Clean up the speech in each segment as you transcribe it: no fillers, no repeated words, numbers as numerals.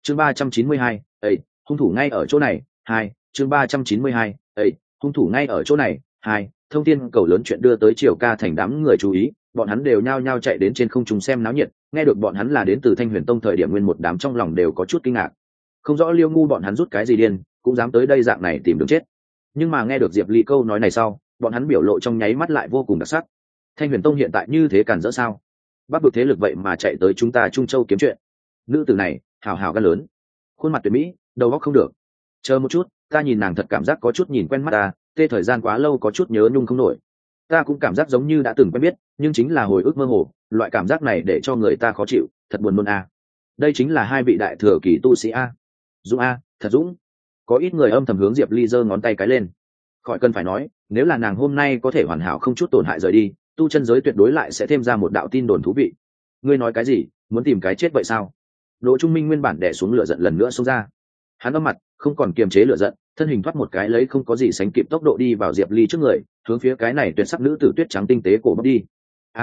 chương 392, ấy hung thủ ngay ở chỗ này. Hai, chương 392, ấy hung thủ ngay ở chỗ này. Hai, thông tin cầu lớn chuyện đưa tới Triều Ca thành đám người chú ý, bọn hắn đều nhao nhao chạy đến trên không trung xem náo nhiệt, nghe được bọn hắn là đến từ Thanh Huyền Tông thời điểm nguyên một đám trong lòng đều có chút kinh ngạc. Không rõ Liêu ngu bọn hắn rút cái gì điên, cũng dám tới đây dạng này tìm đường chết. Nhưng mà nghe được Diệp Ly câu nói này sau, bọn hắn biểu lộ trong nháy mắt lại vô cùng đặc sắc. Thanh Huyền Tông hiện tại như thế cản rỡ sao? Bắc vực thế lực vậy mà chạy tới chúng ta Trung Châu kiếm chuyện. Nữ tử này hào hào gan lớn, khuôn mặt tuyệt mỹ, đầu óc không được. Chờ một chút, ta nhìn nàng thật cảm giác có chút nhìn quen mắt ta, tê thời gian quá lâu có chút nhớ nhung không nổi. Ta cũng cảm giác giống như đã từng quen biết, nhưng chính là hồi ức mơ hồ, loại cảm giác này để cho người ta khó chịu, thật buồn nôn a. Đây chính là hai vị đại thừa kỳ tu sĩ a. Dũng a, thật dũng. Có ít người âm thầm hướng Diệp Ly giơ ngón tay cái lên. Khỏi cần phải nói, nếu là nàng hôm nay có thể hoàn hảo không chút tổn hại rời đi, tu chân giới tuyệt đối lại sẽ thêm ra một đạo tin đồn thú vị. Ngươi nói cái gì, muốn tìm cái chết vậy sao? Đỗ Trung Minh nguyên bản đè xuống lửa giận lần nữa xông ra. Hắn âm mặt, không còn kiềm chế lửa giận, thân hình thoát một cái lấy không có gì sánh kịp tốc độ đi vào Diệp Ly trước người, hướng phía cái này tuyệt sắc nữ tử tuyết trắng tinh tế cổ bóc đi.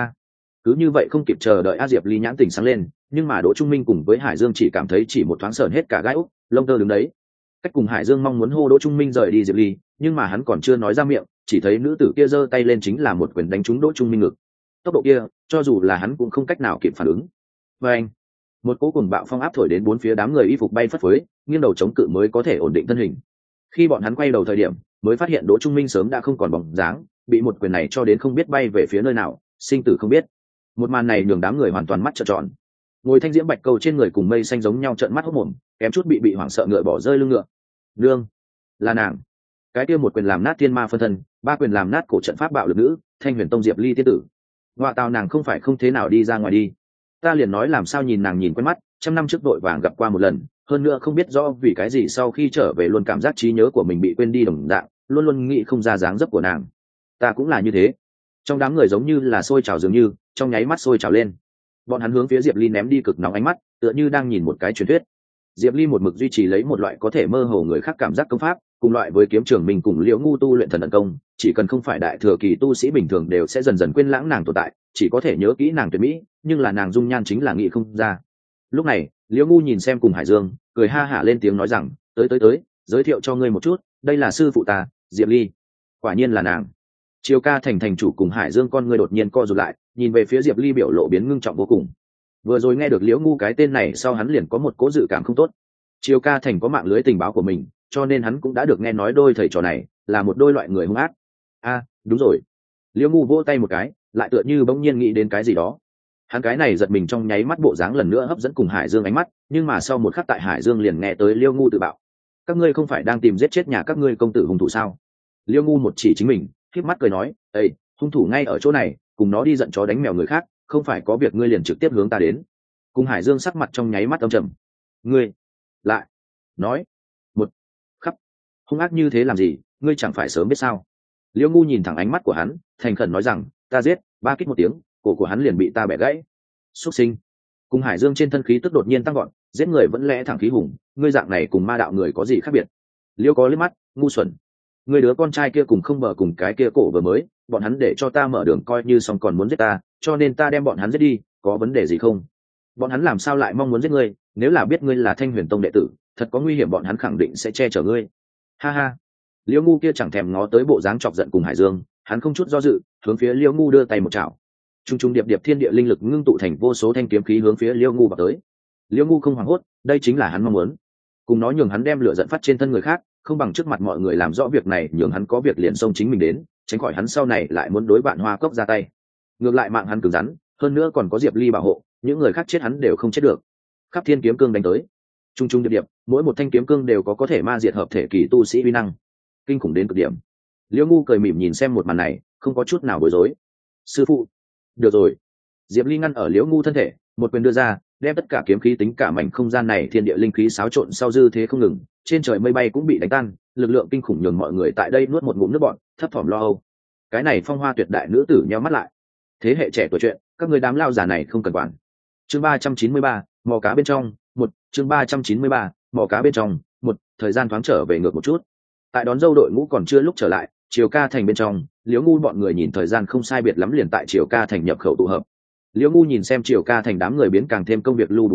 Cứ như vậy không kịp chờ đợi Diệp Ly nhãn tỉnh sáng lên, nhưng mà Đỗ Trung Minh cùng với Hải Dương chỉ cảm thấy chỉ một thoáng sởn hết cả gai úc, lông tơ đứng đấy. Cách cùng Hải Dương mong muốn hô Đỗ Trung Minh rời đi Diệp Ly, nhưng mà hắn còn chưa nói ra miệng, chỉ thấy nữ tử kia giơ tay lên chính là một quyền đánh trúng Đỗ Trung Minh ngực. Tốc độ kia, cho dù là hắn cũng không cách nào kịp phản ứng. Và anh, một cỗ cùng bạo phong áp thổi đến bốn phía đám người y phục bay phất phới, nghiêng đầu chống cự mới có thể ổn định thân hình. Khi bọn hắn quay đầu thời điểm, mới phát hiện Đỗ Trung Minh sớm đã không còn bóng dáng, bị một quyền này cho đến không biết bay về phía nơi nào, sinh tử không biết. Một màn này nhường đám người hoàn toàn mắt trợn tròn. Ngồi thanh diễm bạch cầu trên người cùng mây xanh giống nhau trợn mắt hốt mồm, kém chút bị hoảng sợ ngựa bỏ rơi lưng ngựa. Nương, là nàng. Cái kia một quyền làm nát thiên ma phân thân, ba quyền làm nát cổ trận pháp bạo lực nữ, Thanh Huyền Tông Diệp Ly tiên tử. Ngoại tào nàng không phải không thế nào đi ra ngoài đi. Ta liền nói làm sao nhìn nàng nhìn quen mắt, trăm năm trước đội vàng gặp qua một lần, hơn nữa không biết rõ vì cái gì sau khi trở về luôn cảm giác trí nhớ của mình bị quên đi đồng dạng, luôn luôn nghĩ không ra dáng dấp của nàng. Ta cũng là như thế. Trong đám người giống như là sôi trào dường như, trong nháy mắt sôi trào lên. Bọn hắn hướng phía Diệp Ly ném đi cực nóng ánh mắt, tựa như đang nhìn một cái truyền thuyết. Diệp Ly một mực duy trì lấy một loại có thể mơ hồ người khác cảm giác công pháp, cùng loại với kiếm trường mình cùng Liễu Ngu tu luyện thần ấn công, chỉ cần không phải đại thừa kỳ tu sĩ bình thường đều sẽ dần dần quên lãng nàng tồn tại, chỉ có thể nhớ kỹ nàng tuyệt mỹ, nhưng là nàng dung nhan chính là nghĩ không ra. Lúc này, Liễu Ngu nhìn xem cùng Hải Dương, cười ha hả lên tiếng nói rằng, tới, giới thiệu cho ngươi một chút, đây là sư phụ ta, Diệp Ly. Quả nhiên là nàng. Triều Ca thành thành chủ cùng Hải Dương con ngươi đột nhiên co rụt lại, nhìn về phía Diệp Ly biểu lộ biến ngưng trọng vô cùng. Vừa rồi nghe được Liễu Ngu cái tên này sau hắn liền có một cố dự cảm không tốt. Triều Ca thành có mạng lưới tình báo của mình, cho nên hắn cũng đã được nghe nói đôi thầy trò này là một đôi loại người hung ác. Đúng rồi. Liễu Ngu vỗ tay một cái, lại tựa như bỗng nhiên nghĩ đến cái gì đó. Hắn cái này giật mình trong nháy mắt bộ dáng lần nữa hấp dẫn cùng Hải Dương ánh mắt, nhưng mà sau một khắc tại Hải Dương liền nghe tới Liễu Ngu tự bạo. Các ngươi không phải đang tìm giết chết nhà các ngươi công tử hung thủ sao? Liễu Ngu một chỉ chính mình, khép mắt cười nói, "Ê, hung thủ ngay ở chỗ này, cùng nó đi giận chó đánh mèo người khác, không phải có việc ngươi liền trực tiếp hướng ta đến." Cùng Hải Dương sắc mặt trong nháy mắt âm trầm. "Ngươi lại nói một khắp hung ác như thế làm gì, ngươi chẳng phải sớm biết sao?" Liễu Ngu nhìn thẳng ánh mắt của hắn, thành khẩn nói rằng, "Ta giết." Ba kích một tiếng, cổ của hắn liền bị ta bẻ gãy. Xuất sinh. Cùng Hải Dương trên thân khí tức đột nhiên tăng gọn, giết người vẫn lẽ thẳng khí hùng, ngươi dạng này cùng ma đạo người có gì khác biệt? Liễu có liếc mắt, ngu xuẩn. Ngươi đứa con trai kia cùng không bờ cùng cái kia cổ vừa mới, bọn hắn để cho ta mở đường coi như xong còn muốn giết ta, cho nên ta đem bọn hắn giết đi, có vấn đề gì không? Bọn hắn làm sao lại mong muốn giết ngươi, nếu là biết ngươi là Thanh Huyền Tông đệ tử, thật có nguy hiểm bọn hắn khẳng định sẽ che chở ngươi. Ha ha. Liễu Ngu kia chẳng thèm ngó tới bộ dáng chọc giận cùng Hải Dương, hắn không chút do dự, hướng phía Liễu Ngu đưa tay một chảo. Trung trung điệp điệp thiên địa linh lực ngưng tụ thành vô số thanh kiếm khí hướng phía Liễu Ngu vào tới. Liễu Ngu không hoảng hốt, đây chính là hắn mong muốn. Cùng nó nhường hắn đem lửa giận phát trên thân người khác, không bằng trước mặt mọi người làm rõ việc này, nhường hắn có việc liền xông chính mình đến, tránh khỏi hắn sau này lại muốn đối bạn Hoa Cốc ra tay. Ngược lại mạng hắn cứng rắn, hơn nữa còn có Diệp Ly bảo hộ, những người khác chết hắn đều không chết được. Khắp thiên kiếm cương đánh tới, trung trung điệp điệp, mỗi một thanh kiếm cương đều có thể ma diệt hợp thể kỳ tu sĩ uy năng, kinh khủng đến cực điểm. Liễu Ngu cười mỉm nhìn xem một màn này, không có chút nào bối rối. Sư phụ, được rồi. Diệp Ly ngăn ở Liễu Ngu thân thể, một quyền đưa ra, đem tất cả kiếm khí tính cả mảnh không gian này thiên địa linh khí xáo trộn sau dư thế không ngừng, trên trời mây bay cũng bị đánh tan, lực lượng kinh khủng nhường mọi người tại đây nuốt một ngụm nước bọt, thấp thỏm lo âu. Cái này phong hoa tuyệt đại nữ tử nheo mắt lại. Thế hệ trẻ tuổi chuyện, các người đám lao già này không cần quản. Chương 393, mò cá bên trong, chương 393, mò cá bên trong, thời gian thoáng trở về ngược một chút. Tại đón dâu đội ngũ còn chưa lúc trở lại, Triều Ca thành bên trong, Liễu Ngu bọn người nhìn thời gian không sai biệt lắm liền tại Triều Ca thành nhập khẩu tụ hợp. Liễu Ngu nhìn xem Triều Ca thành đám người biến càng thêm công việc lưu đủ lên,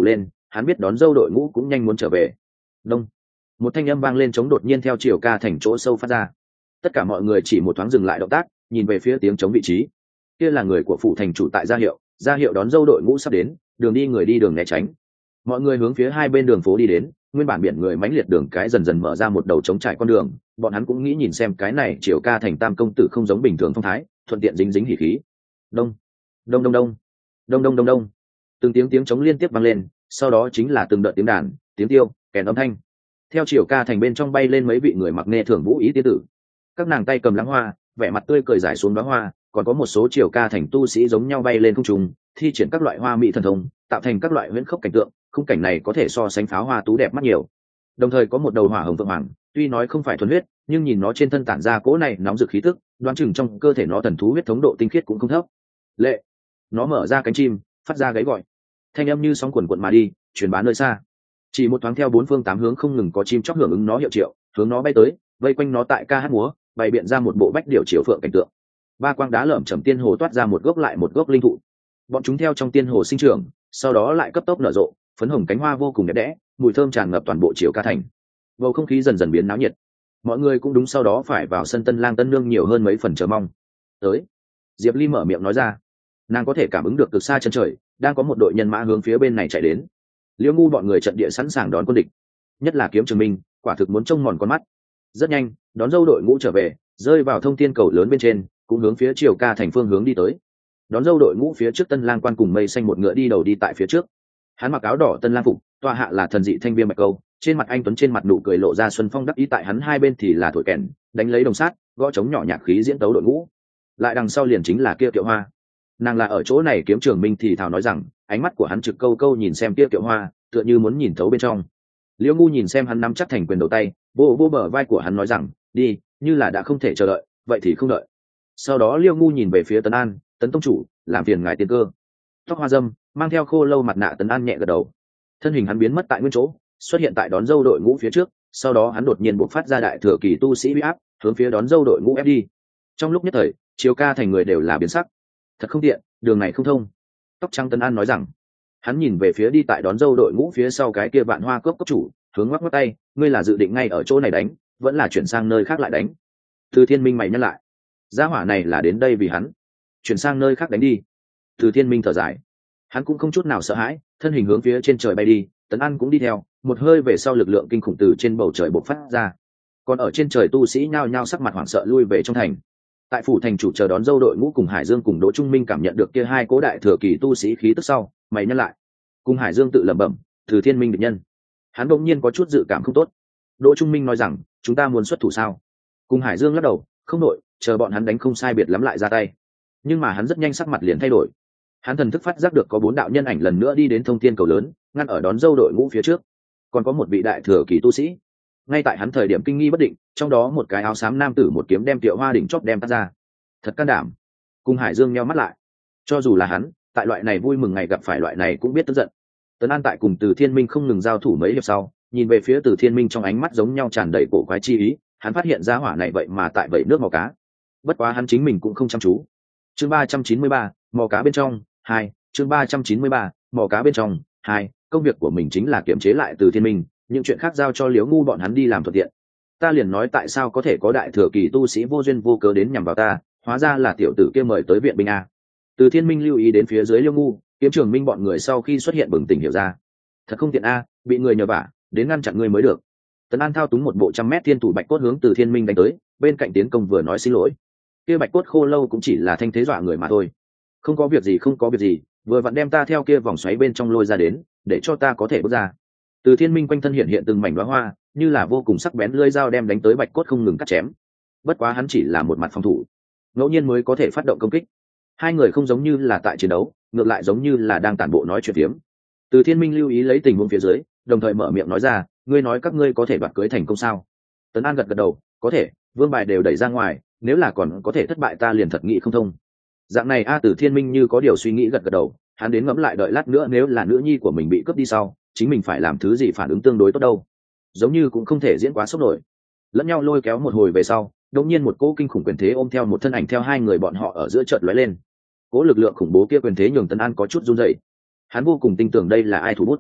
hắn biết đón dâu đội ngũ cũng nhanh muốn trở về. Đông, một thanh âm vang lên trống đột nhiên theo chiều ca thành chỗ sâu phát ra. Tất cả mọi người chỉ một thoáng dừng lại động tác, nhìn về phía tiếng trống vị trí. Kia là người của phủ thành chủ tại ra hiệu đón dâu đội ngũ sắp đến, đường đi người đi đường né tránh. Mọi người hướng phía hai bên đường phố đi đến, nguyên bản biển người mãnh liệt đường cái dần dần mở ra một đầu trống trải con đường, bọn hắn cũng nghĩ nhìn xem cái này chiều ca thành tam công tử không giống bình thường phong thái, thuận tiện dính dính hỉ khí. Đông, đông đông đông, đông đông đông đông, từng tiếng trống liên tiếp vang lên, sau đó chính là từng đợt tiếng đàn, tiếng tiêu, kèn âm thanh. Theo chiều ca thành bên trong bay lên mấy vị người mặc nghe thường vũ ý tiên tử, các nàng tay cầm lắng hoa, vẻ mặt tươi cười giải xuống đóa hoa, còn có một số chiều ca thành tu sĩ giống nhau bay lên không trung, thi triển các loại hoa mỹ thần thông, tạo thành các loại huyễn khốc cảnh tượng, khung cảnh này có thể so sánh pháo hoa tú đẹp mắt nhiều. Đồng thời có một đầu hỏa hồng vượng hoàng, tuy nói không phải thuần huyết, nhưng nhìn nó trên thân tản ra cỗ này nóng rực khí tức, đoán chừng trong cơ thể nó thần thú huyết thống độ tinh khiết cũng không thấp. Lệ, nó mở ra cánh chim, phát ra gáy gọi, thanh âm như sóng quần quận mà đi, truyền bá nơi xa. Chỉ một thoáng theo bốn phương tám hướng không ngừng có chim chóc hưởng ứng nó hiệu triệu, hướng nó bay tới, vây quanh nó tại ca hát múa, bày biện ra một bộ bách điệu chiều phượng cảnh tượng. Ba quang đá lởm chởm tiên hồ toát ra một gốc lại một gốc linh thụ, bọn chúng theo trong tiên hồ sinh trưởng, sau đó lại cấp tốc nở rộ, phấn hồng cánh hoa vô cùng đẹp đẽ, mùi thơm tràn ngập toàn bộ chiều ca thành. Bầu không khí dần dần biến náo nhiệt, mọi người cũng đúng sau đó phải vào sân tân lang tân nương nhiều hơn mấy phần chờ mong. Tới, Diệp Ly mở miệng nói ra, nàng có thể cảm ứng được từ xa chân trời đang có một đội nhân mã hướng phía bên này chạy đến. Liễu Ngu bọn người trận địa sẵn sàng đón quân địch, nhất là Kiếm Trường Minh quả thực muốn trông mòn con mắt. Rất nhanh, đón dâu đội ngũ trở về, rơi vào thông thiên cầu lớn bên trên, cũng hướng phía chiều ca thành phương hướng đi tới. Đón dâu đội ngũ phía trước tân lang quan cùng mây xanh một ngựa đi đầu đi tại phía trước. Hắn mặc áo đỏ tân lang phục, tọa hạ là thần dị thanh viêm bạch câu, trên mặt anh tuấn trên mặt nụ cười lộ ra xuân phong đắc ý, tại hắn hai bên thì là thổi kèn đánh lấy đồng sát, gõ trống nhỏ nhạc khí diễn tấu đội ngũ. Lại đằng sau liền chính là kia Kiệu Hoa, nàng là ở chỗ này. Kiếm Trường Minh thì thào nói rằng, ánh mắt của hắn trực câu câu nhìn xem kia Kiệu Hoa, tựa như muốn nhìn thấu bên trong. Liễu Ngu nhìn xem hắn nắm chắc thành quyền đầu tay, vô bờ vai của hắn nói rằng, đi, như là đã không thể chờ đợi vậy thì không đợi. Sau đó Liễu Ngu nhìn về phía Tấn An, Tấn tông chủ, làm phiền ngài tiên cơ. Tóc hoa dâm, mang theo khô lâu mặt nạ Tấn An nhẹ gật đầu, thân hình hắn biến mất tại nguyên chỗ, xuất hiện tại đón dâu đội ngũ phía trước. Sau đó hắn đột nhiên bộc phát ra đại thừa kỳ tu sĩ uy áp, hướng phía đón dâu đội ngũ ép đi. Trong lúc nhất thời, chiều ca thành người đều là biến sắc, thật không tiện, đường này không thông. Tóc trắng Tấn An nói rằng, hắn nhìn về phía đi tại đón dâu đội ngũ phía sau cái kia Vạn Hoa cốc cốc chủ, hướng ngoắc ngoắc tay, ngươi là dự định ngay ở chỗ này đánh, vẫn là chuyển sang nơi khác lại đánh? Từ Thiên Minh mày nhắc lại, gia hỏa này là đến đây vì hắn, chuyển sang nơi khác đánh đi. Từ Thiên Minh thở dài, hắn cũng không chút nào sợ hãi, thân hình hướng phía trên trời bay đi. Tấn An cũng đi theo, một hơi về sau lực lượng kinh khủng từ trên bầu trời bộc phát ra, còn ở trên trời tu sĩ nhao nhao sắc mặt hoảng sợ lui về trong thành. Tại phủ thành chủ chờ đón dâu đội ngũ cùng Hải Dương cùng Đỗ Trung Minh cảm nhận được kia hai cố đại thừa kỳ tu sĩ khí tức sau, mày nhắc lại. Cùng Hải Dương tự lẩm bẩm, Từ Thiên Minh địch nhân. Hắn bỗng nhiên có chút dự cảm không tốt. Đỗ Trung Minh nói rằng, chúng ta muốn xuất thủ sao? Cùng Hải Dương lắc đầu, không đội, chờ bọn hắn đánh không sai biệt lắm lại ra tay. Nhưng mà hắn rất nhanh sắc mặt liền thay đổi. Hắn thần thức phát giác được có 4 đạo nhân ảnh lần nữa đi đến thông thiên cầu lớn, ngăn ở đón dâu đội ngũ phía trước. Còn có một vị đại thừa kỳ tu sĩ. Ngay tại hắn thời điểm kinh nghi bất định, trong đó một cái áo xám nam tử một kiếm đem Tiệu Hoa đỉnh chóp đem cắt ra. Thật can đảm. Cùng Hải Dương nheo mắt lại. Cho dù là hắn, tại loại này vui mừng ngày gặp phải loại này cũng biết tức giận. Tấn An tại cùng Từ Thiên Minh không ngừng giao thủ mấy hiệp sau, nhìn về phía Từ Thiên Minh trong ánh mắt giống nhau tràn đầy cổ quái chi ý, hắn phát hiện ra hỏa này vậy mà tại vậy nước mò cá. Bất quá hắn chính mình cũng không chăm chú. Chương 393, mò cá bên trong 2, chương 393, mò cá bên trong 2, công việc của mình chính là kiểm chế lại Từ Thiên Minh, những chuyện khác giao cho Liễu Ngu bọn hắn đi làm thuận tiện. Ta liền nói tại sao có thể có đại thừa kỳ tu sĩ vô duyên vô cớ đến nhằm vào ta, hóa ra là tiểu tử kia mời tới viện binh a. Từ Thiên Minh lưu ý đến phía dưới Liễu Ngu, Kiếm Trường Minh bọn người sau khi xuất hiện bừng tỉnh hiểu ra, thật không tiện a, bị người nhờ vả, đến ngăn chặn ngươi mới được. Tấn An thao túng một bộ 100 mét thiên thủ bạch cốt hướng Từ Thiên Minh đánh tới, bên cạnh tiến công vừa nói xin lỗi. Kia bạch cốt khô lâu cũng chỉ là thanh thế dọa người mà thôi. Không có việc gì, không có việc gì, vừa vặn đem ta theo kia vòng xoáy bên trong lôi ra đến, để cho ta có thể bước ra. Từ Thiên Minh quanh thân hiện từng mảnh đóa hoa, như là vô cùng sắc bén lưỡi dao đem đánh tới bạch cốt không ngừng cắt chém. Bất quá hắn chỉ là một mặt phòng thủ, ngẫu nhiên mới có thể phát động công kích. Hai người không giống như là tại chiến đấu, ngược lại giống như là đang tản bộ nói chuyện tiếm. Từ Thiên Minh lưu ý lấy tình huống phía dưới, đồng thời mở miệng nói ra, ngươi nói các ngươi có thể đoạt cưới thành công sao? Tấn An gật gật đầu, có thể, vương bài đều đẩy ra ngoài, nếu là còn có thể thất bại ta liền thật nghĩ không thông. Dạng này Từ Thiên Minh như có điều suy nghĩ gật gật đầu, hắn đến ngẫm lại đợi lát nữa nếu là nữ nhi của mình bị cướp đi sau, chính mình phải làm thứ gì phản ứng tương đối tốt đâu. Giống như cũng không thể diễn quá sốc nổi. Lẫn nhau lôi kéo một hồi về sau, đột nhiên một cỗ kinh khủng quyền thế ôm theo một thân ảnh theo hai người bọn họ ở giữa chợt lóe lên. Cỗ lực lượng khủng bố kia quyền thế nhường Tấn An có chút run rẩy. Hắn vô cùng tin tưởng đây là ai thủ bút.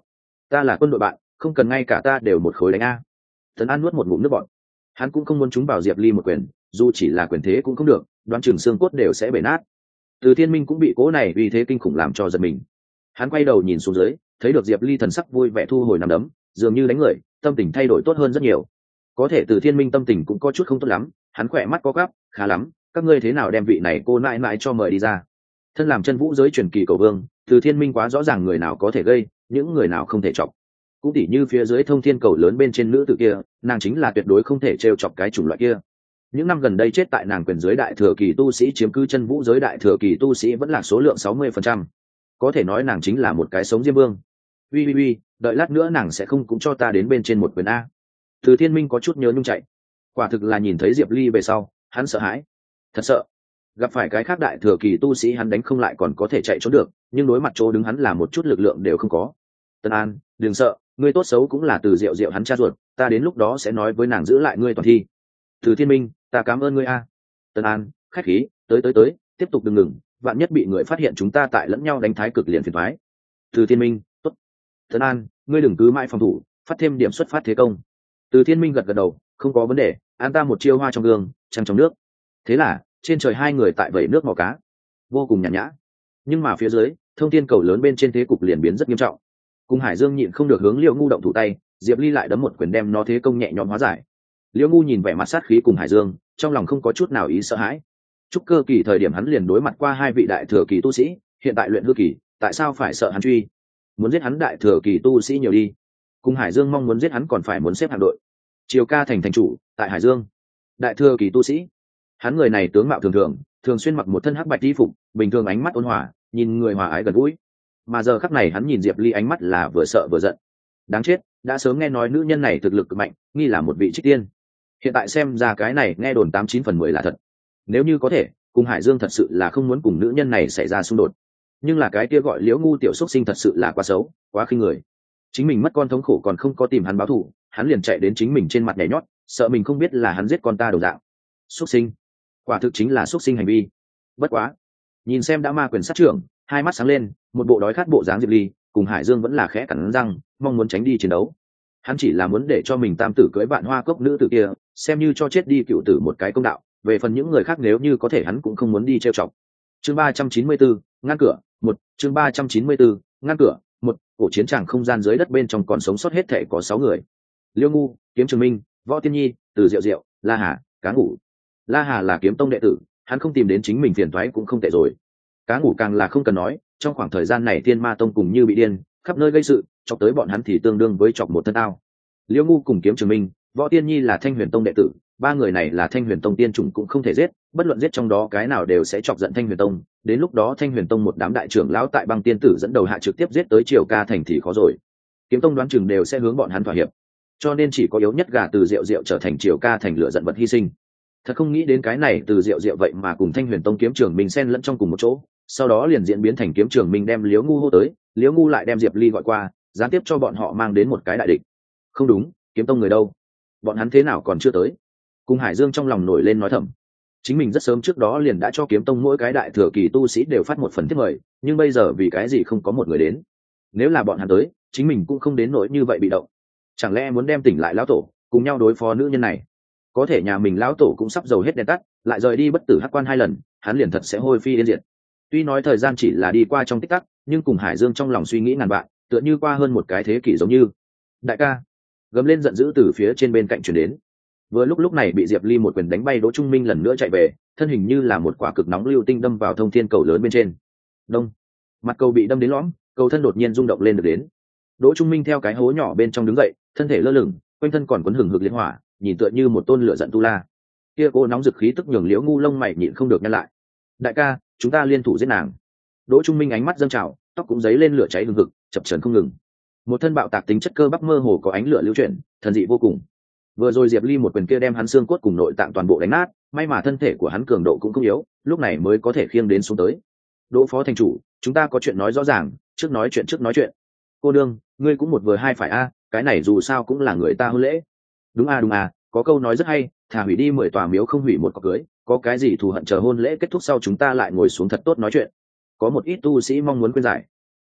Ta là quân đội bạn, không cần ngay cả ta đều một khối đánh a. Tấn An nuốt một ngụm nước bọt. Hắn cũng không muốn chúng vào Diệp Ly một quyền, dù chỉ là quyền thế cũng không được, đoán chừng xương cốt đều sẽ bể nát. Từ Thiên Minh cũng bị cố này uy thế kinh khủng làm cho giật mình. Hắn quay đầu nhìn xuống dưới, thấy được Diệp Ly thần sắc vui vẻ thu hồi nắm đấm, dường như đánh người, tâm tình thay đổi tốt hơn rất nhiều. Có thể Từ Thiên Minh tâm tình cũng có chút không tốt lắm, hắn khỏe mắt có gắp, khá lắm, các ngươi thế nào đem vị này cô nãi nãi cho mời đi ra. Thân làm chân vũ giới truyền kỳ cầu vương, Từ Thiên Minh quá rõ ràng người nào có thể gây, những người nào không thể chọc. Cũng tỉ như phía dưới thông thiên cầu lớn bên trên nữ tử kia, nàng chính là tuyệt đối không thể trêu chọc cái chủng loại kia. Những năm gần đây chết tại nàng quyền giới đại thừa kỳ tu sĩ chiếm cứ chân vũ giới đại thừa kỳ tu sĩ vẫn là số lượng 60%. Có thể nói nàng chính là một cái sống diêm vương. Ui, đợi lát nữa nàng sẽ không cũng cho ta đến bên trên một quyền a. Từ Thiên Minh có chút nhớ nhung chạy. Quả thực là nhìn thấy Diệp Ly về sau, hắn sợ hãi, thật sợ. Gặp phải cái khác đại thừa kỳ tu sĩ hắn đánh không lại còn có thể chạy trốn được, nhưng đối mặt chỗ đứng hắn là một chút lực lượng đều không có. Tân An, đừng sợ, ngươi tốt xấu cũng là Từ Diệu Diệu hắn cha ruột, ta đến lúc đó sẽ nói với nàng giữ lại ngươi toàn thi. Từ Thiên Minh, ta cảm ơn ngươi a. Tân An, khách khí, tới, tiếp tục đừng ngừng, vạn nhất bị người phát hiện chúng ta tại lẫn nhau đánh thái cực liền phiền toái. Từ Thiên Minh, tốt. Tân An, ngươi đừng cứ mãi phòng thủ, phát thêm điểm xuất phát thế công. Từ Thiên Minh gật đầu, không có vấn đề, an ta một chiêu hoa trong gương, trăng trong nước. Thế là trên trời hai người tại vẩy nước mò cá, vô cùng nhàn nhã. Nhưng mà phía dưới thông thiên cầu lớn bên trên thế cục liền biến rất nghiêm trọng. Cùng Hải Dương nhịn không được hướng Liễu Ngu động thủ tay, Diệp Ly lại đấm một quyền đem nó thế công nhẹ nhõm hóa giải. Liễu Ngu nhìn vẻ mặt sát khí cùng Hải Dương, trong lòng không có chút nào ý sợ hãi. Trúc cơ kỳ thời điểm hắn liền đối mặt qua hai vị đại thừa kỳ tu sĩ, hiện tại luyện hư kỳ, tại sao phải sợ hắn truy? Muốn giết hắn đại thừa kỳ tu sĩ nhiều đi. Cùng Hải Dương mong muốn giết hắn còn phải muốn xếp hạng đội. Triều Ca thành thành chủ tại Hải Dương, đại thừa kỳ tu sĩ. Hắn người này tướng mạo thường xuyên mặc một thân hắc bạch y phục, bình thường ánh mắt ôn hòa, nhìn người hòa ái gần gũi. Mà giờ khắc này hắn nhìn Diệp Ly ánh mắt là vừa sợ vừa giận. Đáng chết, đã sớm nghe nói nữ nhân này thực lực cực mạnh, nghi là một vị trích tiên. Hiện tại xem ra cái này nghe đồn 89/10 là thật. Nếu như có thể, cùng Hải Dương thật sự là không muốn cùng nữ nhân này xảy ra xung đột. Nhưng là cái kia gọi Liễu Ngu tiểu xuất sinh thật sự là quá xấu, quá khinh người. Chính mình mất con thống khổ còn không có tìm hắn báo thù, hắn liền chạy đến chính mình trên mặt nhảy nhót, sợ mình không biết là hắn giết con ta đồng dạng. Xuất sinh, quả thực chính là xuất sinh hành vi. Bất quá, nhìn xem đã ma quyền sát trưởng, hai mắt sáng lên, một bộ đói khát bộ dáng Diệp Ly, cùng Hải Dương vẫn là khẽ cắn răng, mong muốn tránh đi chiến đấu. Hắn chỉ là muốn để cho mình tam tử cưới vạn hoa cốc nữ tử kia, xem như cho chết đi cựu tử một cái công đạo. Về phần những người khác nếu như có thể hắn cũng không muốn đi trêu chọc. Chương 394, ngăn cửa, chương 394, ngăn cửa, cổ chiến tràng không gian dưới đất bên trong còn sống sót hết thể có 6 người. Liêu Ngu, Kiếm Trường Minh, Võ Tiên Nhi, Từ Diệu Diệu, La Hà, Cá Ngủ. La Hà là kiếm tông đệ tử, hắn không tìm đến chính mình phiền toái cũng không tệ rồi. Cá Ngủ càng là không cần nói, trong khoảng thời gian này Thiên Ma Tông cùng như bị điên, khắp nơi gây sự, chọc tới bọn hắn thì tương đương với chọc một thân tao. Liêu Ngu cùng Kiếm Trường Minh, Võ Tiên Nhi là Thanh Huyền Tông đệ tử, ba người này là Thanh Huyền Tông tiên chủng cũng không thể giết, bất luận giết trong đó cái nào đều sẽ chọc giận Thanh Huyền Tông, đến lúc đó Thanh Huyền Tông một đám đại trưởng lão tại Băng Tiên tử dẫn đầu hạ trực tiếp giết tới Triều Ca thành thì khó rồi. Kiếm Tông đoán chừng đều sẽ hướng bọn hắn thỏa hiệp, cho nên chỉ có yếu nhất gà Từ Diệu Diệu trở thành Triều Ca thành lựa giận vật hy sinh. Thật không nghĩ đến cái này Từ Diệu Diệu vậy mà cùng Thanh Huyền Tông Kiếm Trường Minh xen lẫn trong cùng một chỗ, sau đó liền diễn biến thành Kiếm Trường Minh đem Liễu Ngu hô tới, Liễu Ngu lại đem Diệp Ly gọi qua, gián tiếp cho bọn họ mang đến một cái đại địch. Không đúng, Kiếm Tông người đâu? Bọn hắn thế nào còn chưa tới? Cùng Hải Dương trong lòng nổi lên nói thầm, chính mình rất sớm trước đó liền đã cho Kiếm Tông mỗi cái đại thừa kỳ tu sĩ đều phát một phần thiếp mời, nhưng bây giờ vì cái gì không có một người đến? Nếu là bọn hắn tới, chính mình cũng không đến nỗi như vậy bị động. Chẳng lẽ muốn đem tỉnh lại lão tổ cùng nhau đối phó nữ nhân này? Có thể nhà mình lão tổ cũng sắp dầu hết đèn tắt, lại rời đi bất tử hắc quan 2 lần, hắn liền thật sẽ hôi phi yên diệt. Tuy nói thời gian chỉ là đi qua trong tích tắc, nhưng cùng Hải Dương trong lòng suy nghĩ ngàn vạn, tựa như qua hơn một cái thế kỷ giống như. Đại ca, gầm lên giận dữ từ phía trên bên cạnh truyền đến. Vừa lúc này bị Diệp Ly một quyền đánh bay Đỗ Trung Minh lần nữa chạy về, thân hình như là một quả cực nóng lưu tinh đâm vào thông thiên cầu lớn bên trên. Đông, mặt cầu bị đâm đến lõm, cầu thân đột nhiên rung động lên được đến. Đỗ Trung Minh theo cái hố nhỏ bên trong đứng dậy, thân thể lơ lửng, quanh thân còn cuốn hừng hực liên hỏa, nhìn tựa như một tôn lửa giận tu la. Kia cô nóng dực khí tức nhường Liễu Ngu lông mày nhịn không được nhăn lại. Đại ca, chúng ta liên thủ giết nàng. Đỗ Trung Minh ánh mắt dâng trào, tóc cũng dấy lên lửa cháy hừng hực, chập chờn không ngừng. Một thân bạo tạc tính chất cơ bắp mơ hồ có ánh lửa lưu chuyển, thần dị vô cùng. Vừa rồi Diệp Ly một quyền kia đem hắn xương cốt cùng nội tạng toàn bộ đánh nát, may mà thân thể của hắn cường độ cũng không yếu, lúc này mới có thể khiêng đến xuống tới. Đỗ phó thành chủ, chúng ta có chuyện nói rõ ràng, trước nói chuyện. Cô đương, ngươi cũng một vừa hai phải a, cái này dù sao cũng là người ta hôn lễ. Đúng a, có câu nói rất hay, thà hủy đi 10 tòa miếu không hủy một cọc cưới, có cái gì thù hận chờ hôn lễ kết thúc sau chúng ta lại ngồi xuống thật tốt nói chuyện. Có một ít tu sĩ mong muốn khuyên giải.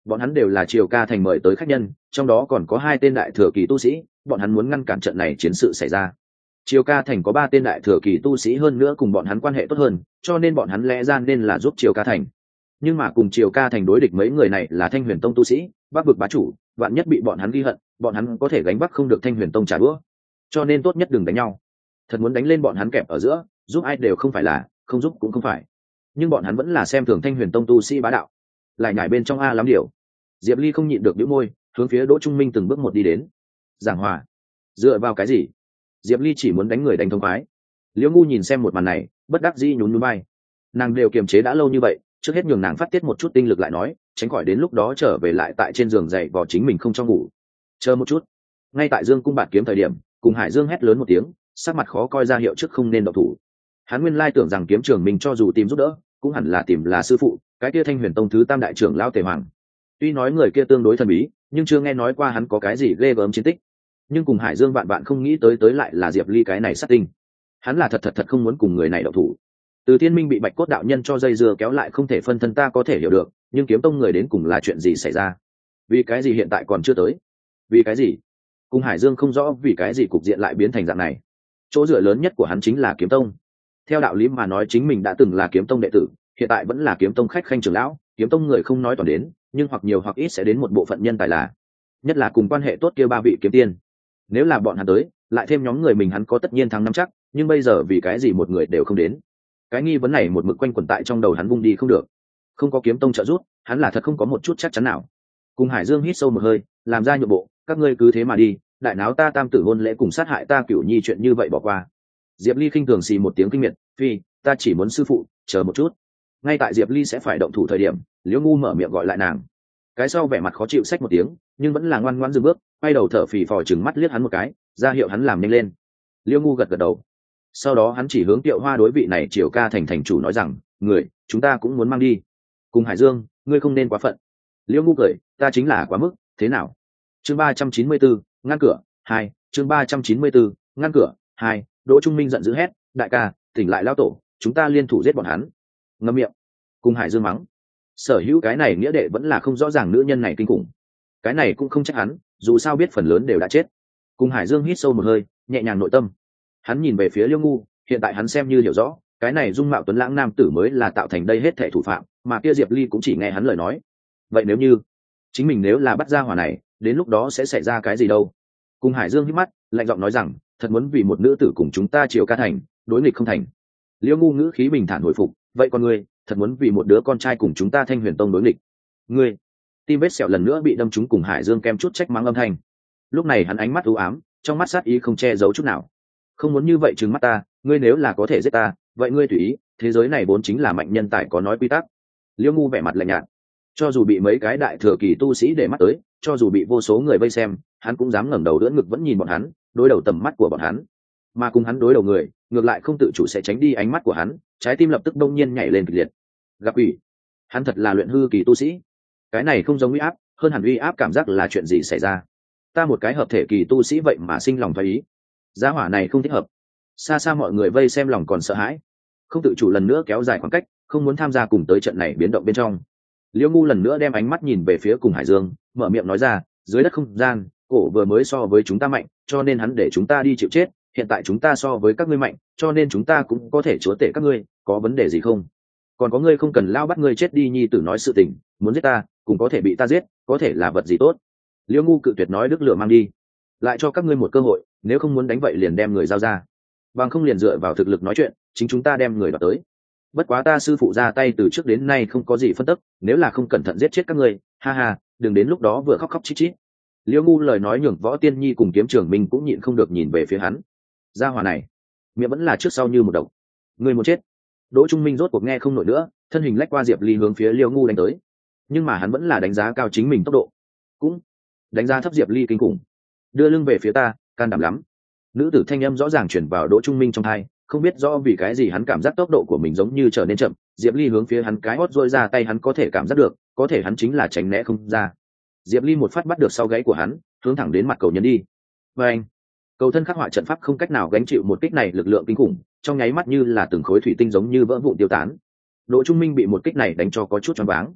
Bọn hắn đều là Triều Ca thành mời tới khách nhân, trong đó còn có 2 tên đại thừa kỳ tu sĩ, bọn hắn muốn ngăn cản trận này chiến sự xảy ra. Triều Ca thành có 3 tên đại thừa kỳ tu sĩ hơn nữa cùng bọn hắn quan hệ tốt hơn, cho nên bọn hắn lẽ ra nên là giúp Triều Ca thành. Nhưng mà cùng Triều Ca thành đối địch mấy người này là Thanh Huyền Tông tu sĩ, Bắc vực bá chủ, vạn nhất bị bọn hắn ghi hận, bọn hắn có thể gánh vác không được Thanh Huyền Tông trả đũa. Cho nên tốt nhất đừng đánh nhau. Thật muốn đánh lên bọn hắn kẹp ở giữa, giúp ai đều không phải là, không giúp cũng không phải. Nhưng bọn hắn vẫn là xem thường Thanh Huyền Tông tu sĩ bá đạo. Lại nhảy bên trong a lắm điều. Diệp Ly không nhịn được bĩu môi, hướng phía Đỗ Trung Minh từng bước một đi đến. Giảng hòa? Dựa vào cái gì? Diệp Ly chỉ muốn đánh người đánh thông khoái. Liễu Ngu nhìn xem một màn này, bất đắc dĩ nhún nhún vai. Nàng đều kiềm chế đã lâu như vậy, trước hết nhường nàng phát tiết một chút tinh lực lại nói, tránh khỏi đến lúc đó trở về lại tại trên giường dậy vò chính mình không cho ngủ. Chờ một chút. Ngay tại Dương cung bạt kiếm thời điểm, cùng Hải Dương hét lớn một tiếng, sắc mặt khó coi ra hiệu trước không nên động thủ. Hắn nguyên lai tưởng rằng Kiếm Trường mình cho dù tìm giúp đỡ, cũng hẳn là tìm là sư phụ, cái kia Thanh Huyền Tông thứ 3 đại trưởng lão Tề Hoàng. Tuy nói người kia tương đối thần bí, nhưng chưa nghe nói qua hắn có cái gì ghê gớm chiến tích. Nhưng cùng Hải Dương bạn không nghĩ tới lại là Diệp Ly cái này sát tinh. Hắn là thật không muốn cùng người này động thủ. Từ Thiên Minh bị Bạch Cốt đạo nhân cho dây dưa kéo lại không thể phân thân ta có thể hiểu được, nhưng Kiếm Tông người đến cùng là chuyện gì xảy ra? Vì cái gì hiện tại còn chưa tới? Vì cái gì? Cùng Hải Dương không rõ vì cái gì cục diện lại biến thành dạng này. Chỗ dựa lớn nhất của hắn chính là Kiếm Tông. Theo đạo lý mà nói chính mình đã từng là Kiếm Tông đệ tử, hiện tại vẫn là Kiếm Tông khách khanh trưởng lão, Kiếm Tông người không nói toàn đến, nhưng hoặc nhiều hoặc ít sẽ đến một bộ phận nhân tài là, nhất là cùng quan hệ tốt kia 3 vị kiếm tiên. Nếu là bọn hắn tới, lại thêm nhóm người mình hắn có tất nhiên thắng năm chắc, nhưng bây giờ vì cái gì một người đều không đến? Cái nghi vấn này một mực quanh quẩn tại trong đầu hắn vung đi không được. Không có Kiếm Tông trợ giúp, hắn là thật không có một chút chắc chắn nào. Cùng Hải Dương hít sâu một hơi, làm ra nhượng bộ, các ngươi cứ thế mà đi, đại náo ta tam tử hôn lễ cùng sát hại ta Cửu Nhi chuyện như vậy bỏ qua. Diệp Ly khinh thường xì một tiếng kinh miệt, phi, ta chỉ muốn sư phụ, chờ một chút. Ngay tại Diệp Ly sẽ phải động thủ thời điểm, Liễu Ngu mở miệng gọi lại nàng. Cái sau vẻ mặt khó chịu xách một tiếng, nhưng vẫn là ngoan ngoãn dừng bước, quay đầu thở phì phò chừng mắt liếc hắn một cái, ra hiệu hắn làm nhanh lên. Liễu Ngu gật gật đầu. Sau đó hắn chỉ hướng Tiệu Hoa đối vị này Triều Ca thành thành chủ nói rằng, người, chúng ta cũng muốn mang đi. Cùng Hải Dương, ngươi không nên quá phận. Liễu Ngu cười, ta chính là quá mức, thế nào? Chương 394, ngăn cửa 2, chương 394, ngăn cửa 2. Đỗ Trung Minh giận dữ hét, đại ca, tỉnh lại lão tổ, chúng ta liên thủ giết bọn hắn. Ngậm miệng. Cùng Hải Dương mắng. Sở hữu cái này nghĩa đệ vẫn là không rõ ràng nữ nhân này kinh khủng. Cái này cũng không trách hắn, dù sao biết phần lớn đều đã chết. Cùng Hải Dương hít sâu một hơi, nhẹ nhàng nội tâm. Hắn nhìn về phía Liễu Ngu, hiện tại hắn xem như hiểu rõ, cái này dung mạo tuấn lãng nam tử mới là tạo thành đây hết thảy thủ phạm, mà kia Diệp Ly cũng chỉ nghe hắn lời nói. Vậy nếu như chính mình nếu là bắt ra hỏa này, đến lúc đó sẽ xảy ra cái gì đâu? Cùng Hải Dương hít mắt, lạnh giọng nói rằng, thật muốn vì một nữ tử cùng chúng ta Triều Ca thành đối nghịch không thành. Liễu Ngu ngữ khí bình thản hồi phục, vậy còn ngươi, thật muốn vì một đứa con trai cùng chúng ta Thanh Huyền Tông đối nghịch? Ngươi? Tim vết sẹo lần nữa bị đâm trúng. Cùng Hải Dương kem chút trách mắng âm thanh. Lúc này hắn ánh mắt u ám, trong mắt sát ý không che giấu chút nào. Không muốn như vậy trừng mắt ta, ngươi nếu là có thể giết ta, vậy ngươi tùy ý, thế giới này vốn chính là mạnh nhân tài có nói quy tắc. Liễu Ngu vẻ mặt lạnh nhạt. Cho dù bị mấy cái đại thừa kỳ tu sĩ để mắt tới, cho dù bị vô số người vây xem, hắn cũng dám ngẩng đầu đỡ ngực vẫn nhìn bọn hắn, đối đầu tầm mắt của bọn hắn. Mà cùng hắn đối đầu người, ngược lại không tự chủ sẽ tránh đi ánh mắt của hắn, trái tim lập tức đông nhiên nhảy lên kịch liệt. Gặp ủy, hắn thật là luyện hư kỳ tu sĩ. Cái này không giống uy áp, hơn hẳn uy áp cảm giác là chuyện gì xảy ra. Ta một cái hợp thể kỳ tu sĩ vậy mà sinh lòng thoái ý. Giá hỏa này không thích hợp. Xa xa mọi người vây xem lòng còn sợ hãi, không tự chủ lần nữa kéo dài khoảng cách, không muốn tham gia cùng tới trận này biến động bên trong. Liễu Ngu lần nữa đem ánh mắt nhìn về phía Cùng Hải Dương, mở miệng nói ra, dưới đất không gian, cổ vừa mới so với chúng ta mạnh, cho nên hắn để chúng ta đi chịu chết, hiện tại chúng ta so với các ngươi mạnh, cho nên chúng ta cũng có thể chúa tể các ngươi, có vấn đề gì không? Còn có ngươi không cần lao bắt ngươi chết đi nhi tử nói sự tình, muốn giết ta, cũng có thể bị ta giết, có thể là vật gì tốt. Liễu Ngu cự tuyệt nói đức lửa mang đi, lại cho các ngươi một cơ hội, nếu không muốn đánh vậy liền đem người giao ra, bằng không liền dựa vào thực lực nói chuyện, chính chúng ta đem người đoạt tới. Bất quá ta sư phụ ra tay từ trước đến nay không có gì phân tức, nếu là không cẩn thận giết chết các ngươi, ha ha, đừng đến lúc đó vừa khóc khóc chít chít. Liễu Ngu lời nói nhường Võ Tiên Nhi cùng Kiếm Trường Minh cũng nhịn không được nhìn về phía hắn. Gia hỏa này, miệng vẫn là trước sau như một độc. Người muốn chết. Đỗ Trung Minh rốt cuộc nghe không nổi nữa, thân hình lách qua Diệp Ly hướng phía Liễu Ngu đánh tới. Nhưng mà hắn vẫn là đánh giá cao chính mình tốc độ, cũng đánh giá thấp Diệp Ly kinh khủng. Đưa lưng về phía ta, can đảm lắm. Nữ tử thanh âm rõ ràng chuyển vào Đỗ Trung Minh trong tai, không biết rõ vì cái gì hắn cảm giác tốc độ của mình giống như trở nên chậm. Diệp Ly hướng phía hắn cái hót rôi ra tay, hắn có thể cảm giác được, có thể hắn chính là tránh né không ra. Diệp Ly một phát bắt được sau gáy của hắn, hướng thẳng đến mặt cầu nhấn đi. Và anh, cầu thân khắc họa trận pháp không cách nào gánh chịu một kích này lực lượng kinh khủng, trong nháy mắt như là từng khối thủy tinh giống như vỡ vụn tiêu tán. Đỗ Trung Minh bị một kích này đánh cho có chút choáng váng.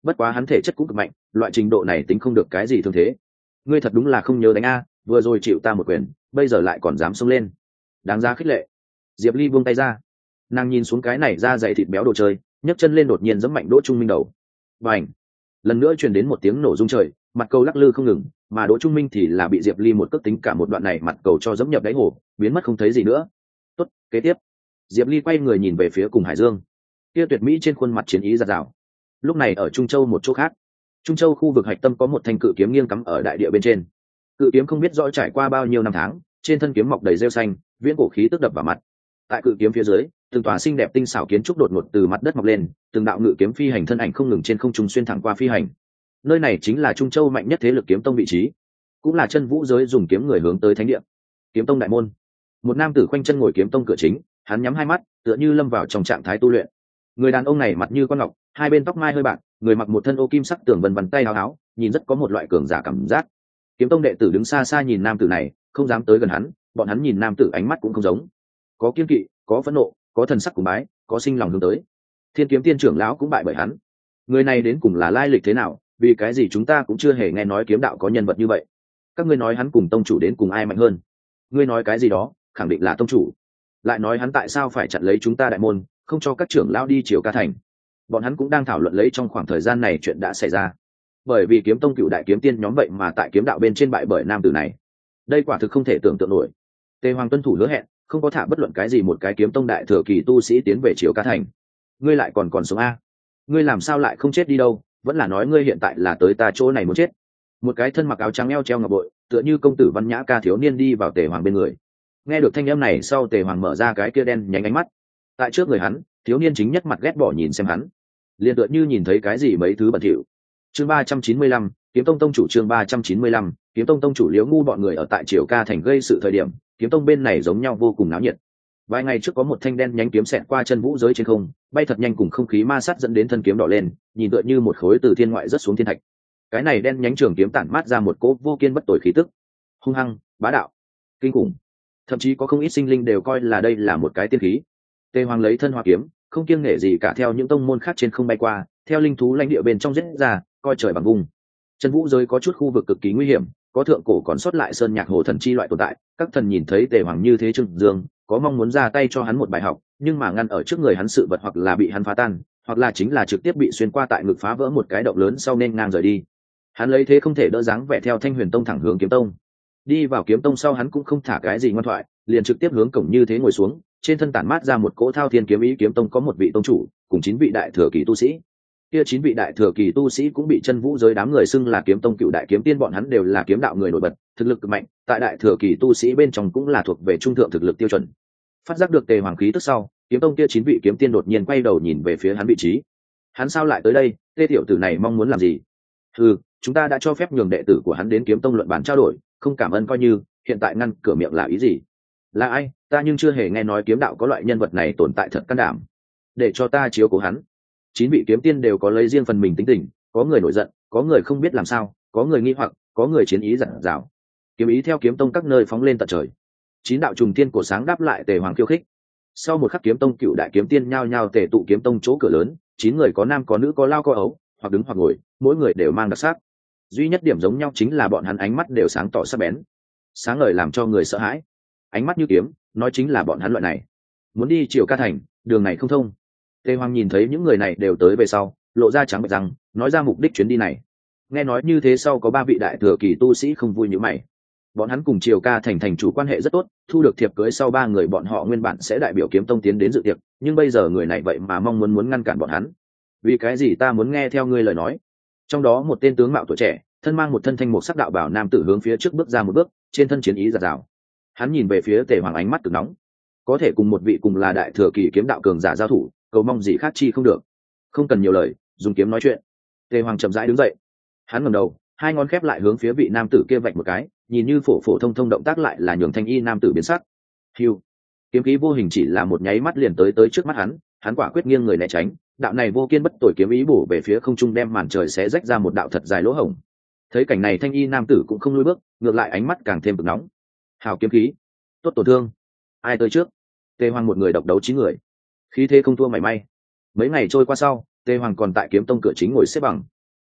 bất quá hắn thể chất cũng cực mạnh, loại trình độ này tính không được cái gì thương thế. Ngươi thật đúng là không nhớ đánh a, vừa rồi chịu ta một quyền, bây giờ lại còn dám xông lên, đáng ra khích lệ. Diệp Ly buông tay ra, nàng nhìn xuống cái này da dày thịt béo đồ chơi, nhấc chân lên đột nhiên giẫm mạnh Đỗ Trung Minh đầu. Bành! Lần nữa truyền đến một tiếng nổ rung trời, mặt cầu lắc lư không ngừng, mà Đỗ Trung Minh thì là bị Diệp Ly một cước tính cả một đoạn này mặt cầu cho giẫm nhập đáy hồ, biến mất không thấy gì nữa. Tốt, kế tiếp. Diệp Ly quay người nhìn về phía cùng Hải Dương, kia tuyệt mỹ trên khuôn mặt chiến ý giạt rào. Lúc này ở Trung Châu một chỗ khác, Trung Châu khu vực hạch tâm có một thanh cự kiếm nghiêng cắm ở đại địa bên trên. Cự kiếm không biết rõ trải qua bao nhiêu năm tháng, trên thân kiếm mọc đầy rêu xanh, viễn cổ khí tức đập vào mặt. Tại cự kiếm phía dưới, từng tòa xinh đẹp tinh xảo kiến trúc đột ngột từ mặt đất mọc lên, từng đạo ngự kiếm phi hành thân ảnh không ngừng trên không trung xuyên thẳng qua phi hành. Nơi này chính là Trung Châu mạnh nhất thế lực kiếm tông vị trí, cũng là chân vũ giới dùng kiếm người hướng tới thánh địa. Kiếm tông đại môn. Một nam tử khoanh chân ngồi kiếm tông cửa chính, hắn nhắm hai mắt, tựa như lâm vào trong trạng thái tu luyện. Người đàn ông này mặt như con ngọc, hai bên tóc mai hơi bạc, người mặc một thân ô kim sắc tưởng vân vân tay áo áo, nhìn rất có một loại cường giả cảm giác. Kiếm tông đệ tử đứng xa xa nhìn nam tử này, không dám tới gần hắn, bọn hắn nhìn nam tử ánh mắt cũng không giống, có kiên kỵ, có phẫn nộ, có thần sắc cùng bái, có sinh lòng hướng tới. Thiên kiếm tiên trưởng lão cũng bại bởi hắn. Người này đến cùng là lai lịch thế nào, vì cái gì chúng ta cũng chưa hề nghe nói kiếm đạo có nhân vật như vậy. Các ngươi nói hắn cùng tông chủ đến cùng ai mạnh hơn? Ngươi nói cái gì đó, khẳng định là tông chủ. Lại nói hắn tại sao phải chặn lấy chúng ta đại môn, không cho các trưởng lão đi Triều Ca thành? Bọn hắn cũng đang thảo luận lấy trong khoảng thời gian này chuyện đã xảy ra. Bởi vì kiếm tông cựu đại kiếm tiên nhóm vậy mà tại kiếm đạo bên trên bại bởi nam tử này, đây quả thực không thể tưởng tượng nổi. Tề Hoàng tuân thủ hứa hẹn, không có thả bất luận cái gì một cái kiếm tông đại thừa kỳ tu sĩ tiến về Triều Ca thành. Ngươi lại còn sống a? Ngươi làm sao lại không chết đi đâu? Vẫn là nói ngươi hiện tại là tới ta chỗ này muốn chết? Một cái thân mặc áo trắng eo treo ngọc bội, tựa như công tử văn nhã ca thiếu niên đi vào Tề Hoàng bên người. Nghe được thanh âm này sau, Tề Hoàng mở ra cái kia đen nhánh ánh mắt. Tại trước người hắn, thiếu niên chính nhất mặt ghét bỏ nhìn xem hắn, liền tựa như nhìn thấy cái gì mấy thứ bẩn thỉu. Chương 395, kiếm tông tông chủ. Chương 395, kiếm tông tông chủ. Liễu Ngu bọn người ở tại Triều Ca thành gây sự thời điểm, kiếm tông bên này giống nhau vô cùng náo nhiệt. Vài ngày trước có một thanh đen nhánh kiếm xẹt qua chân vũ giới trên không, bay thật nhanh cùng không khí ma sát dẫn đến thân kiếm đỏ lên, nhìn tựa như một khối từ thiên ngoại rớt xuống thiên thạch. Cái này đen nhánh trường kiếm tản mát ra một cỗ vô kiên bất tồi khí tức, hung hăng, bá đạo, kinh khủng. Thậm chí có không ít sinh linh đều coi là đây là một cái tiên khí. Tề Hoàng lấy thân hoa kiếm, không kiêng nể gì cả theo những tông môn khác trên không bay qua, theo linh thú lãnh địa bên trong giết ra, coi trời bằng vùng. Chân vũ giới có chút khu vực cực kỳ nguy hiểm, có thượng cổ còn sót lại sơn nhạc hồ thần chi loại tồn tại, các thần nhìn thấy Tề Hoàng như thế trừng dương, có mong muốn ra tay cho hắn một bài học, nhưng mà ngăn ở trước người hắn sự vật hoặc là bị hắn phá tan, hoặc là chính là trực tiếp bị xuyên qua tại ngực phá vỡ một cái động lớn sau nên ngang rời đi. Hắn lấy thế không thể đỡ dáng vẻ theo Thanh Huyền Tông thẳng hướng Kiếm Tông. Đi vào Kiếm Tông sau hắn cũng không thả cái gì ngoan thoại, liền trực tiếp hướng cổng như thế ngồi xuống, trên thân tản mát ra một cỗ thao thiên kiếm ý. Kiếm Tông có một vị tông chủ, cùng 9 vị đại thừa kỳ tu sĩ. Kia 9 vị đại thừa kỳ tu sĩ cũng bị chân vũ giới đám người xưng là Kiếm Tông cựu đại kiếm tiên, bọn hắn đều là kiếm đạo người nổi bật, thực lực cực mạnh, tại đại thừa kỳ tu sĩ bên trong cũng là thuộc về trung thượng thực lực tiêu chuẩn. Phát giác được Tề Hoàng khí tức sau, Kiếm Tông kia 9 vị kiếm tiên đột nhiên quay đầu nhìn về phía hắn vị trí. Hắn sao lại tới đây? Tê tiểu tử này mong muốn làm gì? Chúng ta đã cho phép nhường đệ tử của hắn đến Kiếm Tông luận bàn trao đổi, không cảm ơn coi như, hiện tại ngăn cửa miệng là ý gì? Là ai? Ta nhưng chưa hề nghe nói kiếm đạo có loại nhân vật này tồn tại, thật can đảm. Để cho ta chiếu cố hắn. 9 vị kiếm tiên đều có lấy riêng phần mình tính tình, có người nổi giận, có người không biết làm sao, có người nghi hoặc, có người chiến ý dặn dào. Kiếm ý theo Kiếm Tông các nơi phóng lên tận trời. 9 đạo trùng tiên cổ sáng đáp lại Tề Hoàng khiêu khích. Sau một khắc Kiếm Tông cựu đại kiếm tiên nhao nhao tề tụ Kiếm Tông chỗ cửa lớn, 9 người có nam có nữ, có lao có ấu, hoặc đứng hoặc ngồi, mỗi người đều mang đặc sắc. Duy nhất điểm giống nhau chính là bọn hắn ánh mắt đều sáng tỏ sắc bén, sáng ngời làm cho người sợ hãi. Ánh mắt như kiếm, nói chính là bọn hắn loại này muốn đi Triều Ca thành, đường này không thông. Tề Hoàng nhìn thấy những người này đều tới về sau, lộ ra trắng bệch răng, nói ra mục đích chuyến đi này. Nghe nói như thế sau có 3 vị đại thừa kỳ tu sĩ không vui như mày. Bọn hắn cùng Triều Ca thành thành chủ quan hệ rất tốt, thu được thiệp cưới sau 3 người bọn họ nguyên bản sẽ đại biểu Kiếm Tông tiến đến dự tiệc, nhưng bây giờ người này vậy mà mong muốn ngăn cản bọn hắn. Vì cái gì ta muốn nghe theo ngươi lời nói? Trong đó một tên tướng mạo tuổi trẻ, thân mang một thân thanh mục sắc đạo bảo nam tử hướng phía trước bước ra một bước, trên thân chiến ý dạt dào. Hắn nhìn về phía Tề Hoàng ánh mắt cực nóng, có thể cùng một vị cùng là đại thừa kỳ kiếm đạo cường giả giao thủ, cầu mong gì khác chi không được. Không cần nhiều lời, dùng kiếm nói chuyện. Tề Hoàng chậm rãi đứng dậy, hắn ngẩng đầu, hai ngón khép lại hướng phía vị nam tử kia vạch một cái, nhìn như phổ phổ thông thông động tác lại là nhường thanh y nam tử biến sắc. Hiu, kiếm khí vô hình chỉ là một nháy mắt liền tới trước mắt hắn, hắn quả quyết nghiêng người né tránh, đạo này vô kiên bất tồi kiếm ý bổ về phía không trung, đem màn trời xé rách ra một đạo thật dài lỗ hổng. Thấy cảnh này thanh y nam tử cũng không lùi bước, ngược lại ánh mắt càng thêm cực nóng. Hào kiếm khí, tốt tổn thương. Ai tới trước? Tề Hoàng một người độc đấu 9 người, khí thế không thua mảy may. Mấy ngày trôi qua sau, Tề Hoàng còn tại Kiếm Tông cửa chính ngồi xếp bằng,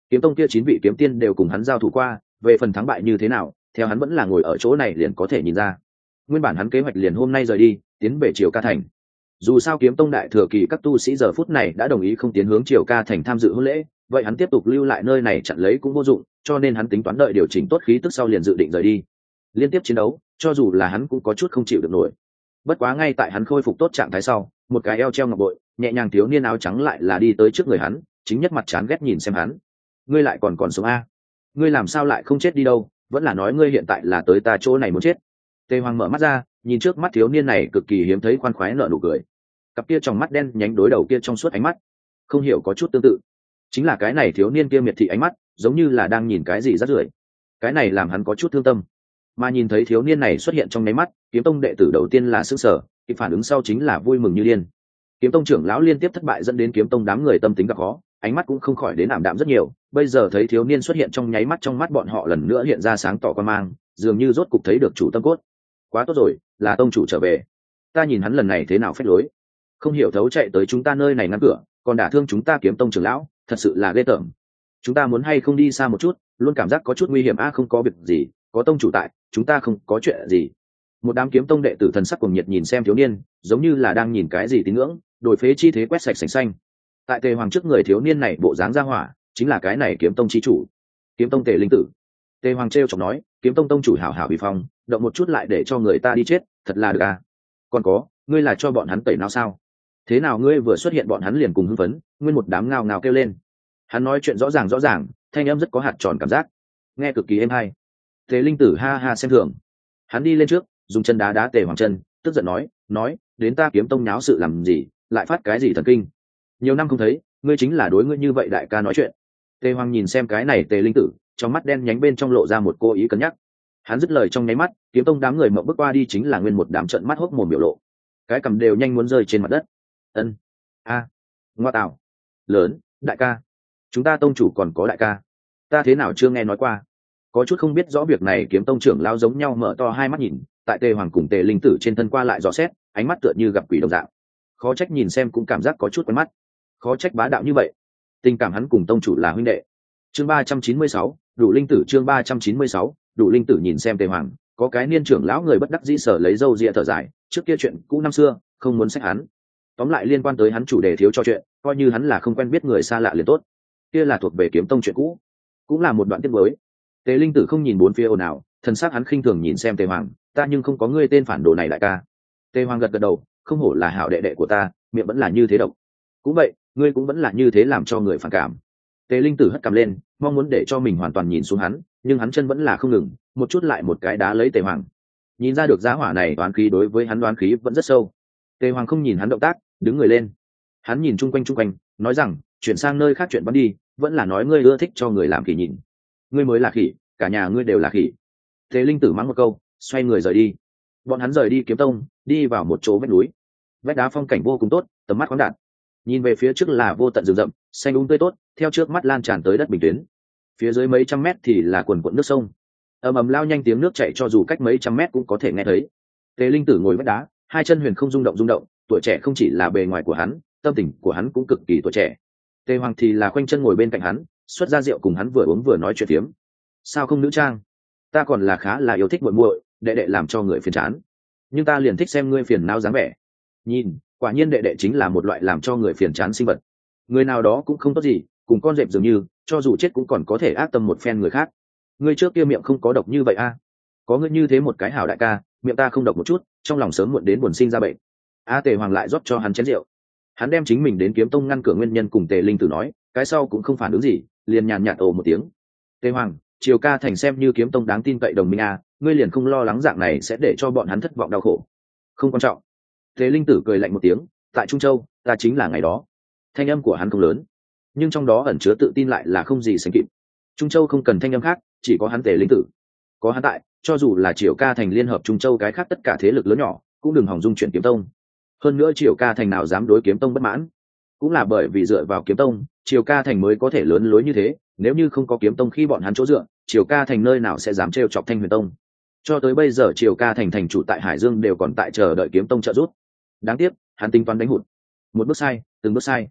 kiếm tông kia 9 vị kiếm tiên đều cùng hắn giao thủ qua, về phần thắng bại như thế nào theo hắn vẫn là ngồi ở chỗ này liền có thể nhìn ra. Nguyên bản hắn kế hoạch liền hôm nay rời đi tiến về Triều Ca Thành. Dù sao kiếm tông đại thừa kỳ các tu sĩ giờ phút này đã đồng ý không tiến hướng Triều Ca Thành tham dự hôn lễ, vậy hắn tiếp tục lưu lại nơi này chặn lấy cũng vô dụng, cho nên hắn tính toán đợi điều chỉnh tốt khí tức sau liền dự định rời đi. Liên tiếp chiến đấu cho dù là hắn cũng có chút không chịu được nổi. Bất quá ngay tại hắn khôi phục tốt trạng thái sau, một cái eo treo ngọc bội nhẹ nhàng thiếu niên áo trắng lại là đi tới trước người hắn, chính nhất mặt chán ghét nhìn xem hắn. Ngươi lại còn sống a? Ngươi làm sao lại không chết đi đâu, vẫn là nói ngươi hiện tại là tới ta chỗ này muốn chết? Tề Hoàng mở mắt ra, nhìn trước mắt thiếu niên này cực kỳ hiếm thấy khoan khoái nở nụ cười. Cặp kia trong mắt đen nhánh đối đầu kia trong suốt ánh mắt, không hiểu có chút tương tự. Chính là cái này thiếu niên kia miệt thị ánh mắt, giống như là đang nhìn cái gì rác rưởi. Cái này làm hắn có chút thương tâm. Mà nhìn thấy thiếu niên này xuất hiện trong nháy mắt, kiếm tông đệ tử đầu tiên là sửng sở, kịp phản ứng sau chính là vui mừng như điên. Kiếm tông trưởng lão liên tiếp thất bại dẫn đến kiếm tông đám người tâm tính gặp khó, ánh mắt cũng không khỏi đến ảm đạm rất nhiều. Bây giờ thấy thiếu niên xuất hiện trong nháy mắt, trong mắt bọn họ lần nữa hiện ra sáng tỏ quan mang, dường như rốt cục thấy được chủ tâm cốt. Quá tốt rồi, là tông chủ trở về. Ta nhìn hắn lần này thế nào phép lối, không hiểu thấu chạy tới chúng ta nơi này ngăn cửa, còn đả thương chúng ta kiếm tông trưởng lão, thật sự là ghê tởm. Chúng ta muốn hay không đi xa một chút, luôn cảm giác có chút nguy hiểm. Không có việc gì, có tông chủ tại, chúng ta không có chuyện gì. Một đám kiếm tông đệ tử thần sắc cuồng nhiệt nhìn xem thiếu niên, giống như là đang nhìn cái gì tín ngưỡng, đổi phế chi thế quét sạch sành xanh. Tại Tề Hoàng trước người thiếu niên này bộ dáng ra hỏa, chính là cái này kiếm tông chi chủ, kiếm tông Tề Linh Tử. Tề Hoàng trêu chọc nói, kiếm tông tông chủ hảo hảo bị phong, động một chút lại để cho người ta đi chết, thật là được à? Còn có, ngươi là cho bọn hắn tẩy não sao? Thế nào ngươi vừa xuất hiện bọn hắn liền cùng hưng phấn, nguyên một đám ngao ngao kêu lên. Hắn nói chuyện rõ ràng, thanh âm rất có hạt tròn cảm giác, nghe cực kỳ êm hay. Tề Linh Tử ha ha xem thường, hắn đi lên trước, dùng chân đá đá Tề Hoàng chân, tức giận nói, đến ta kiếm tông nháo sự làm gì, lại phát cái gì thần kinh? Nhiều năm không thấy, ngươi chính là đối ngươi như vậy đại ca nói chuyện. Tề Hoàng nhìn xem cái này Tề Linh Tử, trong mắt đen nhánh bên trong lộ ra một cô ý cân nhắc. Hắn dứt lời trong nháy mắt, kiếm tông đám người mộng bước qua đi chính là nguyên một đám trận mắt hốc mồm biểu lộ, cái cầm đều nhanh muốn rơi trên mặt đất. Ân, a, ngoa tạo, lớn, đại ca, chúng ta tông chủ còn có đại ca, ta thế nào chưa nghe nói qua? Có chút không biết rõ việc này kiếm tông trưởng lao giống nhau mở to hai mắt nhìn, tại Tề Hoàng cùng Tề Linh Tử trên thân qua lại dò xét, ánh mắt tựa như gặp quỷ đồng dạng. Khó trách nhìn xem cũng cảm giác có chút quen mắt, khó trách bá đạo như vậy. Tình cảm hắn cùng tông chủ là huynh đệ. Chương 396, đủ linh tử. Chương 396, đủ linh tử. Nhìn xem Tề Hoàng, có cái niên trưởng lão người bất đắc dĩ sở lấy râu ria thở dài, trước kia chuyện cũ năm xưa không muốn sách hắn. Tóm lại liên quan tới hắn chủ đề thiếu cho chuyện, coi như hắn là không quen biết người xa lạ liền tốt. Kia là thuộc về kiếm tông chuyện cũ, cũng là một đoạn tiếp mới. Tề Linh Tử không nhìn bốn phía ồn ào, thần sắc hắn khinh thường nhìn xem Tề Hoàng, ta nhưng không có ngươi tên phản đồ này đại ca. Tề Hoàng gật gật đầu, không hổ là hảo đệ đệ của ta, miệng vẫn là như thế độc. Cũng vậy, ngươi cũng vẫn là như thế làm cho người phản cảm. Tề Linh Tử hất cằm lên, mong muốn để cho mình hoàn toàn nhìn xuống hắn, nhưng hắn chân vẫn là không ngừng, một chút lại một cái đá lấy Tề Hoàng. Nhìn ra được giá hỏa này đoán khí đối với hắn đoán khí vẫn rất sâu. Tề Hoàng không nhìn hắn động tác, đứng người lên. Hắn nhìn chung quanh, nói rằng, chuyển sang nơi khác chuyện bắn đi, vẫn là nói ngươi ưa thích cho người làm khỉ nhìn. Ngươi mới là khỉ, cả nhà ngươi đều là khỉ. Tề Linh Tử mắng một câu, xoay người rời đi. Bọn hắn rời đi kiếm tông, đi vào một chỗ vách núi. Vách đá phong cảnh vô cùng tốt, tầm mắt khoáng đạt. Nhìn về phía trước là vô tận rừng rậm, xanh tươi tốt, theo trước mắt lan tràn tới đất bình tuyến. Phía dưới mấy trăm mét thì là quần quận nước sông, ầm ầm lao nhanh tiếng nước chảy cho dù cách mấy trăm mét cũng có thể nghe thấy. Tề Linh Tử ngồi vách đá, hai chân huyền không rung động, tuổi trẻ không chỉ là bề ngoài của hắn, tâm tình của hắn cũng cực kỳ tuổi trẻ. Tề Hoàng thì là khoanh chân ngồi bên cạnh hắn, xuất ra rượu cùng hắn vừa uống vừa nói chuyện phiếm. Sao không nữ trang? Ta còn là khá là yêu thích muội muội, đệ đệ làm cho người phiền chán, nhưng ta liền thích xem ngươi phiền não dáng vẻ. Nhìn, quả nhiên đệ đệ chính là một loại làm cho người phiền chán sinh vật. Người nào đó cũng không tốt gì, cùng con rệp dường như, cho dù chết cũng còn có thể ác tâm một phen người khác. Ngươi trước kia miệng không có độc như vậy a? Có ngươi như thế một cái hảo đại ca, miệng ta không độc một chút, trong lòng sớm muộn đến buồn sinh ra bệnh. Tề Hoàng lại rót cho hắn chén rượu. Hắn đem chính mình đến kiếm tông ngăn cửa nguyên nhân cùng Tề Linh Tử nói, cái sau cũng không phản ứng gì, liền nhàn nhạt ồ một tiếng. Tề Hoàng, Triều Ca Thành xem như kiếm tông đáng tin cậy đồng minh ngươi liền không lo lắng dạng này sẽ để cho bọn hắn thất vọng đau khổ? Không quan trọng. Tề Linh Tử cười lạnh một tiếng, tại Trung Châu, ta chính là ngày đó. Thanh âm của hắn không lớn, nhưng trong đó ẩn chứa tự tin lại là không gì sánh kịp. Trung Châu không cần thanh âm khác, chỉ có hắn Tề Linh Tử. Có hắn tại, cho dù là Triều Ca Thành liên hợp Trung Châu cái khác tất cả thế lực lớn nhỏ, cũng đừng hòng dung chuyển kiếm tông. Hơn nữa Triều Ca Thành nào dám đối kiếm tông bất mãn? Cũng là bởi vì dựa vào kiếm tông, Triều Ca Thành mới có thể lớn lối như thế, nếu như không có kiếm tông khi bọn hắn chỗ dựa, Triều Ca Thành nơi nào sẽ dám trêu chọc Thanh Huyền Tông? Cho tới bây giờ Triều Ca Thành thành chủ tại Hải Dương đều còn tại chờ đợi kiếm tông trợ giúp. Đáng tiếc, hắn tính toán đánh hụt. Một bước sai, từng bước sai.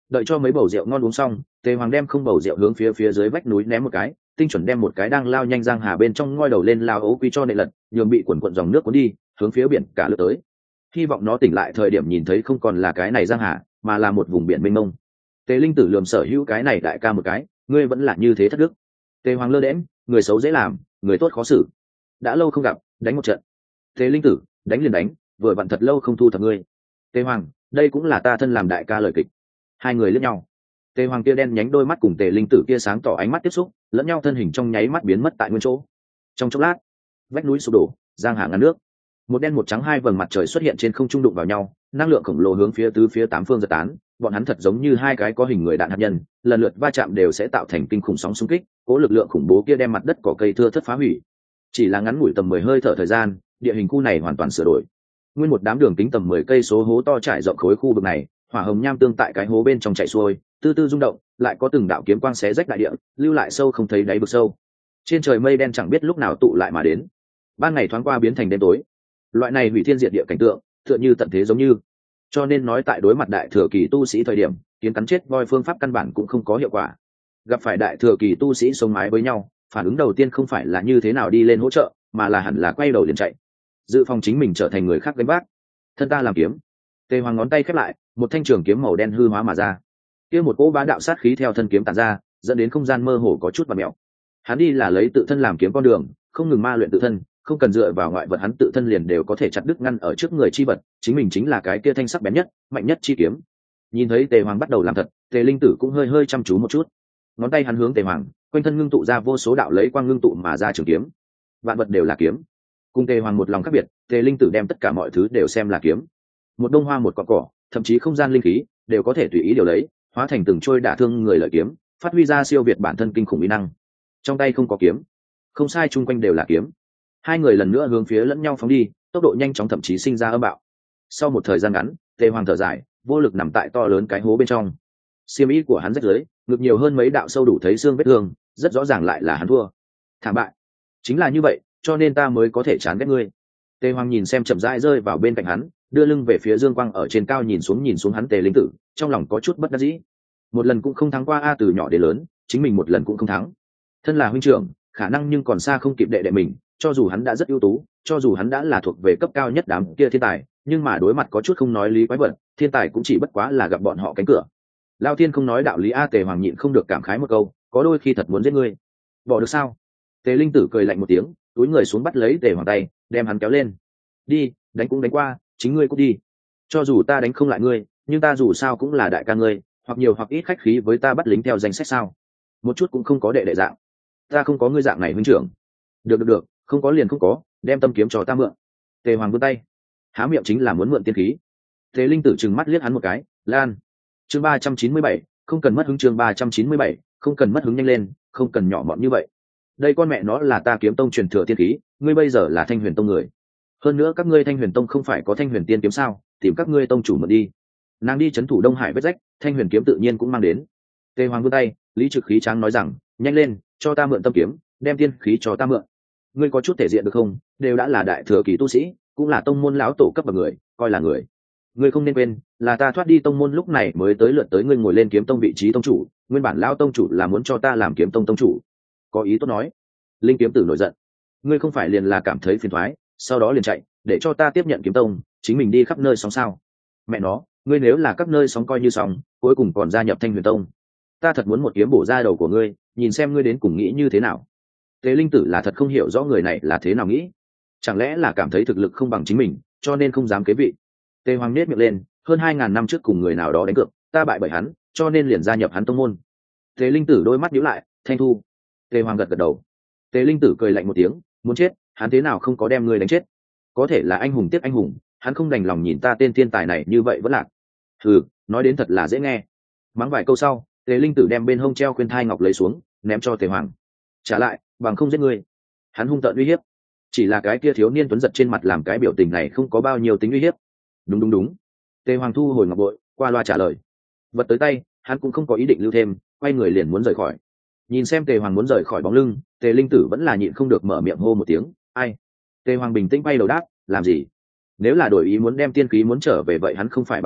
Đợi cho mấy bầu rượu ngon uống xong, tề hoàng đem không bầu rượu hướng phía dưới vách núi ném một cái, tinh chuẩn đem một cái đang lao nhanh giang hà bên trong ngoi đầu lên lao ấu quy cho nệ lật, nhường bị quần quận dòng nước cuốn đi, hướng phía biển cả lướt tới. Hy vọng nó tỉnh lại thời điểm nhìn thấy không còn là cái này giang hà, mà là một vùng biển mênh mông. Tề linh tử lườm sở hữu cái này đại ca một cái, ngươi vẫn là như thế thất đức. Tề hoàng lơ đễm, người xấu dễ làm, người tốt khó xử. Đã lâu không gặp, đánh một trận. Tề linh tử, đánh liền đánh, vừa vặn thật lâu không thu thập ngươi. Tề hoàng, đây cũng là ta thân làm đại ca lời kịch. Hai người liếc nhau. Tề hoàng kia đen nhánh đôi mắt cùng tề linh tử kia sáng tỏ ánh mắt tiếp xúc, lẫn nhau thân hình trong nháy mắt biến mất tại nguyên chỗ. Trong chốc lát, vách núi sụp đổ, giang hà ngăn nước. Một đen một trắng hai vầng mặt trời xuất hiện trên không trung đụng vào nhau, năng lượng khổng lồ hướng phía tứ phía tám phương giật tán, bọn hắn thật giống như hai cái có hình người đạn hạt nhân, lần lượt va chạm đều sẽ tạo thành kinh khủng sóng xung kích, cố lực lượng khủng bố kia đem mặt đất cỏ cây thưa thớt phá hủy. Chỉ là ngắn ngủi tầm 10 hơi thở thời gian, địa hình khu này hoàn toàn sửa đổi. Nguyên một đám đường kính tầm 10 cây số hố to trải rộng khối khu vực này, hỏa hồng nham tương tại cái hố bên trong chảy xuôi, tư tư rung động, lại có từng đạo kiếm quang xé rách đại địa, lưu lại sâu không thấy đáy vực sâu. Trên trời mây đen chẳng biết lúc nào tụ lại mà đến. Ban ngày thoáng qua biến thành đêm tối. Loại này hủy thiên diệt địa cảnh tượng, tựa như tận thế giống như. Cho nên nói tại đối mặt đại thừa kỳ tu sĩ thời điểm, kiếm cắn chết voi phương pháp căn bản cũng không có hiệu quả. Gặp phải đại thừa kỳ tu sĩ sống mái với nhau, phản ứng đầu tiên không phải là như thế nào đi lên hỗ trợ, mà là hẳn là quay đầu liền chạy, dự phòng chính mình trở thành người khác gánh vác. Thân ta làm kiếm. Tề hoàng ngón tay khép lại, một thanh trường kiếm màu đen hư hóa mà ra. Kia một cỗ bá đạo sát khí theo thân kiếm tản ra, dẫn đến không gian mơ hồ có chút vặn mèo. Hắn đi là lấy tự thân làm kiếm con đường, không ngừng ma luyện tự thân, không cần dựa vào ngoại vật, hắn tự thân liền đều có thể chặt đứt ngăn ở trước người chi vật, chính mình chính là cái kia thanh sắc bén nhất, mạnh nhất chi kiếm. Nhìn thấy Tề hoàng bắt đầu làm thật, Tề linh tử cũng hơi hơi chăm chú một chút. Ngón tay hắn hướng Tề hoàng, quanh thân ngưng tụ ra vô số đạo lấy quang ngưng tụ mà ra trường kiếm. Vạn vật đều là kiếm. Cùng Tề hoàng một lòng khác biệt, Tề linh tử đem tất cả mọi thứ đều xem là kiếm. Một bông hoa, một cọng cỏ, thậm chí không gian linh khí đều có thể tùy ý điều lấy, hóa thành từng trôi đả thương người lợi kiếm, phát huy ra siêu việt bản thân kinh khủng uy năng. Trong tay không có kiếm, không sai, chung quanh đều là kiếm. Hai người lần nữa hướng phía lẫn nhau phóng đi, tốc độ nhanh chóng, thậm chí sinh ra âm bạo. Sau một thời gian ngắn, Tề hoàng thở dài, vô lực nằm tại to lớn cái hố bên trong. Xiêm y của hắn rách rưới, ngực nhiều hơn mấy đạo sâu đủ thấy xương vết thương, rất rõ ràng lại là hắn thua, thảm bại. Chính là như vậy, cho nên ta mới có thể chán ghét ngươi. Tề hoàng nhìn xem chậm rãi rơi vào bên cạnh hắn, đưa lưng về phía dương quang ở trên cao nhìn xuống hắn. Tề linh tử trong lòng có chút bất đắc dĩ. Một lần cũng không thắng qua a, từ nhỏ đến lớn chính mình một lần cũng không thắng. Thân là huynh trưởng, khả năng nhưng còn xa không kịp đệ đệ mình. Cho dù hắn đã rất ưu tú, cho dù hắn đã là thuộc về cấp cao nhất đám kia thiên tài, nhưng mà đối mặt có chút không nói lý quái vật, thiên tài cũng chỉ bất quá là gặp bọn họ cánh cửa. Lao thiên không nói đạo lý a. Tề hoàng nhịn không được cảm khái một câu, có đôi khi thật muốn giết ngươi. Bỏ được sao? Tề linh tử cười lạnh một tiếng, túi người xuống bắt lấy Tề hoàng tay, đem hắn kéo lên. Đi, đánh cũng đánh qua, chính ngươi cũng đi. Cho dù ta đánh không lại ngươi, nhưng ta dù sao cũng là đại ca ngươi, hoặc nhiều hoặc ít khách khí với ta, bắt lính theo danh sách sao? Một chút cũng không có đệ đệ dạng. Ta không có ngươi dạng này huynh trưởng. Được, không có liền không có, đem tâm kiếm cho ta mượn. Tề hoàng vươn tay, há miệng chính là muốn mượn tiên khí. Tề linh tử trừng mắt liếc hắn một cái, lan. Chương 397, không cần mất hứng. Chương 397, không cần mất hứng, nhanh lên, không cần nhỏ mọn như vậy. Đây con mẹ nó là ta kiếm tông truyền thừa tiên khí, ngươi bây giờ là Thanh Huyền tông người. Hơn nữa các ngươi Thanh Huyền tông không phải có Thanh Huyền tiên kiếm sao, tìm các ngươi tông chủ mượn đi. Nàng đi trấn thủ Đông Hải vết rách, Thanh Huyền kiếm tự nhiên cũng mang đến. Tề hoàng vươn tay, lý trực khí tráng nói rằng, nhanh lên, cho ta mượn tâm kiếm, đem tiên khí cho ta mượn. Ngươi có chút thể diện được không? Đều đã là đại thừa kỳ tu sĩ, cũng là tông môn lão tổ cấp bậc người, coi là người. Ngươi không nên quên, là ta thoát đi tông môn lúc này mới tới lượt tới ngươi ngồi lên kiếm tông vị trí tông chủ, nguyên bản lão tông chủ là muốn cho ta làm kiếm tông tông chủ. Có ý tốt nói. Linh kiếm tử nổi giận, ngươi không phải liền là cảm thấy phiền toái, sau đó liền chạy, để cho ta tiếp nhận kiếm tông, chính mình đi khắp nơi sóng sao? Mẹ nó, ngươi nếu là các nơi sóng coi như sóng, cuối cùng còn gia nhập Thanh Huyền tông, ta thật muốn một kiếm bổ ra đầu của ngươi, nhìn xem ngươi đến cùng nghĩ như thế nào. Tế linh tử là thật không hiểu rõ người này là thế nào nghĩ, chẳng lẽ là cảm thấy thực lực không bằng chính mình, cho nên không dám kế vị. Tề hoàng nết miệng lên, hơn 2000 năm trước cùng người nào đó đánh cược, ta bại bởi hắn, cho nên liền gia nhập hắn tông môn. Tế linh tử đôi mắt nhíu lại, thanh thu. Tề hoàng gật gật đầu. Tế linh tử cười lạnh một tiếng, muốn chết, hắn thế nào không có đem ngươi đánh chết? Có thể là anh hùng tiếc anh hùng, hắn không đành lòng nhìn ta tên thiên tài này như vậy vẫn lạc. Hừ, nói đến thật là dễ nghe. Mắng vài câu sau, Tế linh tử đem bên hông treo khuyên thai ngọc lấy xuống, ném cho Tề hoàng. Trả lại, bằng không giết ngươi. Hắn hung tợn uy hiếp. Chỉ là cái kia thiếu niên tuấn giật trên mặt làm cái biểu tình này không có bao nhiêu tính uy hiếp. Đúng. Tề hoàng thu hồi ngọc bội, qua loa trả lời. Vật tới tay, hắn cũng không có ý định lưu thêm, quay người liền muốn rời khỏi. Nhìn xem Tề hoàng muốn rời khỏi bóng lưng, Tề linh tử vẫn là nhịn không được mở miệng hô một tiếng, ai? Tề hoàng bình tĩnh bay đầu đáp, làm gì? Nếu là đổi ý muốn đem tiên khí muốn trở về vậy hắn không phải bằng lòng,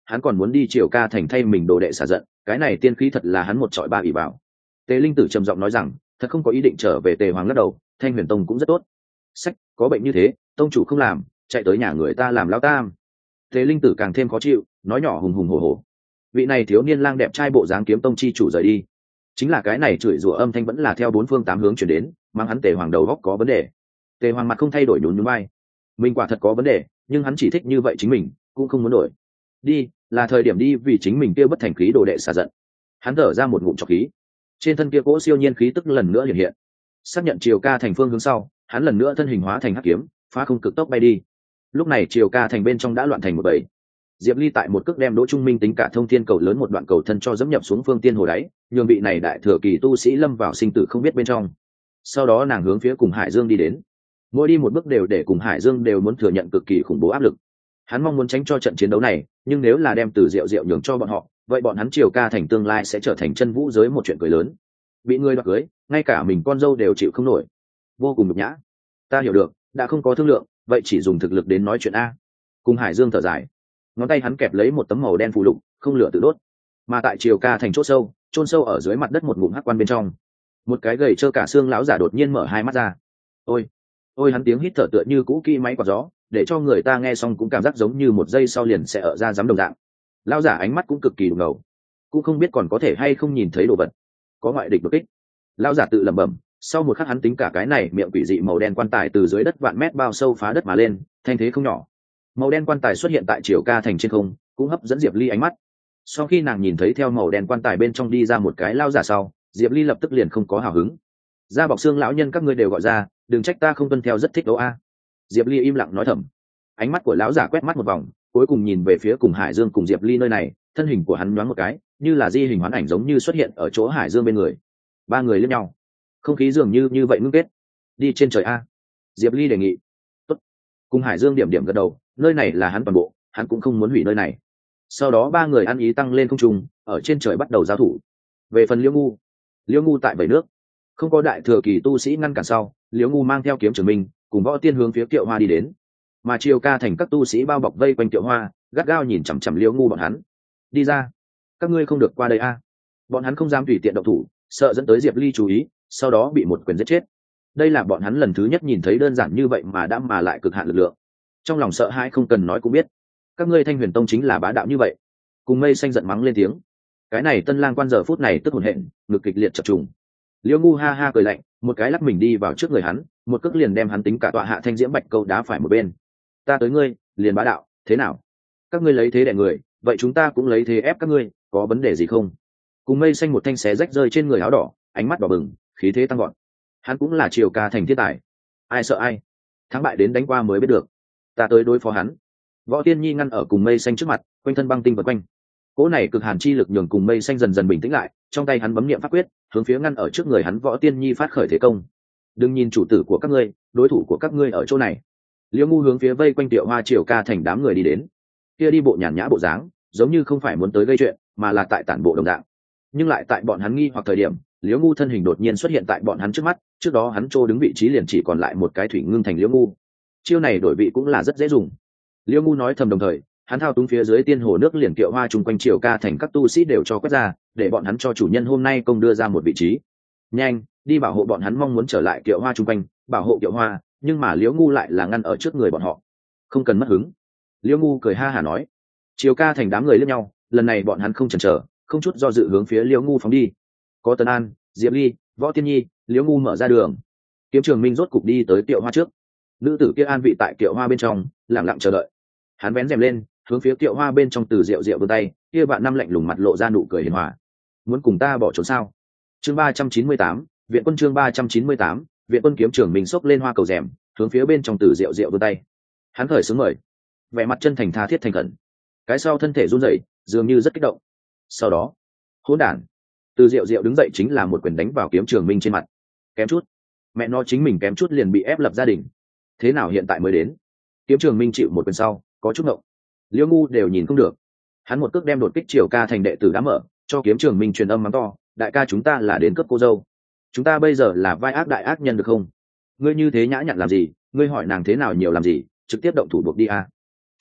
hắn còn muốn đi Triều Ca thành thay mình đồ đệ xả giận, cái này tiên khí thật là hắn một trọi ba ỷ vào. Tề Linh Tử trầm giọng nói rằng, thật không có ý định trở về. Tề Hoàng lắc đầu, Thanh Huyền Tông cũng rất tốt. Sách, có bệnh như thế, tông chủ không làm, chạy tới nhà người ta làm lão tam. Tề Linh Tử càng thêm khó chịu, nói nhỏ hùng hùng hổ hổ. Vị này thiếu niên lang đẹp trai bộ dáng kiếm tông chi chủ rời đi. Chính là cái này chửi rủa âm thanh vẫn là theo bốn phương tám hướng chuyển đến, mang hắn Tề Hoàng đầu góc có vấn đề. Tề Hoàng mặt không thay đổi nhún nhún vai. Mình quả thật có vấn đề, nhưng hắn chỉ thích như vậy chính mình, cũng không muốn đổi. Đi, là thời điểm đi vì chính mình kia bất thành khí đồ đệ xả giận. Hắn thở ra một ngụm trọc khí. Trên thân kia cỗ siêu nhiên khí tức lần nữa hiện hiện. Xác nhận Triều Ca thành phương hướng sau, hắn lần nữa thân hình hóa thành hắc kiếm, phá không cực tốc bay đi. Lúc này Triều Ca thành bên trong đã loạn thành một bầy. Diệp Ly tại một cước đem Đỗ Trung Minh tính cả thông thiên cầu lớn một đoạn cầu thân cho dẫm nhập xuống phương tiên hồ đáy, nhường vị này đại thừa kỳ tu sĩ lâm vào sinh tử không biết bên trong. Sau đó nàng hướng phía cùng Hải Dương đi đến. Mỗi đi một bước đều để cùng Hải Dương đều muốn thừa nhận cực kỳ khủng bố áp lực. Hắn mong muốn tránh cho trận chiến đấu này, nhưng nếu là đem Từ Diệu Diệu nhường cho bọn họ, vậy bọn hắn Triều Ca thành tương lai sẽ trở thành chân vũ giới một chuyện cười lớn. Bị người đoạt cưới, ngay cả mình con dâu đều chịu không nổi, vô cùng nhục nhã. Ta hiểu được, đã không có thương lượng, vậy chỉ dùng thực lực đến nói chuyện a. Cùng Hải Dương thở dài, ngón tay hắn kẹp lấy một tấm màu đen phù lục, không lửa tự đốt. Mà tại Triều Ca thành chỗ sâu, chôn sâu ở dưới mặt đất một ngụm hắc quan bên trong, một cái gầy trơ cả xương lão giả đột nhiên mở hai mắt ra. Ôi, ôi, hắn tiếng hít thở tựa như cũ kỹ máy quạt gió, để cho người ta nghe xong cũng cảm giác giống như một giây sau liền sẽ ở ra dám đồng dạng. Lão giả ánh mắt cũng cực kỳ đục ngầu, cũng không biết còn có thể hay không nhìn thấy đồ vật. Có ngoại địch đột kích. Lão giả tự lẩm bẩm, sau một khắc hắn tính cả cái này miệng quỷ dị màu đen quan tài từ dưới đất vạn mét bao sâu phá đất mà lên, thanh thế không nhỏ. Màu đen quan tài xuất hiện tại Triều Ca thành trên không, cũng hấp dẫn Diệp Ly ánh mắt. Sau khi nàng nhìn thấy theo màu đen quan tài bên trong đi ra một cái lão giả sau, Diệp Ly lập tức liền không có hào hứng. Da bọc xương lão nhân các ngươi đều gọi ra, đừng trách ta không tuân theo, rất thích đấu a. Diệp Ly im lặng nói thầm. Ánh mắt của lão giả quét mắt một vòng, cuối cùng nhìn về phía cùng Hải Dương cùng Diệp Ly nơi này, thân hình của hắn nhoáng một cái, như là di hình hoán ảnh giống như xuất hiện ở chỗ Hải Dương bên người. Ba người liếc nhau, không khí dường như vậy ngưng kết. Đi trên trời a. Diệp Ly đề nghị. Tốt. Cùng Hải Dương điểm điểm gật đầu, nơi này là hắn toàn bộ, hắn cũng không muốn hủy nơi này. Sau đó ba người ăn ý tăng lên không trung, ở trên trời bắt đầu giao thủ. Về phần Liễu Ngu tại vẩy nước, không có đại thừa kỳ tu sĩ ngăn cản sau, Liễu Ngu mang theo kiếm Trường Minh cùng Võ Tiên hướng phía Kiệu Hoa đi đến. Mà Triều Ca thành các tu sĩ bao bọc vây quanh Kiệu Hoa, gắt gao nhìn chằm chằm Liễu Ngu bọn hắn. Đi ra, các ngươi không được qua đây a. Bọn hắn không dám tùy tiện động thủ, sợ dẫn tới Diệp Ly chú ý, sau đó bị một quyền giết chết. Đây là bọn hắn lần thứ nhất nhìn thấy đơn giản như vậy mà lại cực hạn lực lượng. Trong lòng sợ hãi không cần nói cũng biết, các ngươi Thanh Huyền Tông chính là bá đạo như vậy. Cùng Mây Xanh giận mắng lên tiếng. Cái này Tân Lang quan giờ phút này tức hồn hện, ngực kịch liệt chập trùng. Liễu Ngu ha ha cười lạnh, một cái lắc mình đi vào trước người hắn, một cước liền đem hắn tính cả tọa hạ Thanh Diễm Bạch Câu đá phải một bên. Ta tới ngươi, liền bá đạo, thế nào? Các ngươi lấy thế đè người, vậy chúng ta cũng lấy thế ép các ngươi, có vấn đề gì không? Cùng Mây Xanh một thanh xé rách rơi trên người áo đỏ, ánh mắt đỏ bừng, khí thế tăng gọn. Hắn cũng là Triều Ca thành thiên tài, ai sợ ai, thắng bại đến đánh qua mới biết được. Ta tới đối phó hắn. Võ Tiên Nhi ngăn ở Cùng Mây Xanh trước mặt, quanh thân băng tinh vật quanh. Cỗ này cực hàn chi lực nhường Cùng Mây Xanh dần dần bình tĩnh lại, trong tay hắn bấm niệm pháp quyết, hướng phía ngăn ở trước người hắn Võ Tiên Nhi phát khởi thế công. Đừng nhìn chủ tử của các ngươi, đối thủ của các ngươi ở chỗ này. Liễu Ngu hướng phía vây quanh Tiệu Hoa Triều Ca thành đám người đi đến. Kia đi bộ nhàn nhã bộ dáng, giống như không phải muốn tới gây chuyện, mà là tại tản bộ đồng dạng. Nhưng lại tại bọn hắn nghi hoặc thời điểm, Liễu Ngu thân hình đột nhiên xuất hiện tại bọn hắn trước mắt, trước đó hắn trô đứng vị trí liền chỉ còn lại một cái thủy ngưng thành Liễu Ngu. Chiêu này đổi vị cũng là rất dễ dùng. Liễu Ngu nói thầm đồng thời, hắn thao túng phía dưới tiên hồ nước liền Kiệu Hoa chung quanh Triều Ca thành các tu sĩ đều cho quét ra, để bọn hắn cho chủ nhân hôm nay công đưa ra một vị trí. Nhanh, đi bảo hộ bọn hắn, mong muốn trở lại Kiệu Hoa chung quanh, bảo hộ Kiệu Hoa, nhưng mà Liễu Ngu lại là ngăn ở trước người bọn họ. Không cần mất hứng. Liễu Ngu cười ha hả nói. Triều Ca thành đám người liếc nhau, lần này bọn hắn không chần chờ, không chút do dự hướng phía Liễu Ngu phóng đi. Có Tần An, Diệp Ly, Võ Tiên Nhi, Liễu Ngu mở ra đường. Kiếm Trường Minh rốt cục đi tới Kiệu Hoa trước. Nữ tử kia an vị tại Kiệu Hoa bên trong, lặng lặng chờ đợi. Hắn vén rèm lên, hướng phía Kiệu Hoa bên trong Từ Diệu Diệu vươn tay, kia bạn năm lạnh lùng mặt lộ ra nụ cười hiền hòa. Muốn cùng ta bỏ trốn sao? Chương 398, viện quân chương 398, viện quân. Kiếm Trường Minh xốc lên hoa cầu rèm, hướng phía bên trong Từ Diệu Diệu vươn tay. Hắn khởi xướng mời, vẻ mặt chân thành tha thiết thành khẩn. Cái sau thân thể run rẩy, dường như rất kích động. Sau đó, hỗn đản. Từ Diệu Diệu đứng dậy chính là một quyền đánh vào Kiếm Trường Minh trên mặt. Kém chút, mẹ nó chính mình kém chút liền bị ép lập gia đình. Thế nào hiện tại mới đến? Kiếm Trường Minh chịu một quyền sau, có chút ngộng. Liễu Ngu đều nhìn không được. Hắn một cước đem đột kích Triều Ca thành đệ tử đã mở, cho Kiếm Trường Minh truyền âm mắng to, đại ca chúng ta là đến cướp cô dâu. Chúng ta bây giờ là vai ác đại ác nhân được không? Ngươi như thế nhã nhặn làm gì? Ngươi hỏi nàng thế nào nhiều làm gì? Trực tiếp động thủ buộc đi a.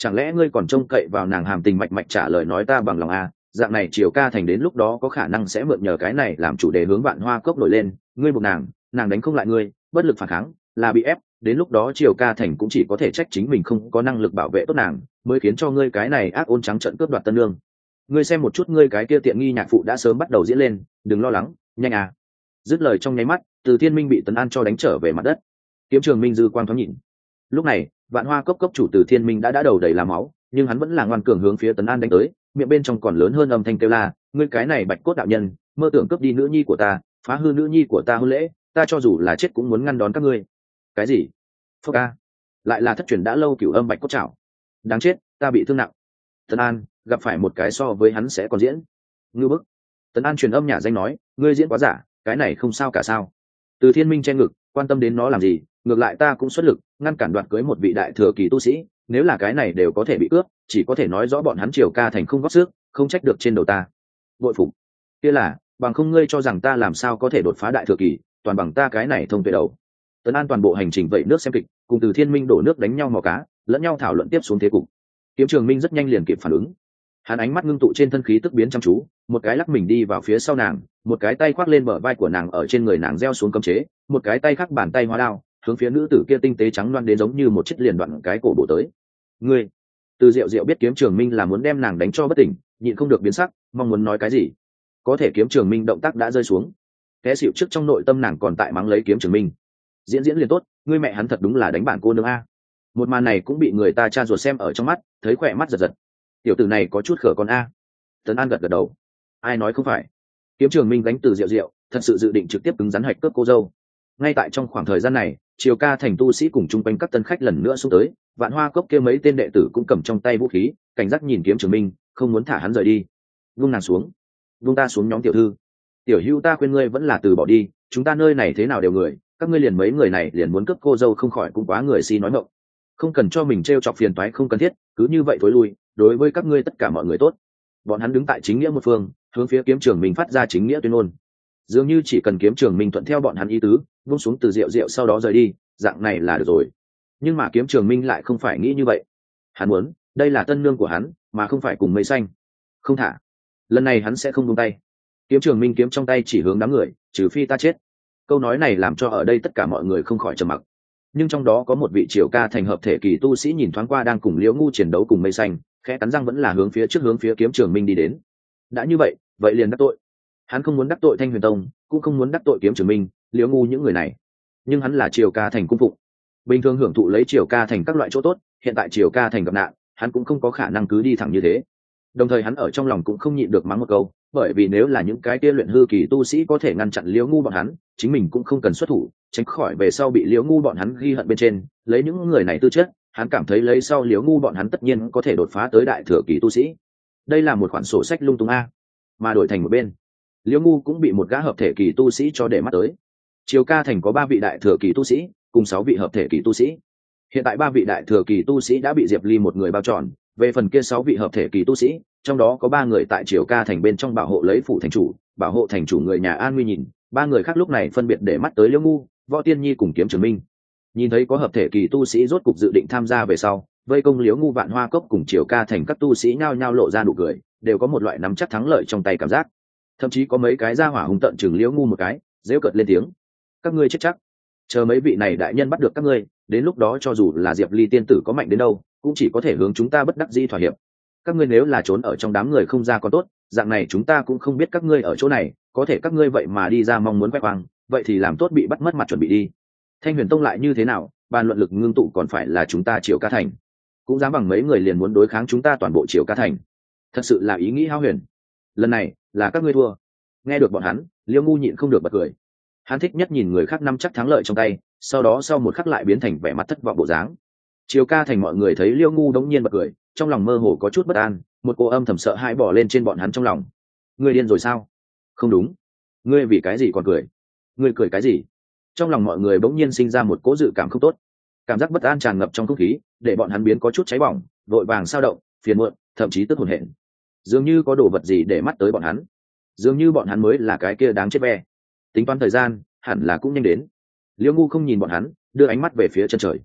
chẳng lẽ ngươi còn trông cậy vào nàng hàm tình mạch mạch trả lời nói ta bằng lòng à? Dạng này Triều Ca Thành đến lúc đó có khả năng sẽ mượn nhờ cái này làm chủ đề hướng Vạn Hoa Cốc nổi lên, ngươi buộc nàng đánh không lại ngươi, bất lực phản kháng, là bị ép, đến lúc đó Triều Ca Thành cũng chỉ có thể trách chính mình không có năng lực bảo vệ tốt nàng, mới khiến cho ngươi cái này ác ôn trắng trợn cướp đoạt tân lương. Ngươi xem một chút ngươi cái kia tiện nghi nhạc phụ đã sớm bắt đầu diễn lên, đừng lo lắng, nhanh à. Dứt lời trong nháy mắt, Từ Thiên Minh bị Tấn An cho đánh trở về mặt đất. Kiếm Trường Minh dư quang thoáng nhìn. Lúc này, Vạn Hoa Cốc cốc chủ Từ Thiên Minh đã đầu đầy là máu, nhưng hắn vẫn là ngoan cường hướng phía Tấn An đánh tới, miệng bên trong còn lớn hơn âm thanh kêu la, ngươi cái này bạch cốt đạo nhân, mơ tưởng cướp đi nữ nhi của ta, phá hư nữ nhi của ta hôn lễ, ta cho dù là chết cũng muốn ngăn đón các ngươi. Cái gì? Phốc a, lại là thất truyền đã lâu cửu âm bạch cốt trảo. Đáng chết, ta bị thương nặng. Tấn An gặp phải một cái so với hắn sẽ còn diễn. Ngư bức. Tấn An truyền âm nhà danh nói, ngươi diễn quá giả, cái này không sao cả sao? Từ Thiên Minh che ngực, quan tâm đến nó làm gì, ngược lại ta cũng xuất lực ngăn cản đoạt cưới một vị đại thừa kỳ tu sĩ, nếu là cái này đều có thể bị cướp, chỉ có thể nói rõ bọn hắn Triều Ca Thành không góp sức, không trách được trên đầu ta. Bội phục. Kia là, bằng không ngươi cho rằng ta làm sao có thể đột phá đại thừa kỳ, toàn bằng ta cái này thông tuệ đầu. Tấn An toàn bộ hành trình vậy nước xem kịch, cùng Từ Thiên Minh đổ nước đánh nhau mò cá, lẫn nhau thảo luận tiếp xuống thế cục. Kiếm Trường Minh rất nhanh liền kịp phản ứng. Hắn ánh mắt ngưng tụ trên thân khí tức biến chăm chú, một cái lắc mình đi vào phía sau nàng, một cái tay khoác lên bờ vai của nàng ở trên người nàng gieo xuống cấm chế, một cái tay khác bàn tay hóa đao, hướng phía nữ tử kia tinh tế trắng loan đến giống như một chiếc liền đoạn cái cổ bổ tới. Ngươi, Từ Diệu Diệu biết Kiếm Trường Minh là muốn đem nàng đánh cho bất tỉnh, nhịn không được biến sắc, mong muốn nói cái gì, có thể Kiếm Trường Minh động tác đã rơi xuống. Té xịu trước trong nội tâm nàng còn tại mắng lấy Kiếm Trường Minh. Diễn liền tốt, ngươi mẹ hắn thật đúng là đánh bản cô nương a. Một màn này cũng bị người ta cha ruột xem ở trong mắt, thấy khỏe mắt giật giật. Tiểu tử này có chút khở con a. Tấn An gật gật đầu. Ai nói không phải. Kiếm Trường Minh đánh Từ Diệu Diệu, thật sự dự định trực tiếp cứng rắn hạch cướp cô dâu. Ngay tại trong khoảng thời gian này, Triều Ca Thành tu sĩ cùng chung quanh các tân khách lần nữa xuống tới, Vạn Hoa Cốc kia mấy tên đệ tử cũng cầm trong tay vũ khí, cảnh giác nhìn Kiếm Trường Minh, không muốn thả hắn rời đi. Vung nàng xuống, vung ta xuống nhóm tiểu thư. Tiểu Hữu ta khuyên ngươi vẫn là từ bỏ đi, chúng ta nơi này thế nào đều người, các ngươi liền mấy người này liền muốn cướp cô dâu không khỏi cũng quá người si nói ngọng. Không cần cho mình trêu chọc phiền toái không cần thiết, cứ như vậy thối lui, đối với các ngươi tất cả mọi người tốt. Bọn hắn đứng tại chính nghĩa một phương, hướng phía Kiếm Trường Minh phát ra chính nghĩa tuyên ngôn. Dường như chỉ cần Kiếm Trường Minh thuận theo bọn hắn ý tứ, vung xuống Từ Diệu Diệu sau đó rời đi, dạng này là được rồi. Nhưng mà Kiếm Trường Minh lại không phải nghĩ như vậy. Hắn muốn, đây là tân nương của hắn, mà không phải cùng mây xanh. Không thả. Lần này hắn sẽ không buông tay. Kiếm Trường Minh kiếm trong tay chỉ hướng đám người, trừ phi ta chết. Câu nói này làm cho ở đây tất cả mọi người không khỏi trầm mặc. Nhưng trong đó có một vị Triều Ca Thành hợp thể kỳ tu sĩ nhìn thoáng qua đang cùng Liễu Ngu chiến đấu cùng mây xanh, khẽ cắn răng vẫn là hướng phía Kiếm Trường Minh đi đến. Đã như vậy, vậy liền đắc tội. Hắn không muốn đắc tội Thanh Huyền Tông, cũng không muốn đắc tội Kiếm Trường Minh, Liễu Ngu những người này. Nhưng hắn là Triều Ca Thành cung phụng, bình thường hưởng thụ lấy Triều Ca Thành các loại chỗ tốt, hiện tại Triều Ca Thành gặp nạn, hắn cũng không có khả năng cứ đi thẳng như thế. Đồng thời hắn ở trong lòng cũng không nhịn được mắng một câu, bởi vì nếu là những cái kia luyện hư kỳ tu sĩ có thể ngăn chặn Liễu Ngu bọn hắn, chính mình cũng không cần xuất thủ, tránh khỏi về sau bị Liễu Ngu bọn hắn ghi hận bên trên, lấy những người này tư chất, hắn cảm thấy lấy sau Liễu Ngu bọn hắn tất nhiên có thể đột phá tới đại thừa kỳ tu sĩ. Đây là một khoản sổ sách lung tung a. Mà đổi thành một bên, Liễu Ngu cũng bị một gã hợp thể kỳ tu sĩ cho để mắt tới. Triều Ca Thành có 3 vị đại thừa kỳ tu sĩ, cùng 6 vị hợp thể kỳ tu sĩ. Hiện tại 3 vị đại thừa kỳ tu sĩ đã bị Diệp Ly một người bao tròn, về phần kia 6 vị hợp thể kỳ tu sĩ, trong đó có 3 người tại Triều Ca Thành bên trong bảo hộ lấy phủ thành chủ, bảo hộ thành chủ người nhà an nguy nhìn, 3 người khác lúc này phân biệt để mắt tới Liễu Ngu, Võ Tiên Nhi cùng Kiếm Trường Minh. Nhìn thấy có hợp thể kỳ tu sĩ rốt cục dự định tham gia về sau, vây công Liễu Ngu Vạn Hoa Cốc cùng Triều Ca Thành các tu sĩ nhao nhao lộ ra nụ cười, đều có một loại nắm chắc thắng lợi trong tay cảm giác. Thậm chí có mấy cái ra hỏa hung tận chừng Liễu Ngu một cái, giễu cợt lên tiếng: các ngươi chết chắc, chờ mấy vị này đại nhân bắt được các ngươi, đến lúc đó cho dù là Diệp Ly tiên tử có mạnh đến đâu, cũng chỉ có thể hướng chúng ta bất đắc dĩ thỏa hiệp. Các ngươi nếu là trốn ở trong đám người không ra còn tốt, dạng này chúng ta cũng không biết các ngươi ở chỗ này, có thể các ngươi vậy mà đi ra mong muốn quét quang, vậy thì làm tốt bị bắt mất mặt chuẩn bị đi. Thanh Huyền Tông lại như thế nào, bàn luận lực ngưng tụ còn phải là chúng ta Triều Ca Thành, cũng dám bằng mấy người liền muốn đối kháng chúng ta toàn bộ Triều Ca Thành, thật sự là ý nghĩ hão huyền. Lần này là các ngươi thua. Nghe được bọn hắn, Liễu Ngu nhịn không được bật cười. Hắn thích nhất nhìn người khác nắm chắc thắng lợi trong tay, sau đó sau một khắc lại biến thành vẻ mặt thất vọng bộ dáng. Triều Ca Thành mọi người thấy Liễu Ngu đống nhiên bật cười, trong lòng mơ hồ có chút bất an, một cô âm thầm sợ hãi bỏ lên trên bọn hắn trong lòng. Ngươi điên rồi sao? Không đúng, ngươi vì cái gì còn cười? Ngươi cười cái gì? Trong lòng mọi người bỗng nhiên sinh ra một cỗ dự cảm không tốt, cảm giác bất an tràn ngập trong không khí, để bọn hắn biến có chút cháy bỏng, vội vàng sao động, phiền muộn, thậm chí tức hổn hển. Dường như có đồ vật gì để mắt tới bọn hắn, dường như bọn hắn mới là cái kia đáng chết ve. Tính toán thời gian hẳn là cũng nhanh đến. Liễu Ngu không nhìn bọn hắn, đưa ánh mắt về phía chân trời.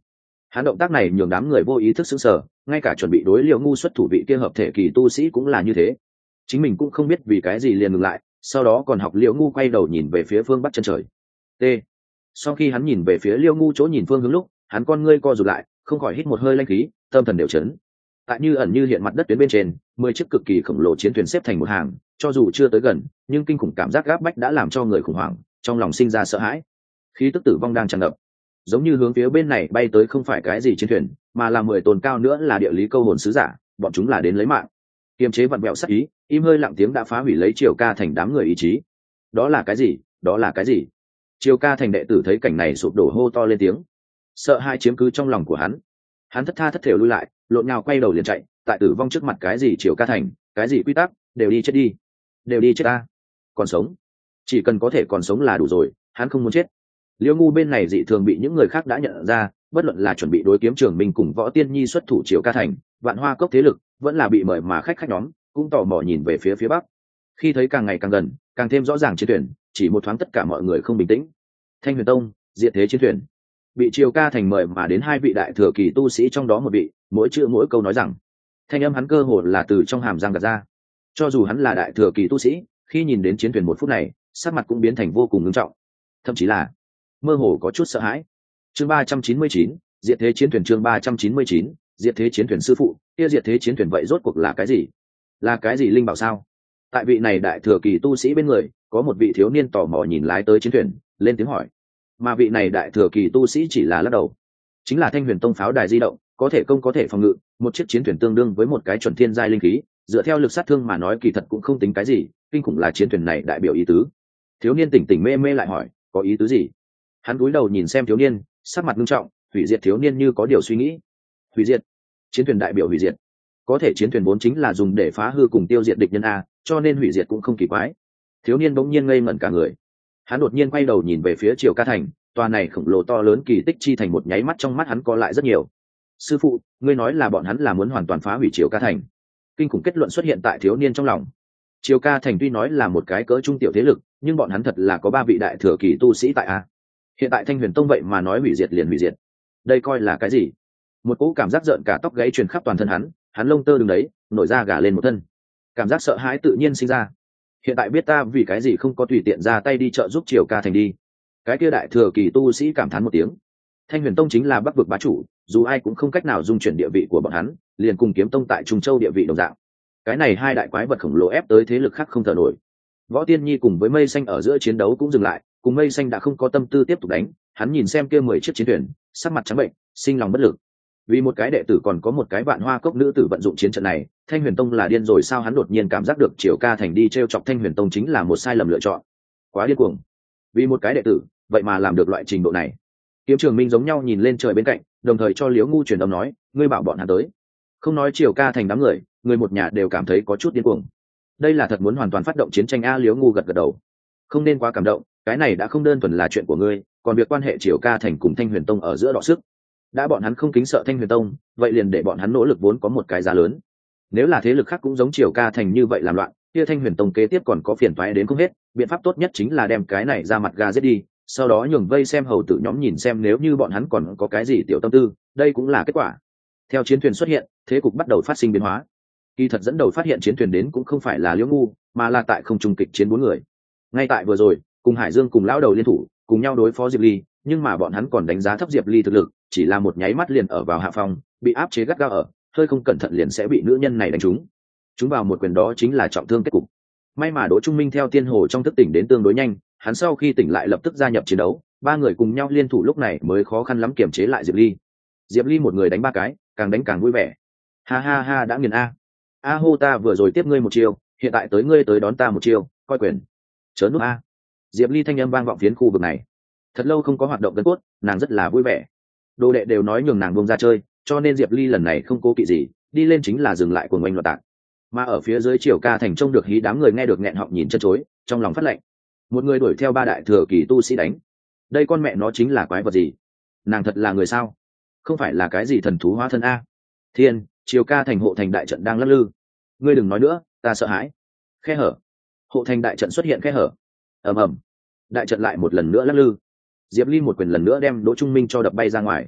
Hắn động tác này nhường đám người vô ý thức sững sờ, ngay cả chuẩn bị đối liễu ngu xuất thủ vị kia hợp thể kỳ tu sĩ cũng là như thế. Chính mình cũng không biết vì cái gì liền ngừng lại, sau đó còn học liễu ngu quay đầu nhìn về phía phương bắc chân trời. T. Sau khi hắn nhìn về phía liễu ngu chỗ nhìn phương hướng lúc, hắn con ngươi co rụt lại, không khỏi hít một hơi lanh khí, tâm thần đều chấn. Tại như ẩn như hiện mặt đất tuyến bên trên, 10 chiếc cực kỳ khổng lồ chiến thuyền xếp thành một hàng, cho dù chưa tới gần, nhưng kinh khủng cảm giác gáp bách đã làm cho người khủng hoảng, trong lòng sinh ra sợ hãi. Khí tức tử vong đang tràn ngập, giống như hướng phía bên này bay tới không phải cái gì chiến thuyền, mà là 10 tồn cao nữa là địa lý câu hồn sứ giả, bọn chúng là đến lấy mạng. Kiềm chế vặn vẹo sát ý, im hơi lặng tiếng đã phá hủy lấy Triều Ca thành đám người ý chí. Đó là cái gì? Đó là cái gì? Triều Ca thành đệ tử thấy cảnh này sụp đổ hô to lên tiếng. Sợ hãi chiếm cứ trong lòng của hắn thất tha thất thểu lui lại, lộn nhào quay đầu liền chạy. Tại tử vong trước mặt cái gì Triều Ca thành, cái gì quy tắc, đều đi chết đi, đều đi chết ta. Còn sống, chỉ cần có thể còn sống là đủ rồi, hắn không muốn chết. Liêu ngu bên này dị thường bị những người khác đã nhận ra, bất luận là chuẩn bị đối kiếm Trường Minh cùng Võ Tiên Nhi xuất thủ Triều Ca thành, Vạn Hoa cốc thế lực, vẫn là bị mời mà khách nhóm cũng tò mò nhìn về phía bắc. Khi thấy càng ngày càng gần, càng thêm rõ ràng chiến thuyền, chỉ một thoáng tất cả mọi người không bình tĩnh. Thanh Huyền Tông diệt thế chiến thuyền, bị Triều Ca thành mời mà đến 2 vị đại thừa kỳ tu sĩ trong đó một vị, mỗi chữ mỗi câu nói rằng, thanh âm hắn cơ hồ là từ trong hàm răng gạt ra. Cho dù hắn là đại thừa kỳ tu sĩ, khi nhìn đến chiến thuyền một phút này, sắc mặt cũng biến thành vô cùng nghiêm trọng, thậm chí là mơ hồ có chút sợ hãi. Chương 399, diệt thế chiến thuyền. Chương 399, diệt thế chiến thuyền. Sư phụ, kia diệt thế chiến thuyền vậy rốt cuộc là cái gì? Là cái gì linh bảo sao? Tại vị này đại thừa kỳ tu sĩ bên người, có một vị thiếu niên tò mò nhìn lái tới chiến thuyền, lên tiếng hỏi. Mà vị này đại thừa kỳ tu sĩ chỉ là lắc đầu. Chính là Thanh Huyền Tông pháo đài di động, có thể công có thể phòng ngự, một chiếc chiến thuyền tương đương với một cái chuẩn thiên giai linh khí, dựa theo lực sát thương mà nói kỳ thật cũng không tính cái gì, kinh khủng là chiến thuyền này đại biểu ý tứ. Thiếu niên tỉnh tỉnh mê mê lại hỏi, có ý tứ gì? Hắn cúi đầu nhìn xem thiếu niên, sắc mặt nghiêm trọng. Hủy diệt. Thiếu niên như có điều suy nghĩ. Hủy diệt? Chiến thuyền đại biểu hủy diệt? Có thể chiến thuyền vốn chính là dùng để phá hư cùng tiêu diệt địch nhân a, cho nên hủy diệt cũng không kỳ quái. Thiếu niên bỗng nhiên ngây ngẩn cả người. Hắn đột nhiên quay đầu nhìn về phía Triều Ca thành, tòa này khổng lồ to lớn kỳ tích chi thành một nháy mắt trong mắt hắn co lại rất nhiều. Sư phụ, ngươi nói là bọn hắn là muốn hoàn toàn phá hủy Triều Ca thành? Kinh khủng kết luận xuất hiện tại thiếu niên trong lòng. Triều Ca thành tuy nói là một cái cỡ trung tiểu thế lực, nhưng bọn hắn thật là có 3 vị đại thừa kỳ tu sĩ tại a. Hiện tại Thanh Huyền Tông vậy mà nói hủy diệt liền hủy diệt, đây coi là cái gì? Một cỗ cảm giác rợn cả tóc gáy truyền khắp toàn thân hắn lông tơ đứng đấy, nổi da gà lên một thân. Cảm giác sợ hãi tự nhiên sinh ra. Hiện tại biết ta vì cái gì không có tùy tiện ra tay đi trợ giúp Triều Ca thành đi. Cái kia đại thừa kỳ tu sĩ cảm thán một tiếng. Thanh Huyền Tông chính là Bắc vực bá chủ, dù ai cũng không cách nào dung chuyển địa vị của bọn hắn, liền cùng Kiếm Tông tại Trung Châu địa vị đồng dạng. Cái này 2 đại quái vật khổng lồ ép tới thế lực khác không thở nổi. Võ Tiên Nhi cùng với Mây Xanh ở giữa chiến đấu cũng dừng lại, cùng Mây Xanh đã không có tâm tư tiếp tục đánh, hắn nhìn xem kia 10 chiếc chiến thuyền, sắc mặt trắng bệnh, sinh lòng bất lực. Vì một cái đệ tử còn có một cái Vạn Hoa cốc nữ tử vận dụng chiến trận này, Thanh Huyền Tông là điên rồi sao? Hắn đột nhiên cảm giác được Triều Ca thành đi trêu chọc Thanh Huyền Tông chính là một sai lầm lựa chọn. Quá điên cuồng. Vì một cái đệ tử, vậy mà làm được loại trình độ này. Kiếm Trường Minh giống nhau nhìn lên trời bên cạnh, đồng thời cho Liễu Ngu truyền âm nói, ngươi bảo bọn hắn tới. Không nói Triều Ca thành đám người một nhà đều cảm thấy có chút điên cuồng. Đây là thật muốn hoàn toàn phát động chiến tranh a? Liễu Ngu gật gật đầu. Không nên quá cảm động, cái này đã không đơn thuần là chuyện của ngươi, còn việc quan hệ Triều Ca thành cùng Thanh Huyền Tông ở giữa đọ sức. Đã bọn hắn không kính sợ Thanh Huyền Tông, vậy liền để bọn hắn nỗ lực vốn có một cái giá lớn. Nếu là thế lực khác cũng giống Triều Ca thành như vậy làm loạn, kia Thanh Huyền Tông kế tiếp còn có phiền toái đến không hết. Biện pháp tốt nhất chính là đem cái này ra mặt gà giết đi, sau đó nhường vây xem hầu tử nhóm nhìn xem nếu như bọn hắn còn có cái gì tiểu tâm tư, đây cũng là kết quả. Theo chiến thuyền xuất hiện, thế cục bắt đầu phát sinh biến hóa. Kỳ thật dẫn đầu phát hiện chiến thuyền đến cũng không phải là Liễu Ngu, mà là tại không trung kịch chiến 4 người. Ngay tại vừa rồi, cùng Hải Dương cùng lão đầu liên thủ, cùng nhau đối phó Diệp Ly, nhưng mà bọn hắn còn đánh giá thấp Diệp Ly thực lực, chỉ là một nháy mắt liền ở vào hạ phong, bị áp chế gắt gao ở, hơi không cẩn thận liền sẽ bị nữ nhân này đánh trúng. Chúng vào một quyền đó chính là trọng thương kết cục. May mà Đỗ Trung Minh theo tiên hồ trong thức tỉnh đến tương đối nhanh, hắn sau khi tỉnh lại lập tức gia nhập chiến đấu, 3 người cùng nhau liên thủ lúc này mới khó khăn lắm kiềm chế lại Diệp Ly. Diệp Ly một người đánh 3 cái, càng đánh càng vui vẻ. Ha ha ha, đã nghiền a. A hô, ta vừa rồi tiếp ngươi một chiêu, hiện tại tới ngươi tới đón ta một chiêu, coi quyền. Chớ núp a. Diệp Ly thanh âm vang vọng phiến khu vực này. Thật lâu không có hoạt động gân cốt, nàng rất là vui vẻ. Đồ đệ đều nói nhường nàng buông ra chơi, cho nên Diệp Ly lần này không cố kỵ gì, đi lên chính là dừng lại cuồng oanh loạn tạc. Mà ở phía dưới Triều Ca thành trông được hí đám người nghe được nghẹn họng nhìn chân chối, trong lòng phát lạnh. Một người đuổi theo 3 đại thừa kỳ tu sĩ đánh, đây con mẹ nó chính là quái vật gì? Nàng thật là người sao? Không phải là cái gì thần thú hóa thân a? Thiên, Triều Ca thành hộ thành đại trận đang lắc lư. Ngươi đừng nói nữa, ta sợ hãi. Khe hở. Hộ thành đại trận xuất hiện khe hở. Ầm ầm. Đại trận lại một lần nữa lắc lư. Diệp Ly một quyền lần nữa đem Đỗ Trung Minh cho đập bay ra ngoài.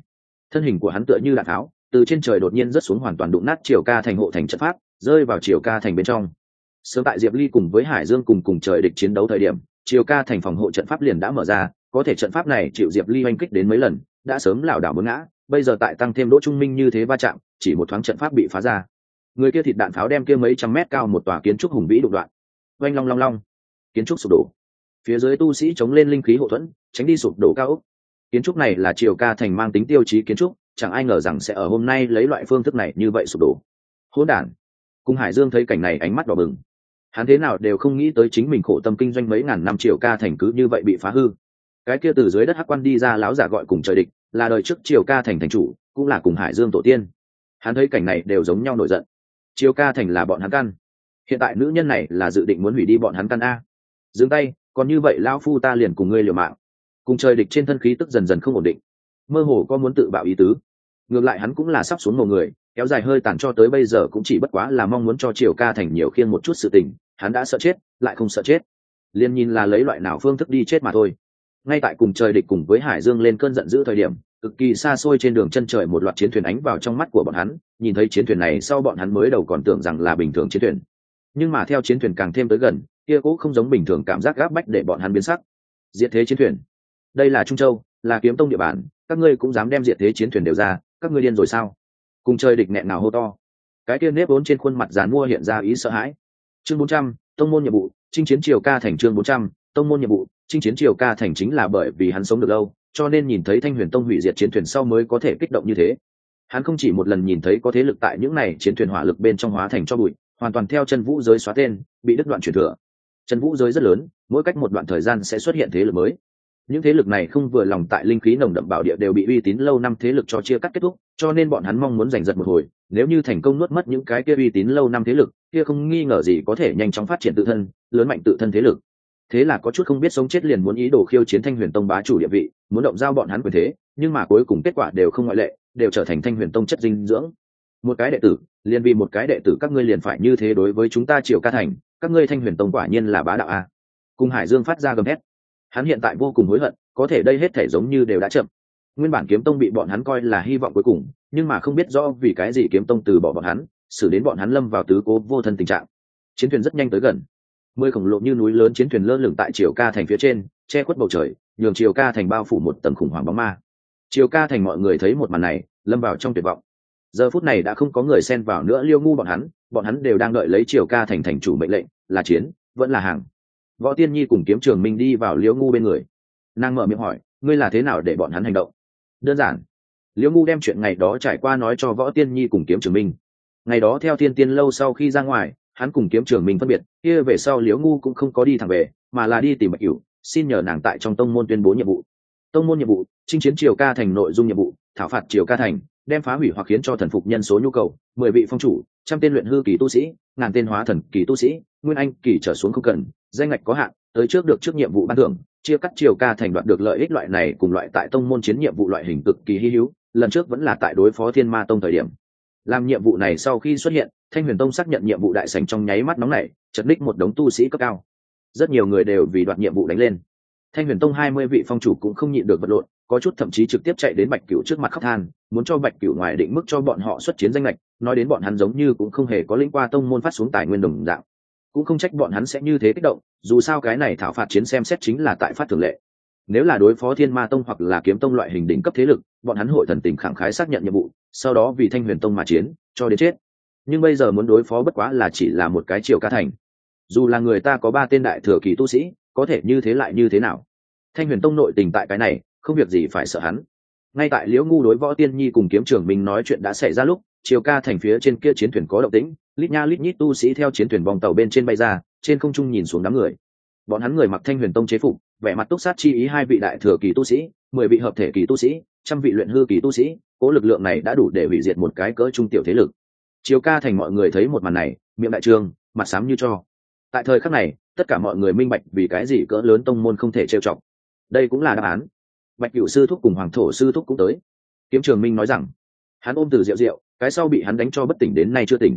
thân hình của hắn tựa như đạn tháo từ trên trời đột nhiên rớt xuống, hoàn toàn đụng nát Triều Ca thành hộ thành trận pháp, rơi vào Triều Ca thành bên trong. Sớm tại Diệp Ly cùng với Hải Dương cùng trời địch chiến đấu thời điểm, Triều Ca thành phòng hộ trận pháp liền đã mở ra, có thể trận pháp này chịu Diệp Ly oanh kích đến mấy lần, đã sớm lảo đảo muốn ngã, bây giờ tại tăng thêm Đỗ Trung Minh như thế va chạm, chỉ một thoáng trận pháp bị phá ra. Người kia thịt đạn pháo đem kia mấy trăm mét cao một tòa kiến trúc hùng vĩ đụng đoạn. Oanh long long long, kiến trúc sụp đổ. Phía dưới tu sĩ chống lên linh khí hộ thuẫn, tránh đi sụp đổ cao ốc. Kiến trúc này là Triều Ca thành mang tính tiêu chí kiến trúc, chẳng ai ngờ rằng sẽ ở hôm nay lấy loại phương thức này như vậy sụp đổ. Hỗn đản. Cùng Hải Dương thấy cảnh này ánh mắt đỏ bừng. Hắn thế nào đều không nghĩ tới chính mình khổ tâm kinh doanh mấy ngàn năm Triều Ca thành cứ như vậy bị phá hư. Cái kia từ dưới đất hắc quan đi ra láo giả gọi cùng trời địch, là đời trước Triều Ca thành thành chủ, cũng là cùng Hải Dương tổ tiên. Hắn thấy cảnh này đều giống nhau nổi giận. Triều Ca thành là bọn hắn căn, hiện tại nữ nhân này là dự định muốn hủy đi bọn hắn căn a. Dừng tay, còn như vậy lão phu ta liền cùng ngươi liều mạng. Cùng trời địch trên thân khí tức dần dần không ổn định, mơ hồ có muốn tự bạo ý tứ. Ngược lại hắn cũng là sắp xuống một người, kéo dài hơi tàn cho tới bây giờ cũng chỉ bất quá là mong muốn cho Triều Ca thành nhiều khiêng một chút sự tình. Hắn đã sợ chết, lại không sợ chết, liền nhìn là lấy loại nào phương thức đi chết mà thôi. Ngay tại cùng trời địch cùng với Hải Dương lên cơn giận dữ thời điểm, cực kỳ xa xôi trên đường chân trời một loạt chiến thuyền ánh vào trong mắt của bọn hắn. Nhìn thấy chiến thuyền này sau, bọn hắn mới đầu còn tưởng rằng là bình thường chiến thuyền, nhưng mà theo chiến thuyền càng thêm tới gần, kia cũng không giống bình thường, cảm giác gáp bách để bọn hắn biến sắc. Diệt thế chiến thuyền, đây là Trung Châu, là Kiếm Tông địa bàn, các ngươi cũng dám đem diệt thế chiến thuyền đều ra, các ngươi điên rồi sao? Cùng trời địch nghẹn nào hô to. Cái kia nếp vốn trên khuôn mặt giàn mua hiện ra ý sợ hãi. Chương 400, tông môn nhiệm vụ chinh chiến Triều Ca thành. Chương 400, tông môn nhiệm vụ chinh chiến Triều Ca thành. Chính là bởi vì hắn sống được lâu, cho nên nhìn thấy Thanh Huyền Tông hủy diệt chiến thuyền sau mới có thể kích động như thế. Hắn không chỉ một lần nhìn thấy có thế lực tại những này chiến thuyền hỏa lực bên trong hóa thành cho bụi, hoàn toàn theo chân vũ giới xóa tên, bị đứt đoạn truyền thừa. Chân vũ giới rất lớn, mỗi cách một đoạn thời gian sẽ xuất hiện thế lực mới. Những thế lực này không vừa lòng tại linh khí nồng đậm bảo địa đều bị uy tín lâu năm thế lực cho chia cắt kết thúc, cho nên bọn hắn mong muốn giành giật một hồi, nếu như thành công nuốt mất những cái kia uy tín lâu năm thế lực, kia không nghi ngờ gì có thể nhanh chóng phát triển tự thân, lớn mạnh tự thân thế lực. Thế là có chút không biết sống chết liền muốn ý đồ khiêu chiến Thanh Huyền Tông bá chủ địa vị, muốn động giao bọn hắn quyền thế, nhưng mà cuối cùng kết quả đều không ngoại lệ, đều trở thành Thanh Huyền Tông chất dinh dưỡng. Một cái đệ tử, liền vì một cái đệ tử các ngươi liền phải như thế đối với chúng ta Triều Ca thành, các ngươi Thanh Huyền Tông quả nhiên là bá đạo a. Cùng Hải Dương phát ra gầm thét. Hắn hiện tại vô cùng hối hận, có thể đây hết thể giống như đều đã chậm. Nguyên bản Kiếm Tông bị bọn hắn coi là hy vọng cuối cùng, nhưng mà không biết rõ vì cái gì Kiếm Tông từ bỏ bọn hắn, xử đến bọn hắn lâm vào tứ cố vô thân tình trạng. Chiến thuyền rất nhanh tới gần. 10 khổng lồ như núi lớn chiến thuyền lơ lửng tại Triều Ca thành phía trên, che khuất bầu trời, nhường Triều Ca thành bao phủ một tầng khủng hoảng bóng ma. Triều Ca thành mọi người thấy một màn này, lâm vào trong tuyệt vọng. Giờ phút này đã không có người xen vào nữa liêu ngu bọn hắn đều đang đợi lấy Triều Ca thành thành chủ mệnh lệnh, là chiến, vẫn là hàng. Võ Tiên Nhi cùng Kiếm Trường Minh đi vào liêu ngu bên người. Nàng mở miệng hỏi, ngươi là thế nào để bọn hắn hành động? Đơn giản. Liêu ngu đem chuyện ngày đó trải qua nói cho Võ Tiên Nhi cùng Kiếm Trường Minh. Ngày đó theo Thiên Tiên lâu sau khi ra ngoài, hắn cùng Kiếm Trường Minh phân biệt, kia về sau Liễu Ngu cũng không có đi thẳng về, mà là đi tìm Bạch Cửu, xin nhờ nàng tại trong tông môn tuyên bố nhiệm vụ. Tông môn nhiệm vụ chinh chiến Triều Ca thành. Nội dung nhiệm vụ thảo phạt Triều Ca thành, đem phá hủy hoặc khiến cho thần phục nhân số nhu cầu 10 vị phong chủ, 100 tên luyện hư kỳ tu sĩ, ngàn tên hóa thần kỳ tu sĩ, nguyên anh kỳ trở xuống không cần, danh ngạch có hạn, tới trước được trước nhiệm vụ ban thưởng, chia cắt Triều Ca thành đoạt được lợi ích. Loại này cùng loại tại tông môn chiến nhiệm vụ loại hình cực kỳ hi hữu, lần trước vẫn là tại đối phó Thiên Ma tông thời điểm. Làm nhiệm vụ này sau khi xuất hiện, Thanh Huyền Tông xác nhận nhiệm vụ đại sảnh trong nháy mắt nóng nảy, chật ních một đống tu sĩ cấp cao. Rất nhiều người đều vì đoạt nhiệm vụ đánh lên. Thanh Huyền Tông 20 vị phong chủ cũng không nhịn được vật lộn, có chút thậm chí trực tiếp chạy đến Bạch Cửu trước mặt khóc than, muốn cho Bạch Cửu ngoài định mức cho bọn họ xuất chiến danh lệch, nói đến bọn hắn giống như cũng không hề có lĩnh qua tông môn phát xuống tài nguyên đồng dạng. Cũng không trách bọn hắn sẽ như thế kích động, dù sao cái này thảo phạt chiến xem xét chính là tại phát thường lệ. Nếu là đối phó Thiên Ma tông hoặc là Kiếm tông loại hình đỉnh cấp thế lực, bọn hắn hội thần tình khẳng khái xác nhận nhiệm vụ, sau đó vì Thanh Huyền tông mà chiến, cho đến chết. Nhưng bây giờ muốn đối phó bất quá là chỉ là một cái Triều Ca thành. Dù là người ta có 3 tên đại thừa kỳ tu sĩ, có thể như thế lại như thế nào? Thanh Huyền tông nội tình tại cái này, không việc gì phải sợ hắn. Ngay tại Liễu Ngu đối Võ Tiên Nhi cùng Kiếm Trường Minh nói chuyện đã xảy ra lúc, Triều Ca thành phía trên kia chiến thuyền có động tĩnh, lít nha lít nhít tu sĩ theo chiến thuyền bong tàu bên trên bay ra, trên không trung nhìn xuống đám người. Bọn hắn người mặc Thanh Huyền tông chế phục, vẻ mặt túc sát chi ý, 2 vị đại thừa kỳ tu sĩ, 10 vị hợp thể kỳ tu sĩ, 100 vị luyện hư kỳ tu sĩ, cố lực lượng này đã đủ để hủy diệt một cái cỡ trung tiểu thế lực. Triều Ca thành mọi người thấy một màn này, miệng đại trương, mặt xám như tro. Tại thời khắc này, tất cả mọi người minh bạch vì cái gì cỡ lớn tông môn không thể trêu chọc. Đây cũng là đáp án. Bạch Cửu sư thúc cùng Hoàng thổ sư thúc cũng tới. Kiếm Trường Minh nói rằng, hắn ôm Từ Diệu, cái sau bị hắn đánh cho bất tỉnh đến nay chưa tỉnh.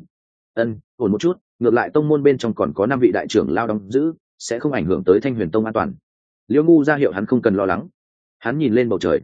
Ổn một chút, ngược lại tông môn bên trong còn có 5 vị đại trưởng lao đóng giữ, sẽ không ảnh hưởng tới Thanh Huyền tông an toàn. Liễu Ngu ra hiệu hắn không cần lo lắng. Hắn nhìn lên bầu trời.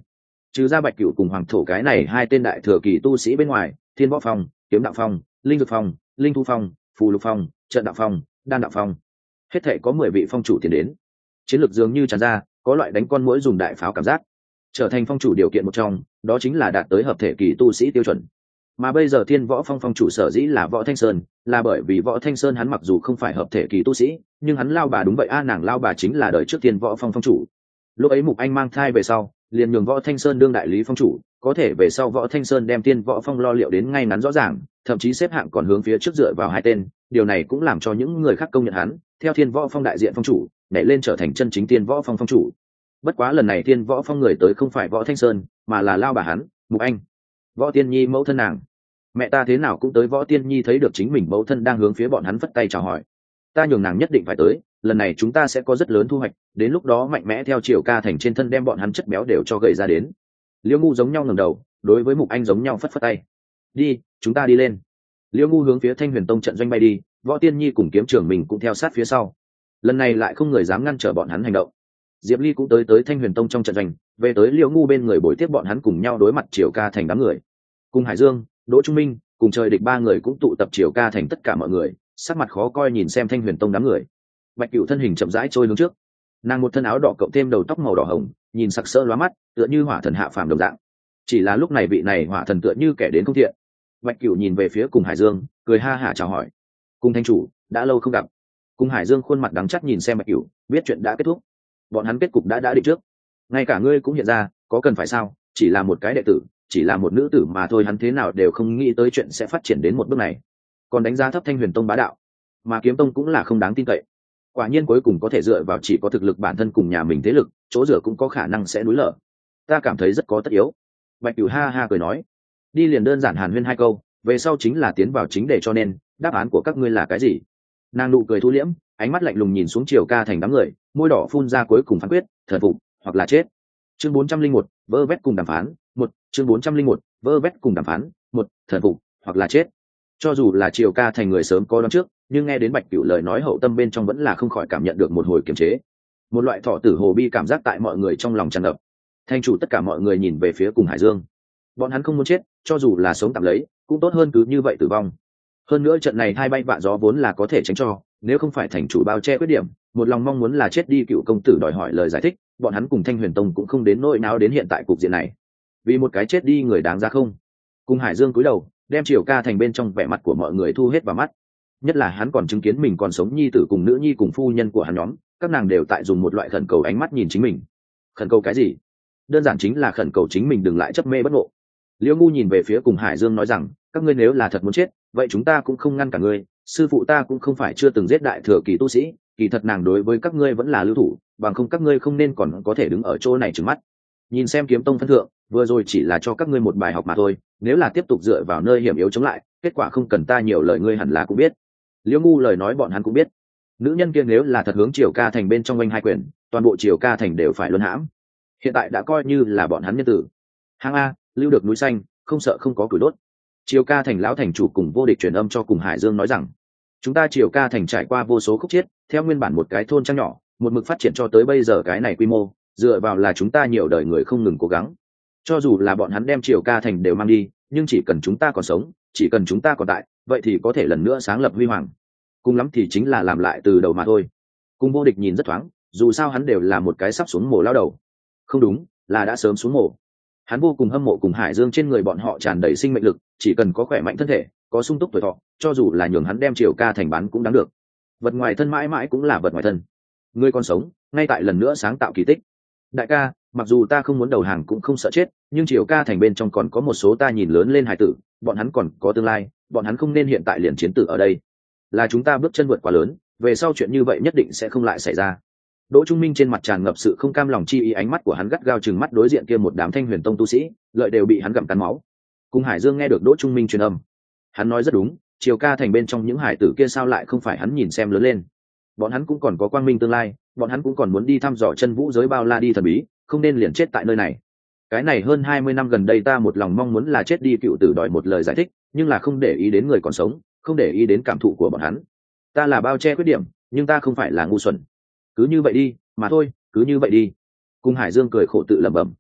Trừ ra Bạch Cửu cùng Hoàng Thổ cái này hai tên đại thừa kỳ tu sĩ bên ngoài, Thiên Võ Phong, Kiếm Đạo Phong, Linh Dược Phong, Linh Thu Phong, Phù Lục Phong, Trận Đạo Phong, Đan Đạo Phong, hết thảy có 10 vị phong chủ tiến đến. Chiến lược dường như tràn ra, có loại đánh con muỗi dùng đại pháo cảm giác. Trở thành phong chủ điều kiện một trong, đó chính là đạt tới hợp thể kỳ tu sĩ tiêu chuẩn. Mà bây giờ Thiên Võ Phong phong chủ sở dĩ là Võ Thanh Sơn, là bởi vì Võ Thanh Sơn hắn mặc dù không phải hợp thể kỳ tu sĩ, nhưng hắn lao bà đúng vậy nàng lao bà chính là đời trước Thiên Võ Phong phong chủ. Lúc ấy Mục Anh mang thai về sau, liền nhường Võ Thanh Sơn đương đại lý phong chủ, có thể về sau Võ Thanh Sơn đem Thiên Võ Phong lo liệu đến ngay ngắn rõ ràng, thậm chí xếp hạng còn hướng phía trước dựa vào hai tên, điều này cũng làm cho những người khác công nhận hắn, theo Thiên Võ Phong đại diện phong chủ, nhảy lên trở thành chân chính Thiên Võ Phong phong chủ. Bất quá lần này Thiên Võ Phong người tới không phải Võ Thanh Sơn, mà là lao bà hắn, Mục Anh. Võ Tiên Nhi mẫu thân nàng. Mẹ ta thế nào cũng tới. Võ Tiên Nhi thấy được chính mình mẫu thân đang hướng phía bọn hắn phất tay chào hỏi. Ta nhường nàng nhất định phải tới, lần này chúng ta sẽ có rất lớn thu hoạch, đến lúc đó mạnh mẽ theo Triều Ca Thành trên thân đem bọn hắn chất béo đều cho gầy ra đến. Liêu Ngu giống nhau ngẩng đầu, đối với Mục Anh giống nhau phất phất tay. Đi, chúng ta đi lên. Liêu Ngu hướng phía Thanh Huyền Tông trận doanh bay đi, Võ Tiên Nhi cùng Kiếm Trưởng mình cũng theo sát phía sau. Lần này lại không người dám ngăn trở bọn hắn hành động. Diệp Ly cũng tới Thanh Huyền Tông trong trận doanh, về tới Liêu Ngu bên người bồi tiếp bọn hắn cùng nhau đối mặt Triều Ca Thành đám người. Cùng Hải Dương, Đỗ Trung Minh, cùng trời địch ba người cũng tụ tập Triều Ca Thành tất cả mọi người, sắc mặt khó coi nhìn xem Thanh Huyền Tông đám người. Bạch Cửu thân hình chậm rãi trôi hướng trước, nàng một thân áo đỏ cộng thêm đầu tóc màu đỏ hồng, nhìn sặc sỡ lóa mắt, tựa như hỏa thần hạ phàm đồng dạng. Chỉ là lúc này vị này hỏa thần tựa như kẻ đến không thiện. Bạch Cửu nhìn về phía Cùng Hải Dương, cười ha hả chào hỏi: "Cùng Thanh chủ, đã lâu không gặp." Cùng Hải Dương khuôn mặt đắng chắt nhìn xem Bạch Cửu, biết chuyện đã kết thúc, bọn hắn kết cục đã định trước. Ngay cả ngươi cũng hiện ra, có cần phải sao? Chỉ là một cái đệ tử, chỉ là một nữ tử mà thôi, hắn thế nào đều không nghĩ tới chuyện sẽ phát triển đến một bước này, còn đánh giá thấp Thanh Huyền Tông bá đạo, mà Kiếm Tông cũng là không đáng tin cậy. Quả nhiên cuối cùng có thể dựa vào chỉ có thực lực bản thân cùng nhà mình thế lực, chỗ dựa cũng có khả năng sẽ núi lở. Ta cảm thấy rất có tất yếu. Bạch Cửu ha ha cười nói: "Đi liền đơn giản hàn huyên hai câu, về sau chính là tiến vào chính đề, cho nên đáp án của các ngươi là cái gì?" Nàng nụ cười thu liễm, ánh mắt lạnh lùng nhìn xuống Triều Ca Thành đám người, môi đỏ phun ra cuối cùng phán quyết: thần phục hoặc là chết. Chương 401, vơ vét cùng đàm phán. Chương 401, vơ vét cùng đàm phán. Thần phục hoặc là chết. Cho dù là Triều Ca Thành người sớm có đoán trước, nhưng nghe đến Bạch Cửu lời nói hậu tâm bên trong vẫn là không khỏi cảm nhận được một hồi kiềm chế, một loại thọ tử hồ bi cảm giác tại mọi người trong lòng tràn ngập. Thành chủ tất cả mọi người nhìn về phía Cùng Hải Dương, bọn hắn không muốn chết, cho dù là sống tạm lấy cũng tốt hơn cứ như vậy tử vong. Hơn nữa trận này hai bay vạ gió vốn là có thể tránh cho, nếu không phải thành chủ bao che khuyết điểm, một lòng mong muốn là chết đi cựu công tử đòi hỏi lời giải thích, bọn hắn cùng Thanh Huyền Tông cũng không đến nỗi nào đến hiện tại cục diện này. Vì một cái chết đi người đáng ra không? Cùng Hải Dương cúi đầu, đem Triều Ca Thành bên trong vẻ mặt của mọi người thu hết vào mắt. Nhất là hắn còn chứng kiến mình còn sống nhi tử cùng nữ nhi cùng phu nhân của hắn nhóm, các nàng đều tại dùng một loại khẩn cầu ánh mắt nhìn chính mình. Khẩn cầu cái gì? Đơn giản chính là khẩn cầu chính mình đừng lại chấp mê bất ngộ. Liễu Ngu nhìn về phía Cùng Hải Dương nói rằng: các ngươi nếu là thật muốn chết, vậy chúng ta cũng không ngăn cả ngươi, sư phụ ta cũng không phải chưa từng giết đại thừa kỳ tu sĩ, kỳ thật nàng đối với các ngươi vẫn là lưu thủ, bằng không các ngươi không nên còn có thể đứng ở chỗ này trừng mắt. Nhìn xem Kiếm Tông phân thượng, vừa rồi chỉ là cho các ngươi một bài học mà thôi, nếu là tiếp tục dựa vào nơi hiểm yếu chống lại, kết quả không cần ta nhiều lời ngươi hẳn là cũng biết. Liễu Ngu lời nói bọn hắn cũng biết, nữ nhân kia nếu là thật hướng Triều Ca Thành bên trong oanh hai quyền, toàn bộ Triều Ca Thành đều phải luân hãm. Hiện tại đã coi như là bọn hắn nhân tử. Hàng a, lưu được núi xanh, không sợ không có củi đốt. Triều Ca Thành lão thành chủ cùng vô địch truyền âm cho Cùng Hải Dương nói rằng: chúng ta Triều Ca Thành trải qua vô số khúc chiết, theo nguyên bản một cái thôn trang nhỏ, một mực phát triển cho tới bây giờ cái này quy mô, dựa vào là chúng ta nhiều đời người không ngừng cố gắng. Cho dù là bọn hắn đem Triều Ca Thành đều mang đi, nhưng chỉ cần chúng ta còn sống, chỉ cần chúng ta còn tại, vậy thì có thể lần nữa sáng lập huy hoàng. Cùng lắm thì chính là làm lại từ đầu mà thôi. Cùng vô địch nhìn rất thoáng, dù sao hắn đều là một cái sắp xuống mồ lao đầu. Không đúng, là đã sớm xuống mồ. Hắn vô cùng hâm mộ Cùng Hải Dương trên người bọn họ tràn đầy sinh mệnh lực, chỉ cần có khỏe mạnh thân thể, có sung túc tuổi thọ, cho dù là nhường hắn đem Triều Ca Thành bán cũng đáng được. Vật ngoài thân mãi mãi cũng là vật ngoài thân. Ngươi còn sống, ngay tại lần nữa sáng tạo kỳ tích. Đại ca, mặc dù ta không muốn đầu hàng cũng không sợ chết, nhưng Triều Ca Thành bên trong còn có một số ta nhìn lớn lên hài tử, bọn hắn còn có tương lai, bọn hắn không nên hiện tại liền chiến tử ở đây. Là chúng ta bước chân vượt quá lớn, về sau chuyện như vậy nhất định sẽ không lại xảy ra. Đỗ Trung Minh trên mặt tràn ngập sự không cam lòng chi ý, ánh mắt của hắn gắt gao chừng mắt đối diện kia một đám Thanh Huyền Tông tu sĩ, lợi đều bị hắn gặm cắn máu. Cùng Hải Dương nghe được Đỗ Trung Minh truyền âm, hắn nói rất đúng, Triều Ca Thành bên trong những hải tử kia sao lại không phải hắn nhìn xem lớn lên. Bọn hắn cũng còn có quang minh tương lai, bọn hắn cũng còn muốn đi thăm dò chân vũ giới bao la đi thần bí, không nên liền chết tại nơi này. Cái này hơn 20 năm gần đây ta một lòng mong muốn là chết đi cựu tử đòi một lời giải thích, nhưng là không để ý đến người còn sống, không để ý đến cảm thụ của bọn hắn. Ta là bao che khuyết điểm, nhưng ta không phải là ngu xuẩn. Cứ như vậy đi, mà thôi, cứ như vậy đi. Cùng Hải Dương cười khổ tự lẩm bẩm.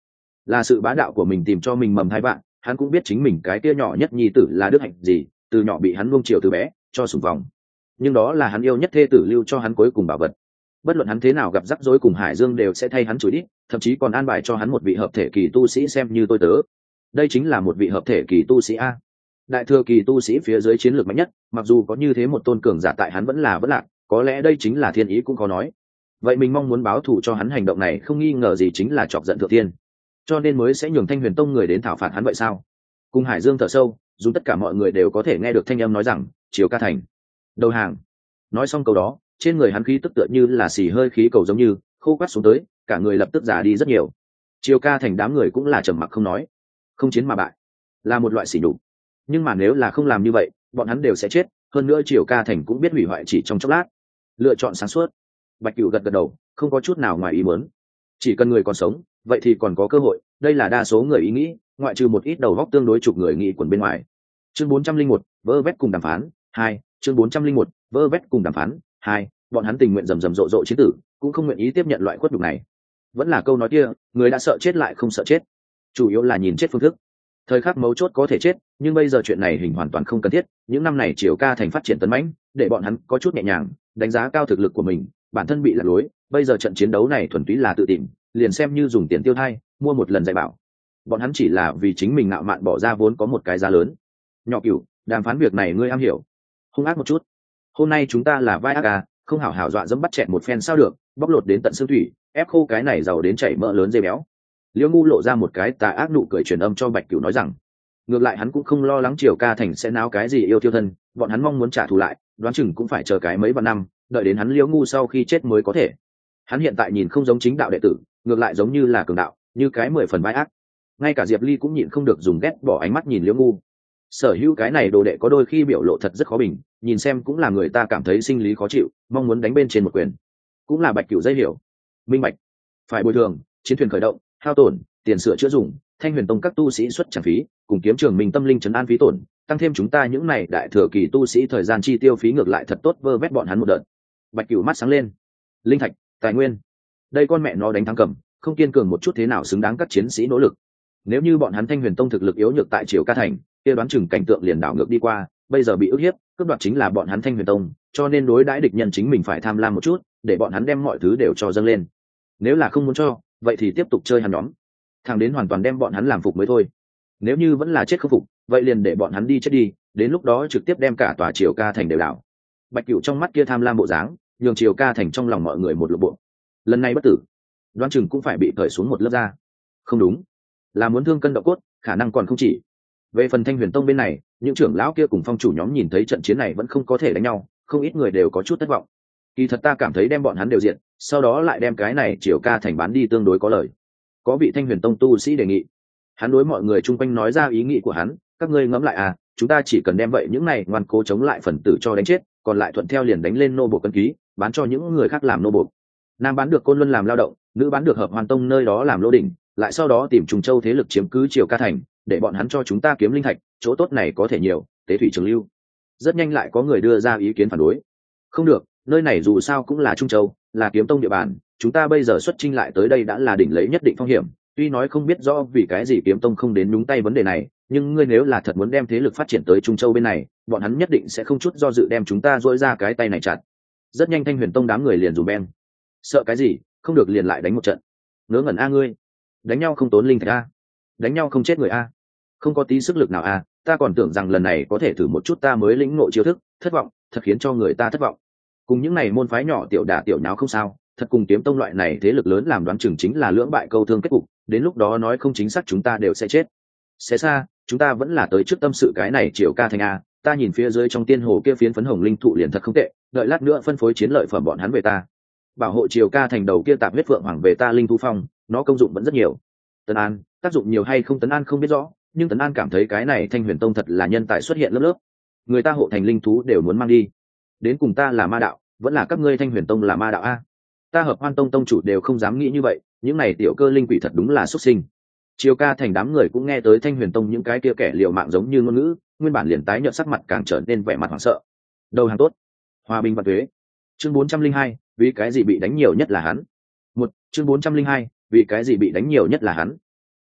là sự bá đạo của mình tìm cho mình mầm hai vạn. Hắn cũng biết chính mình cái kia nhỏ nhất nhi tử là đức hạnh gì, từ nhỏ bị hắn nuông chiều từ bé cho sủng vòng, nhưng đó là hắn yêu nhất thê tử lưu cho hắn cuối cùng bảo vật. Bất luận hắn thế nào gặp rắc rối cùng Hải Dương đều sẽ thay hắn chửi đít, thậm chí còn an bài cho hắn một vị hợp thể kỳ tu sĩ xem như tôi tớ. Đây chính là một vị hợp thể kỳ tu sĩ a. Đại thừa kỳ tu sĩ phía dưới chiến lược mạnh nhất, mặc dù có như thế một tôn cường giả tại hắn vẫn lạc, có lẽ đây chính là thiên ý cũng có nói. Vậy mình mong muốn báo thù cho hắn hành động này không nghi ngờ gì chính là chọc giận thượng tiên, cho nên mới sẽ nhường Thanh Huyền Tông người đến thảo phạt hắn vậy sao? Cùng Hải Dương thở sâu, dùng tất cả mọi người đều có thể nghe được thanh âm nói rằng, Triều Ca Thành đầu hàng. Nói xong câu đó, trên người hắn khí tức tựa như là xì hơi khí cầu giống như khô quắt xuống tới, cả người lập tức già đi rất nhiều. Triều Ca Thành đám người cũng là trầm mặc không nói. Không chiến mà bại là một loại sỉ nhục, nhưng mà nếu là không làm như vậy, bọn hắn đều sẽ chết. Hơn nữa Triều Ca Thành cũng biết hủy hoại chỉ trong chốc lát. Lựa chọn sáng suốt. Bạch Cửu gật gật đầu, không có chút nào ngoài ý muốn. Chỉ cần người còn sống, vậy thì còn có cơ hội. Đây là đa số người ý nghĩ, ngoại trừ một ít đầu góc tương đối chục người nghĩ quần bên ngoài. Chương 401, vơ vét cùng đàm phán 2. Chương 401, vơ vét cùng đàm phán 2. Bọn hắn tình nguyện rầm rộ chiến tử, cũng không nguyện ý tiếp nhận loại khuất nhục này. Vẫn là câu nói kia, người đã sợ chết lại không sợ chết, chủ yếu là nhìn chết phương thức. Thời khắc mấu chốt có thể chết, nhưng bây giờ chuyện này hình hoàn toàn không cần thiết. Những năm này Triều Ca Thành phát triển tấn mãnh, để bọn hắn có chút nhẹ nhàng đánh giá cao thực lực của mình, bản thân bị lạc lối. Bây giờ trận chiến đấu này thuần túy là tự tìm, liền xem như dùng tiền tiêu thai mua một lần dạy bảo. Bọn hắn chỉ là vì chính mình ngạo mạn bỏ ra vốn có một cái giá lớn. Nhỏ Cửu, đàm phán việc này ngươi am hiểu. Hung ác một chút. Hôm nay chúng ta là vai ác à, không hảo hảo dọa dẫm bắt chẹt một phen sao được, bóc lột đến tận xương thủy, ép khô cái này giàu đến chảy mỡ lớn dây béo. Liễu Ngu lộ ra một cái tà ác nụ cười truyền âm cho Bạch Cửu nói rằng, ngược lại hắn cũng không lo lắng Triều Ca Thành sẽ náo cái gì yêu tiêu thân, bọn hắn mong muốn trả thù lại, đoán chừng cũng phải chờ cái mấy vạn năm, đợi đến hắn Liễu Ngu sau khi chết mới có thể. Hắn hiện tại nhìn không giống chính đạo đệ tử, ngược lại giống như là cường đạo, như cái 10 phần vai ác. Ngay cả Diệp Ly cũng nhịn không được dùng ghét bỏ ánh mắt nhìn Liễu Ngu. Sở hữu cái này đồ đệ có đôi khi biểu lộ thật rất khó bình, nhìn xem cũng là người ta cảm thấy sinh lý khó chịu, mong muốn đánh bên trên một quyền. Cũng là Bạch Cửu dây hiểu, minh bạch, phải bồi thường, chiến thuyền khởi động, hao tổn, tiền sửa chữa dùng, Thanh Huyền Tông các tu sĩ xuất trả phí, cùng kiếm trường mình tâm linh trấn an phí tổn, tăng thêm chúng ta những này đại thừa kỳ tu sĩ thời gian chi tiêu phí ngược lại thật tốt vơ vét bọn hắn một đợt. Bạch Cửu mắt sáng lên. Linh thạch, tài nguyên, đây con mẹ nó đánh thắng cầm, không kiên cường một chút thế nào xứng đáng các chiến sĩ nỗ lực. Nếu như bọn hắn Thanh Huyền Tông thực lực yếu nhược tại Triều Ca Thành, kia đoán chừng cảnh tượng liền đảo ngược đi qua, bây giờ bị ức hiếp, cướp đoạt chính là bọn hắn Thanh Huyền Tông, cho nên đối đãi địch nhân chính mình phải tham lam một chút, để bọn hắn đem mọi thứ đều cho dâng lên. Nếu là không muốn cho, vậy thì tiếp tục chơi hắn nhóm, thằng đến hoàn toàn đem bọn hắn làm phục mới thôi. Nếu như vẫn là chết không phục, vậy liền để bọn hắn đi chết đi, đến lúc đó trực tiếp đem cả tòa Triều Ca Thành đều đảo. Bạch Cửu trong mắt kia tham lam bộ dáng, nhường Triều Ca Thành trong lòng mọi người một lục bộ. Lần này bất tử, đoán chừng cũng phải bị cởi xuống một lớp da. Không đúng, là muốn thương cân độ cốt, khả năng còn không chỉ. Về phần Thanh Huyền Tông bên này, những trưởng lão kia cùng phong chủ nhóm nhìn thấy trận chiến này vẫn không có thể đánh nhau, không ít người đều có chút thất vọng. Kỳ thật ta cảm thấy đem bọn hắn đều diện, sau đó lại đem cái này Triều Ca Thành bán đi tương đối có lời. Có vị Thanh Huyền Tông tu sĩ đề nghị. Hắn đối mọi người chung quanh nói ra ý nghĩ của hắn, các ngươi ngẫm lại à, chúng ta chỉ cần đem vậy những này ngoan cố chống lại phần tử cho đánh chết, còn lại thuận theo liền đánh lên nô bộ cân ký, bán cho những người khác làm nô bộ. Nam bán được Côn Luân làm lao động, nữ bán được Hợp Hoàn Tông nơi đó làm lô đỉnh, lại sau đó tìm Trùng Châu thế lực chiếm cứ Triều Ca Thành, để bọn hắn cho chúng ta kiếm linh thạch, chỗ tốt này có thể nhiều, tế thủy trường lưu. Rất nhanh lại có người đưa ra ý kiến phản đối. Không được, nơi này dù sao cũng là Trung Châu, là kiếm tông địa bàn, chúng ta bây giờ xuất chinh lại tới đây đã là đỉnh lấy nhất định phong hiểm. Tuy nói không biết rõ vì cái gì kiếm tông không đến nhúng tay vấn đề này, nhưng ngươi nếu là thật muốn đem thế lực phát triển tới Trung Châu bên này, bọn hắn nhất định sẽ không chút do dự đem chúng ta dỗi ra cái tay này chặt. Rất nhanh Thanh Huyền Tông đám người liền dùng beng. Sợ cái gì, không được liền lại đánh một trận. Ngớ ngẩn a ngươi, đánh nhau không tốn linh thạch a, đánh nhau không chết người a, không có tí sức lực nào a, ta còn tưởng rằng lần này có thể thử một chút ta mới lĩnh ngộ chiêu thức, thất vọng, thật khiến cho người ta thất vọng. Cùng những này môn phái nhỏ tiểu đả tiểu nháo không sao, thật cùng kiếm tông loại này thế lực lớn làm đoán chừng chính là lưỡng bại câu thương kết cục, đến lúc đó nói không chính xác chúng ta đều sẽ chết. Sẽ xa, chúng ta vẫn là tới trước tâm sự cái này Triều Ca Thành a, ta nhìn phía dưới trong tiên hồ kia phiến phấn hồng linh thụ liền thật không tệ, đợi lát nữa phân phối chiến lợi phẩm bọn hắn về ta. Bảo hộ Triều Ca Thành đầu kia tạp huyết phượng hoàng về ta linh thu phong, nó công dụng vẫn rất nhiều. Tấn An, tác dụng nhiều hay không Tấn An không biết rõ, nhưng Tấn An cảm thấy cái này Thanh Huyền Tông thật là nhân tài xuất hiện lớp lớp. Người ta hộ thành linh thú đều muốn mang đi. Đến cùng ta là ma đạo, vẫn là các ngươi Thanh Huyền Tông là ma đạo a? Ta Hợp Hoan Tông tông chủ đều không dám nghĩ như vậy, những này tiểu cơ linh quỷ thật đúng là xuất sinh. Triều Ca Thành đám người cũng nghe tới Thanh Huyền Tông những cái kia kẻ liều mạng giống như ngôn ngữ, nguyên bản liền tái nhợt sắc mặt càng trở nên vẻ mặt hoảng sợ. Đầu hàng tốt, hòa bình và thuế. Chương 402, vì cái gì bị đánh nhiều nhất là hắn. Chương 402, vì cái gì bị đánh nhiều nhất là hắn.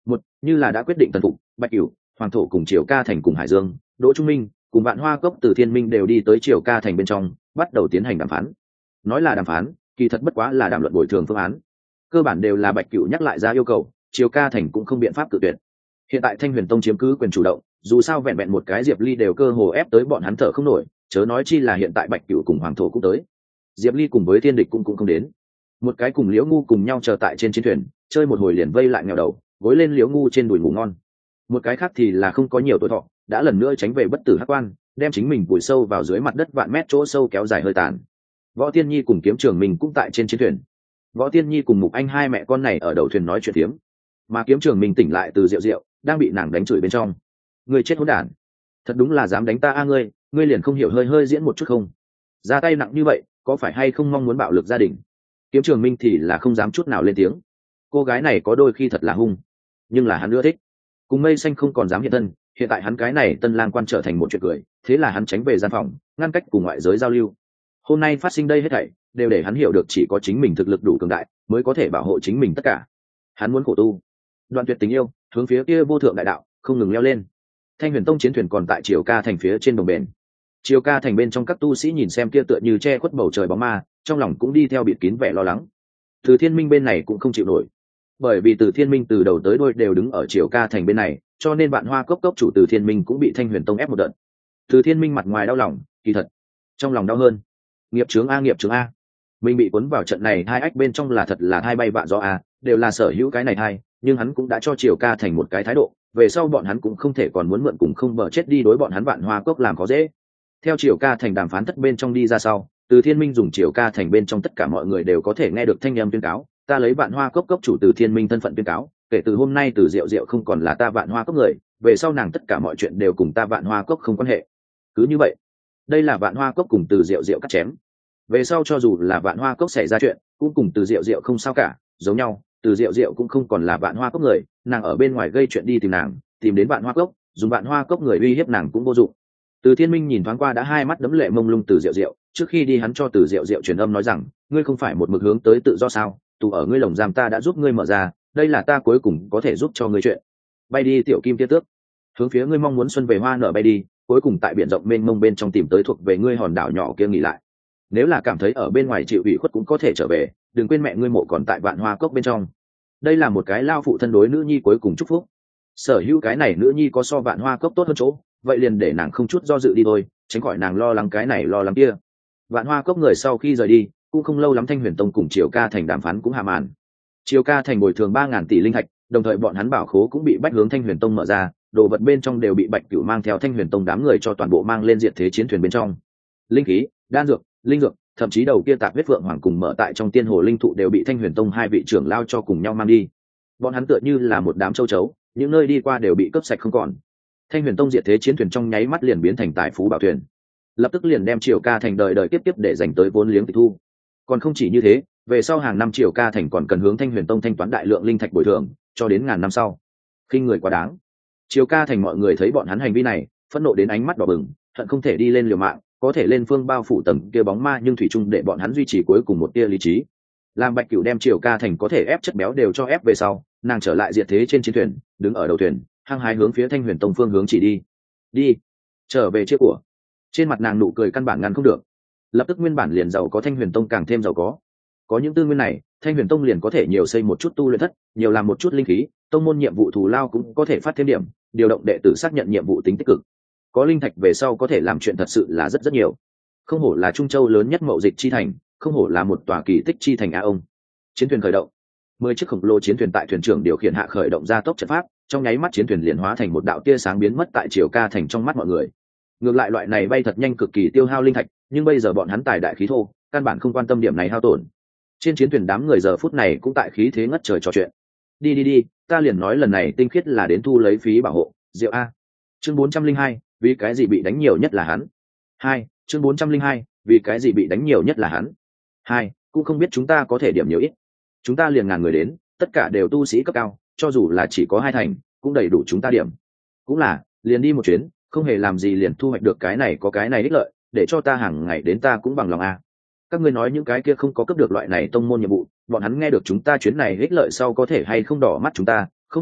một như là đã quyết định tần phục, Bạch Cửu, Hoàng Thổ cùng Triều Ca Thành cùng Hải Dương, Đỗ Trung Minh cùng Vạn Hoa Cốc Từ Thiên Minh đều đi tới Triều Ca Thành bên trong, bắt đầu tiến hành đàm phán. Nói là đàm phán, kỳ thật bất quá là đàm luận bồi thường phương án. Cơ bản đều là Bạch Cửu nhắc lại ra yêu cầu, Triều Ca Thành cũng không biện pháp cự tuyệt. Hiện tại Thanh Huyền Tông chiếm cứ quyền chủ động, dù sao vẹn vẹn một cái Diệp Ly đều cơ hồ ép tới bọn hắn thở không nổi, chớ nói chi là hiện tại Bạch Cửu cùng Hoàng Thổ cũng tới. Diệp Ly cùng với Thiên Địch cũng không đến. Một cái cùng Liễu Ngu cùng nhau chờ tại trên chiến thuyền, chơi một hồi liền vây lại nghèo đầu, gối lên Liễu Ngu trên đùi ngủ ngon. Một cái khác thì là không có nhiều tuổi thọ, đã lần nữa tránh về bất tử hắc quan, đem chính mình vùi sâu vào dưới mặt đất vạn mét chỗ sâu kéo dài hơi tàn. Võ Tiên Nhi cùng Kiếm Trường Minh cũng tại trên chiến thuyền. Võ Tiên Nhi cùng Mục Anh hai mẹ con này ở đầu thuyền nói chuyện tiếm, mà Kiếm Trường Minh tỉnh lại từ rượu rượu, đang bị nàng đánh chửi bên trong. Ngươi chết hỗn đản, thật đúng là dám đánh ta a ngươi liền không hiểu hơi hơi diễn một chút không? Ra tay nặng như vậy, có phải hay không mong muốn bạo lực gia đình? Kiếm Trường Minh thì là không dám chút nào lên tiếng. Cô gái này có đôi khi thật là hung, nhưng là hắn ưa thích. Cùng Mây Xanh không còn dám hiện thân, hiện tại hắn cái này tân lang quan trở thành một chuyện cười, thế là hắn tránh về gian phòng, ngăn cách cùng ngoại giới giao lưu. Hôm nay phát sinh đây hết thảy đều để hắn hiểu được chỉ có chính mình thực lực đủ cường đại mới có thể bảo hộ chính mình tất cả. Hắn muốn khổ tu, đoạn tuyệt tình yêu, hướng phía kia vô thượng đại đạo không ngừng leo lên. Thanh Huyền Tông chiến thuyền còn tại Triều Ca Thành phía trên đồng bền. Triều Ca Thành bên trong các tu sĩ nhìn xem kia tựa như che khuất bầu trời bóng ma, trong lòng cũng đi theo bịt kín vẻ lo lắng. Từ Thiên Minh bên này cũng không chịu nổi, bởi vì Từ Thiên Minh từ đầu tới đuôi đều đứng ở Triều Ca Thành bên này, cho nên Vạn Hoa Cốc cốc chủ Từ Thiên Minh cũng bị Thanh Huyền Tông ép một đợt. Từ Thiên Minh mặt ngoài đau lòng, kỳ thật trong lòng đau hơn. Nghiệp chướng a, mình bị cuốn vào trận này hai ách bên trong là thật là hai bay vạ gió a, đều là sở hữu cái này hai, nhưng hắn cũng đã cho Triều Ca Thành một cái thái độ, về sau bọn hắn cũng không thể còn muốn mượn cùng không bờ chết đi đối bọn hắn Vạn Hoa Cốc làm khó dễ. Theo Triều Ca Thành đàm phán thất bên trong đi ra sau, Từ Thiên Minh dùng Triều Ca Thành bên trong tất cả mọi người đều có thể nghe được thanh âm tuyên cáo, ta lấy Vạn Hoa Cốc cốc chủ Từ Thiên Minh thân phận tuyên cáo, kể từ hôm nay Từ Diệu Diệu không còn là ta Vạn Hoa Cốc người, về sau nàng tất cả mọi chuyện đều cùng ta Vạn Hoa Cốc không quan hệ. Cứ như vậy, đây là Vạn Hoa Cốc cùng Từ Diệu Diệu cắt chém. Về sau cho dù là Vạn Hoa Cốc xảy ra chuyện, cũng cùng Từ Diệu Diệu không sao cả, giống nhau, Từ Diệu Diệu cũng không còn là Vạn Hoa Cốc người, nàng ở bên ngoài gây chuyện đi tìm nàng, tìm đến Vạn Hoa Cốc, dùng Vạn Hoa Cốc người uy hiếp nàng cũng vô dụng. Từ Thiên Minh nhìn thoáng qua đã hai mắt đẫm lệ mông lung Từ Diệu Diệu, trước khi đi hắn cho Từ Diệu Diệu truyền âm nói rằng, ngươi không phải một mực hướng tới tự do sao, tù ở ngươi lồng giam ta đã giúp ngươi mở ra, đây là ta cuối cùng có thể giúp cho ngươi chuyện. Bay đi tiểu kim tiết tước, hướng phía ngươi mong muốn xuân về hoa nở bay đi, cuối cùng tại biển rộng mênh mông bên trong tìm tới thuộc về ngươi hòn đảo nhỏ kia nghỉ lại. Nếu là cảm thấy ở bên ngoài chịu ủy khuất cũng có thể trở về, đừng quên mẹ ngươi mộ còn tại Vạn Hoa Cốc bên trong. Đây là một cái lao phụ thân đối nữ nhi cuối cùng chúc phúc. Sở hữu cái này nữ nhi có so Vạn Hoa Cốc tốt hơn chỗ, vậy liền để nàng không chút do dự đi thôi, tránh khỏi nàng lo lắng cái này lo lắng kia. Vạn Hoa Cốc người sau khi rời đi, cũng không lâu lắm Thanh Huyền Tông cùng Triều Ca Thành đàm phán cũng hạ màn. Triều Ca Thành bồi thường 3.000 tỷ linh thạch, đồng thời bọn hắn bảo khố cũng bị bách hướng Thanh Huyền Tông mở ra, đồ vật bên trong đều bị Bạch Cửu mang theo Thanh Huyền Tông đám người cho toàn bộ mang lên diệt thế chiến thuyền bên trong. Linh khí, đan dược, linh dược, thậm chí đầu kia tạp huyết vượng hoàng cùng mở tại trong tiên hồ linh thụ đều bị Thanh Huyền Tông hai vị trưởng lao cho cùng nhau mang đi. Bọn hắn tựa như là một đám châu chấu, những nơi đi qua đều bị cướp sạch không còn. Thanh Huyền Tông diệt thế chiến thuyền trong nháy mắt liền biến thành tài phú bảo thuyền, lập tức liền đem Triều Ca Thành đời đời tiếp tiếp để dành tới vốn liếng tịch thu. Còn không chỉ như thế, về sau hàng năm Triều Ca Thành còn cần hướng Thanh Huyền Tông thanh toán đại lượng linh thạch bồi thường, cho đến ngàn năm sau. Khinh người quá đáng. Triều Ca Thành mọi người thấy bọn hắn hành vi này, phẫn nộ đến ánh mắt đỏ bừng, hận không thể đi lên liều mạng, có thể lên phương bao phủ tầng kia bóng ma nhưng thủy chung để bọn hắn duy trì cuối cùng một tia lý trí. Làm Bạch Cửu đem Triều Ca Thành có thể ép chất béo đều cho ép về sau, nàng trở lại diệt thế trên chiến thuyền, đứng ở đầu thuyền, hăng hái hướng phía Thanh Huyền Tông phương hướng chỉ đi. Đi, trở về chiếc của. Trên mặt nàng nụ cười căn bản ngăn không được. Lập tức nguyên bản liền giàu có Thanh Huyền Tông càng thêm giàu có. Có những tư nguyên này, Thanh Huyền Tông liền có thể nhiều xây một chút tu luyện thất, nhiều làm một chút linh khí, tông môn nhiệm vụ thù lao cũng có thể phát thêm điểm, điều động đệ tử xác nhận nhiệm vụ tính tích cực. Có linh thạch về sau có thể làm chuyện thật sự là rất rất nhiều. Không hổ là Trung Châu lớn nhất mậu dịch chi thành, không hổ là một tòa kỳ tích chi thành a ông. Chiến thuyền khởi động. 10 chiếc khổng lồ chiến thuyền tại thuyền trưởng điều khiển hạ khởi động ra tốc trận pháp, trong nháy mắt chiến thuyền liền hóa thành một đạo tia sáng biến mất tại Triều Ca Thành trong mắt mọi người. Ngược lại loại này bay thật nhanh cực kỳ tiêu hao linh thạch, nhưng bây giờ bọn hắn tài đại khí thô, căn bản không quan tâm điểm này hao tổn. Trên chiến thuyền đám người giờ phút này cũng tại khí thế ngất trời trò chuyện. Đi, ta liền nói lần này tinh khiết là đến thu lấy phí bảo hộ, Diệu a. Chương 402, vì cái gì bị đánh nhiều nhất là hắn. 2, chương 402, vì cái gì bị đánh nhiều nhất là hắn. 2, cũng không biết chúng ta có thể điểm nhiều ít. Chúng ta liền ngàn người đến, tất cả đều tu sĩ cấp cao, cho dù là chỉ có 2 thành, cũng đầy đủ chúng ta điểm. Cũng là, liền đi một chuyến, không hề làm gì liền thu hoạch được cái này có cái này ích lợi, để cho ta hàng ngày đến ta cũng bằng lòng a. Các ngươi nói những cái kia không có cấp được loại này tông môn nhiệm vụ, bọn hắn nghe được chúng ta chuyến này ích lợi sau có thể hay không đỏ mắt chúng ta, không được,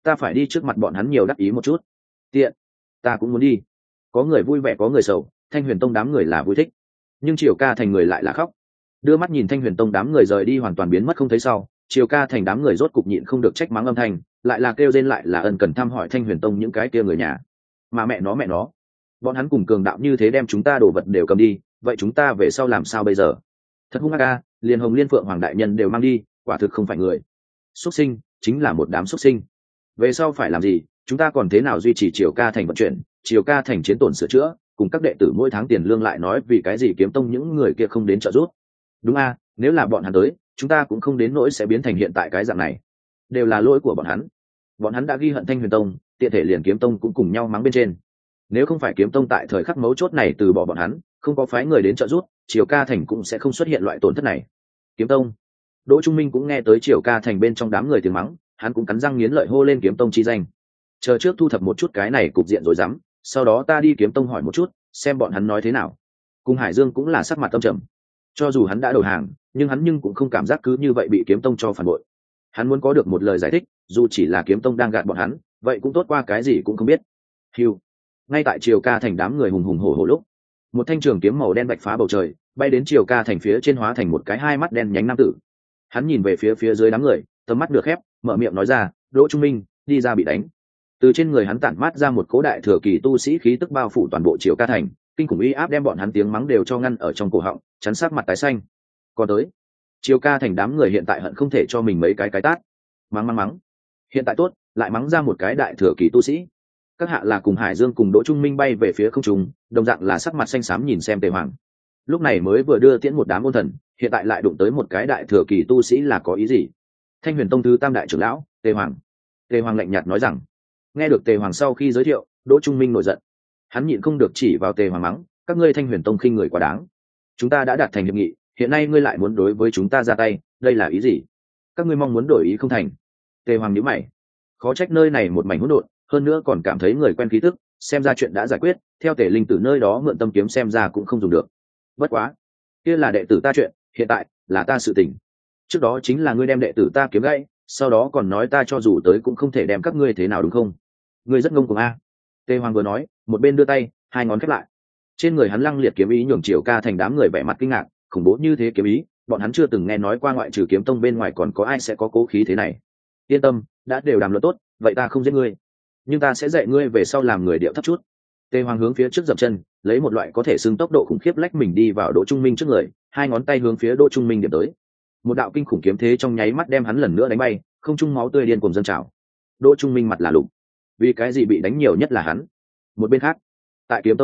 ta phải đi trước mặt bọn hắn nhiều đắc ý một chút. Tiện, ta cũng muốn đi. Có người vui vẻ có người sầu, Thanh Huyền Tông đám người là vui thích, nhưng Triều Ca Thành người lại là khóc. Đưa mắt nhìn Thanh Huyền Tông đám người rời đi hoàn toàn biến mất không thấy sau, Triều Ca Thành đám người rốt cục nhịn không được trách mắng âm thanh, lại là kêu rên lại là ân cần thăm hỏi Thanh Huyền Tông những cái kia người nhà. Mà mẹ nó, bọn hắn cùng cường đạo như thế đem chúng ta đồ vật đều cầm đi, vậy chúng ta về sau làm sao bây giờ? Thật hung ác a, liền Hồng Liên Phượng Hoàng đại nhân đều mang đi, quả thực không phải người. Xuất sinh, chính là một đám xuất sinh. Về sau phải làm gì? Chúng ta còn thế nào duy trì Triều Ca Thành vận chuyển, Triều Ca Thành chiến tổn sửa chữa, cùng các đệ tử mỗi tháng tiền lương lại nói vì cái gì Kiếm Tông những người kia không đến trợ giúp? Đúng a, nếu là bọn hắn tới, chúng ta cũng không đến nỗi sẽ biến thành hiện tại cái dạng này. Đều là lỗi của bọn hắn đã ghi hận Thanh Huyền Tông, tiện thể liền Kiếm Tông cũng cùng nhau mắng bên trên. Nếu không phải Kiếm Tông tại thời khắc mấu chốt này từ bỏ bọn hắn, không có phái người đến trợ giúp, Triều Ca Thành cũng sẽ không xuất hiện loại tổn thất này. Kiếm Tông. Đỗ Trung Minh cũng nghe tới Triều Ca Thành bên trong đám người tiếng mắng, hắn cũng cắn răng nghiến lợi hô lên Kiếm Tông chi danh. Chờ trước thu thập một chút cái này cục diện rồi dám, sau đó ta đi Kiếm Tông hỏi một chút, xem bọn hắn nói thế nào. Cùng Hải Dương cũng là sắc mặt tâm trầm. Cho dù hắn đã đầu hàng, nhưng cũng không cảm giác cứ như vậy bị Kiếm Tông cho phản bội. Hắn muốn có được một lời giải thích, dù chỉ là Kiếm Tông đang gạt bọn hắn, vậy cũng tốt qua cái gì cũng không biết. Hưu. Ngay tại Triều Ca Thành đám người hùng hùng hổ hổ lúc, một thanh trường kiếm màu đen bạch phá bầu trời, bay đến Triều Ca Thành phía trên hóa thành một cái hai mắt đen nhánh nam tử. Hắn nhìn về phía dưới đám người, tầm mắt được khép, mở miệng nói ra, Đỗ Trung Minh, đi ra bị đánh. Từ trên người hắn tản mát ra một cố đại thừa kỳ tu sĩ khí tức bao phủ toàn bộ Triều Ca Thành, kinh khủng uy áp đem bọn hắn tiếng mắng đều cho ngăn ở trong cổ họng, chắn sát mặt tái xanh. Còn tới, Triều Ca Thành đám người hiện tại hận không thể cho mình mấy cái tát. Mắng. Hiện tại tốt, lại mắng ra một cái đại thừa kỳ tu sĩ. Các hạ là cùng Hải Dương cùng Đỗ Trung Minh bay về phía không trung, đồng dạng là sắc mặt xanh xám nhìn xem Tề Hoàng. Lúc này mới vừa đưa tiễn một đám ôn thần, hiện tại lại đụng tới một cái đại thừa kỳ tu sĩ là có ý gì? Thanh Huyền Tông thứ tam đại trưởng lão, Tề Hoàng. Tề Hoàng lạnh nhạt nói rằng. Nghe được Tề Hoàng sau khi giới thiệu, Đỗ Trung Minh nổi giận. Hắn nhịn không được chỉ vào Tề Hoàng mắng, các ngươi Thanh Huyền Tông khinh người quá đáng. Chúng ta đã đạt thành hiệp nghị, hiện nay ngươi lại muốn đối với chúng ta ra tay, đây là ý gì? Các ngươi mong muốn đổi ý không thành? Tề Hoàng nhíu mày. Khó trách nơi này một mảnh hỗn độn, hơn nữa còn cảm thấy người quen khí tức, xem ra chuyện đã giải quyết, theo Tề Linh Tử nơi đó mượn tâm kiếm xem ra cũng không dùng được. Bất quá, kia là đệ tử ta chuyện, hiện tại là ta sự tình. Trước đó chính là ngươi đem đệ tử ta kiếm gãy, sau đó còn nói ta cho dù tới cũng không thể đem các ngươi thế nào đúng không? Ngươi rất ngông cuồng a. Tề Hoàng vừa nói, một bên đưa tay, hai ngón khép lại. Trên người hắn lăng liệt kiếm ý nhường Triều Ca Thành đám người vẻ mặt kinh ngạc, khủng bố như thế kiếm ý, bọn hắn chưa từng nghe nói qua ngoại trừ Kiếm Tông bên ngoài còn có ai sẽ có cố khí thế này. Yên tâm, đã đều đàm luận tốt, vậy ta không giết ngươi, nhưng ta sẽ dạy ngươi về sau làm người điệu thấp chút. Tề Hoàng hướng phía trước dậm chân, lấy một loại có thể xưng tốc độ khủng khiếp lách mình đi vào Đỗ Trung Minh trước người, hai ngón tay hướng phía Đỗ Trung Minh điểm tới. Một đạo kinh khủng kiếm thế trong nháy mắt đem hắn lần nữa đánh bay, không trung máu tươi điên cuồng dâng trào. Đỗ Trung Minh mặt là lục, vì cái gì bị đánh nhiều nhất là hắn. Một bên khác, tại Kiếm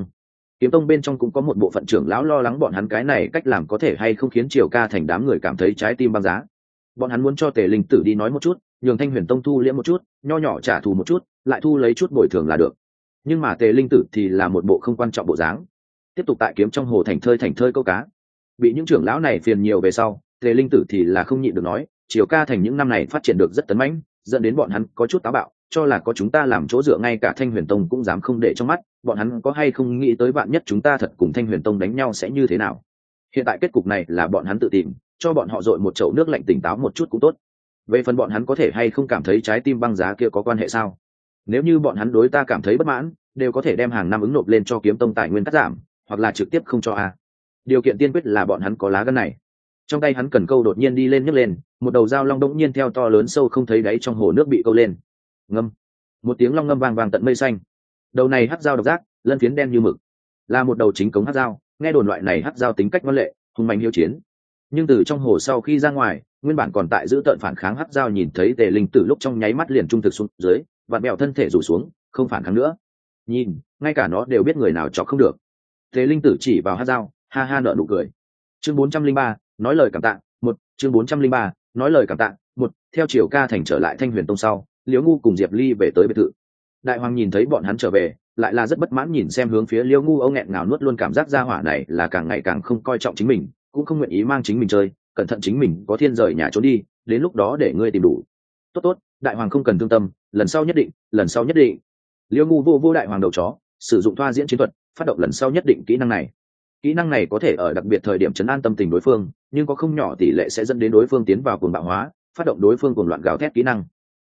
Tông bên trong cũng có một bộ phận trưởng lão lo lắng bọn hắn cái này cách làm có thể hay không khiến Triều Ca Thành đám người cảm thấy trái tim băng giá. Bọn hắn muốn cho Tề Linh Tử đi nói một chút, nhường Thanh Huyền Tông thu liễm một chút, nho nhỏ trả thù một chút, lại thu lấy chút bồi thường là được. Nhưng mà Tề Linh Tử thì là một bộ không quan trọng bộ dáng, tiếp tục tại kiếm trong hồ thành thơi câu cá. Bị những trưởng lão này phiền nhiều về sau, Tề Linh Tử thì là không nhịn được nói, Triều Ca Thành những năm này phát triển được rất tấn mãnh, dẫn đến bọn hắn có chút táo bạo, cho là có chúng ta làm chỗ dựa ngay cả Thanh Huyền Tông cũng dám không để trong mắt, bọn hắn có hay không nghĩ tới vạn nhất chúng ta thật cùng Thanh Huyền Tông đánh nhau sẽ như thế nào? Hiện tại kết cục này là bọn hắn tự tìm, cho bọn họ dội một chậu nước lạnh tỉnh táo một chút cũng tốt. Về phần bọn hắn có thể hay không cảm thấy trái tim băng giá kia có quan hệ sao? Nếu như bọn hắn đối ta cảm thấy bất mãn, đều có thể đem hàng năm ứng nộp lên cho Kiếm Tông tài nguyên cắt giảm, hoặc là trực tiếp không cho a. Điều kiện tiên quyết là bọn hắn có lá gan này. Trong tay hắn cần câu đột nhiên đi lên nhấc lên, một đầu dao long đống nhiên theo to lớn sâu không thấy đáy trong hồ nước bị câu lên. Ngâm. Một tiếng long ngâm vang vang tận mây xanh. Đầu này hắc dao độc giác, lân phiến đen như mực, là một đầu chính cống hắc dao, nghe đồn loại này hắc dao tính cách ngoan lệ, hung mạnh hiếu chiến. Nhưng từ trong hồ sau khi ra ngoài, nguyên bản còn tại giữ tợn phản kháng hắc dao nhìn thấy Tề Linh Tử lúc trong nháy mắt liền trung thực xuống dưới, vặn bẹo thân thể rủ xuống, không phản kháng nữa. Nhìn, ngay cả nó đều biết người nào chọc không được. Tề Linh Tử chỉ vào hắc dao, ha ha nở nụ cười. Chương 403, nói lời cảm tạ. Chương 403, nói lời cảm tạ. Theo Triều Ca Thành trở lại Thanh Huyền Tông sau, Liễu Ngu cùng Diệp Ly về tới biệt thự. Đại Hoàng nhìn thấy bọn hắn trở về, lại là rất bất mãn nhìn xem hướng phía Liễu Ngu âu nghẹn ngào nuốt luôn cảm giác gia hỏa này là càng ngày càng không coi trọng chính mình, cũng không nguyện ý mang chính mình chơi, cẩn thận chính mình có thiên rời nhà trốn đi, đến lúc đó để ngươi tìm đủ. Tốt, Đại Hoàng không cần thương tâm, lần sau nhất định. Liễu Ngu vô Đại Hoàng đầu chó, sử dụng thoa diễn chiến thuật, phát động lần sau nhất định kỹ năng này có thể ở đặc biệt thời điểm trấn an tâm tình đối phương, nhưng có không nhỏ tỷ lệ sẽ dẫn đến đối phương tiến vào cuồng bạo hóa, phát động đối phương cuồng loạn gào thét kỹ năng.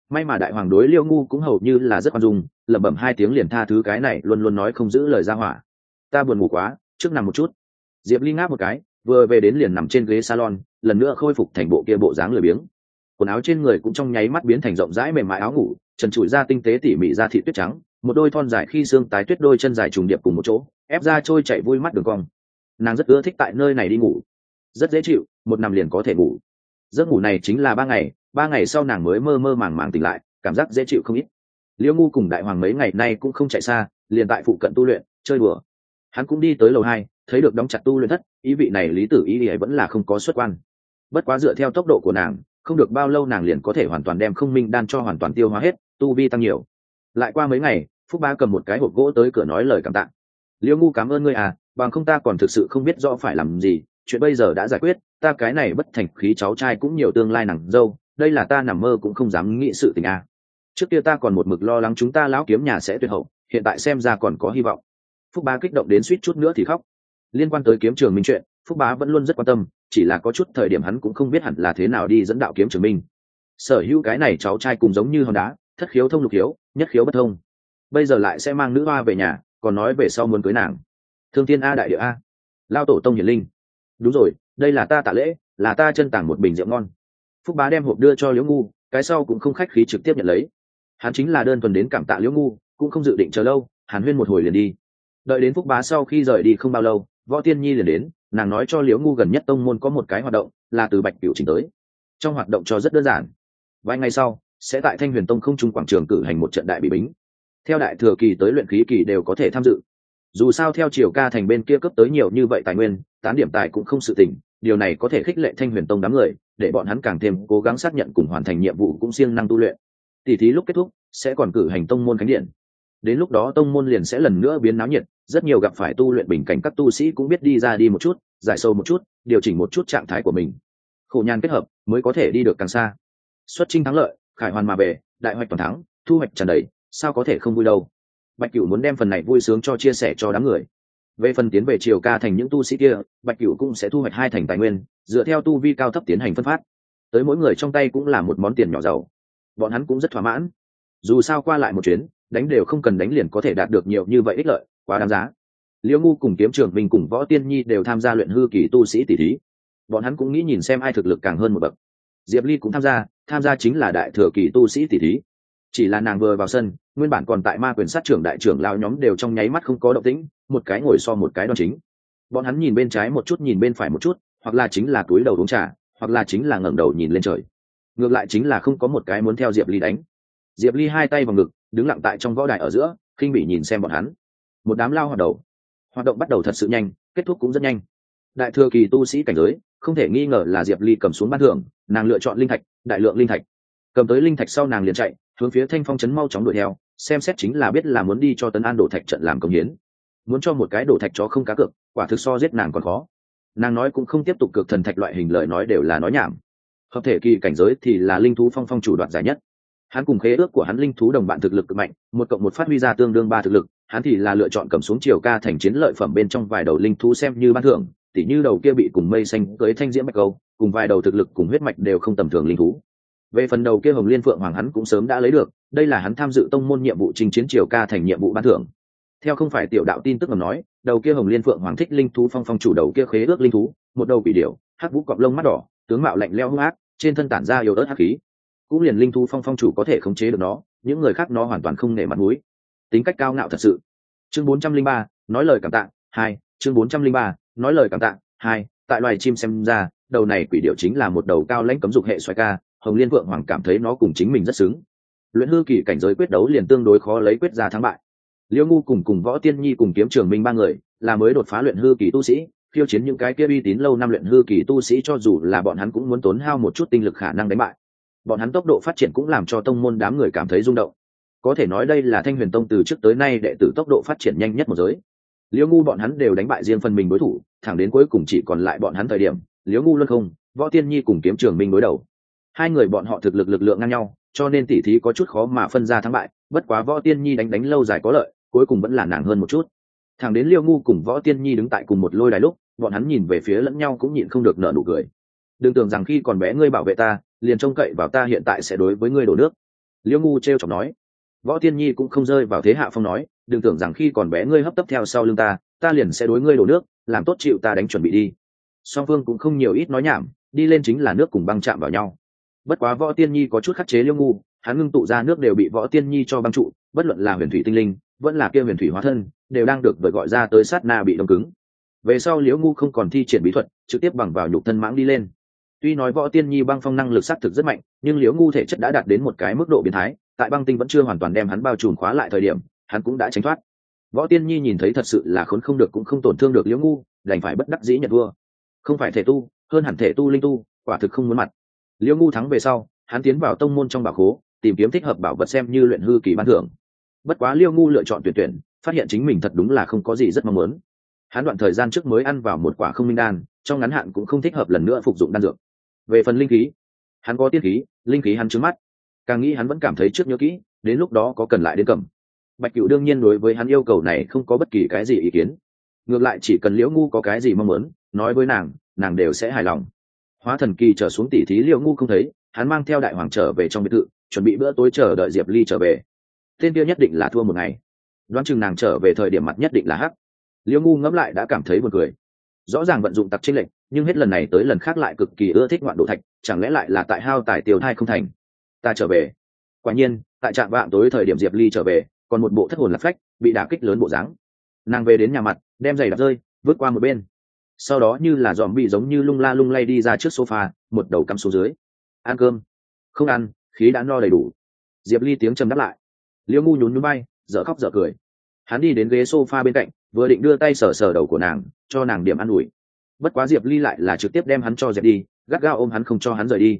May mà đại hoàng đối Liêu ngu cũng hầu như là rất khoan dung, lẩm bẩm hai tiếng liền tha thứ cái này luôn luôn nói không giữ lời ra hỏa. Ta buồn ngủ quá, trước nằm một chút. Diệp Ly ngáp một cái, vừa về đến liền nằm trên ghế salon, lần nữa khôi phục thành bộ kia bộ dáng lười biếng. Quần áo trên người cũng trong nháy mắt biến thành rộng rãi mềm mại áo ngủ, trần trụi da tinh tế tỉ mỉ da thịt tuyết trắng, một đôi thon dài khi xương tái tuyết, đôi chân dài trùng điệp cùng một chỗ, ép ra trôi chạy vui mắt đường cong. Nàng rất ưa thích tại nơi này đi ngủ, rất dễ chịu, một nằm liền có thể ngủ. Giấc ngủ này chính là 3 ngày sau nàng mới mơ mơ màng màng tỉnh lại, cảm giác dễ chịu không ít. Liễu ngu cùng đại hoàng mấy ngày nay cũng không chạy xa, liền tại phụ cận tu luyện chơi đùa. Hắn cũng đi tới lầu 2, thấy được đóng chặt tu luyện thất, ý vị này Lý Tử Y ấy vẫn là không có xuất quan. Bất quá dựa theo tốc độ của nàng, không được bao lâu nàng liền có thể hoàn toàn đem không minh đan cho hoàn toàn tiêu hóa hết, tu vi tăng nhiều. Lại qua mấy ngày, Phúc Bá cầm một cái hộp gỗ tới cửa nói lời cảm tạ. Liễu ngu cảm ơn ngươi à, bằng không ta còn thực sự không biết rõ phải làm gì, chuyện bây giờ đã giải quyết, ta cái này bất thành khí cháu trai cũng nhiều tương lai nàng dâu, đây là ta nằm mơ cũng không dám nghĩ sự tình à. Trước kia ta còn một mực lo lắng chúng ta lão kiếm nhà sẽ tuyệt hậu, hiện tại xem ra còn có hy vọng. Phúc Bá kích động đến suýt chút nữa thì khóc. Liên quan tới kiếm trường minh chuyện, Phúc Bá vẫn luôn rất quan tâm, chỉ là có chút thời điểm hắn cũng không biết hẳn là thế nào đi dẫn đạo kiếm trường minh. Sở hữu cái này cháu trai cùng giống như hòn đá, thất khiếu thông lục khiếu, nhất khiếu bất thông. Bây giờ lại sẽ mang nữ hoa về nhà, còn nói về sau muốn cưới nàng. Thương thiên a đại địa a, lao tổ tông hiển linh. Đúng rồi, đây là ta tạ lễ, là ta chân tàng một bình rượu ngon. Phúc Bá đem hộp đưa cho Liễu ngu, cái sau cũng không khách khí trực tiếp nhận lấy. Hắn chính là đơn thuần đến cảm tạ Liễu ngu, cũng không dự định chờ lâu, hàn huyên một hồi liền đi. Đợi đến Phúc Bá sau khi rời đi không bao lâu, Võ Tiên Nhi liền đến, nàng nói cho Liễu ngu gần nhất tông môn có một cái hoạt động, là từ Bạch Cửu chỉnh tới. Trong hoạt động cho rất đơn giản, vài ngày sau sẽ tại Thanh Huyền Tông không trung quảng trường cử hành một trận đại bị bính. Theo đại thừa kỳ tới luyện khí kỳ đều có thể tham dự. Dù sao theo Triều Ca thành bên kia cấp tới nhiều như vậy tài nguyên, tán điểm tài cũng không sự tình, điều này có thể khích lệ Thanh Huyền Tông đám người, để bọn hắn càng thêm cố gắng xác nhận cùng hoàn thành nhiệm vụ cũng siêng năng tu luyện. Tỷ thí lúc kết thúc sẽ còn cử hành tông môn khánh điện. Đến lúc đó tông môn liền sẽ lần nữa biến náo nhiệt, rất nhiều gặp phải tu luyện bình cảnh các tu sĩ cũng biết đi ra đi một chút, giải sâu một chút, điều chỉnh một chút trạng thái của mình. Khổ nhàn kết hợp mới có thể đi được càng xa. Xuất chinh thắng lợi, khải hoàn mà về, đại hoạch toàn thắng, thu hoạch tràn đầy, sao có thể không vui đâu. Bạch Cửu muốn đem phần này vui sướng cho chia sẻ cho đám người. Về phần tiến về Triều Ca thành những tu sĩ kia, Bạch Cửu cũng sẽ thu hoạch 2 thành tài nguyên, dựa theo tu vi cao thấp tiến hành phân phát. Tới mỗi người trong tay cũng là một món tiền nhỏ giàu. Bọn hắn cũng rất thỏa mãn. Dù sao qua lại một chuyến, đánh đều không cần đánh liền có thể đạt được nhiều như vậy ích lợi, quá đáng giá. Liễu ngu cùng kiếm trường mình cùng Võ Tiên Nhi đều tham gia luyện hư kỳ tu sĩ tỷ thí. Bọn hắn cũng nghĩ nhìn xem ai thực lực càng hơn một bậc. Diệp Ly cũng tham gia chính là đại thừa kỳ tu sĩ tỷ thí. Chỉ là nàng vừa vào sân, nguyên bản còn tại ma quyền sát trưởng đại trưởng lão nhóm đều trong nháy mắt không có động tĩnh, một cái ngồi so một cái đoan chính. Bọn hắn nhìn bên trái một chút nhìn bên phải một chút, hoặc là chính là túi đầu uống trà, hoặc là chính là ngẩng đầu nhìn lên trời. Ngược lại chính là không có một cái muốn theo Diệp Ly đánh. Diệp Ly hai tay vào ngực, đứng lặng tại trong võ đài ở giữa, khinh bỉ nhìn xem bọn hắn. Một đám lao hoạt động bắt đầu thật sự nhanh, kết thúc cũng rất nhanh. Đại thừa kỳ tu sĩ cảnh giới, không thể nghi ngờ là Diệp Ly cầm xuống ban thưởng, nàng lựa chọn linh thạch, đại lượng linh thạch. Cầm tới linh thạch sau nàng liền chạy, hướng phía Thanh Phong trấn mau chóng đuổi theo, xem xét chính là biết là muốn đi cho Tấn An đổ thạch trận làm công hiến. Muốn cho một cái đổ thạch chó không cá cược, quả thực so giết nàng còn khó. Nàng nói cũng không tiếp tục cược thần thạch loại hình lời nói đều là nói nhảm. Hợp thể kỳ cảnh giới thì là linh thú phong phong chủ đoạt giải nhất. Hắn cùng khế ước của hắn linh thú đồng bạn thực lực cực mạnh, một cộng một phát huy ra tương đương 3 thực lực, hắn thì là lựa chọn cầm xuống Triều Ca thành chiến lợi phẩm bên trong vài đầu linh thú xem như ban thưởng, tỉ như đầu kia bị cùng mây xanh cưới thanh diễm bạch câu, cùng vài đầu thực lực cùng huyết mạch đều không tầm thường linh thú. Về phần đầu kia Hồng Liên Phượng Hoàng hắn cũng sớm đã lấy được, đây là hắn tham dự tông môn nhiệm vụ chinh chiến Triều Ca thành nhiệm vụ ban thưởng. Theo không phải tiểu đạo tin tức ngầm nói, đầu kia Hồng Liên Phượng Hoàng thích linh thú phong phong chủ đầu kia khế ước linh thú, một đầu quỷ điểu, hắc vũ cọp lông mắt đỏ, tướng mạo lạnh lẽo hung ác, trên thân tản ra yếu ớt hắc khí. Cũng liền linh thú phong phong chủ có thể khống chế được nó, những người khác nó hoàn toàn không nể mặt mũi. Tính cách cao ngạo thật sự. Chương 403, nói lời cảm tạ 2, chương 403, nói lời cảm tạ 2, tại loài chim xem ra, đầu này quỷ điểu chính là một đầu cao lãnh cấm dục hệ xoái ca, Hồng Liên Vượng Hoàng cảm thấy nó cùng chính mình rất xứng. Luyện hư kỳ cảnh giới quyết đấu liền tương đối khó lấy quyết ra thắng bại. Liễu ngu cùng Võ Tiên Nhi cùng kiếm trường minh 3 người, là mới đột phá luyện hư kỳ tu sĩ, khiêu chiến những cái kia uy tín lâu năm luyện hư kỳ tu sĩ cho dù là bọn hắn cũng muốn tốn hao một chút tinh lực khả năng đánh bại. Bọn hắn tốc độ phát triển cũng làm cho tông môn đám người cảm thấy rung động. Có thể nói đây là Thanh Huyền Tông từ trước tới nay đệ tử tốc độ phát triển nhanh nhất một giới. Liễu ngu bọn hắn đều đánh bại riêng phần mình đối thủ, thẳng đến cuối cùng chỉ còn lại bọn hắn thời điểm, Liễu ngu luân không, Võ Tiên Nhi cùng kiếm trường minh đối đầu. Hai người bọn họ thực lực lượng ngang nhau, cho nên tỉ thí có chút khó mà phân ra thắng bại, bất quá Võ Tiên Nhi đánh lâu dài có lợi, cuối cùng vẫn là nàng hơn một chút. Thẳng đến Liễu ngu cùng Võ Tiên Nhi đứng tại cùng một lôi đài lúc, bọn hắn nhìn về phía lẫn nhau cũng nhịn không được nở nụ cười. Đừng tưởng rằng khi còn bé ngươi bảo vệ ta, liền trông cậy vào ta hiện tại sẽ đối với ngươi đổ nước. Liễu ngu t chọc nói. Võ Tiên Nhi cũng không rơi vào thế hạ phong nói, đừng tưởng rằng khi còn bé ngươi hấp tấp theo sau lưng ta liền sẽ đối ngươi đổ nước, làm tốt chịu ta đánh chuẩn bị đi. Song Phương cũng không nhiều ít nói nhảm, đi lên chính là nước cùng băng chạm vào nhau. Bất quá Võ Tiên Nhi có chút khắc chế Liễu ngu, hắn ngưng tụ ra nước đều bị Võ Tiên Nhi cho băng trụ, bất luận là huyền thủy tinh linh vẫn là kia huyền thủy hóa thân đều đang được vợi gọi ra tới sát na bị đông cứng. Về sau Liễu ngu không còn thi triển bí thuật, trực tiếp bằng vào nhục thân mãng đi lên. Tuy nói Võ Tiên Nhi băng phong năng lực sát thực rất mạnh, nhưng Liễu ngu thể chất đã đạt đến một cái mức độ biến thái, tại băng tinh vẫn chưa hoàn toàn đem hắn bao trùm khóa lại thời điểm, hắn cũng đã tránh thoát. Võ Tiên Nhi nhìn thấy thật sự là khốn không được cũng không tổn thương được Liễu ngu, đành phải bất đắc dĩ nhận vua. Không phải thể tu, hơn hẳn thể tu linh tu, quả thực không muốn mặt. Liễu ngu thắng về sau, hắn tiến vào tông môn trong bảo khố, tìm kiếm thích hợp bảo vật xem như luyện hư kỳ ban thưởng. Bất quá Liễu ngu lựa chọn tuyển, phát hiện chính mình thật đúng là không có gì rất mong muốn. Hắn đoạn thời gian trước mới ăn vào một quả không minh đan, trong ngắn hạn cũng không thích hợp lần nữa phục dụng đan dược. Về phần linh khí, hắn có tiên khí, linh khí hắn trướng mắt. Càng nghĩ hắn vẫn cảm thấy trước nhớ kỹ, đến lúc đó có cần lại đến cầm. Bạch Cửu đương nhiên đối với hắn yêu cầu này không có bất kỳ cái gì ý kiến. Ngược lại chỉ cần Liễu ngu có cái gì mong muốn, nói với nàng đều sẽ hài lòng. Hóa thần kỳ trở xuống tỉ thí Liễu ngu không thấy, hắn mang theo đại hoàng trở về trong biệt thự, chuẩn bị bữa tối chờ đợi Diệp Ly trở về. Tên kia nhất định là thua một ngày. Đoán chừng nàng trở về thời điểm mặt nhất định là hắc. Liễu ngu ngẫm lại đã cảm thấy buồn cười. Rõ ràng vận dụng tặc chênh lệch, nhưng hết lần này tới lần khác lại cực kỳ ưa thích ngoạn độ thạch, chẳng lẽ lại là tại hao tài tiêu thai không thành. Ta trở về. Quả nhiên, tại trạm vạng tối thời điểm Diệp Ly trở về, còn một bộ thất hồn lạc phách, bị đả kích lớn bộ dáng. Nàng về đến nhà mặt, đem giày đạp rơi, vứt qua một bên. Sau đó như là dòm bị giống như lung la lung lay đi ra trước sofa, một đầu cắm xuống dưới. Ăn cơm? Không ăn, khí đã no đầy đủ. Diệp Ly tiếng trầm đáp lại. Liễu ngu nhún nhún bay, dở khóc dở cười. Hắn đi đến ghế sofa bên cạnh, vừa định đưa tay sờ sờ đầu của nàng, cho nàng điểm ăn ủi. Bất quá Diệp Ly lại là trực tiếp đem hắn cho dẹp đi, gắt gao ôm hắn không cho hắn rời đi.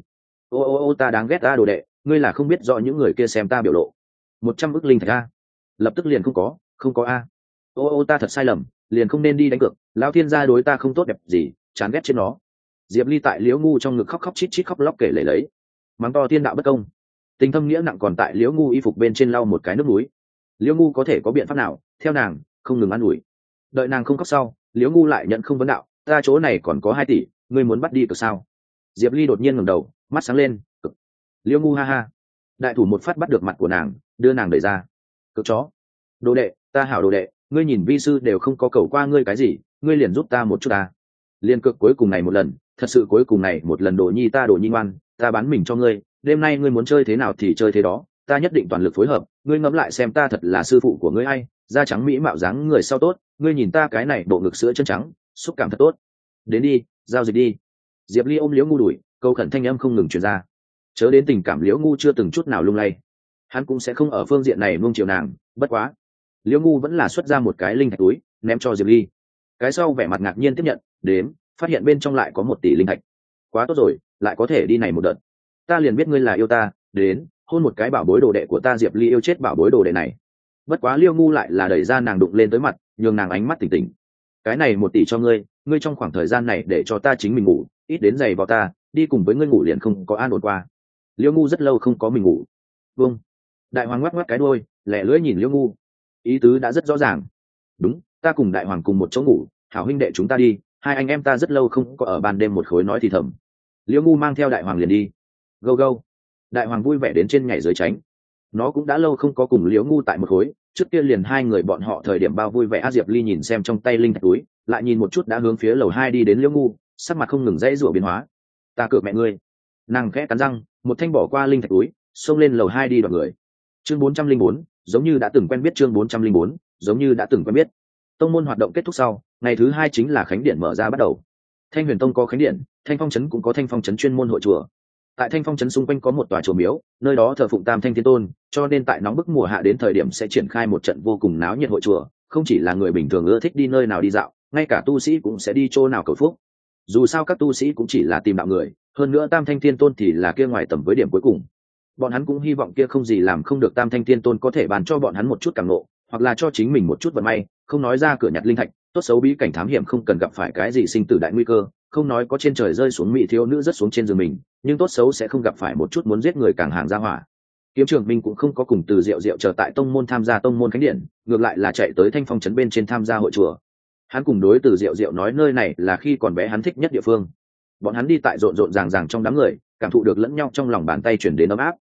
Ô ta đáng ghét ta đồ đệ, ngươi là không biết rõ những người kia xem ta biểu lộ. 100 ức linh thạch a, lập tức liền không có a. Ô ta thật sai lầm, liền không nên đi đánh cược, lão thiên gia đối ta không tốt đẹp gì, chán ghét trên nó. Diệp Ly tại Liễu ngu trong ngực khóc khóc chít chít khóc lóc kể lể lấy, mắng to thiên đạo bất công. Tình thâm nghĩa nặng còn tại Liễu ngu y phục bên trên lau một cái nước núi. Liễu ngu có thể có biện pháp nào, theo nàng không ngừng ăn ủi. Đợi nàng không khóc sau, Liễu ngu lại nhận không vấn đạo, ta chỗ này còn có 2 tỷ, ngươi muốn bắt đi cực sao? Diệp Ly đột nhiên ngẩng đầu, mắt sáng lên, cực. Liễu ngu ha ha. Đại thủ một phát bắt được mặt của nàng, đưa nàng đẩy ra. Cực chó. Đồ đệ, ta hảo đồ đệ, ngươi nhìn vi sư đều không có cầu qua ngươi cái gì, ngươi liền giúp ta một chút ta. Liên cực cuối cùng này một lần, thật sự cuối cùng này một lần đồ nhi ta đồ nhi ngoan, ta bán mình cho ngươi, đêm nay ngươi muốn chơi thế nào thì chơi thế đó, ta nhất định toàn lực phối hợp, ngươi ngẫm lại xem ta thật là sư phụ của ngươi hay, da trắng mỹ mạo dáng người sau tốt, ngươi nhìn ta cái này bộ ngực sữa chân trắng, xúc cảm thật tốt. Đến đi, giao dịch đi. Diệp Ly ôm Liễu ngu đuổi, câu khẩn thanh âm không ngừng truyền ra. Chớ đến tình cảm Liễu ngu chưa từng chút nào lung lay, hắn cũng sẽ không ở phương diện này nuông chiều nàng. Bất quá Liễu ngu vẫn là xuất ra một cái linh thạch túi, ném cho Diệp Ly. Cái sau vẻ mặt ngạc nhiên tiếp nhận, đếm, phát hiện bên trong lại có 1 tỷ linh thạch. Quá tốt rồi, lại có thể đi này một đợt. Ta liền biết ngươi là yêu ta, đến hôn một cái bảo bối đồ đệ của ta. Diệp Ly yêu chết bảo bối đồ đệ này. Bất quá Liễu ngu lại là đẩy ra nàng đụng lên tới mặt, nhường nàng ánh mắt tỉnh tỉnh. Cái này 1 tỷ cho ngươi, ngươi trong khoảng thời gian này để cho ta chính mình ngủ, ít đến giày vào ta, đi cùng với ngươi ngủ liền không có an ổn qua. Liễu ngu rất lâu không có mình ngủ. Vâng. Đại hoàng ngoắc ngoắc cái đuôi, lẻ lưỡi nhìn Liễu ngu. Ý tứ đã rất rõ ràng. Đúng, ta cùng đại hoàng cùng một chỗ ngủ, hảo huynh đệ chúng ta đi, 2 anh em ta rất lâu không có ở ban đêm một khối nói thì thầm. Liễu ngu mang theo đại hoàng liền đi. Go go. Đại hoàng vui vẻ đến trên nhảy dưới tránh. Nó cũng đã lâu không có cùng Liễu ngu tại một khối, trước kia liền 2 người bọn họ thời điểm bao vui vẻ. Diệp Ly nhìn xem trong tay linh thạch túi, lại nhìn một chút đã hướng phía lầu 2 đi đến Liễu ngu, sắc mặt không ngừng dãy rủa biến hóa. Ta cược mẹ ngươi. Nàng khẽ cắn răng, một thanh bỏ qua linh thạch túi, xông lên lầu 2 đi đoạt người. Chương 404, giống như đã từng quen biết. Chương 404, giống như đã từng quen biết. Tông môn hoạt động kết thúc sau, ngày thứ 2 chính là khánh điện mở ra bắt đầu. Thanh Huyền Tông có khánh điện, Thanh Phong trấn cũng có Thanh Phong trấn chuyên môn hội chùa. Tại Thanh Phong trấn xung quanh có một tòa chùa miếu, nơi đó thờ phụng Tam Thanh Thiên Tôn, cho nên tại nóng bức mùa hạ đến thời điểm sẽ triển khai một trận vô cùng náo nhiệt hội chùa, không chỉ là người bình thường ưa thích đi nơi nào đi dạo, ngay cả tu sĩ cũng sẽ đi chỗ nào cầu phúc. Dù sao các tu sĩ cũng chỉ là tìm đạo người, hơn nữa Tam Thanh Thiên Tôn thì là kia ngoài tầm với điểm cuối cùng. Bọn hắn cũng hy vọng kia không gì làm không được Tam Thanh Thiên Tôn có thể bàn cho bọn hắn một chút cảm ngộ, hoặc là cho chính mình một chút vận may, không nói ra cửa nhặt linh thạch, tốt xấu bí cảnh thám hiểm không cần gặp phải cái gì sinh tử đại nguy cơ, không nói có trên trời rơi xuống mỹ thiếu nữ rất xuống trên giường mình, nhưng tốt xấu sẽ không gặp phải một chút muốn giết người càng hàng ra hỏa. Kiếm Trường Minh cũng không có cùng Từ Diệu Diệu chờ tại tông môn tham gia tông môn khánh điện, ngược lại là chạy tới Thanh Phong trấn bên trên tham gia hội chùa. Hắn cùng đối Từ Diệu Diệu nói nơi này là khi còn bé hắn thích nhất địa phương. Bọn hắn đi tại rộn rộn ràng ràng trong đám người, cảm thụ được lẫn nhau trong lòng bàn tay chuyển đến ấm áp.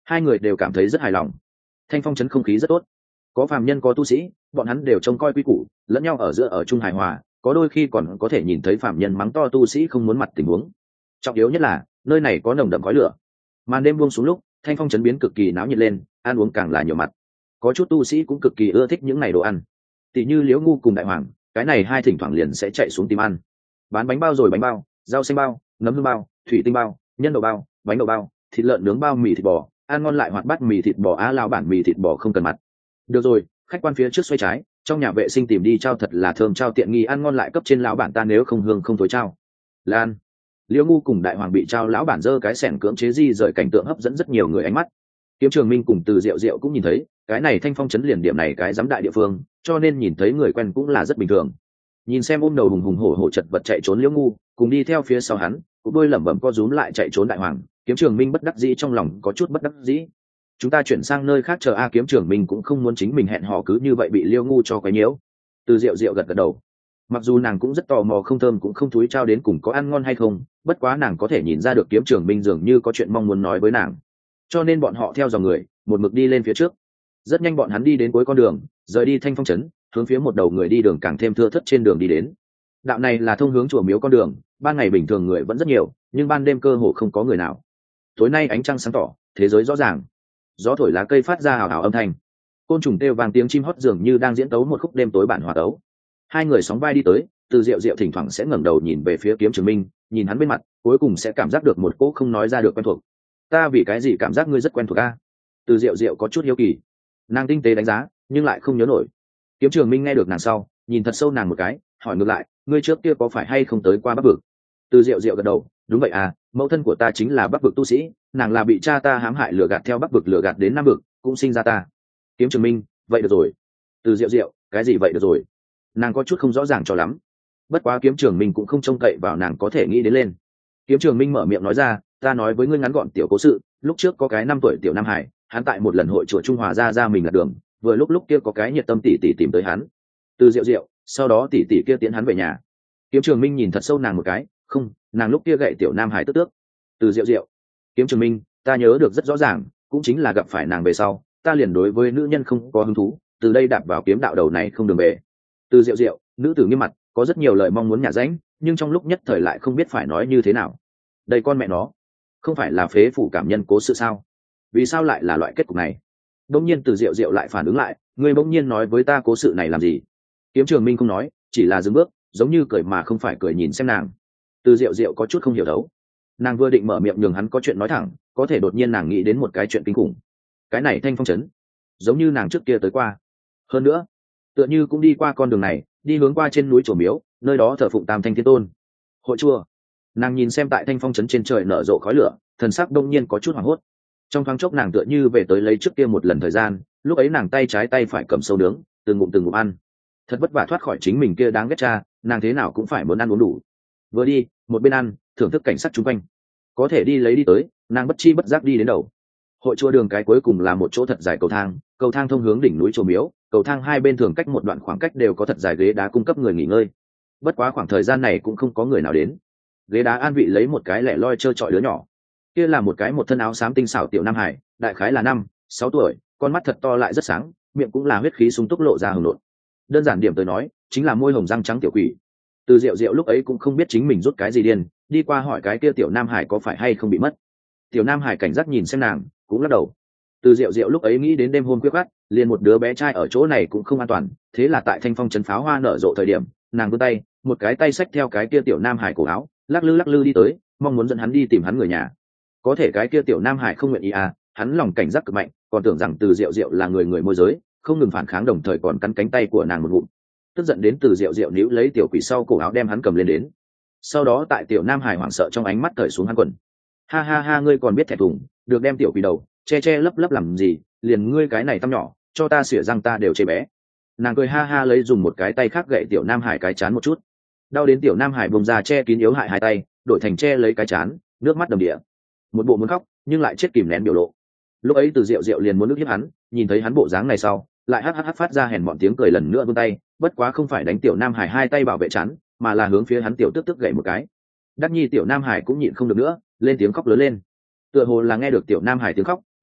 Hai người đều cảm thấy rất hài lòng. Thanh phong trấn không khí rất tốt, có phàm nhân có tu sĩ, bọn hắn đều trông coi quy củ, lẫn nhau ở giữa ở chung hài hòa, có đôi khi còn có thể nhìn thấy phàm nhân mắng to tu sĩ không muốn mặt tình huống. Trọng yếu nhất là nơi này có nồng đậm khói lửa. Màn đêm buông xuống lúc, thanh phong trấn biến cực kỳ náo nhiệt lên, ăn uống càng là nhiều mặt. Có chút tu sĩ cũng cực kỳ ưa thích những ngày đồ ăn, tỷ như Liễu Ngu cùng Đại Hoàng, cái này hai thỉnh thoảng liền sẽ chạy xuống tìm ăn. Bán bánh bao rồi bánh bao, rau xanh bao, nấm hương bao, thủy tinh bao, nhân đậu bao, bánh đậu bao, thịt lợn nướng bao, mì thịt bò, ăn ngon lại hoạt bát mì thịt bò á lao bản mì thịt bò không cần mặt. Được rồi, khách quan phía trước xoay trái, trong nhà vệ sinh tìm đi trao thật là thơm, trao tiện nghi ăn ngon lại cấp trên lão bản ta nếu không hương không thối trao. Lan. Liễu Ngu cùng Đại Hoàng bị trao lão bản dơ cái xẻng cưỡng chế di rời cảnh tượng hấp dẫn rất nhiều người ánh mắt. Kiếm Trường Minh cùng Từ Diệu Diệu cũng nhìn thấy, cái này thanh phong trấn liền điểm này cái giám đại địa phương, cho nên nhìn thấy người quen cũng là rất bình thường. Nhìn xem ôm đầu hùng hùng hổ hổ chật vật chạy trốn Liễu Ngu, cùng đi theo phía sau hắn, cũng đôi lẩm bẩm co rúm lại chạy trốn Đại Hoàng, Kiếm Trường Minh bất đắc dĩ trong lòng có chút bất đắc dĩ. Chúng ta chuyển sang nơi khác chờ a. Kiếm Trường Minh cũng không muốn chính mình hẹn hò cứ như vậy bị Liễu Ngu cho quấy nhiễu. Từ Diệu Diệu gật gật đầu. Mặc dù nàng cũng rất tò mò không thơm cũng không thúi trao đến cùng có ăn ngon hay không, bất quá nàng có thể nhìn ra được Kiếm Trường Minh dường như có chuyện mong muốn nói với nàng, cho nên bọn họ theo dòng người một mực đi lên phía trước. Rất nhanh bọn hắn đi đến cuối con đường, rời đi thanh phong trấn, hướng phía một đầu người đi đường càng thêm thưa thớt trên đường đi đến. Đạo này là thông hướng chùa miếu con đường, ban ngày bình thường người vẫn rất nhiều, nhưng ban đêm cơ hồ không có người nào. Tối nay ánh trăng sáng tỏ, thế giới rõ ràng, gió thổi lá cây phát ra hào hào âm thanh, côn trùng kêu vang, tiếng chim hót dường như đang diễn tấu một khúc đêm tối bản hòa tấu. Hai người sóng vai đi tới, Từ Diệu Diệu thỉnh thoảng sẽ ngẩng đầu nhìn về phía Kiếm Trường Minh, nhìn hắn bên mặt, cuối cùng sẽ cảm giác được một cỗ không nói ra được quen thuộc. Ta vì cái gì cảm giác ngươi rất quen thuộc a? Từ Diệu Diệu có chút hiếu kỳ. Nàng tinh tế đánh giá, nhưng lại không nhớ nổi. Kiếm Trường Minh nghe được nàng sau, nhìn thật sâu nàng một cái, hỏi ngược lại, ngươi trước kia có phải hay không tới qua Bắc Vực? Từ Diệu Diệu gật đầu, đúng vậy à, mẫu thân của ta chính là Bắc Vực tu sĩ, nàng là bị cha ta hãm hại lừa gạt theo Bắc Vực lừa gạt đến Nam Vực, cũng sinh ra ta. Kiếm Trường Minh, vậy được rồi. Từ Diệu Diệu, cái gì vậy được rồi? Nàng có chút không rõ ràng cho lắm. Bất quá Kiếm Trường Minh cũng không trông cậy vào nàng có thể nghĩ đến lên. Kiếm Trường Minh mở miệng nói ra, ta nói với ngươi ngắn gọn tiểu cố sự, lúc trước có cái 5 tuổi tiểu Nam Hải, hắn tại một lần hội chùa Trung Hòa ra mình lạc đường, vừa lúc kia có cái nhiệt tâm tỷ tỷ tìm tới hắn. Từ Diệu Diệu, sau đó tỷ tỷ kia tiến hắn về nhà. Kiếm Trường Minh nhìn thật sâu nàng một cái, không, nàng lúc kia gậy tiểu Nam Hải tức tước. Từ Diệu Diệu, Kiếm Trường Minh, ta nhớ được rất rõ ràng, cũng chính là gặp phải nàng về sau, ta liền đối với nữ nhân không có hứng thú, từ đây đạp vào kiếm đạo đầu này không đường về. Từ Diệu Diệu, nữ tử nghiêm mặt, có rất nhiều lời mong muốn nhả rãnh, nhưng trong lúc nhất thời lại không biết phải nói như thế nào. Đây con mẹ nó, không phải là phế phủ cảm nhân cố sự sao? Vì sao lại là loại kết cục này? Bỗng nhiên Từ Diệu Diệu lại phản ứng lại, ngươi bỗng nhiên nói với ta cố sự này làm gì? Kiếm Trường Minh không nói, chỉ là dừng bước, giống như cười mà không phải cười nhìn xem nàng. Từ Diệu Diệu có chút không hiểu đấu. Nàng vừa định mở miệng nhường hắn có chuyện nói thẳng, có thể đột nhiên nàng nghĩ đến một cái chuyện kinh khủng. Cái này thanh phong trấn, giống như nàng trước kia tới qua. Hơn nữa, tựa như cũng đi qua con đường này, đi hướng qua trên núi chùa miếu, nơi đó thờ phụng Tam Thanh Thiên Tôn. Hội chùa. Nàng nhìn xem tại thanh phong trấn trên trời nở rộ khói lửa, thần sắc đông nhiên có chút hoảng hốt. Trong thoáng chốc nàng tựa như về tới lấy trước kia một lần thời gian, lúc ấy nàng tay trái tay phải cầm sâu nướng, từng ngụm ăn. Thật vất vả thoát khỏi chính mình kia đáng ghét cha, nàng thế nào cũng phải muốn ăn uống đủ. Vừa đi, một bên ăn, thưởng thức cảnh sắc chung quanh. Có thể đi lấy đi tới, nàng bất chi bất giác đi đến đầu. Hội chùa đường cái cuối cùng là một chỗ thật dài cầu thang thông hướng đỉnh núi chùa miếu, cầu thang hai bên thường cách một đoạn khoảng cách đều có thật dài ghế đá cung cấp người nghỉ ngơi. Bất quá khoảng thời gian này cũng không có người nào đến. Ghế đá an vị lấy một cái lẻ loi trơ trọi đứa nhỏ. Kia là một cái một thân áo xám tinh xảo tiểu Nam Hải, đại khái là 5-6 tuổi, con mắt thật to lại rất sáng, miệng cũng là huyết khí sung túc lộ ra hừng nộn. Đơn giản điểm tới nói, chính là môi hồng răng trắng tiểu quỷ. Từ Diệu Diệu lúc ấy cũng không biết chính mình rút cái gì điên, đi qua hỏi cái kia tiểu Nam Hải có phải hay không bị mất. Tiểu Nam Hải cảnh giác nhìn xem nàng, cũng lắc đầu. Từ Diệu Diệu lúc ấy nghĩ đến đêm hôm khuya khoắt, liền một đứa bé trai ở chỗ này cũng không an toàn, thế là tại thanh phong trấn pháo hoa nở rộ thời điểm, nàng vươn tay, một cái tay xách theo cái kia tiểu Nam Hải cổ áo, lắc lư đi tới, mong muốn dẫn hắn đi tìm hắn người nhà. Có thể cái kia tiểu Nam Hải không nguyện ý à, hắn lòng cảnh giác cực mạnh, còn tưởng rằng Từ Diệu Diệu là người môi giới, không ngừng phản kháng, đồng thời còn cắn cánh tay của nàng một ngụm. Tức giận đến Từ Diệu Diệu níu lấy tiểu quỷ sau cổ áo đem hắn cầm lên đến. Sau đó tại tiểu Nam Hải hoảng sợ trong ánh mắt cởi xuống hắn quần. Ha ha ha, ngươi còn biết thẹn thùng, được đem tiểu quỷ đầu che lấp làm gì, liền ngươi cái này tăm nhỏ, cho ta xỉa răng ta đều chê bé. Nàng cười ha ha lấy dùng một cái tay khác gậy tiểu Nam Hải cái chán một chút. Đau đến tiểu Nam Hải bông ra che kín yếu hại hai tay, đổi thành che lấy cái chán, nước mắt đầm đìa. Một bộ muốn khóc nhưng lại chết kìm nén biểu lộ. Lúc ấy Từ Diệu Diệu liền muốn nước hiếp hắn, nhìn thấy hắn bộ dáng này sau, lại hắt phát ra hèn mọn tiếng cười lần nữa vươn tay, bất quá không phải đánh tiểu Nam Hải hai tay bảo vệ chán, mà là hướng phía hắn tiểu tức gậy một cái. Đắc nhi tiểu Nam Hải cũng nhịn không được nữa, lên tiếng khóc lớn lên. Tựa hồ là nghe được tiểu Nam Hải tiếng khóc,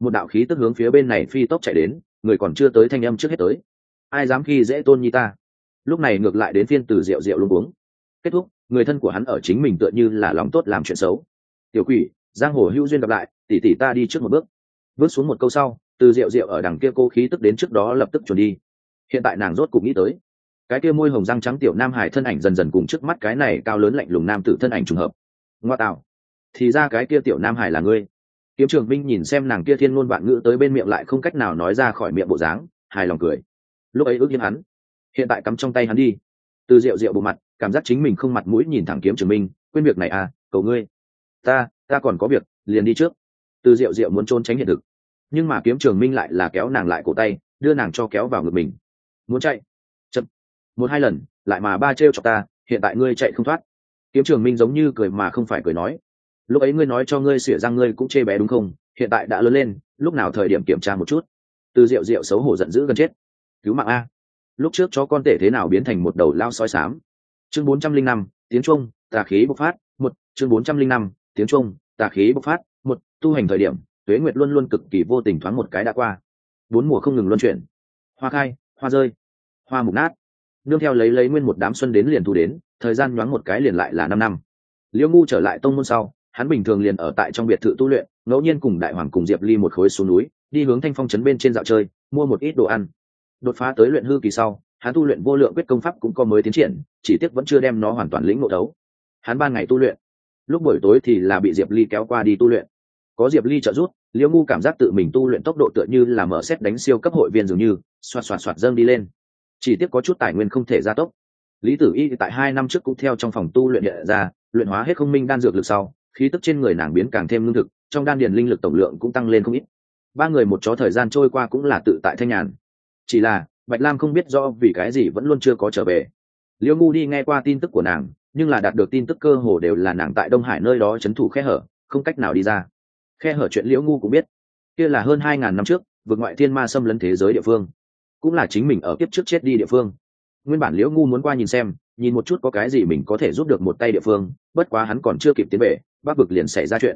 một đạo khí tức hướng phía bên này phi tốc chạy đến, người còn chưa tới thanh âm trước hết tới. Ai dám khi dễ tôn nhi ta? Lúc này ngược lại đến phiên Từ Diệu Diệu luống cuống. Kết thúc, người thân của hắn ở chính mình tựa như là lòng tốt làm chuyện xấu. Tiểu quỷ, giang hồ hữu duyên gặp lại, tỷ tỷ ta đi trước một bước. Bước xuống một câu sau, Từ Diệu Diệu ở đằng kia cô khí tức đến trước đó lập tức chuẩn đi. Hiện tại nàng rốt cục nghĩ tới, cái kia môi hồng răng trắng tiểu nam hải thân ảnh dần dần cùng trước mắt cái này cao lớn lạnh lùng nam tử thân ảnh trùng hợp. Ngoa tạo, thì ra cái kia tiểu nam hải là ngươi. Kiếm Trường Minh nhìn xem nàng kia thiên ngôn vạn ngữ tới bên miệng lại không cách nào nói ra khỏi miệng bộ dáng, hài lòng cười. Lúc ấy ước hiếp hắn, hiện tại cắm trong tay hắn đi. Từ Diệu Diệu bộ mặt, cảm giác chính mình không mặt mũi nhìn thẳng Kiếm Trường Minh, quên việc này à, cầu ngươi. Ta còn có việc, liền đi trước. Từ Diệu Diệu muốn trốn tránh hiện thực, nhưng mà Kiếm Trường Minh lại là kéo nàng lại cổ tay, đưa nàng cho kéo vào ngực mình. Muốn chạy? Chậm. Một hai lần, lại mà ba trêu chọc ta, hiện tại ngươi chạy không thoát. Kiếm Trường Minh giống như cười mà không phải cười nói. Lúc ấy ngươi nói cho ngươi xỉa răng ngươi cũng chê bé đúng không? Hiện tại đã lớn lên, lúc nào thời điểm kiểm tra một chút. Từ Diệu Diệu xấu hổ giận dữ gần chết. Cứu mạng a! Lúc trước chó con tể thế nào biến thành một đầu lao sói xám? Chương 405, tiếng chuông, tà khí bộc phát, một. Chương 405, tiếng chuông, tà khí bộc phát, một. Tu hành thời điểm, Tuế Nguyệt luôn luôn cực kỳ vô tình thoáng một cái đã qua. 4 mùa không ngừng luân chuyển. Hoa khai, hoa rơi, hoa mục nát. Nương theo lấy nguyên một đám xuân đến liền thu đến, thời gian nhoáng một cái liền lại là 5 năm. Liễu Ngu trở lại tông môn sau, hắn bình thường liền ở tại trong biệt thự tu luyện, ngẫu nhiên cùng Đại Hoàng cùng Diệp Ly một khối xuống núi, đi hướng Thanh Phong trấn bên trên dạo chơi, mua một ít đồ ăn. Đột phá tới luyện hư kỳ sau, hắn tu luyện vô lượng quyết công pháp cũng có mới tiến triển, chỉ tiếc vẫn chưa đem nó hoàn toàn lĩnh ngộ đấu. Hắn ban ngày tu luyện, lúc buổi tối thì là bị Diệp Ly kéo qua đi tu luyện. Có Diệp Ly trợ giúp, Liễu Ngu cảm giác tự mình tu luyện tốc độ tựa như là mở xét đánh siêu cấp hội viên dường như, xoạt dâng đi lên. Chỉ tiếc có chút tài nguyên không thể gia tốc. Lý Tử Y tại 2 năm trước cũng theo trong phòng tu luyện hiện ra, luyện hóa hết không minh đan dược lực sau, khí tức trên người nàng biến càng thêm lương thực, trong đan điền linh lực tổng lượng cũng tăng lên không ít. Ba người một chó thời gian trôi qua cũng là tự tại thanh nhàn. Chỉ là Bạch Lam không biết rõ vì cái gì vẫn luôn chưa có trở về. Liễu Ngu đi nghe qua tin tức của nàng, nhưng là đạt được tin tức cơ hồ đều là nàng tại Đông Hải nơi đó trấn thủ khe hở, không cách nào đi ra. Khe hở chuyện Liễu Ngu cũng biết, kia là hơn 2000 năm trước, vực ngoại thiên ma xâm lấn thế giới địa phương, cũng là chính mình ở kiếp trước chết đi địa phương. Nguyên bản Liễu Ngu muốn qua nhìn xem, nhìn một chút có cái gì mình có thể giúp được một tay địa phương, bất quá hắn còn chưa kịp tiến về, Bắc vực liền xảy ra chuyện.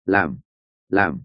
Làm.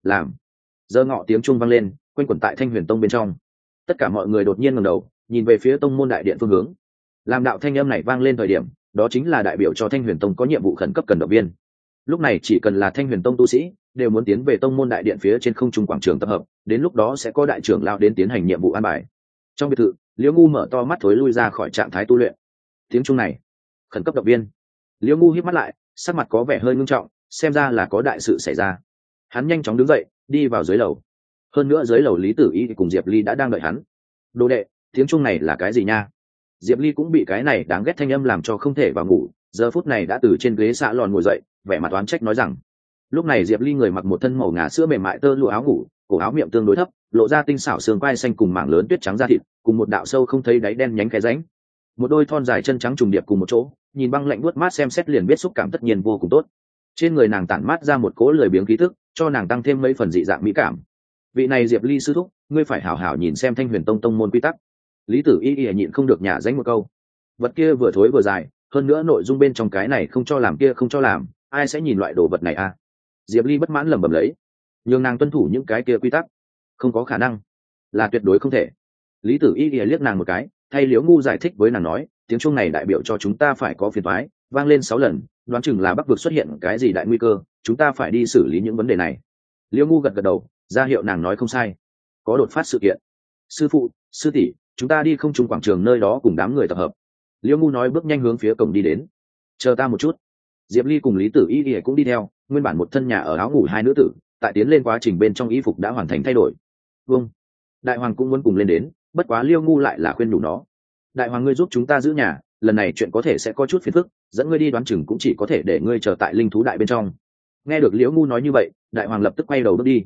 Giờ ngọ tiếng chuông vang lên, quanh quẩn tại Thanh Huyền Tông bên trong. Tất cả mọi người đột nhiên ngẩng đầu, nhìn về phía tông môn đại điện phương hướng. Làm đạo thanh âm này vang lên thời điểm, đó chính là đại biểu cho Thanh Huyền Tông có nhiệm vụ khẩn cấp cần động viên. Lúc này chỉ cần là Thanh Huyền Tông tu sĩ, đều muốn tiến về tông môn đại điện phía trên không trung quảng trường tập hợp, đến lúc đó sẽ có đại trưởng lão đến tiến hành nhiệm vụ an bài. Trong biệt thự, Liễu Ngu mở to mắt thối lui ra khỏi trạng thái tu luyện. Tiếng chuông này, khẩn cấp động viên. Liễu Ngu híp mắt lại, sắc mặt có vẻ hơi ngưng trọng, xem ra là có đại sự xảy ra. Hắn nhanh chóng đứng dậy, đi vào dưới lầu. Hơn nữa dưới lầu Lý Tử Y cùng Diệp Ly đã đang đợi hắn. Đồ đệ, tiếng chuông này là cái gì nha? Diệp Ly cũng bị cái này đáng ghét thanh âm làm cho không thể vào ngủ, giờ phút này đã từ trên ghế xạ lòn ngồi dậy, vẻ mặt oán trách nói rằng. Lúc này Diệp Ly người mặc một thân màu ngà sữa mềm mại tơ lụa áo ngủ, cổ áo miệng tương đối thấp, lộ ra tinh xảo xương quai xanh cùng mảng lớn tuyết trắng da thịt, cùng một đạo sâu không thấy đáy đen nhánh cái rãnh. Một đôi thon dài chân trắng trùng điệp cùng một chỗ, nhìn băng lạnh buốt mát xem xét liền biết xúc cảm tất nhiên vô cùng tốt. Trên người nàng tản mát ra một cỗ lười biếng khí tức, cho nàng tăng thêm mấy phần dị dạng mỹ cảm. Vị này Diệp Ly sư thúc, ngươi phải hảo hảo nhìn xem Thanh Huyền Tông tông môn quy tắc. Lý Tử Y nhịn không được nhả dánh một câu. Vật kia vừa thối vừa dài, hơn nữa nội dung bên trong cái này không cho làm kia không cho làm, ai sẽ nhìn loại đồ vật này à? Diệp Ly bất mãn lẩm bẩm lấy, nhưng nàng tuân thủ những cái kia quy tắc, không có khả năng, là tuyệt đối không thể. Lý Tử Y liếc nàng một cái, thay Liễu Ngu giải thích với nàng nói, tiếng chuông này đại biểu cho chúng ta phải có phiền toái, vang lên 6 lần, đoán chừng là Bắc vực xuất hiện cái gì đại nguy cơ, chúng ta phải đi xử lý những vấn đề này. Liễu Ngu gật gật đầu, ra hiệu nàng nói không sai, có đột phát sự kiện. Sư phụ, sư tỷ, chúng ta đi không trung quảng trường nơi đó cùng đám người tập hợp. Liễu Ngu nói bước nhanh hướng phía cổng đi đến. Chờ ta một chút. Diệp Ly cùng Lý Tử Y cũng đi theo, nguyên bản một thân nhà ở áo ngủ hai nữ tử, tại tiến lên quá trình bên trong y phục đã hoàn thành thay đổi. Vâng. Đại Hoàng cũng muốn cùng lên đến, bất quá Liễu Ngu lại là khuyên đủ nó. Đại Hoàng ngươi giúp chúng ta giữ nhà, lần này chuyện có thể sẽ có chút phiền phức, dẫn ngươi đi đoán chừng cũng chỉ có thể để ngươi chờ tại linh thú đại bên trong. Nghe được Liễu Ngu nói như vậy, Đại Hoàng lập tức quay đầu bước đi.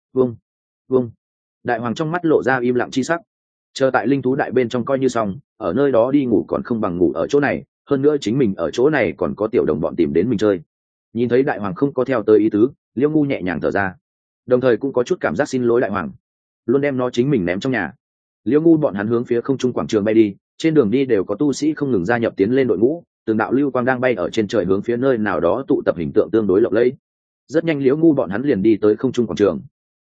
Vâng. Đại Hoàng trong mắt lộ ra im lặng chi sắc. Chờ tại linh thú đại bên trong coi như xong, ở nơi đó đi ngủ còn không bằng ngủ ở chỗ này, hơn nữa chính mình ở chỗ này còn có tiểu đồng bọn tìm đến mình chơi. Nhìn thấy Đại Hoàng không có theo tới ý tứ, Liễu Ngu nhẹ nhàng thở ra, đồng thời cũng có chút cảm giác xin lỗi Đại Hoàng, luôn đem nó chính mình ném trong nhà. Liễu Ngu bọn hắn hướng phía không trung quảng trường bay đi, trên đường đi đều có tu sĩ không ngừng gia nhập tiến lên đội ngũ, từng đạo lưu quang đang bay ở trên trời hướng phía nơi nào đó tụ tập hình tượng tương đối lộng lẫy. Rất nhanh Liễu Ngu bọn hắn liền đi tới không trung quảng trường.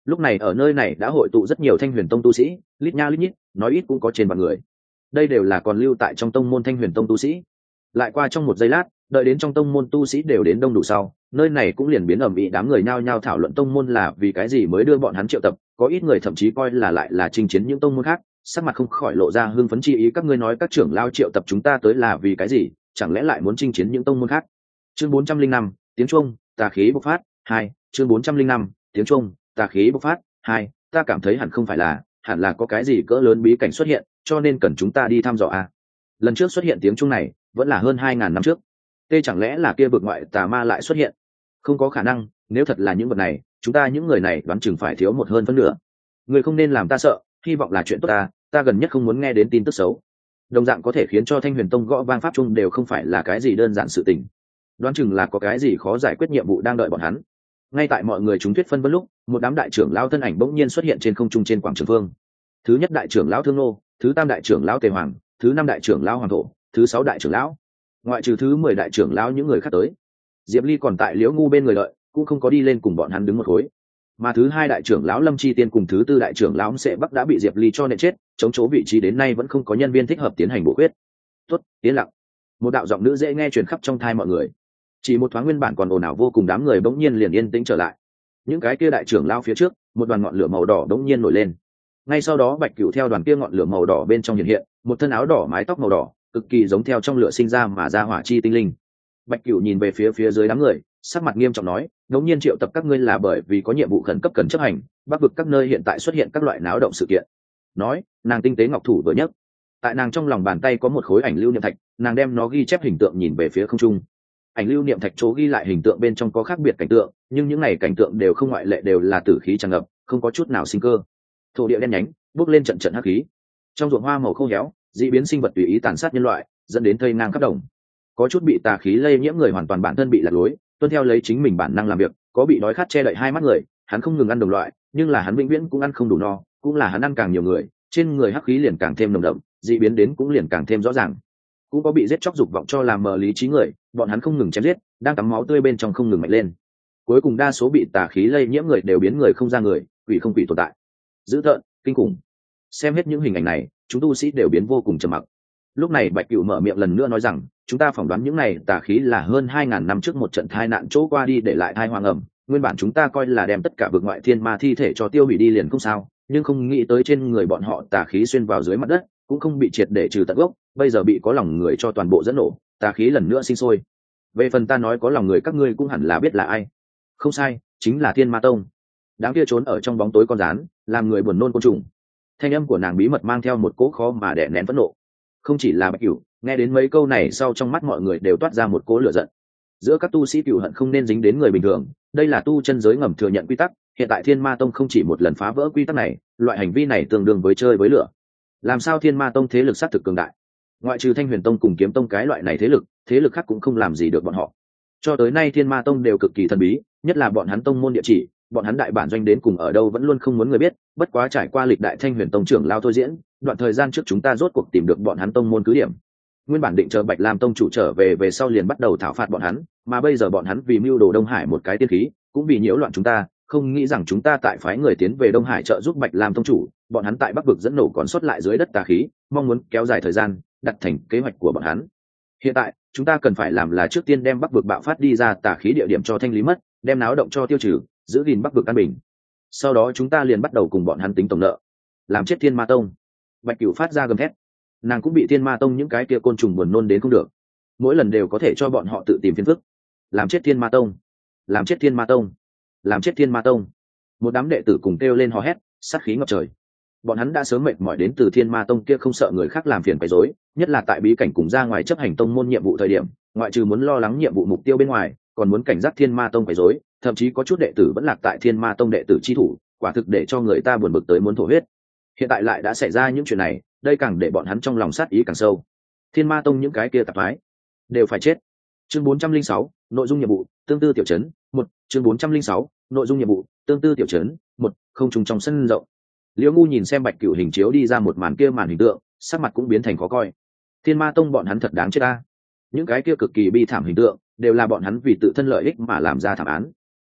Lúc này ở nơi này đã hội tụ rất nhiều Thanh Huyền Tông tu sĩ, lít nha lít nhít, nói ít cũng có trên vạn người. Đây đều là còn lưu tại trong tông môn Thanh Huyền Tông tu sĩ. Lại qua trong một giây lát, đợi đến trong tông môn tu sĩ đều đến đông đủ sau, nơi này cũng liền biến ầm ĩ, đám người nhao nhao thảo luận tông môn là vì cái gì mới đưa bọn hắn triệu tập, có ít người thậm chí coi là lại là chinh chiến những tông môn khác, sắc mặt không khỏi lộ ra hưng phấn chi ý. Các ngươi nói các trưởng lao triệu tập chúng ta tới là vì cái gì, chẳng lẽ lại muốn chinh chiến những tông môn khác? Chương 405, tiếng chuông, tà khí bộc phát 2. Chương 405, tiếng chuông, tà khí bộc phát 2. Ta cảm thấy hẳn không phải là, hẳn là có cái gì cỡ lớn bí cảnh xuất hiện, cho nên cần chúng ta đi thăm dò à. Lần trước xuất hiện tiếng chuông này vẫn là hơn 2000 năm trước. Chẳng lẽ là kia vực ngoại tà ma lại xuất hiện? Không có khả năng, nếu thật là những vật này, chúng ta những người này đoán chừng phải thiếu một hơn phân nửa. Người không nên làm ta sợ, hy vọng là chuyện tốt ta gần nhất không muốn nghe đến tin tức xấu. Đồng dạng có thể khiến cho Thanh Huyền Tông gõ vang pháp chung đều không phải là cái gì đơn giản sự tình. Đoán chừng là có cái gì khó giải quyết nhiệm vụ đang đợi bọn hắn. Ngay tại mọi người chúng thuyết phân vân lúc, một đám đại trưởng lão thân ảnh bỗng nhiên xuất hiện trên không trung trên quảng trường phương. Thứ nhất đại trưởng lão Thương Nô, thứ tam đại trưởng lão Tề Hoàng, thứ năm đại trưởng lão Hoàng Thổ, thứ sáu đại trưởng lão, ngoại trừ thứ 10 đại trưởng lão những người khác tới. Diệp Ly còn tại Liễu Ngu bên người đợi, cũng không có đi lên cùng bọn hắn đứng một khối. Mà thứ hai đại trưởng lão Lâm Chi Tiên cùng thứ tư đại trưởng lão Sệ Bắc đã bị Diệp Ly cho nện chết, chống chỗ vị trí đến nay vẫn không có nhân viên thích hợp tiến hành bổ khuyết. Tốt, yên lặng. Một đạo giọng nữ dễ nghe truyền khắp trong tai mọi người. Chỉ một thoáng nguyên bản còn ồn ào vô cùng đám người bỗng nhiên liền yên tĩnh trở lại. Những cái kia đại trưởng lão phía trước, một đoàn ngọn lửa màu đỏ bỗng nhiên nổi lên. Ngay sau đó Bạch Cửu theo đoàn kia ngọn lửa màu đỏ bên trong hiện hiện, một thân áo đỏ mái tóc màu đỏ, cực kỳ giống theo trong lửa sinh ra mà ra hỏa chi tinh linh. Bạch Cửu nhìn về phía dưới đám người, sắc mặt nghiêm trọng nói, ngẫu nhiên triệu tập các ngươi là bởi vì có nhiệm vụ khẩn cấp cần chấp hành, bắc vực các nơi hiện tại xuất hiện các loại náo động sự kiện. Nói, nàng tinh tế ngọc thủ vừa nhấc, tại nàng trong lòng bàn tay có một khối ảnh lưu niệm thạch, nàng đem nó ghi chép hình tượng nhìn về phía không trung. Ảnh lưu niệm thạch chỗ ghi lại hình tượng bên trong có khác biệt cảnh tượng, nhưng những này cảnh tượng đều không ngoại lệ đều là tử khí tràn ngập, không có chút nào sinh cơ. Thổ địa đen nhánh, bốc lên trận trận hắc khí. Trong ruộng hoa màu khô héo, dị biến sinh vật tùy ý tàn sát nhân loại, dẫn đến thây ngang khắp đồng. Có chút bị tà khí lây nhiễm người hoàn toàn bản thân bị lạc lối, tuân theo lấy chính mình bản năng làm việc, có bị đói khát che đậy hai mắt người, hắn không ngừng ăn đồng loại, nhưng là hắn vĩnh viễn cũng ăn không đủ no, cũng là hắn ăn càng nhiều người, trên người hắc khí liền càng thêm nồng đậm, dị biến đến cũng liền càng thêm rõ ràng. Cũng có bị giết chóc dục vọng cho làm mờ lý trí người, bọn hắn không ngừng chém giết, đang tắm máu tươi bên trong không ngừng mạnh lên. Cuối cùng đa số bị tà khí lây nhiễm người đều biến người không ra người, quỷ không quỷ tồn tại. Dữ tợn, kinh khủng. Xem hết những hình ảnh này, chúng tu sĩ đều biến vô cùng trầm mặc. Lúc này Bạch Cửu mở miệng lần nữa nói rằng, chúng ta phỏng đoán những này tà khí là hơn 2000 năm trước một trận tai nạn chỗ qua đi để lại tai hoang ẩm. Nguyên bản chúng ta coi là đem tất cả vực ngoại thiên ma thi thể cho tiêu hủy đi liền không sao, nhưng không nghĩ tới trên người bọn họ tà khí xuyên vào dưới mặt đất, cũng không bị triệt để trừ tận gốc, bây giờ bị có lòng người cho toàn bộ dẫn nổ, tà khí lần nữa sinh sôi. Về phần ta nói có lòng người các ngươi cũng hẳn là biết là ai. Không sai, chính là Thiên Ma Tông. Đám kia trốn ở trong bóng tối con rán, làm người buồn nôn côn trùng. Thanh âm của nàng bí mật mang theo một cỗ khó mà đè nén phẫn nộ. Không chỉ là Bạch Cửu, nghe đến mấy câu này sau trong mắt mọi người đều toát ra một cỗ lửa giận. Giữa các tu sĩ cửu hận không nên dính đến người bình thường, đây là tu chân giới ngầm thừa nhận quy tắc, hiện tại Thiên Ma Tông không chỉ một lần phá vỡ quy tắc này, loại hành vi này tương đương với chơi với lửa. Làm sao Thiên Ma Tông thế lực sát thực cường đại? Ngoại trừ Thanh Huyền Tông cùng Kiếm Tông cái loại này thế lực khác cũng không làm gì được bọn họ. Cho tới nay Thiên Ma Tông đều cực kỳ thần bí, nhất là bọn hắn tông môn địa chỉ, bọn hắn đại bản doanh đến cùng ở đâu vẫn luôn không muốn người biết, bất quá trải qua lịch đại Thanh Huyền Tông trưởng lao thôi diễn, đoạn thời gian trước chúng ta rốt cuộc tìm được bọn hắn tông môn cứ điểm. Nguyên bản định chờ Bạch Lam tông chủ trở về sau liền bắt đầu thảo phạt bọn hắn, mà bây giờ bọn hắn vì mưu đồ Đông Hải một cái tiên khí, cũng vì nhiễu loạn chúng ta, không nghĩ rằng chúng ta tại phái người tiến về Đông Hải trợ giúp Bạch Lam tông chủ, bọn hắn tại Bắc vực dẫn nổ còn sót lại dưới đất tà khí, mong muốn kéo dài thời gian, đặt thành kế hoạch của bọn hắn. Hiện tại, chúng ta cần phải làm là trước tiên đem Bắc vực bạo phát đi ra tà khí địa điểm cho thanh lý mất, đem náo động cho tiêu trừ, giữ gìn Bắc vực an bình. Sau đó chúng ta liền bắt đầu cùng bọn hắn tính tổng nợ, làm chết Thiên Ma Tông. Bạch Cửu phát ra gầm thét, nàng cũng bị Thiên Ma Tông những cái kia côn trùng buồn nôn đến không được, mỗi lần đều có thể cho bọn họ tự tìm phiền phức. Làm chết Thiên Ma Tông, làm chết Thiên Ma Tông, làm chết Thiên Ma Tông. Một đám đệ tử cùng kêu lên hò hét, sát khí ngập trời. Bọn hắn đã sớm mệt mỏi đến từ Thiên Ma Tông kia không sợ người khác làm phiền quấy rối, nhất là tại bí cảnh cùng ra ngoài chấp hành tông môn nhiệm vụ thời điểm, ngoại trừ muốn lo lắng nhiệm vụ mục tiêu bên ngoài, còn muốn cảnh giác Thiên Ma Tông quấy rối, thậm chí có chút đệ tử vẫn lạc tại Thiên Ma Tông đệ tử chi thủ, quả thực để cho người ta buồn bực tới muốn thổ huyết. Hiện tại lại đã xảy ra những chuyện này, đây càng để bọn hắn trong lòng sát ý càng sâu. Thiên Ma Tông những cái kia tạp phái đều phải chết. Chương 406, nội dung nhiệm vụ, tương tư tiểu trấn 1. Chương 406, nội dung nhiệm vụ, tương tư tiểu trấn 1. Không trùng trong sân rộng. Liễu Ngu nhìn xem Bạch Cửu hình chiếu đi ra một màn kia màn hình tượng, sắc mặt cũng biến thành khó coi. Thiên Ma Tông bọn hắn thật đáng chết ta. Những cái kia cực kỳ bi thảm hình tượng đều là bọn hắn vì tự thân lợi ích mà làm ra thảm án.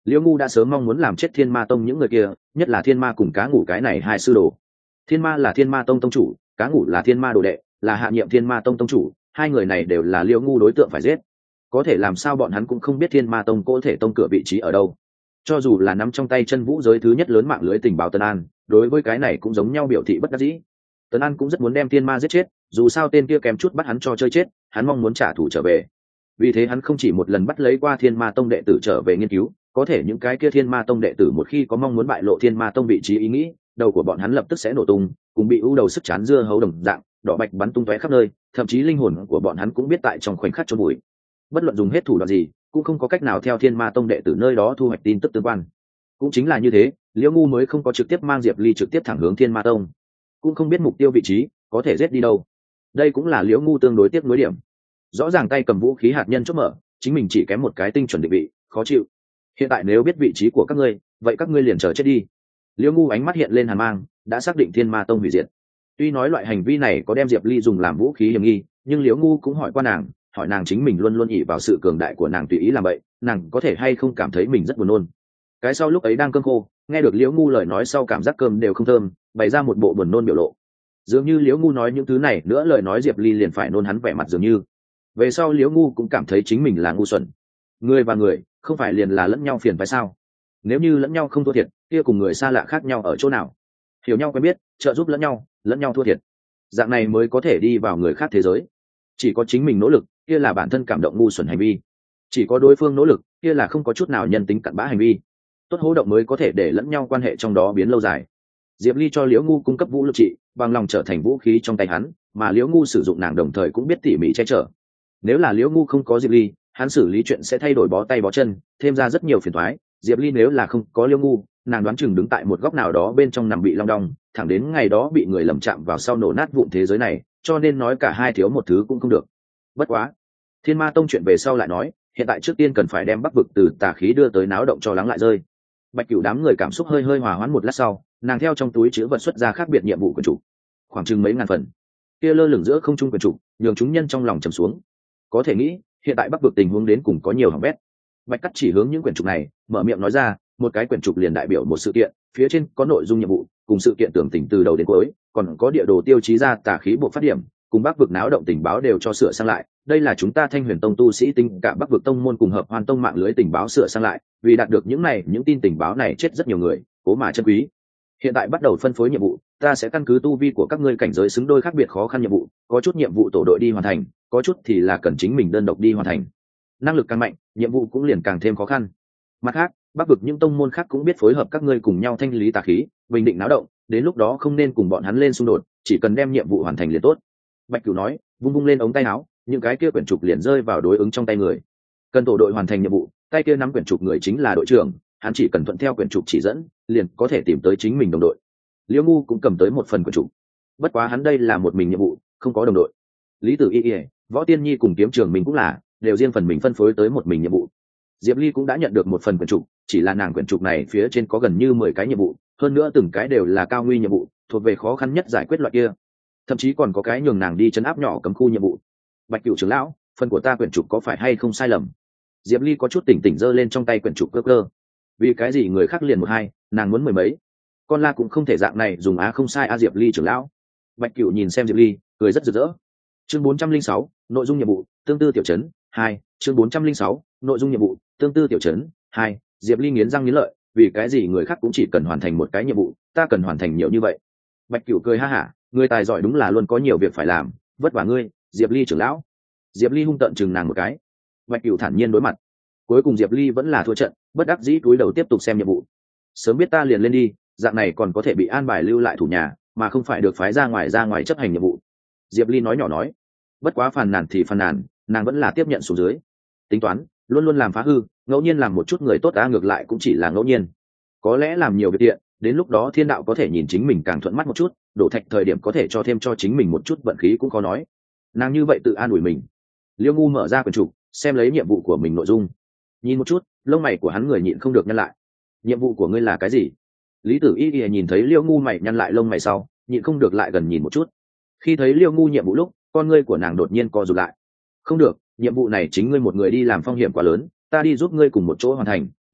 Liễu Ngu đã sớm mong muốn làm chết Thiên Ma Tông những người kia, nhất là Thiên Ma cùng Cá Ngủ cái này hai sư đồ. Thiên Ma là Thiên Ma Tông tông chủ, Cá Ngủ là Thiên Ma đồ đệ, là hạ nhiệm Thiên Ma Tông tông chủ, hai người này đều là Liễu Ngu đối tượng phải giết. Có thể làm sao bọn hắn cũng không biết Thiên Ma Tông có thể tông cửa vị trí ở đâu. Cho dù là nắm trong tay chân vũ giới thứ nhất lớn mạng lưới tình báo Tân An, đối với cái này cũng giống nhau biểu thị bất đắc dĩ. Tân An cũng rất muốn đem Thiên Ma giết chết, dù sao tên kia kém chút bắt hắn cho chơi chết, hắn mong muốn trả thù trở về. Vì thế hắn không chỉ một lần bắt lấy qua Thiên Ma Tông đệ tử trở về nghiên cứu, có thể những cái kia Thiên Ma Tông đệ tử một khi có mong muốn bại lộ Thiên Ma Tông vị trí ý nghĩ, đầu của bọn hắn lập tức sẽ nổ tung, cùng bị ưu đầu sức chán dưa hấu đồng dạng, đỏ bạch bắn tung tóe khắp nơi, thậm chí linh hồn của bọn hắn cũng biết tại trong khoảnh khắc chôn bụi. Bất luận dùng hết thủ đoạn gì, cũng không có cách nào theo Thiên Ma Tông đệ tử nơi đó thu hoạch tin tức tương quan. Cũng chính là như thế, Liễu Ngu mới không có trực tiếp mang Diệp Ly trực tiếp thẳng hướng Thiên Ma Tông, cũng không biết mục tiêu vị trí có thể giết đi đâu. Đây cũng là Liễu Ngu tương đối tiếc nuối điểm. Rõ ràng tay cầm vũ khí hạt nhân chốt mở, chính mình chỉ kém một cái tinh chuẩn định vị, khó chịu. Hiện tại nếu biết vị trí của các ngươi, vậy các ngươi liền chờ chết đi. Liễu Ngu ánh mắt hiện lên hàn mang, đã xác định Thiên Ma Tông hủy diệt. Tuy nói loại hành vi này có đem Diệp Ly dùng làm vũ khí hiểm nghi, nhưng Liễu Ngu cũng hỏi qua nàng, hỏi nàng chính mình luôn luôn ỷ vào sự cường đại của nàng tùy ý làm vậy, nàng có thể hay không cảm thấy mình rất buồn nôn. Cái sau lúc ấy đang cơm khô, nghe được Liễu Ngu lời nói sau cảm giác cơm đều không thơm, bày ra một bộ buồn nôn biểu lộ. Dường như Liễu Ngu nói những thứ này nữa lời nói Diệp Ly liền phải nôn hắn vẻ mặt dường như. Về sau Liễu Ngu cũng cảm thấy chính mình là ngu xuẩn. Người và người không phải liền là lẫn nhau phiền phải sao? Nếu như lẫn nhau không thua thiệt, kia cùng người xa lạ khác nhau ở chỗ nào? Hiểu nhau quen biết, trợ giúp lẫn nhau thua thiệt. Dạng này mới có thể đi vào người khác thế giới. Chỉ có chính mình nỗ lực, kia là bản thân cảm động ngu xuẩn hành vi. Chỉ có đối phương nỗ lực, kia là không có chút nào nhân tính cặn bã hành vi. Tốt hô động mới có thể để lẫn nhau quan hệ trong đó biến lâu dài. Diệp Ly cho Liễu Ngu cung cấp vũ lực trị, bằng lòng trở thành vũ khí trong tay hắn, mà Liễu Ngu sử dụng nàng đồng thời cũng biết tỉ mỉ che chở. Nếu là Liễu Ngu không có Diệp Ly, hắn xử lý chuyện sẽ thay đổi bó tay bó chân, thêm ra rất nhiều phiền toái. Diệp Ly nếu là không có Liễu Ngu, nàng đoán chừng đứng tại một góc nào đó bên trong nằm bị long đong, thẳng đến ngày đó bị người lầm chạm vào sau nổ nát vụn thế giới này, cho nên nói cả hai thiếu một thứ cũng không được. Bất quá, Thiên Ma Tông chuyện về sau lại nói, hiện tại trước tiên cần phải đem Bắc vực từ tà khí đưa tới náo động cho lắng lại rơi. Bạch Cửu đám người cảm xúc hơi hòa hoãn một lát sau, nàng theo trong túi chứa vật xuất ra khác biệt nhiệm vụ quyển trục, khoảng chừng mấy ngàn phần. Kia lơ lửng giữa không trung quyển trục, nhường chúng nhân trong lòng trầm xuống. Có thể nghĩ, hiện tại Bắc vực tình huống đến cùng có nhiều hỏng bét. Bạch Cắt chỉ hướng những quyển trục này, mở miệng nói ra, một cái quyển trục liền đại biểu một sự kiện, phía trên có nội dung nhiệm vụ, cùng sự kiện tường tình từ đầu đến cuối, còn có địa đồ tiêu chí ra tà khí bộ phát điểm, cùng Bắc vực náo động tình báo đều cho sửa sang lại. Đây là chúng ta Thanh Huyền Tông tu sĩ tinh cả Bắc vực tông môn cùng Hợp Hoan Tông mạng lưới tình báo sửa sang lại, vì đạt được những tin tình báo này chết rất nhiều người, cố mà chân quý. Hiện tại bắt đầu phân phối nhiệm vụ, ta sẽ căn cứ tu vi của các ngươi cảnh giới xứng đôi khác biệt khó khăn nhiệm vụ, có chút nhiệm vụ tổ đội đi hoàn thành, có chút thì là cần chính mình đơn độc đi hoàn thành. Năng lực càng mạnh, nhiệm vụ cũng liền càng thêm khó khăn. Mặt khác, Bắc vực những tông môn khác cũng biết phối hợp các ngươi cùng nhau thanh lý tà khí, bình định náo động, đến lúc đó không nên cùng bọn hắn lên xung đột, chỉ cần đem nhiệm vụ hoàn thành liền tốt. Bạch Cửu nói, vung lên ống tay áo, những cái kia quyển trục liền rơi vào đối ứng trong tay người. Cần tổ đội hoàn thành nhiệm vụ, tay kia nắm quyển trục người chính là đội trưởng, hắn chỉ cần thuận theo quyển trục chỉ dẫn, liền có thể tìm tới chính mình đồng đội. Liễu Ngu cũng cầm tới một phần quyển trục. Bất quá hắn đây là một mình nhiệm vụ, không có đồng đội. Lý Tử Y, Võ Tiên Nhi cùng Kiếm Trường mình cũng là, đều riêng phần mình phân phối tới một mình nhiệm vụ. Diệp Ly cũng đã nhận được một phần quyển trục, chỉ là nàng quyển trục này phía trên có gần như 10 cái nhiệm vụ, hơn nữa từng cái đều là cao nguy nhiệm vụ, thuộc về khó khăn nhất giải quyết loại kia. Thậm chí còn có cái nhường nàng đi trấn áp nhỏ cấm khu nhiệm vụ. Bạch Cửu trưởng lão, phần của ta quyển trục có phải hay không sai lầm? Diệp Ly có chút tỉnh giơ lên trong tay quyển trục cơ. Vì cái gì người khác liền một hai, nàng muốn mười mấy? Con la cũng không thể dạng này dùng không sai Diệp Ly trưởng lão. Bạch Cửu nhìn xem Diệp Ly, cười rất rực rỡ. Chương 406, nội dung nhiệm vụ, tương tư tiểu trấn 2, chương 406, nội dung nhiệm vụ, tương tư tiểu trấn 2. Diệp Ly nghiến răng nghiến lợi, vì cái gì người khác cũng chỉ cần hoàn thành một cái nhiệm vụ, ta cần hoàn thành nhiều như vậy? Bạch Cửu cười ha hả, người tài giỏi đúng là luôn có nhiều việc phải làm, vất vả ngươi, Diệp Ly trưởng lão. Diệp Ly hung tợn chừng nàng một cái. Bạch Cửu thản nhiên đối mặt. Cuối cùng Diệp Ly vẫn là thua trận, bất đắc dĩ cúi đầu tiếp tục xem nhiệm vụ. Sớm biết ta liền lên đi, dạng này còn có thể bị an bài lưu lại thủ nhà, mà không phải được phái ra ngoài chấp hành nhiệm vụ. Diệp Ly nói nhỏ nói. Bất quá phàn nàn thì phàn nàn, nàng vẫn là tiếp nhận xuống dưới. Tính toán, luôn luôn làm phá hư, ngẫu nhiên làm một chút người tốt ngược lại cũng chỉ là ngẫu nhiên. Có lẽ làm nhiều việc tiện, đến lúc đó thiên đạo có thể nhìn chính mình càng thuận mắt một chút, đổ thạch thời điểm có thể cho thêm cho chính mình một chút vận khí cũng khó nói. Nàng như vậy tự an ủi mình. Liêu Ngu mở ra quyển trục, xem lấy nhiệm vụ của mình nội dung. Nhìn một chút, lông mày của hắn người nhịn không được nhăn lại. Nhiệm vụ của ngươi là cái gì? Lý Tử Y nhìn thấy Liêu Ngu mày nhăn lại lông mày sau, nhịn không được lại gần nhìn một chút. Khi thấy Liêu Ngu nhiệm vụ lúc, con ngươi của nàng đột nhiên co rụt lại. Không được, nhiệm vụ này chính ngươi một người đi làm phong hiểm quá lớn, ta đi giúp ngươi cùng một chỗ hoàn thành,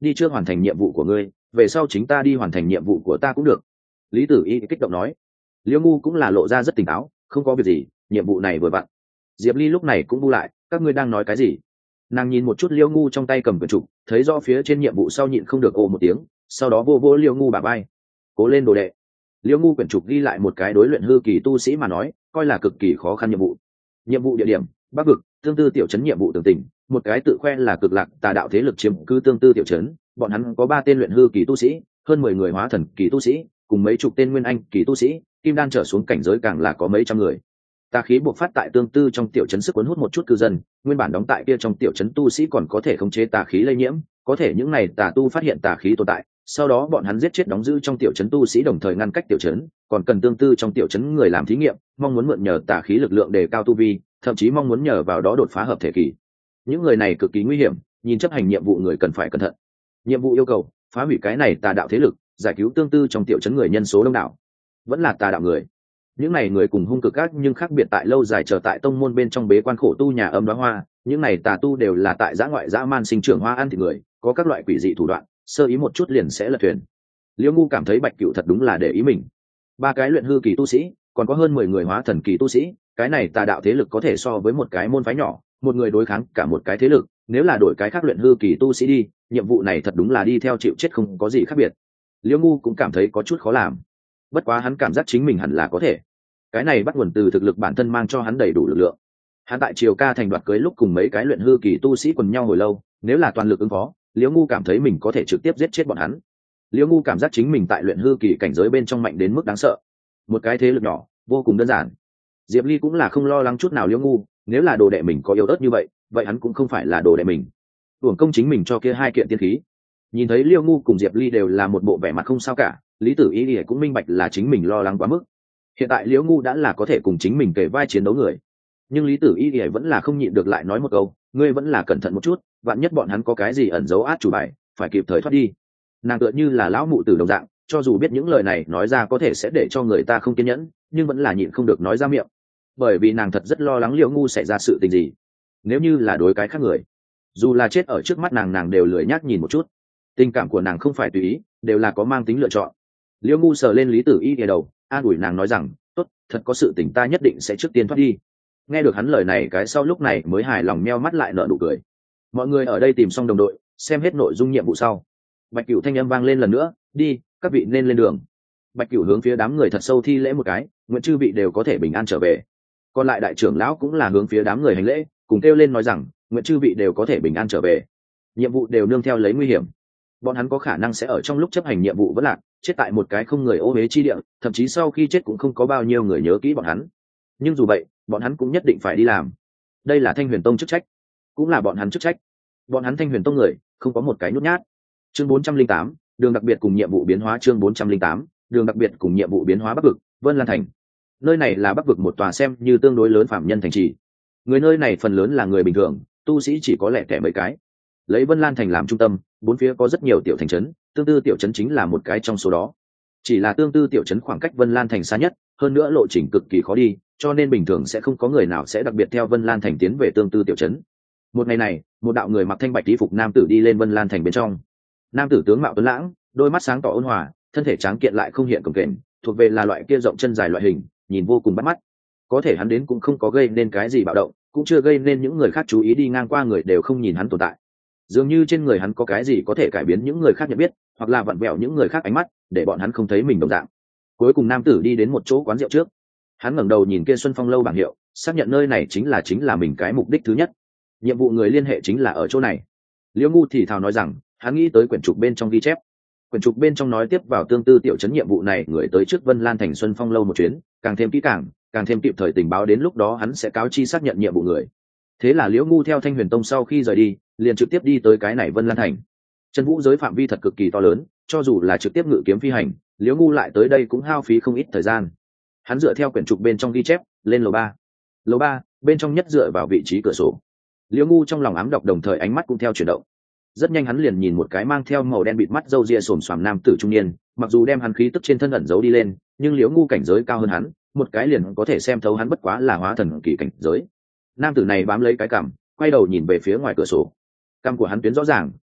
đi trước hoàn thành nhiệm vụ của ngươi, về sau chính ta đi hoàn thành nhiệm vụ của ta cũng được. Lý Tử Y kích động nói. Liễu Ngu cũng là lộ ra rất tỉnh táo, không có việc gì, nhiệm vụ này vừa vặn. Diệp Ly lúc này cũng bu lại, các ngươi đang nói cái gì? Nàng nhìn một chút Liễu Ngu trong tay cầm quyển trục, thấy rõ phía trên nhiệm vụ sau nhịn không được ồ một tiếng, sau đó vô vô Liễu Ngu bả vai. Cố lên đồ đệ. Liễu Ngu quyển trục ghi lại một cái đối luyện hư kỳ tu sĩ mà nói, coi là cực kỳ khó khăn nhiệm vụ. Nhiệm vụ địa điểm: Bắc vực, Tương Tư tiểu trấn. Nhiệm vụ tường tình: một cái tự khoe là cực lạc tà đạo thế lực chiếm cứ Tương Tư tiểu trấn, bọn hắn có 3 tên luyện hư kỳ tu sĩ, hơn 10 người hóa thần kỳ tu sĩ, cùng mấy chục tên nguyên anh kỳ tu sĩ, kim đan trở xuống cảnh giới càng là có mấy trăm người. Tà khí buộc phát tại Tương Tư trong tiểu trấn, sức cuốn hút một chút cư dân, nguyên bản đóng tại kia trong tiểu trấn tu sĩ còn có thể khống chế tà khí lây nhiễm, có thể những này tà tu phát hiện tà khí tồn tại, sau đó bọn hắn giết chết đóng giữ trong tiểu trấn tu sĩ, đồng thời ngăn cách tiểu trấn, còn cần Tương Tư trong tiểu trấn người làm thí nghiệm, mong muốn mượn nhờ tà khí lực lượng để cao tu vi, thậm chí mong muốn nhờ vào đó đột phá hợp thể kỳ. Những người này cực kỳ nguy hiểm, nhìn chấp hành nhiệm vụ người cần phải cẩn thận. Nhiệm vụ yêu cầu phá hủy cái này tà đạo thế lực, giải cứu Tương Tư trong tiểu trấn người nhân số đông đảo. Vẫn là tà đạo người. Những này người cùng hung cực ác nhưng khác biệt tại lâu dài chờ tại tông môn bên trong bế quan khổ tu nhà âm đóa hoa, những này tà tu đều là tại dã ngoại dã man sinh trưởng hoa ăn thịt người, có các loại quỷ dị thủ đoạn, sơ ý một chút liền sẽ lật thuyền. Liễu Ngu cảm thấy Bạch Cửu thật đúng là để ý mình. 3 cái luyện hư kỳ tu sĩ, còn có hơn 10 người hóa thần kỳ tu sĩ, cái này tà đạo thế lực có thể so với một cái môn phái nhỏ, một người đối kháng cả một cái thế lực, nếu là đổi cái khác luyện hư kỳ tu sĩ đi, nhiệm vụ này thật đúng là đi theo chịu chết không có gì khác biệt. Liễu Ngu cũng cảm thấy có chút khó làm, bất quá hắn cảm giác chính mình hẳn là có thể. Cái này bắt nguồn từ thực lực bản thân mang cho hắn đầy đủ lực lượng. Hắn tại Triều Ca thành đoạt cưới lúc cùng mấy cái luyện hư kỳ tu sĩ quần nhau hồi lâu, nếu là toàn lực ứng phó, Liễu Ngu cảm thấy mình có thể trực tiếp giết chết bọn hắn. Liễu Ngu cảm giác chính mình tại luyện hư kỳ cảnh giới bên trong mạnh đến mức đáng sợ. Một cái thế lực nhỏ, vô cùng đơn giản. Diệp Ly cũng là không lo lắng chút nào Liễu Ngu, nếu là đồ đệ mình có yếu ớt như vậy, vậy hắn cũng không phải là đồ đệ mình. Uổng công chính mình cho kia 2 kiện tiên khí. Nhìn thấy Liễu Ngu cùng Diệp Ly đều là một bộ vẻ mặt không sao cả, Lý Tử Y cũng minh bạch là chính mình lo lắng quá mức. Hiện tại Liễu Ngu đã là có thể cùng chính mình kể vai chiến đấu người, nhưng Lý Tử Y vẫn là không nhịn được lại nói một câu, ngươi vẫn là cẩn thận một chút, vạn nhất bọn hắn có cái gì ẩn giấu át chủ bài, phải kịp thời thoát đi. Nàng tựa như là lão mụ tử đồng dạng, cho dù biết những lời này nói ra có thể sẽ để cho người ta không kiên nhẫn, nhưng vẫn là nhịn không được nói ra miệng, bởi vì nàng thật rất lo lắng Liễu Ngu xảy ra sự tình gì. Nếu như là đối cái khác người, dù là chết ở trước mắt nàng đều lười nhác nhìn một chút. Tình cảm của nàng không phải tùy ý, đều là có mang tính lựa chọn. Liễu Ngu sờ lên Lý Tử Y đầu, an ủi nàng nói rằng, tốt, thật có sự tình ta nhất định sẽ trước tiên thoát đi. Nghe được hắn lời này cái sau lúc này mới hài lòng meo mắt lại nở nụ cười. Mọi người ở đây tìm xong đồng đội, xem hết nội dung nhiệm vụ sau, Bạch Cửu thanh âm vang lên lần nữa, đi, các vị nên lên đường. Bạch Cửu hướng phía đám người thật sâu thi lễ một cái, nguyện chư vị đều có thể bình an trở về. Còn lại đại trưởng lão cũng là hướng phía đám người hành lễ, cùng kêu lên nói rằng, nguyện chư vị đều có thể bình an trở về. Nhiệm vụ đều nương theo lấy nguy hiểm, bọn hắn có khả năng sẽ ở trong lúc chấp hành nhiệm vụ vẫn lạc, chết tại một cái không người ô uế chi địa, thậm chí sau khi chết cũng không có bao nhiêu người nhớ kỹ bọn hắn. Nhưng dù vậy, bọn hắn cũng nhất định phải đi làm. Đây là Thanh Huyền Tông chức trách, cũng là bọn hắn chức trách. Bọn hắn Thanh Huyền Tông người, không có một cái nhút nhát. Chương 408, đường đặc biệt cùng nhiệm vụ biến hóa. Chương 408, đường đặc biệt cùng nhiệm vụ biến hóa. Bắc vực, Vân Lan thành. Nơi này là Bắc vực một tòa xem như tương đối lớn phạm nhân thành trì. Người nơi này phần lớn là người bình thường, tu sĩ chỉ có lẻ tẻ mấy cái. Lấy Vân Lan thành làm trung tâm, bốn phía có rất nhiều tiểu thành trấn, Tương Tư tiểu trấn chính là một cái trong số đó. Chỉ là Tương Tư tiểu trấn khoảng cách Vân Lan thành xa nhất, hơn nữa lộ trình cực kỳ khó đi, cho nên bình thường sẽ không có người nào sẽ đặc biệt theo Vân Lan thành tiến về Tương Tư tiểu trấn. Một ngày này, một đạo người mặc thanh bạch y phục nam tử đi lên Vân Lan thành bên trong. Nam tử tướng mạo tuấn lãng, đôi mắt sáng tỏ ôn hòa, thân thể tráng kiện lại không hiện cồng kềnh, thuộc về là loại kia rộng chân dài loại hình, nhìn vô cùng bắt mắt. Có thể hắn đến cũng không có gây nên cái gì bạo động, cũng chưa gây nên những người khác chú ý, đi ngang qua người đều không nhìn hắn tồn tại. Dường như trên người hắn có cái gì có thể cải biến những người khác nhận biết, hoặc là vặn vẹo những người khác ánh mắt, để bọn hắn không thấy mình đồng dạng. Cuối cùng nam tử đi đến một chỗ quán rượu trước, hắn ngẩng đầu nhìn kia Xuân Phong lâu bảng hiệu, xác nhận nơi này chính là mình cái mục đích thứ nhất. Nhiệm vụ người liên hệ chính là ở chỗ này. Liễu Ngu thì thào nói rằng, hắn nghĩ tới quyển trục bên trong ghi chép. Quyển trục bên trong nói tiếp vào Tương Tư tiểu trấn nhiệm vụ này, người tới trước Vân Lan thành Xuân Phong lâu một chuyến, càng thêm kỹ càng thêm kịp thời tình báo, đến lúc đó hắn sẽ cáo chi xác nhận nhiệm vụ người. Thế là Liễu Ngu theo Thanh Huyền Tông sau khi rời đi, liền trực tiếp đi tới cái này Vân Lan thành. Chân vũ giới phạm vi thật cực kỳ to lớn, cho dù là trực tiếp ngự kiếm phi hành, Liễu Ngu lại tới đây cũng hao phí không ít thời gian. Hắn dựa theo quyển trục bên trong ghi chép, lên lầu 3. Lầu 3, bên trong nhất dựa vào vị trí cửa sổ. Liễu Ngu trong lòng ám đọc, đồng thời ánh mắt cũng theo chuyển động. Rất nhanh hắn liền nhìn một cái mang theo màu đen bịt mắt râu ria xồm xoàm nam tử trung niên, mặc dù đem hắn khí tức trên thân ẩn giấu đi lên, nhưng Liễu Ngu cảnh giới cao hơn hắn, một cái liền có thể xem thấu hắn bất quá là hóa thần kỳ cảnh giới. Nam tử này bám lấy cái cằm, quay đầu nhìn về phía ngoài cửa sổ. Cằm của hắn tuyến rõ ràng,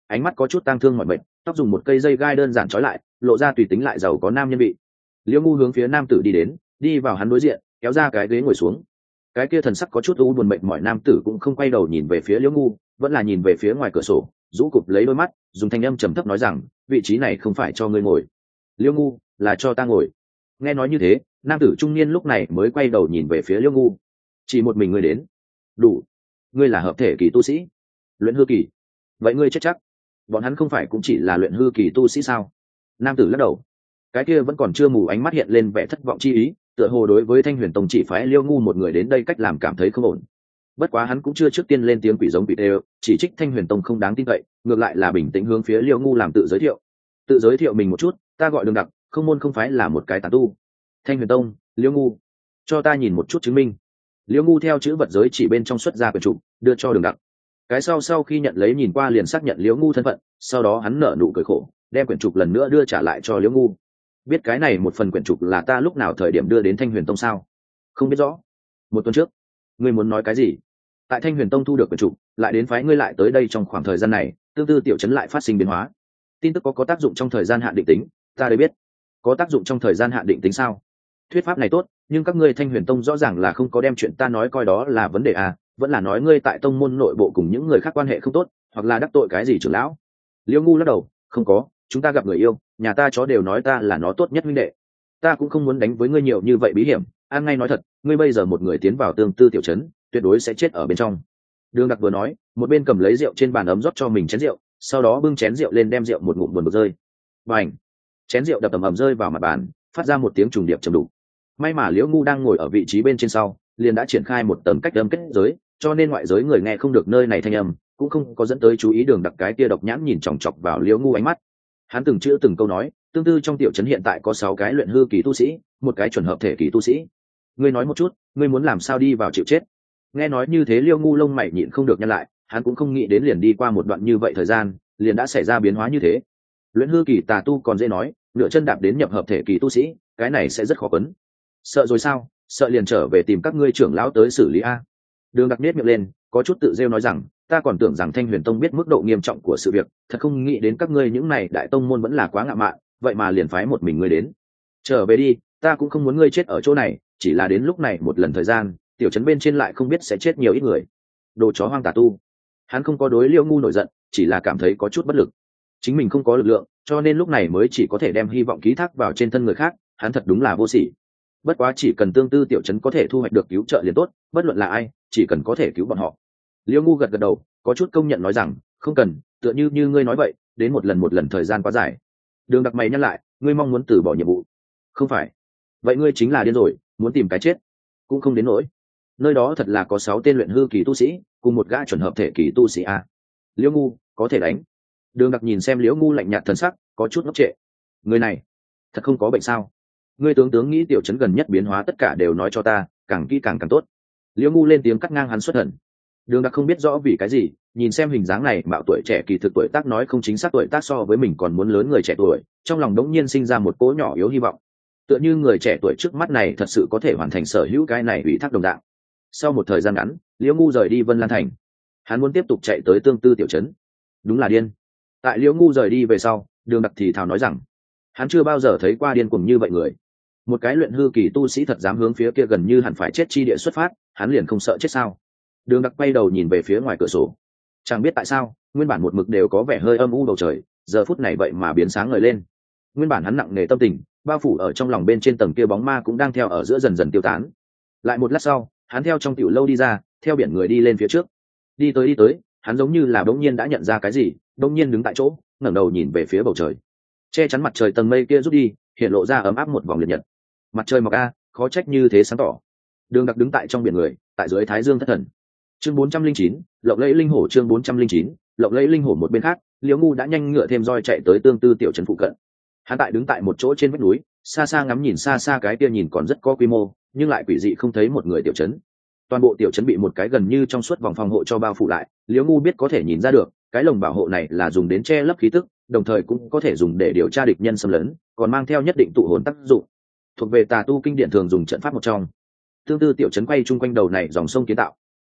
ánh mắt có chút tang thương mọi mệnh, tóc dùng một cây dây gai đơn giản trói lại, lộ ra tùy tính lại giàu có nam nhân vị. Liễu Ngu hướng phía nam tử đi đến, đi vào hắn đối diện, kéo ra cái ghế ngồi xuống. Cái kia thần sắc có chút u buồn mệt mỏi nam tử cũng không quay đầu nhìn về phía Liễu Ngu, vẫn là nhìn về phía ngoài cửa sổ, rũ cụp lấy đôi mắt, dùng thanh âm trầm thấp nói rằng, vị trí này không phải cho ngươi ngồi. Liễu Ngu, là cho ta ngồi. Nghe nói như thế, nam tử trung niên lúc này mới quay đầu nhìn về phía Liễu Ngu. Chỉ một mình ngươi đến, đủ. Ngươi là hợp thể kỳ tu sĩ, luyện hư kỳ. Vậy ngươi chết chắc. Bọn hắn không phải cũng chỉ là luyện hư kỳ tu sĩ sao? Nam tử lắc đầu. Cái kia vẫn còn chưa mù ánh mắt hiện lên vẻ thất vọng chi ý, tựa hồ đối với Thanh Huyền Tông chỉ phái Liễu Ngu một người đến đây cách làm cảm thấy không ổn. Bất quá hắn cũng chưa trước tiên lên tiếng quỷ giống quỷ đều, chỉ trích Thanh Huyền Tông không đáng tin cậy, ngược lại là bình tĩnh hướng phía Liễu Ngu làm tự giới thiệu. Tự giới thiệu mình một chút, ta gọi Đường Đặc, không môn không phái là một cái tán tu. Thanh Huyền Tông, Liễu Ngu, cho ta nhìn một chút chứng minh. Liễu Ngu theo chữ vật giới chỉ bên trong xuất ra quyển trục, đưa cho Đường Đặc. Cái sau khi nhận lấy nhìn qua liền xác nhận Liễu Ngu thân phận, sau đó hắn nở nụ cười khổ, đem quyển trục lần nữa đưa trả lại cho Liễu Ngu. Biết cái này một phần quyển trục là ta lúc nào thời điểm đưa đến Thanh Huyền Tông sao? Không biết rõ. Một tuần trước. Ngươi muốn nói cái gì? Tại Thanh Huyền Tông thu được quyển trục, lại đến phái ngươi lại tới đây trong khoảng thời gian này, tương tư tiểu trấn lại phát sinh biến hóa. Tin tức có tác dụng trong thời gian hạn định tính, ta đây biết. Có tác dụng trong thời gian hạn định tính sao? Thuyết pháp này tốt, nhưng các ngươi Thanh Huyền Tông rõ ràng là không có đem chuyện ta nói coi đó là vấn đề à, vẫn là nói ngươi tại tông môn nội bộ cùng những người khác quan hệ không tốt, hoặc là đắc tội cái gì trưởng lão? Liễu Ngu lắc đầu, không có, chúng ta gặp người yêu, nhà ta chó đều nói ta là nó tốt nhất huynh đệ. Ta cũng không muốn đánh với ngươi nhiều như vậy bí hiểm, an ngay nói thật, ngươi bây giờ một người tiến vào tương tư tiểu trấn, tuyệt đối sẽ chết ở bên trong. Đường Đặc vừa nói, một bên cầm lấy rượu trên bàn ấm rót cho mình chén rượu, sau đó bưng chén rượu lên đem rượu một ngụm buồn bực rơi. Bành! Chén rượu đập ầm ầm rơi vào mặt bàn, phát ra một tiếng trùng điệp trầm đục. May mà Liễu Ngu đang ngồi ở vị trí bên trên sau, liền đã triển khai một tầng cách âm kết giới, cho nên ngoại giới người nghe không được nơi này thanh âm, cũng không có dẫn tới chú ý Đường Đặc cái tia độc nhãn nhìn chòng chọc vào Liễu Ngu ánh mắt. Hắn từng chữ từng câu nói, tương tư trong tiểu trấn hiện tại có 6 cái luyện hư kỳ tu sĩ, một cái chuẩn hợp thể kỳ tu sĩ. Ngươi nói một chút, ngươi muốn làm sao đi vào chịu chết? Nghe nói như thế Liễu Ngu lông mày nhịn không được nhăn lại, hắn cũng không nghĩ đến liền đi qua một đoạn như vậy thời gian, liền đã xảy ra biến hóa như thế. Luyện hư kỳ tà tu còn dễ nói, nửa chân đạp đến nhập hợp thể kỳ tu sĩ, cái này sẽ rất khó quấn. Sợ rồi sao? Sợ liền trở về tìm các ngươi trưởng lão tới xử lý a. Đường Đặc nết miệng lên, có chút tự rêu nói rằng, ta còn tưởng rằng Thanh Huyền Tông biết mức độ nghiêm trọng của sự việc, thật không nghĩ đến các ngươi những này đại tông môn vẫn là quá ngạo mạn, vậy mà liền phái một mình ngươi đến. Trở về đi, ta cũng không muốn ngươi chết ở chỗ này, chỉ là đến lúc này một lần thời gian, tiểu trấn bên trên lại không biết sẽ chết nhiều ít người. Đồ chó hoang tà tu. Hắn không có đối Liễu Ngu nổi giận, chỉ là cảm thấy có chút bất lực. Chính mình không có lực lượng, cho nên lúc này mới chỉ có thể đem hy vọng ký thác vào trên thân người khác, hắn thật đúng là vô sỉ. Bất quá chỉ cần tương tư tiểu trấn có thể thu hoạch được cứu trợ liền tốt, bất luận là ai, chỉ cần có thể cứu bọn họ. Liễu Ngu gật gật đầu, có chút công nhận nói rằng, không cần, tựa như ngươi nói vậy, đến một lần thời gian quá dài. Đường Đặc mày nhắc lại, ngươi mong muốn từ bỏ nhiệm vụ? Không phải. Vậy ngươi chính là điên rồi, muốn tìm cái chết? Cũng không đến nỗi. Nơi đó thật là có 6 tên luyện hư kỳ tu sĩ, cùng một gã chuẩn hợp thể kỳ tu sĩ a. Liễu Ngu, có thể đánh. Đường Đặc nhìn xem Liễu Ngu lạnh nhạt thần sắc, có chút ngốc trệ. Người này, thật không có bệnh sao? Ngươi tướng nghĩ tiểu trấn gần nhất biến hóa tất cả đều nói cho ta, càng kỹ càng tốt. Liễu Ngu lên tiếng cắt ngang hắn xuất hận. Đường Đặc không biết rõ vì cái gì, nhìn xem hình dáng này mạo tuổi trẻ kỳ thực tuổi tác nói không chính xác tuổi tác so với mình còn muốn lớn người trẻ tuổi, trong lòng đống nhiên sinh ra một cỗ nhỏ yếu hy vọng. Tựa như người trẻ tuổi trước mắt này thật sự có thể hoàn thành sở hữu cái này ủy thác đồng đạo. Sau một thời gian ngắn, Liễu Ngu rời đi Vân Lan Thành. Hắn muốn tiếp tục chạy tới tương tư tiểu trấn. Đúng là điên. Tại Liễu Ngu rời đi về sau, Đường Đặc thì thào nói rằng, hắn chưa bao giờ thấy qua điên cuồng như vậy người. Một cái luyện hư kỳ tu sĩ thật dám hướng phía kia gần như hẳn phải chết chi địa xuất phát, hắn liền không sợ chết sao? Đường Đặc quay đầu nhìn về phía ngoài cửa sổ. Chẳng biết tại sao, nguyên bản một mực đều có vẻ hơi âm u bầu trời, giờ phút này vậy mà biến sáng ngời lên. Nguyên bản hắn nặng nề tâm tình, bao phủ ở trong lòng bên trên tầng kia bóng ma cũng đang theo ở giữa dần dần tiêu tán. Lại một lát sau, hắn theo trong tiểu lâu đi ra, theo biển người đi lên phía trước. Đi tới, hắn giống như là bỗng nhiên đã nhận ra cái gì, bỗng nhiên đứng tại chỗ, ngẩng đầu nhìn về phía bầu trời. Che chắn mặt trời tầng mây kia rút đi, hiện lộ ra ấm áp một vòng liệt nhật. Mặt trời mọc a, khó trách như thế sáng tỏ. Đường Đặc đứng tại trong biển người, tại dưới thái dương thất thần. Chương 409, lộng lẫy linh hổ. Chương 409, lộng lẫy linh hổ. Một bên khác, Liễu Ngu đã nhanh ngựa thêm roi chạy tới tương tư tiểu trấn phụ cận. Hắn tại đứng tại một chỗ trên vách núi, xa xa ngắm nhìn xa cái kia nhìn còn rất có quy mô, nhưng lại quỷ dị không thấy một người tiểu trấn. Toàn bộ tiểu trấn bị một cái gần như trong suốt vòng phòng hộ cho bao phủ lại. Liễu Ngu biết có thể nhìn ra được, cái lồng bảo hộ này là dùng đến che lấp khí tức, đồng thời cũng có thể dùng để điều tra địch nhân xâm lấn, còn mang theo nhất định tụ hồn tác dụng. Thuộc về tà tu kinh điển thường dùng trận pháp một trong. Tương tư tiểu trấn quay chung quanh đầu này dòng sông kiến tạo.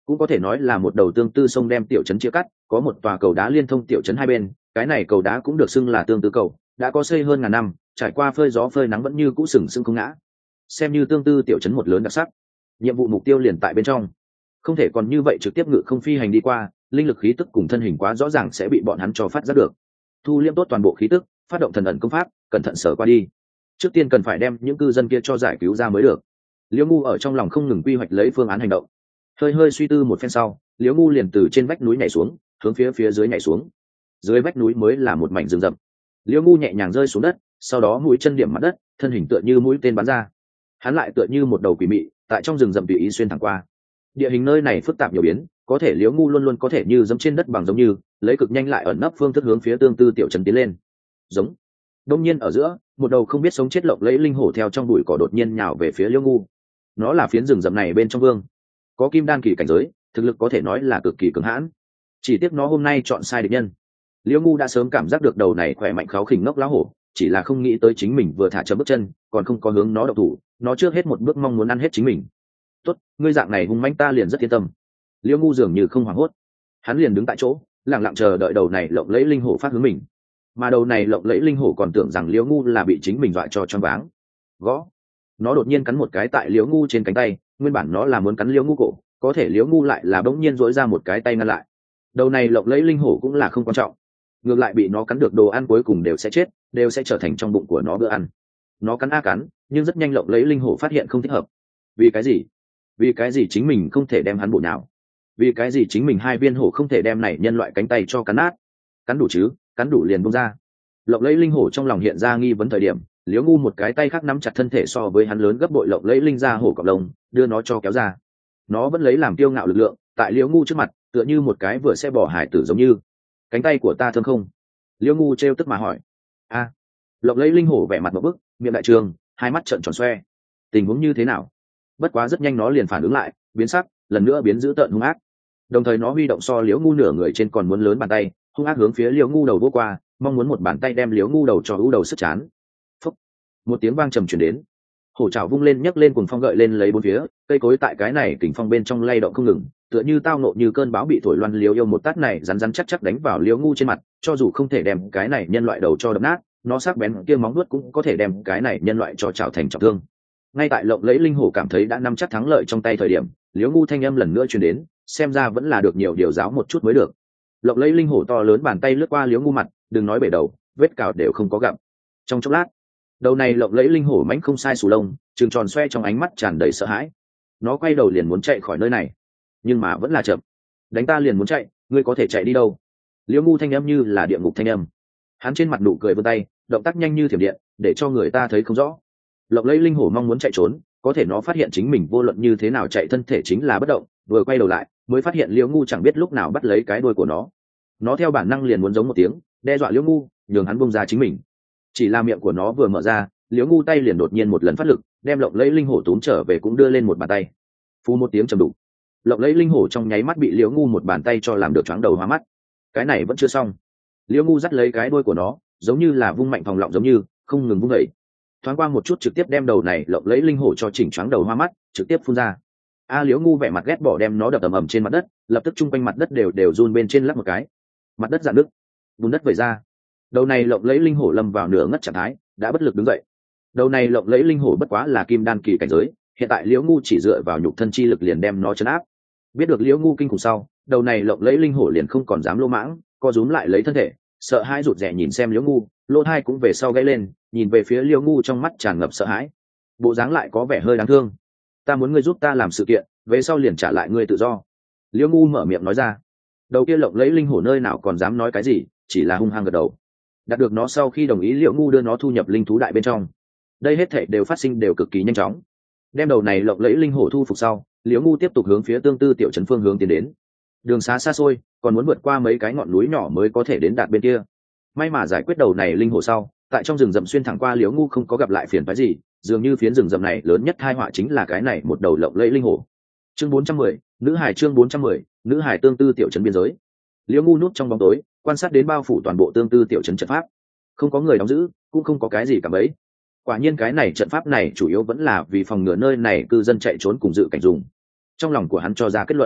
cũng có thể nói là một đầu tương tư sông đem tiểu trấn chia cắt, có một tòa cầu đá liên thông tiểu trấn hai bên. Cái này cầu đá cũng được xưng là tương tư cầu, đã có xây hơn ngàn năm, trải qua phơi gió phơi nắng vẫn như cũ sừng sững không ngã, xem như tương tư tiểu trấn một lớn đặc sắc. Nhiệm vụ mục tiêu liền tại bên trong, không thể còn như vậy trực tiếp ngự không phi hành đi qua, linh lực khí tức cùng thân hình quá rõ ràng sẽ bị bọn hắn cho phát giác được. Thu liễm tốt toàn bộ khí tức, phát động thần ẩn công pháp, cẩn thận sở qua đi. Trước tiên cần phải đem những cư dân kia cho giải cứu ra mới được. Liễu Ngu ở trong lòng không ngừng quy hoạch lấy phương án hành động. Hơi hơi suy tư một phen sau, Liễu Ngu liền từ trên vách núi nhảy xuống, hướng phía dưới nhảy xuống. Dưới vách núi mới là một mảnh rừng rậm. Liễu Ngu nhẹ nhàng rơi xuống đất, sau đó mũi chân điểm mặt đất, thân hình tựa như mũi tên bắn ra. Hắn lại tựa như một đầu quỷ mị, tại trong rừng rậm tùy ý xuyên thẳng qua. Địa hình nơi này phức tạp nhiều biến, có thể Liễu Ngu luôn luôn có thể như dẫm trên đất bằng, giống như lấy cực nhanh lại ẩn nấp phương thức hướng phía tương tư tiểu trấn tiến lên. Giống. Đông nhiên ở giữa, một đầu không biết sống chết lộng lẫy linh hổ theo trong bụi cỏ đột nhiên nhào về phía Liễu Ngu. Nó là phiến rừng rậm này bên trong vương, có kim đan kỳ cảnh giới, thực lực có thể nói là cực kỳ cứng hãn. Chỉ tiếc nó hôm nay chọn sai địch nhân. Liễu Ngu đã sớm cảm giác được đầu này khỏe mạnh kháu khỉnh ngốc lá hổ, chỉ là không nghĩ tới chính mình vừa thả chậm bước chân, còn không có hướng nó động thủ, nó trước hết một bước mong muốn ăn hết chính mình. Tốt, ngươi dạng này hung manh ta liền rất yên tâm. Liễu Ngu dường như không hoảng hốt, hắn liền đứng tại chỗ, lặng lặng chờ đợi đầu này lộng lẫy linh hổ phát hướng mình. Mà đầu này lộng lẫy linh hổ còn tưởng rằng Liễu Ngu là bị chính mình dọa cho choáng váng. Gõ. Nó đột nhiên cắn một cái tại Liễu Ngu trên cánh tay, nguyên bản nó là muốn cắn Liễu Ngu cổ, có thể Liễu Ngu lại là bỗng nhiên dỗi ra một cái tay ngăn lại. Đầu này lộng lẫy linh hổ cũng là không quan trọng, ngược lại bị nó cắn được đồ ăn cuối cùng đều sẽ chết, đều sẽ trở thành trong bụng của nó bữa ăn. Nó cắn a cắn, nhưng rất nhanh lộng lẫy linh hổ phát hiện không thích hợp. Vì cái gì? Vì cái gì chính mình không thể đem hắn bổ nào? Vì cái gì chính mình hai viên hổ không thể đem này nhân loại cánh tay cho cắn nát? Cắn đủ chứ? Cắn đủ liền buông ra. Lộng lẫy linh hổ trong lòng hiện ra nghi vấn thời điểm, Liễu Ngu một cái tay khác nắm chặt thân thể so với hắn lớn gấp bội lộng lẫy linh ra hổ cọp lông, đưa nó cho kéo ra. Nó vẫn lấy làm kiêu ngạo lực lượng, tại Liễu Ngu trước mặt tựa như một cái vừa sẽ bỏ hải tử giống như. Cánh tay của ta thơm không? Liễu Ngu trêu tức mà hỏi. A. Lộng lẫy linh hổ vẻ mặt một bức, miệng đại trường, hai mắt trợn tròn xoe. Tình huống như thế nào? Bất quá rất nhanh nó liền phản ứng lại, biến sắc, lần nữa biến dữ tợn hung ác. Đồng thời nó huy động so Liễu Ngu nửa người trên còn muốn lớn bàn tay, hung ác hướng phía Liễu Ngu đầu vô qua, mong muốn một bàn tay đem Liễu Ngu đầu cho ú đầu sức chán. Phúc. Một tiếng vang trầm truyền đến. Hổ trảo vung lên nhấc lên cuồng phong gợi lên lấy bốn phía, cây cối tại cái này kình phong bên trong lay động không ngừng, tựa như tao nộ như cơn bão bị thổi loan. Liễu Yêu một tát này rắn rắn chắc chắc đánh vào Liễu Ngu trên mặt, cho dù không thể đem cái này nhân loại đầu cho đập nát, nó sắc bén kia móng vuốt cũng có thể đem cái này nhân loại cho chảo thành trọng thương. Ngay tại lộng lẫy linh hổ cảm thấy đã nắm chắc thắng lợi trong tay thời điểm, Liễu Ngu thanh âm lần nữa truyền đến, xem ra vẫn là được nhiều điều giáo một chút mới được. Lộng lẫy linh hổ to lớn bàn tay lướt qua Liễu Ngu mặt, đừng nói bể đầu, vết cào đều không có gặp. Trong chốc lát, đầu này lộng lẫy linh hổ mãnh không sai sù lông, trừng tròn xoe trong ánh mắt tràn đầy sợ hãi. Nó quay đầu liền muốn chạy khỏi nơi này, nhưng mà vẫn là chậm. Đánh ta liền muốn chạy, ngươi có thể chạy đi đâu? Liễu Ngu thanh âm như là địa ngục thanh âm. Hắn trên mặt nụ cười vươn tay, động tác nhanh như thiểm điện, để cho người ta thấy không rõ. Lộng lẫy linh hổ mong muốn chạy trốn, có thể nó phát hiện chính mình vô luận như thế nào chạy thân thể chính là bất động, vừa quay đầu lại mới phát hiện Liễu Ngu chẳng biết lúc nào bắt lấy cái đuôi của nó. Nó theo bản năng liền muốn giống một tiếng, đe dọa Liễu Ngu, nhường hắn buông ra chính mình. Chỉ là miệng của nó vừa mở ra, Liễu Ngu tay liền đột nhiên một lần phát lực, đem lộng lẫy linh hổ túm trở về, cũng đưa lên một bàn tay. Phù một tiếng trầm đục, lộng lẫy linh hổ trong nháy mắt bị Liễu Ngu một bàn tay cho làm được choáng đầu hoa mắt. Cái này vẫn chưa xong, Liễu Ngu dắt lấy cái đuôi của nó, giống như là vung mạnh phòng lọng giống như không ngừng vung đẩy, thoáng qua một chút trực tiếp đem đầu này lộng lẫy linh hổ cho chỉnh choáng đầu hoa mắt, trực tiếp phun ra. Liễu Ngu vẻ mặt ghét bỏ đem nó đập ầm ầm trên mặt đất, lập tức chung quanh mặt đất đều run bên trên lắc một cái, mặt đất rạn nứt, bùn đất vẩy ra. Đầu này lộng lẫy linh hổ lâm vào nửa ngất trạng thái, đã bất lực đứng dậy. Đầu này lộng lẫy linh hổ bất quá là kim đan kỳ cảnh giới, hiện tại Liễu Ngu chỉ dựa vào nhục thân chi lực liền đem nó trấn áp. Biết được Liễu Ngu kinh khủng sau, đầu này lộng lẫy linh hổ liền không còn dám lô mãng, co rúm lại lấy thân thể, sợ hãi rụt rè nhìn xem Liễu Ngu, lỗ tai cũng về sau gãy lên, nhìn về phía Liễu Ngu trong mắt tràn ngập sợ hãi, bộ dáng lại có vẻ hơi đáng thương. Ta muốn ngươi giúp ta làm sự kiện, về sau liền trả lại ngươi tự do. Liễu Ngu mở miệng nói ra. Đầu kia lộng lẫy linh hổ nơi nào còn dám nói cái gì, chỉ là hung hăng gật đầu. Đạt được nó sau khi đồng ý, Liễu Ngu đưa nó thu nhập linh thú đại bên trong. Đây hết thảy đều phát sinh đều cực kỳ nhanh chóng. Đem đầu này lộng lẫy linh hổ thu phục sau, Liễu Ngu tiếp tục hướng phía tương tư tiểu trấn phương hướng tiến đến. Đường xá xa xôi, còn muốn vượt qua mấy cái ngọn núi nhỏ mới có thể đến đạt bên kia. May mà giải quyết đầu này linh hổ sau, tại trong rừng rậm xuyên thẳng qua, Liễu Ngu không có gặp lại phiền phức gì, dường như phiến rừng rậm này lớn nhất tai họa chính là cái này một đầu lộng lẫy linh hổ. Chương 410, nữ hải, chương 410, nữ hải tương tư tiểu trấn biên giới. Liễu Ngu núp trong bóng tối, quan sát đến bao phủ toàn bộ tương tư tiểu trấn trận pháp. Không có người đóng giữ, cũng không có cái gì cả bấy. Quả nhiên cái này trận pháp này chủ yếu vẫn là vì phòng ngừa nơi này cư dân chạy trốn cùng dự cảnh dùng. Trong lòng của hắn cho ra kết luận.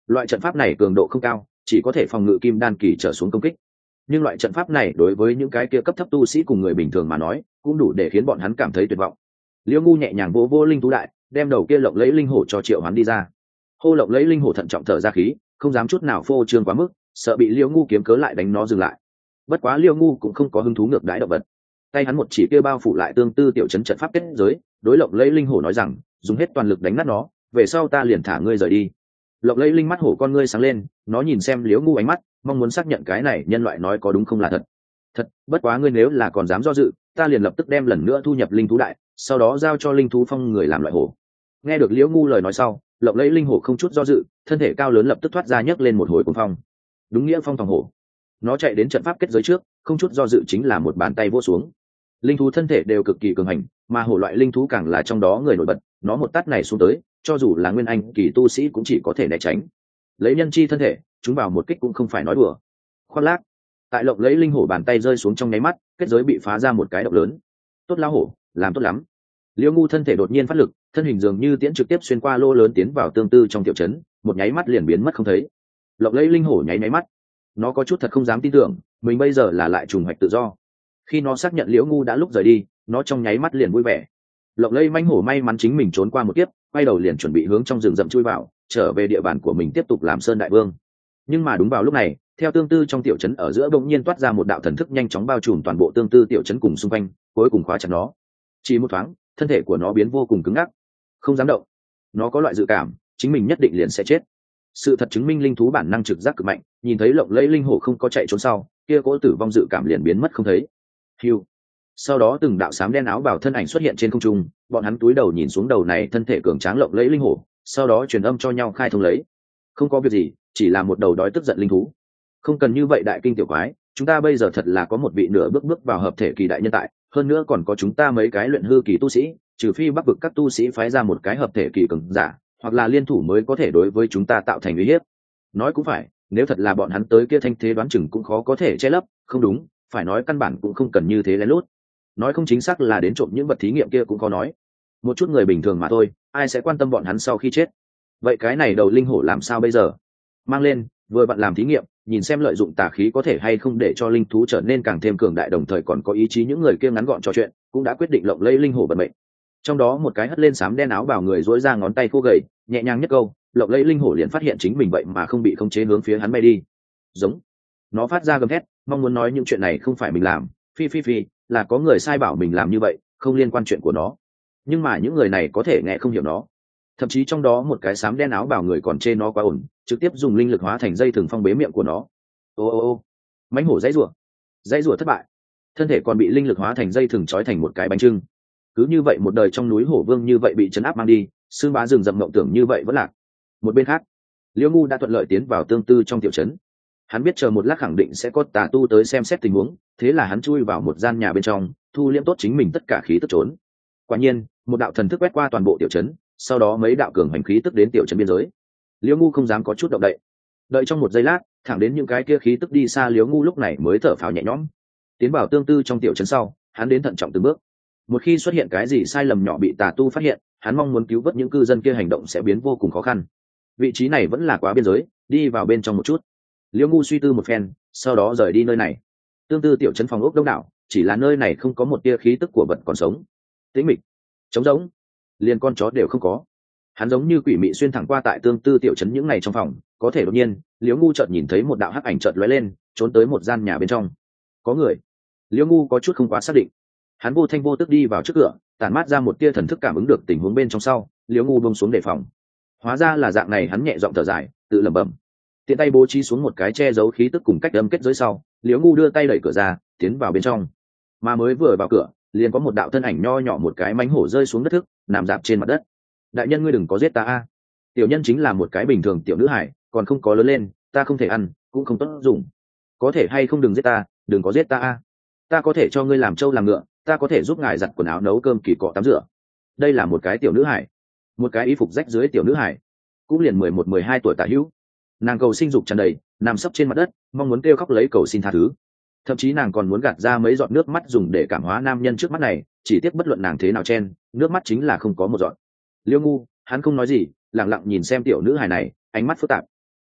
Loại trận pháp này cường độ không cao, chỉ có thể phòng ngự kim đan kỳ trở xuống công kích, nhưng loại trận pháp này đối với những cái kia cấp thấp tu sĩ cùng người bình thường mà nói cũng đủ để khiến bọn hắn cảm thấy tuyệt vọng. Liễu Ngu nhẹ nhàng vỗ vỗ linh thú đại, đem đầu kia lộng lấy linh hổ cho triệu hoán đi ra. Hô lộng lấy linh hổ thận trọng thở ra khí, không dám chút nào phô trương quá mức, sợ bị Liễu Ngu kiếm cớ lại đánh nó dừng lại. Bất quá Liễu Ngu cũng không có hứng thú ngược đãi động vật, tay hắn một chỉ kia bao phủ lại tương tư tiểu trấn trận pháp kết giới, đối lộng lấy linh hổ nói rằng, dùng hết toàn lực đánh nát nó, về sau ta liền thả ngươi rời đi. Lộng lấy linh mắt hổ con ngươi sáng lên, nó nhìn xem Liễu Ngu ánh mắt, mong muốn xác nhận cái này nhân loại nói có đúng không là thật. Thật, bất quá ngươi nếu là còn dám do dự, ta liền lập tức đem lần nữa thu nhập linh thú đại, sau đó giao cho linh thú phong người làm loại hổ. Nghe được Liễu Ngu lời nói sau, lộng lấy linh hổ không chút do dự, thân thể cao lớn lập tức thoát ra nhấc lên một hồi cuồng phong. Đúng nghĩa phong tòng hổ. Nó chạy đến trận pháp kết giới trước, không chút do dự chính là một bàn tay vỗ xuống. Linh thú thân thể đều cực kỳ cường hành, mà hổ loại linh thú càng là trong đó người nổi bật, nó một tát này xuống tới, cho dù là nguyên anh kỳ tu sĩ cũng chỉ có thể né tránh. Lấy nhân chi thân thể, chúng vào một kích cũng không phải nói đùa. Khoác lác. Tại lộng lấy linh hổ bàn tay rơi xuống trong nháy mắt, kết giới bị phá ra một cái động lớn. Tốt lao hổ, làm tốt lắm. Liễu Ngu thân thể đột nhiên phát lực, thân hình dường như tiễn trực tiếp xuyên qua lô lớn tiến vào tương tư trong tiểu trấn, một nháy mắt liền biến mất không thấy. Lộng lấy linh hổ nháy mắt, nó có chút thật không dám tin tưởng, mình bây giờ là lại trùng hoạch tự do. Khi nó xác nhận Liễu Ngu đã lúc rời đi, nó trong nháy mắt liền vui vẻ. Lộng lấy manh hổ may mắn chính mình trốn qua một kiếp, quay đầu liền chuẩn bị hướng trong rừng rậm chui vào, trở về địa bàn của mình tiếp tục làm sơn đại vương. Nhưng mà đúng vào lúc này, theo tương tư trong tiểu trấn ở giữa bỗng nhiên toát ra một đạo thần thức nhanh chóng bao trùm toàn bộ tương tư tiểu trấn cùng xung quanh, cuối cùng khóa chặt nó. Chỉ một thoáng, thân thể của nó biến vô cùng cứng ngắc, không dám động. Nó có loại dự cảm, chính mình nhất định liền sẽ chết. Sự thật chứng minh linh thú bản năng trực giác cực mạnh, nhìn thấy lộng lẫy linh hổ không có chạy trốn sau, kia cỗ tử vong dự cảm liền biến mất không thấy. Hưu. Sau đó từng đạo xám đen áo bào thân ảnh xuất hiện trên không trung, bọn hắn cúi đầu nhìn xuống đầu này thân thể cường tráng lộng lẫy linh hổ, sau đó truyền âm cho nhau khai thông lấy. Không có việc gì, chỉ là một đầu đói tức giận linh thú. Không cần như vậy đại kinh tiểu quái, chúng ta bây giờ thật là có một vị nửa bước vào hợp thể kỳ đại nhân tại, hơn nữa còn có chúng ta mấy cái luyện hư kỳ tu sĩ, trừ phi bắc vực các tu sĩ phái ra một cái hợp thể kỳ cường giả, hoặc là liên thủ mới có thể đối với chúng ta tạo thành uy hiếp. Nói cũng phải, nếu thật là bọn hắn tới kia thanh thế đoán chừng cũng khó có thể che lấp, không đúng, phải nói căn bản cũng không cần như thế lén lút. Nói không chính xác là đến trộm những vật thí nghiệm kia cũng khó nói. Một chút người bình thường mà thôi, ai sẽ quan tâm bọn hắn sau khi chết. Vậy cái này đầu linh hổ làm sao bây giờ? Mang lên, vừa bạn làm thí nghiệm, nhìn xem lợi dụng tà khí có thể hay không để cho linh thú trở nên càng thêm cường đại, đồng thời còn có ý chí. Những người kia ngắn gọn trò chuyện, cũng đã quyết định lộng lẫy linh hổ vận mệnh. Trong đó một cái hất lên xám đen áo bào người dối ra ngón tay khô gầy, nhẹ nhàng nhất câu, lộng lẫy linh hổ liền phát hiện chính mình vậy mà không bị khống chế hướng phía hắn bay đi. Giống. Nó phát ra gầm thét, mong muốn nói những chuyện này không phải mình làm, phi, là có người sai bảo mình làm như vậy, không liên quan chuyện của nó. Nhưng mà những người này có thể nghe không hiểu nó. Thậm chí trong đó một cái xám đen áo bào người còn chê nó quá ổn, trực tiếp dùng linh lực hóa thành dây thừng phong bế miệng của nó. Ô, mãnh hổ dãy rủa thất bại, thân thể còn bị linh lực hóa thành dây thừng trói thành một cái bánh trưng. Cứ như vậy một đời trong núi hổ vương như vậy bị trấn áp mang đi, xương bá rừng rậm mộng tưởng như vậy vẫn lạc. Một bên khác, Liễu Ngu đã thuận lợi tiến vào tương tư trong tiểu trấn. Hắn biết chờ một lát khẳng định sẽ có tà tu tới xem xét tình huống, thế là hắn chui vào một gian nhà bên trong, thu liễm tốt chính mình tất cả khí tức trốn. Quả nhiên, một đạo thần thức quét qua toàn bộ tiểu trấn, sau đó mấy đạo cường hành khí tức đến tiểu trấn biên giới. Liễu Ngu không dám có chút động đậy, đợi trong một giây lát, thẳng đến những cái kia khí tức đi xa, Liễu Ngu lúc này mới thở phào nhẹ nhõm. Tiến vào tương tư trong tiểu trấn sau, hắn đến thận trọng từng bước. Một khi xuất hiện cái gì sai lầm nhỏ bị tà tu phát hiện, hắn mong muốn cứu vớt những cư dân kia hành động sẽ biến vô cùng khó khăn. Vị trí này vẫn là quá biên giới, đi vào bên trong một chút. Liễu Ngu suy tư một phen, sau đó rời đi nơi này. Tương tư tiểu trấn phòng ốc đông đảo, chỉ là nơi này không có một tia khí tức của vật còn sống. Tĩnh mịch, trống rỗng, liền con chó đều không có. Hắn giống như quỷ mị xuyên thẳng qua tại tương tư tiểu trấn những ngày trong phòng, có thể đột nhiên, Liễu Ngu chợt nhìn thấy một đạo hắc ảnh chợt lóe lên, trốn tới một gian nhà bên trong. Có người. Liễu Ngu có chút không quá xác định. Hắn vô thanh vô tức đi vào trước cửa, tản mát ra một tia thần thức cảm ứng được tình huống bên trong sau, Liễu Ngu buông xuống đề phòng. Hóa ra là dạng này, hắn nhẹ giọng thở dài, tự lẩm bẩm. Tiện tay bố trí xuống một cái che giấu khí tức cùng cách âm kết giới sau, Liễu Ngu đưa tay đẩy cửa ra, tiến vào bên trong. Mà mới vừa vào cửa, liền có một đạo thân ảnh nho nhỏ, một cái mánh hổ rơi xuống đất thức, nằm dạp trên mặt đất. Đại nhân, ngươi đừng có giết ta a. Tiểu nhân chính là một cái bình thường tiểu nữ hải, còn không có lớn lên, ta không thể ăn, cũng không tốt dùng. Có thể hay không đừng giết ta, đừng có giết ta a. Ta có thể cho ngươi làm trâu làm ngựa, ta có thể giúp ngài giặt quần áo, nấu cơm, kỳ cọ tắm rửa. Đây là một cái tiểu nữ hải, một cái y phục rách dưới tiểu nữ hải, cũng liền 11-12 tuổi tả hữu. Nàng cầu sinh dục tràn đầy, nằm sấp trên mặt đất, mong muốn kêu khóc lấy cầu xin tha thứ. Thậm chí nàng còn muốn gạt ra mấy giọt nước mắt dùng để cảm hóa nam nhân trước mắt này, chỉ tiếc bất luận nàng thế nào chen, nước mắt chính là không có một giọt. Liễu Ngu, hắn không nói gì, lặng lặng nhìn xem tiểu nữ hài này, ánh mắt phức tạp.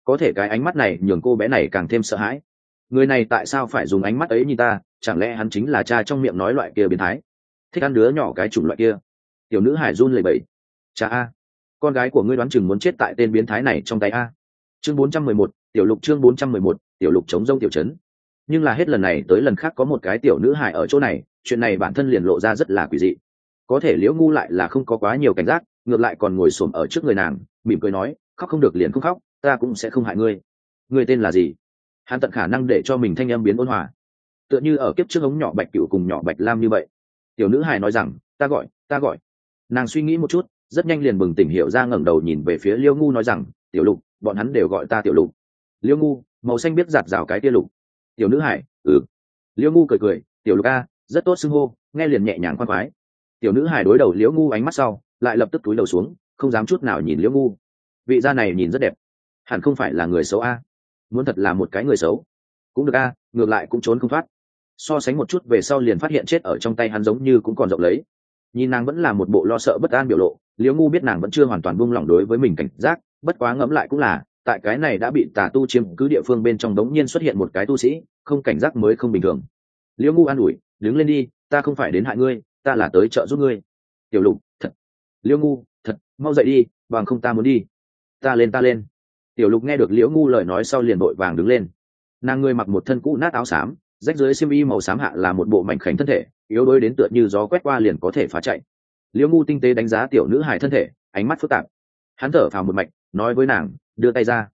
có thể cái ánh mắt này nhường cô bé này càng thêm sợ hãi. Người này tại sao phải dùng ánh mắt ấy nhìn ta, chẳng lẽ hắn chính là cha trong miệng nói loại kia biến thái, thích ăn đứa nhỏ cái chủng loại kia? Tiểu nữ hải run lẩy bẩy. Cha a, con gái của ngươi đoán chừng muốn chết tại tên biến thái này trong tay a. Chương 411, tiểu lục. Chương 411, tiểu lục chống rông tiểu trấn. Nhưng là hết lần này tới lần khác có một cái tiểu nữ hải ở chỗ này, chuyện này bản thân liền lộ ra rất là quỷ dị. Có thể Liễu Ngu lại là không có quá nhiều cảnh giác, ngược lại còn ngồi xổm ở trước người nàng, mỉm cười nói, khóc không được liền không khóc, ta cũng sẽ không hại ngươi. Ngươi tên là gì? Hắn tận khả năng để cho mình thanh âm biến ôn hòa, tựa như ở kiếp trước ống nhỏ Bạch Cửu cùng nhỏ Bạch Lam như vậy. Tiểu nữ hài nói rằng, ta gọi. Nàng suy nghĩ một chút, rất nhanh liền bừng tỉnh hiểu ra, ngẩng đầu nhìn về phía Liễu Ngu nói rằng, tiểu lục, bọn hắn đều gọi ta tiểu lục. Liễu Ngu, màu xanh biết giạt rào cái tia lục. Tiểu nữ hải, Liễu Ngu cười, tiểu lục a, rất tốt xưng hô, nghe liền nhẹ nhàng khoan khoái. Tiểu nữ hải đối đầu Liễu Ngu ánh mắt sau, lại lập tức cúi đầu xuống, không dám chút nào nhìn Liễu Ngu. Vị gia này nhìn rất đẹp, hẳn không phải là người xấu a. Muốn thật là một cái người xấu cũng được a, ngược lại cũng trốn không thoát. So sánh một chút về sau liền phát hiện chết ở trong tay hắn giống như cũng còn rộng lấy. Nhìn nàng vẫn là một bộ lo sợ bất an biểu lộ, Liễu Ngu biết nàng vẫn chưa hoàn toàn buông lỏng đối với mình cảnh giác, bất quá ngẫm lại cũng là, tại cái này đã bị tà tu chiếm cứ địa phương bên trong đống nhiên xuất hiện một cái tu sĩ, không cảnh giác mới không bình thường. Liễu Ngu an ủi, đứng lên đi, ta không phải đến hại ngươi, ta là tới trợ giúp ngươi. Tiểu lục, thật. Liễu Ngu, thật, mau dậy đi, bằng không ta muốn đi. Ta lên. Tiểu lục nghe được Liễu Ngu lời nói sau liền vội vàng đứng lên. Nàng người mặc một thân cũ nát áo xám, rách dưới xiêm y màu xám hạ là một bộ mảnh khảnh thân thể, yếu đuối đến tựa như gió quét qua liền có thể phá chạy. Liễu Ngu tinh tế đánh giá tiểu nữ hài thân thể, ánh mắt phức tạp. Hắn thở phào một mạch, nói với nàng, đưa tay ra.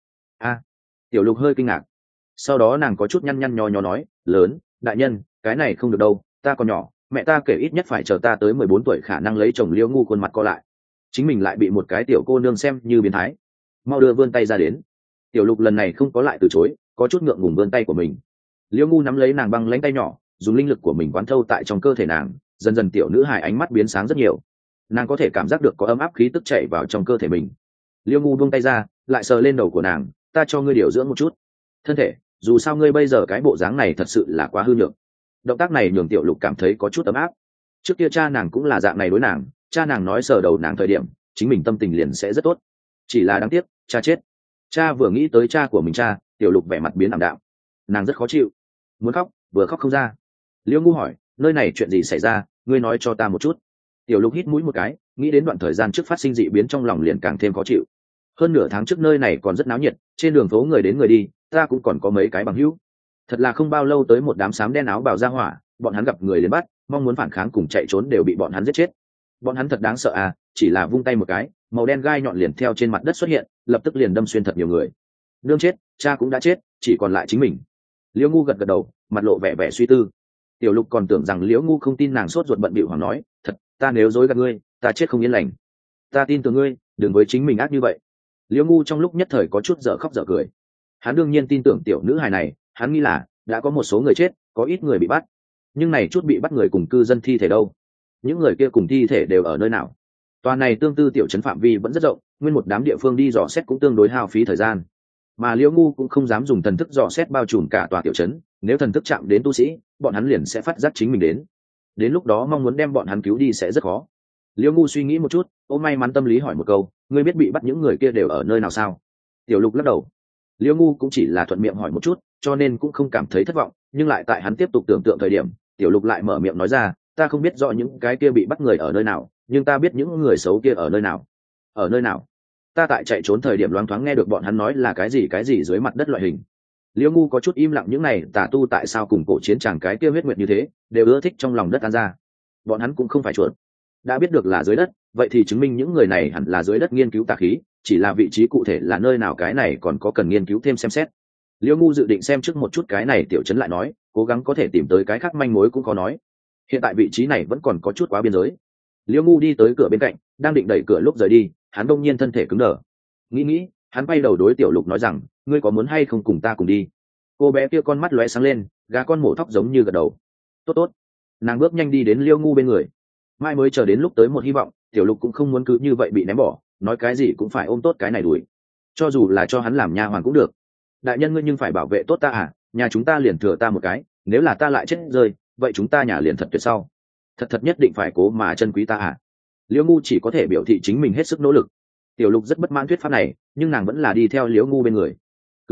Tiểu lục hơi kinh ngạc. Sau đó nàng có chút nhăn nhăn nhó nhó nói, lớn, đại nhân, cái này không được đâu, ta còn nhỏ, mẹ ta kể ít nhất phải chờ ta tới 14 tuổi khả năng lấy chồng. Liễu Ngu khuôn mặt co lại, chính mình lại bị một cái tiểu cô nương xem như biến thái. Mau đưa vươn tay ra đến. Tiểu lục lần này không có lại từ chối, có chút ngượng ngùng vươn tay của mình. Liễu Ngu nắm lấy nàng băng lãnh tay nhỏ, dùng linh lực của mình quán thâu tại trong cơ thể nàng, dần dần tiểu nữ hài ánh mắt biến sáng rất nhiều. Nàng có thể cảm giác được có ấm áp khí tức chảy vào trong cơ thể mình. Liễu Ngu buông tay ra, lại sờ lên đầu của nàng, ta cho ngươi điều dưỡng một chút thân thể, dù sao ngươi bây giờ cái bộ dáng này thật sự là quá hư nhược. Động tác này nhường tiểu lục cảm thấy có chút ấm áp. Trước kia cha nàng cũng là dạng này đối nàng, cha nàng nói sờ đầu nàng thời điểm, chính mình tâm tình liền sẽ rất tốt. Chỉ là đáng tiếc, cha chết. Cha vừa nghĩ tới cha của mình tiểu lục vẻ mặt biến ảm đạm, nàng rất khó chịu, muốn khóc vừa khóc không ra. Liễu Ngu hỏi, nơi này chuyện gì xảy ra, ngươi nói cho ta một chút. Tiểu lục hít mũi một cái, nghĩ đến đoạn thời gian trước phát sinh dị biến trong lòng liền càng thêm khó chịu. Hơn nửa tháng trước nơi này còn rất náo nhiệt, trên đường phố người đến người đi, ta cũng còn có mấy cái bằng hữu. Thật là không bao lâu tới một đám xám đen áo bào ra hỏa, bọn hắn gặp người liền bắt, mong muốn phản kháng cùng chạy trốn đều bị bọn hắn giết chết. Bọn hắn thật đáng sợ à, chỉ là vung tay một cái, màu đen gai nhọn liền theo trên mặt đất xuất hiện, lập tức liền đâm xuyên thật nhiều người. Nương chết, cha cũng đã chết, chỉ còn lại chính mình. Liễu Ngu gật gật đầu, mặt lộ vẻ vẻ suy tư. Tiểu lục còn tưởng rằng Liễu Ngu không tin nàng, sốt ruột bận bịu hoảng nói, thật, ta nếu dối gạt ngươi, ta chết không yên lành. Ta tin tưởng ngươi, đừng với chính mình ác như vậy. Liễu Ngu trong lúc nhất thời có chút dở khóc dở cười. Hắn đương nhiên tin tưởng tiểu nữ hài này, hắn nghĩ là đã có một số người chết, có ít người bị bắt, nhưng này chút bị bắt người cùng cư dân thi thể đâu? Những người kia cùng thi thể đều ở nơi nào? Toàn này tương tư tiểu trấn phạm vi vẫn rất rộng, nguyên một đám địa phương đi dò xét cũng tương đối hao phí thời gian. Mà Liễu Ngu cũng không dám dùng thần thức dò xét bao trùm cả tòa tiểu trấn, nếu thần thức chạm đến tu sĩ, bọn hắn liền sẽ phát giác chính mình đến lúc đó mong muốn đem bọn hắn cứu đi sẽ rất khó. Liễu Ngu suy nghĩ một chút, may mắn tâm lý hỏi một câu, ngươi biết bị bắt những người kia đều ở nơi nào sao? Tiểu lục lắc đầu. Liễu Ngu cũng chỉ là thuận miệng hỏi một chút, cho nên cũng không cảm thấy thất vọng, nhưng lại tại hắn tiếp tục tưởng tượng thời điểm, tiểu lục lại mở miệng nói ra, ta không biết rõ những cái kia bị bắt người ở nơi nào, nhưng ta biết những người xấu kia ở nơi nào. Ở nơi nào? Ta tại chạy trốn thời điểm loáng thoáng nghe được bọn hắn nói là cái gì dưới mặt đất loại hình. Liễu Ngu có chút im lặng, những này tà tu tại sao cùng cổ chiến tràng cái kia huyết nguyệt như thế, đều ưa thích trong lòng đất tan ra. Bọn hắn cũng không phải chuột. Đã biết được là dưới đất, vậy thì chứng minh những người này hẳn là dưới đất nghiên cứu tà khí, chỉ là vị trí cụ thể là nơi nào cái này còn có cần nghiên cứu thêm xem xét. Liễu Ngu dự định xem trước một chút cái này tiểu trấn lại nói, cố gắng có thể tìm tới cái khác manh mối cũng có nói. Hiện tại vị trí này vẫn còn có chút quá biên giới. Liễu Ngu đi tới cửa bên cạnh, đang định đẩy cửa lúc rời đi, hắn đông nhiên thân thể cứng đờ. Nghĩ, hắn quay đầu đối tiểu lục nói rằng, ngươi có muốn hay không cùng ta cùng đi? Cô bé kia con mắt lóe sáng lên, gà con mổ thóc giống như gật đầu. Tốt. Nàng bước nhanh đi đến Liễu Ngu bên người. Mai mới chờ đến lúc tới một hy vọng, tiểu lục cũng không muốn cứ như vậy bị ném bỏ, nói cái gì cũng phải ôm tốt cái này đuổi, cho dù là cho hắn làm nha hoàn cũng được. Đại nhân ngươi nhưng phải bảo vệ tốt ta à, nhà chúng ta liền thừa ta một cái, nếu là ta lại chết rơi, vậy chúng ta nhà liền thật tuyệt sau. Thật nhất định phải cố mà chân quý ta à. Liễu Ngu chỉ có thể biểu thị chính mình hết sức nỗ lực. Tiểu lục rất bất mãn thuyết pháp này, nhưng nàng vẫn là đi theo Liễu Ngu bên người.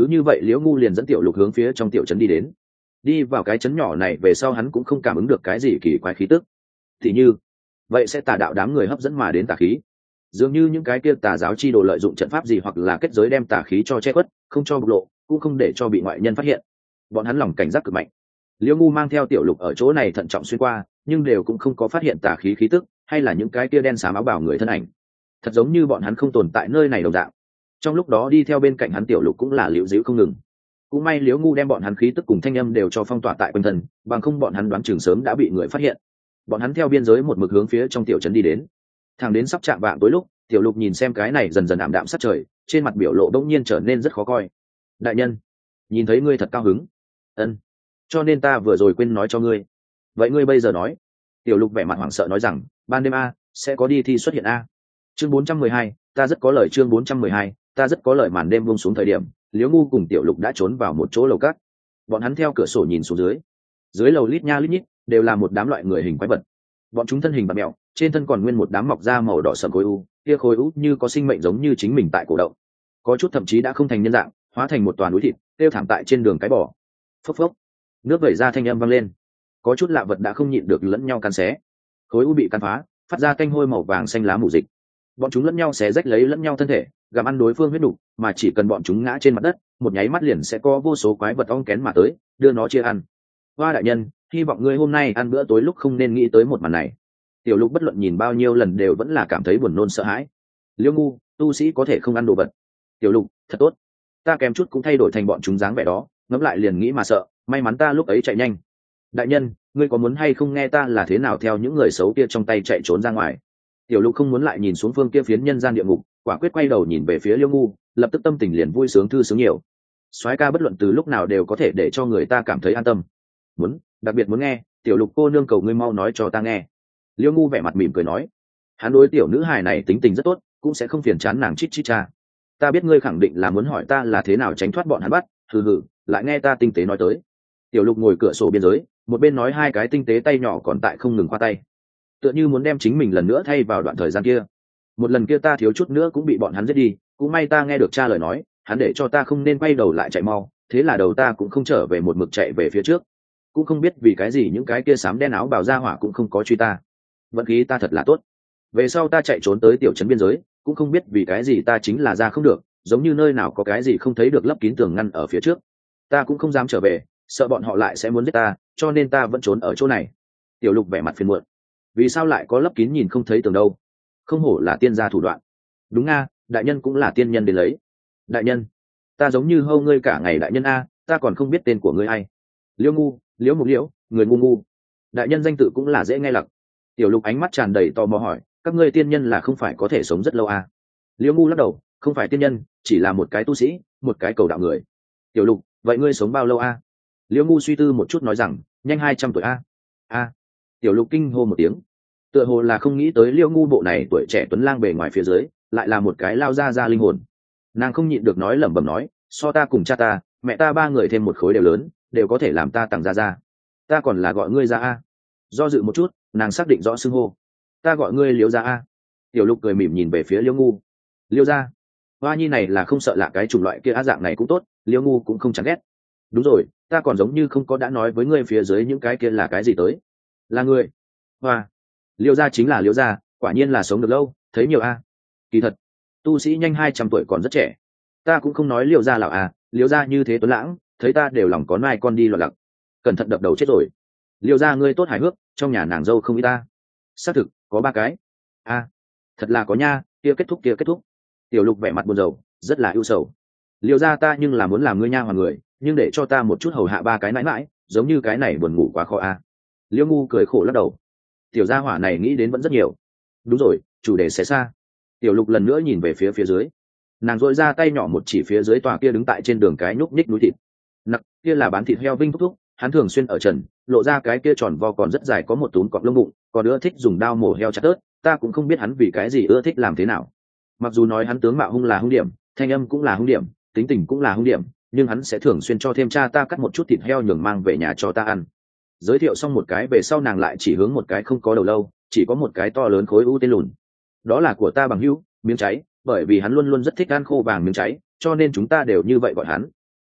cứ như vậy liễu ngu liền dẫn tiểu lục hướng phía trong tiểu trấn đi đến. Đi vào cái trấn nhỏ này về sau hắn cũng không cảm ứng được cái gì kỳ quái khí tức, thì như vậy sẽ tà đạo đám người hấp dẫn mà đến tà khí, dường như những cái kia tà giáo chi đồ lợi dụng trận pháp gì hoặc là kết giới đem tà khí cho che khuất, không cho bộc lộ, cũng không để cho bị ngoại nhân phát hiện. Bọn hắn lòng cảnh giác cực mạnh. Liễu ngu mang theo tiểu lục ở chỗ này thận trọng xuyên qua, nhưng đều cũng không có phát hiện tà khí khí tức hay là những cái kia đen xám áo bào người thân ảnh, thật giống như bọn hắn không tồn tại nơi này đồng dạng. Trong lúc đó đi theo bên cạnh hắn tiểu lục cũng là liễu dĩu không ngừng. Cũng may liễu ngu đem bọn hắn khí tức cùng thanh âm đều cho phong tỏa tại quanh thân, bằng không bọn hắn đoán chừng sớm đã bị người phát hiện. Bọn hắn theo biên giới một mực hướng phía trong tiểu trấn đi đến, thẳng đến sắp chạm vạng tối lúc tiểu lục nhìn xem cái này dần dần ảm đạm sát trời, trên mặt biểu lộ đông nhiên trở nên rất khó coi. Đại nhân, nhìn thấy ngươi thật cao hứng. Ân, cho nên ta vừa rồi quên nói cho ngươi. Vậy ngươi bây giờ nói. Tiểu lục vẻ mặt hoảng sợ nói rằng ban đêm a sẽ có đi thi xuất hiện a. Chương 412, ta rất có lời. Chương 412, ta rất có lời. Màn đêm buông xuống thời điểm liễu ngu cùng tiểu lục đã trốn vào một chỗ lầu cát. Bọn hắn theo cửa sổ nhìn xuống dưới, dưới lầu lít nha lít nhít đều là một đám loại người hình quái vật. Bọn chúng thân hình bạt mẹo, trên thân còn nguyên một đám mọc da màu đỏ sẫm khối u, kia khối u như có sinh mệnh giống như chính mình tại cổ động, có chút thậm chí đã không thành nhân dạng, hóa thành một toàn núi thịt tiêu thảm tại trên đường cái bò. Phốc phốc, nước vẩy ra thanh âm vang lên, có chút lạ vật đã không nhịn được lẫn nhau cắn xé. Khối u bị cắn phá, phát ra canh hôi màu vàng xanh lá mù dịch. Bọn chúng lẫn nhau xé rách lấy lẫn nhau thân thể, gặm ăn đối phương huyết đủ, mà chỉ cần bọn chúng ngã trên mặt đất, một nháy mắt liền sẽ có vô số quái vật ong kén mà tới, đưa nó chia ăn. Hoa đại nhân, hy vọng ngươi hôm nay ăn bữa tối lúc không nên nghĩ tới một màn này. Tiểu lục bất luận nhìn bao nhiêu lần đều vẫn là cảm thấy buồn nôn sợ hãi. Liễu ngu, tu sĩ có thể không ăn đồ vật. Tiểu lục, thật tốt, ta kém chút cũng thay đổi thành bọn chúng dáng vẻ đó, ngẫm lại liền nghĩ mà sợ, may mắn ta lúc ấy chạy nhanh. Đại nhân, ngươi có muốn hay không nghe ta là thế nào theo những người xấu kia trong tay chạy trốn ra ngoài? Tiểu lục không muốn lại nhìn xuống phương kia phiến nhân gian địa ngục, quả quyết quay đầu nhìn về phía Liễu ngu, lập tức tâm tình liền vui sướng thư sướng nhiều. Soái ca bất luận từ lúc nào đều có thể để cho người ta cảm thấy an tâm. Muốn, đặc biệt muốn nghe, tiểu lục cô nương cầu ngươi mau nói cho ta nghe. Liễu ngu vẻ mặt mỉm cười nói, hắn đối tiểu nữ hài này tính tình rất tốt, cũng sẽ không phiền chán nàng chít chít cha. Ta biết ngươi khẳng định là muốn hỏi ta là thế nào tránh thoát bọn hắn bắt, hừ hừ, lại nghe ta tinh tế nói tới. Tiểu lục ngồi cửa sổ biên giới, một bên nói hai cái tinh tế tay nhỏ còn tại không ngừng khoa tay, tựa như muốn đem chính mình lần nữa thay vào đoạn thời gian kia. Một lần kia ta thiếu chút nữa cũng bị bọn hắn giết đi, cũng may ta nghe được cha lời nói, hắn để cho ta không nên quay đầu lại chạy mau, thế là đầu ta cũng không trở về một mực chạy về phía trước. Cũng không biết vì cái gì những cái kia xám đen áo bào ra hỏa cũng không có truy ta. Vận khí ta thật là tốt. Về sau ta chạy trốn tới tiểu trấn biên giới, cũng không biết vì cái gì ta chính là ra không được, giống như nơi nào có cái gì không thấy được lấp kín tường ngăn ở phía trước. Ta cũng không dám trở về, sợ bọn họ lại sẽ muốn giết ta, cho nên ta vẫn trốn ở chỗ này. Tiểu lục vẻ mặt phiền muộn. Vì sao lại có lấp kín nhìn không thấy tường đâu? Không hổ là tiên gia thủ đoạn. Đúng nga, đại nhân cũng là tiên nhân đến lấy. Đại nhân, ta giống như hâu ngươi cả ngày. Đại nhân a, ta còn không biết tên của ngươi ai. Liễu ngu, liễu mục liễu, người ngu ngu. Đại nhân danh tự cũng là dễ nghe lặc. Tiểu lục ánh mắt tràn đầy tò mò hỏi, các ngươi tiên nhân là không phải có thể sống rất lâu à? Liễu ngu lắc đầu, không phải tiên nhân, chỉ là một cái tu sĩ, một cái cầu đạo người. Tiểu lục, vậy ngươi sống bao lâu à? Liễu ngu suy tư một chút nói rằng, nhanh 200 tuổi à? À. Tiểu lục kinh hô một tiếng, tựa hồ là không nghĩ tới Liễu ngu bộ này tuổi trẻ tuấn lang bề ngoài phía dưới lại là một cái lao ra linh hồn. Nàng không nhịn được nói lẩm bẩm nói, so ta cùng cha ta mẹ ta ba người thêm một khối đều lớn, đều có thể làm ta tặng ra. Ta còn là gọi ngươi ra a. Do dự một chút, nàng xác định rõ xưng hô, ta gọi ngươi Liễu gia a. Tiểu lục cười mỉm nhìn về phía Liễu ngu. Liễu gia, hoa nhi này là không sợ lạ cái chủng loại kia á, dạng này cũng tốt, Liễu ngu cũng không chán ghét. Đúng rồi, ta còn giống như không có đã nói với ngươi phía dưới những cái kia là cái gì tới. Là ngươi. Hoa, Liễu gia chính là Liễu gia, quả nhiên là sống được lâu, thấy nhiều a. Kỳ thật, tu sĩ nhanh 200 tuổi còn rất trẻ. Ta cũng không nói Liễu gia lão à, Liễu gia như thế tuấn lãng, thấy ta đều lòng có nai con đi loạn lặc. Cẩn thận đập đầu chết rồi. Liễu gia ngươi tốt hài hước, trong nhà nàng dâu không ít ta. Xác thực có 3 cái. A, thật là có nha, kia kết thúc. Tiểu lục vẻ mặt buồn rầu, rất là ưu sầu. Liễu gia ta nhưng là muốn làm ngươi nha hoàn người, nhưng để cho ta một chút hầu hạ 3 cái mãi mãi, giống như cái này buồn ngủ quá khó a. Liễu ngu cười khổ lắc đầu. Tiểu gia hỏa này nghĩ đến vẫn rất nhiều. Đúng rồi, chủ đề sẽ xa. Tiểu lục lần nữa nhìn về phía dưới, nàng dội ra tay nhỏ một chỉ phía dưới tòa kia đứng tại trên đường cái nhúc nhích núi thịt nặc, kia là bán thịt heo Vinh thúc thúc, hắn thường xuyên ở trần lộ ra cái kia tròn vo còn rất dài có một túm cọp lông bụng, còn ưa thích dùng dao mổ heo chặt ớt. Ta cũng không biết hắn vì cái gì ưa thích làm thế nào. Mặc dù nói hắn tướng mạo hung là hung điểm, thanh âm cũng là hung điểm, tính tình cũng là hung điểm, nhưng hắn sẽ thường xuyên cho thêm cha ta cắt một chút thịt heo nhường mang về nhà cho ta ăn. Giới thiệu xong một cái về sau nàng lại chỉ hướng một cái không có đầu lâu, chỉ có một cái to lớn khối u tên lùn. Đó là của ta bằng hữu miếng cháy, bởi vì hắn luôn luôn rất thích ăn khô vàng miếng cháy, cho nên chúng ta đều như vậy gọi hắn.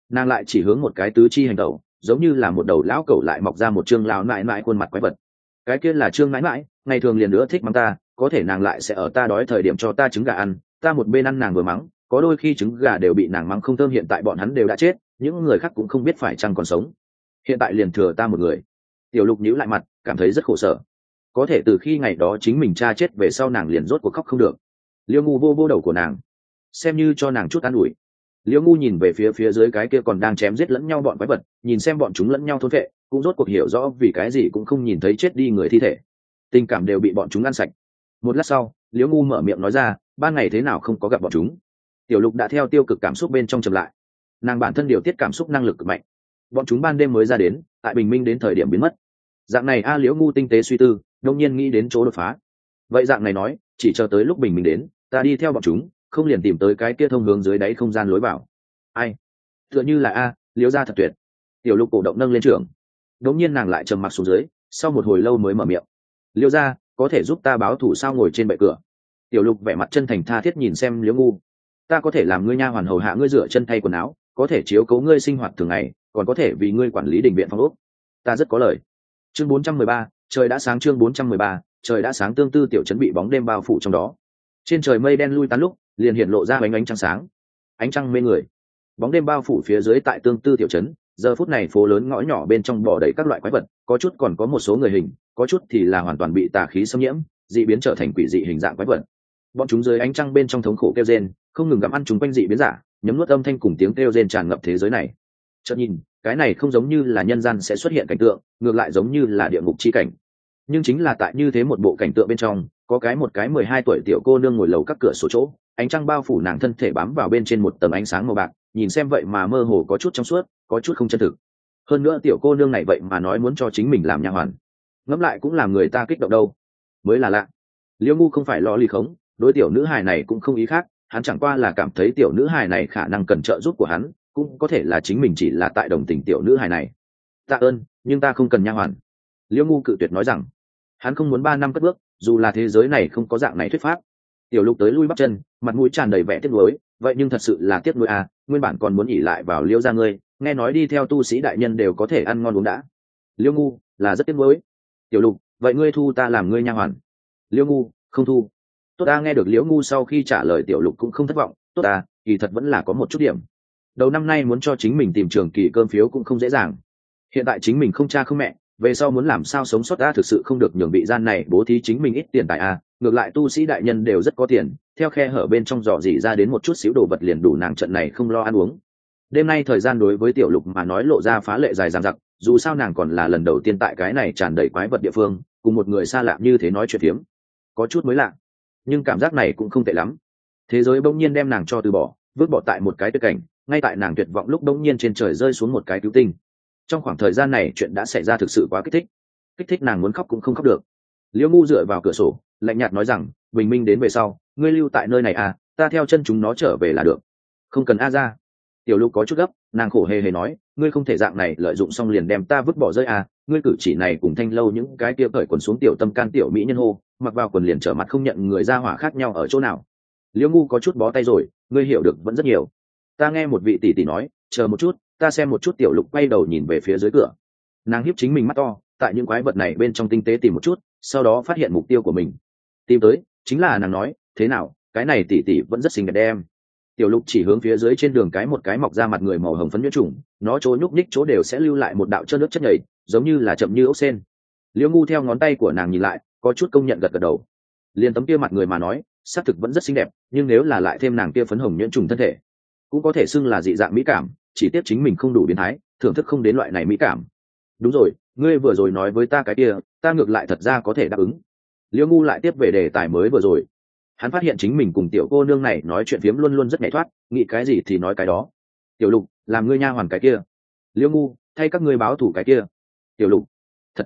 Nàng lại chỉ hướng một cái tứ chi hành tẩu, giống như là một đầu lão cẩu lại mọc ra một trương lão nại nại khuôn mặt quái vật. Cái kia là trương nãi nãi, ngày thường liền nữa thích mắng ta, có thể nàng lại sẽ ở ta đói thời điểm cho ta trứng gà ăn, ta một bên ăn nàng vừa mắng, có đôi khi trứng gà đều bị nàng mắng không thơm. Hiện tại bọn hắn đều đã chết, những người khác cũng không biết phải chăng còn sống, hiện tại liền thừa ta một người. Tiểu Lục nhíu lại mặt, cảm thấy rất khổ sở. Có thể từ khi ngày đó chính mình cha chết về sau, nàng liền rốt cuộc khóc không được. Liêu Ngu vô vô đầu của nàng, xem như cho nàng chút an ủi. Liêu Ngu nhìn về phía dưới cái kia còn đang chém giết lẫn nhau bọn quái vật, nhìn xem bọn chúng lẫn nhau thôn vệ, cũng rốt cuộc hiểu rõ vì cái gì cũng không nhìn thấy chết đi người thi thể, tình cảm đều bị bọn chúng ăn sạch. Một lát sau, Liêu Ngu mở miệng nói ra, ban ngày thế nào không có gặp bọn chúng. Tiểu Lục đã theo tiêu cực cảm xúc bên trong chậm lại, nàng bản thân điều tiết cảm xúc năng lực cực mạnh, bọn chúng ban đêm mới ra đến, tại bình minh đến thời điểm biến mất. Dạng này a Liễu Ngu tinh tế suy tư, đông nhiên nghĩ đến chỗ đột phá. Vậy dạng này nói, chỉ chờ tới lúc bình minh đến, ta đi theo bọn chúng, không liền tìm tới cái kia thông hướng dưới đáy không gian lối vào. Ai? Tựa như là a Liễu gia thật tuyệt. Tiểu Lục cổ động nâng lên trưởng, đống nhiên nàng lại trầm mặc xuống dưới, sau một hồi lâu mới mở miệng. Liễu gia, có thể giúp ta báo thù sao? Ngồi trên bệ cửa, Tiểu Lục vẻ mặt chân thành tha thiết nhìn xem Liễu Ngu. Ta có thể làm ngươi nha hoàn hầu hạ ngươi rửa chân thay quần áo, có thể chiếu cố ngươi sinh hoạt thường ngày, còn có thể vì ngươi quản lý đình viện phong ốc. Ta rất có lời. Chương 413, trời đã sáng. Chương 413, trời đã sáng. Tương Tư tiểu trấn bị bóng đêm bao phủ trong đó. Trên trời mây đen lui tán lúc, liền hiện lộ ra ánh trăng sáng. Ánh trăng mê người. Bóng đêm bao phủ phía dưới tại Tương Tư tiểu trấn, giờ phút này phố lớn ngõ nhỏ bên trong bò đầy các loại quái vật, có chút còn có một số người hình, có chút thì là hoàn toàn bị tà khí xâm nhiễm, dị biến trở thành quỷ dị hình dạng quái vật. Bọn chúng dưới ánh trăng bên trong thống khổ kêu rên, không ngừng gặm ăn chúng quanh dị biến giả, nhấm nuốt âm thanh cùng tiếng kêu rên tràn ngập thế giới này. Chợt nhìn, cái này không giống như là nhân gian sẽ xuất hiện cảnh tượng, ngược lại giống như là địa ngục chi cảnh. Nhưng chính là tại như thế một bộ cảnh tượng bên trong, có một cái 12 tuổi tiểu cô nương ngồi lầu các cửa sổ chỗ, ánh trăng bao phủ nàng thân thể bám vào bên trên một tầng ánh sáng màu bạc, nhìn xem vậy mà mơ hồ có chút trong suốt, có chút không chân thực. Hơn nữa tiểu cô nương này vậy mà nói muốn cho chính mình làm nha hoàn. Ngẫm lại cũng làm người ta kích động đâu. Mới là lạ. Liễu Ngu không phải lo ly khống, đối tiểu nữ hài này cũng không ý khác, hắn chẳng qua là cảm thấy tiểu nữ hài này khả năng cần trợ giúp của hắn, cũng có thể là chính mình chỉ là tại đồng tình tiểu nữ hài này. Tạ ơn, nhưng ta không cần nha hoàn. Liễu Ngu cự tuyệt nói rằng hắn không muốn 3 năm cất bước, dù là thế giới này không có dạng này thuyết pháp. Tiểu Lục tới lui bắp chân, mặt mũi tràn đầy vẻ tiếc nuối, vậy nhưng thật sự là tiếc nuối à, nguyên bản còn muốn ỉ lại vào Liễu gia ngươi, nghe nói đi theo tu sĩ đại nhân đều có thể ăn ngon uống đã. Liễu Ngu là rất tiếc nuối. Tiểu Lục, vậy ngươi thu ta làm ngươi nha hoàn? Liễu Ngu không thu. Tốt ta. Nghe được Liễu Ngu sau khi trả lời, Tiểu Lục cũng không thất vọng. Tốt ta, kỳ thật vẫn là có một chút điểm. Đầu năm nay muốn cho chính mình tìm trường kỳ cơm phiếu cũng không dễ dàng. Hiện tại chính mình không cha không mẹ, về sau muốn làm sao sống sót ta thực sự không được nhường bị gian này bố thí chính mình ít tiền tài a. Ngược lại tu sĩ đại nhân đều rất có tiền, theo khe hở bên trong dò dỉ ra đến một chút xíu đồ vật liền đủ nàng trận này không lo ăn uống. Đêm nay thời gian đối với Tiểu Lục mà nói lộ ra phá lệ dài dằng dặc, dù sao nàng còn là lần đầu tiên tại cái này tràn đầy quái vật địa phương, cùng một người xa lạ như thế nói chuyện phiếm, có chút mới lạ, nhưng cảm giác này cũng không tệ lắm. Thế giới bỗng nhiên đem nàng cho từ bỏ, vứt bỏ tại một cái tuyệt cảnh, ngay tại nàng tuyệt vọng lúc bỗng nhiên trên trời rơi xuống một cái cứu tinh. Trong khoảng thời gian này chuyện đã xảy ra thực sự quá kích thích nàng muốn khóc cũng không khóc được. Liễu Ngu dựa vào cửa sổ, lạnh nhạt nói rằng, bình minh đến về sau, ngươi lưu tại nơi này à, ta theo chân chúng nó trở về là được. Không cần a ra. Tiểu Lục có chút gấp, nàng khổ hề hề nói, ngươi không thể dạng này lợi dụng xong liền đem ta vứt bỏ rơi à, ngươi cử chỉ này cùng Thanh Lâu những cái kia cởi quần xuống tiểu tâm can tiểu mỹ nhân hô, mặc vào quần liền trở mặt không nhận người ra hỏa khác nhau ở chỗ nào. Liễu Ngu có chút bó tay rồi, ngươi hiểu được vẫn rất nhiều. Ta nghe một vị tỷ tỷ nói, chờ một chút, ta xem một chút. Tiểu Lục quay đầu nhìn về phía dưới cửa, nàng hiếp chính mình mắt to, tại những quái vật này bên trong tinh tế tìm một chút, sau đó phát hiện mục tiêu của mình. Tìm tới, chính là nàng nói, thế nào, cái này tỷ tỷ vẫn rất xinh đẹp đem. Tiểu Lục chỉ hướng phía dưới trên đường một cái mọc ra mặt người màu hồng phấn nhuyễn trùng, nó chỗ nhúc nhích chỗ đều sẽ lưu lại một đạo trơn nước chất nhầy, giống như là chậm như ốc sen. Liễu Ngu theo ngón tay của nàng nhìn lại, có chút công nhận gật gật đầu. Liên tấm kia mặt người mà nói, xác thực vẫn rất xinh đẹp, nhưng nếu là lại thêm nàng kia phấn hồng nhuyễn trùng thân thể, cũng có thể xưng là dị dạng mỹ cảm, chỉ tiếc chính mình không đủ biến thái, thưởng thức không đến loại này mỹ cảm. Đúng rồi, ngươi vừa rồi nói với ta cái kia, ta ngược lại thật ra có thể đáp ứng. Liễu Ngu lại tiếp về đề tài mới vừa rồi. Hắn phát hiện chính mình cùng tiểu cô nương này nói chuyện phiếm luôn luôn rất nhảy thoát, nghĩ cái gì thì nói cái đó. Tiểu Lục, làm ngươi nha hoàn cái kia. Liễu Ngu, thay các ngươi báo thủ cái kia. Tiểu Lục, thật.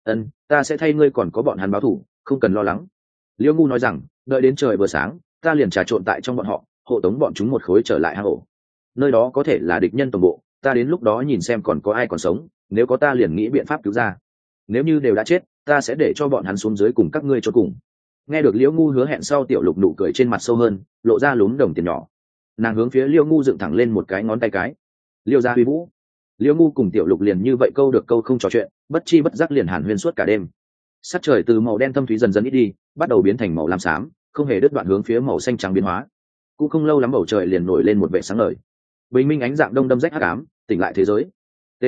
Ta sẽ thay ngươi, còn có bọn hắn báo thủ, không cần lo lắng. Liễu Ngu nói rằng, đợi đến trời vừa sáng, ta liền trà trộn tại trong bọn họ, hộ tống bọn chúng một khối trở lại hang ổ. Nơi đó có thể là địch nhân tổng bộ, ta đến lúc đó nhìn xem còn có ai còn sống, nếu có ta liền nghĩ biện pháp cứu ra. Nếu như đều đã chết, ta sẽ để cho bọn hắn xuống dưới cùng các ngươi cho cùng. Nghe được Liễu Ngu hứa hẹn sau, Tiểu Lục nụ cười trên mặt sâu hơn, lộ ra lúm đồng tiền nhỏ. Nàng hướng phía Liễu Ngu dựng thẳng lên một cái ngón tay cái. Liêu gia huy vũ. Liêu ngu cùng tiểu lục liền như vậy câu được câu không trò chuyện, bất chi bất giác liền hàn huyên suốt cả đêm. Sắc trời từ màu đen thâm thúy dần dần ít đi, bắt đầu biến thành màu lam xám, không hề đứt đoạn hướng phía màu xanh trắng biến hóa. Cũng không lâu lắm bầu trời liền nổi lên một vẻ sáng ngời. Bình minh ánh dạng đông đâm rách hắc ám, tỉnh lại thế giới. T.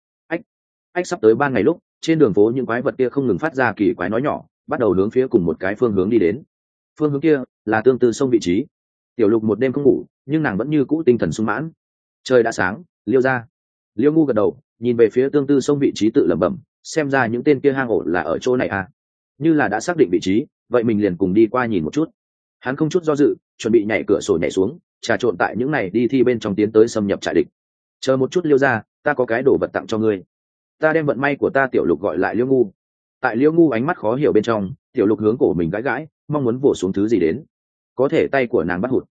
Ách sắp tới ban ngày lúc, trên đường phố những quái vật kia không ngừng phát ra kỳ quái nói nhỏ, bắt đầu hướng phía cùng một cái phương hướng đi đến. Phương hướng kia là tương tự sông vị trí. Tiểu lục một đêm không ngủ, nhưng nàng vẫn như cũ tinh thần sung mãn. Trời đã sáng, Liêu ra. Liêu ngu gật đầu, nhìn về phía tương tư sông vị trí tự lẩm bẩm, xem ra những tên kia hang ổ là ở chỗ này à. Như là đã xác định vị trí, vậy mình liền cùng đi qua nhìn một chút. Hắn không chút do dự, chuẩn bị nhảy cửa sổ nhảy xuống, trà trộn tại những này đi thi bên trong tiến tới xâm nhập trại địch. Chờ một chút Liêu ra, ta có cái đồ vật tặng cho ngươi. Ta đem vận may của ta. Tiểu lục gọi lại Liêu ngu. Tại Liêu ngu ánh mắt khó hiểu bên trong, tiểu lục hướng cổ mình gãi gãi, mong muốn vỗ xuống thứ gì đến. Có thể tay của nàng bắt hụt.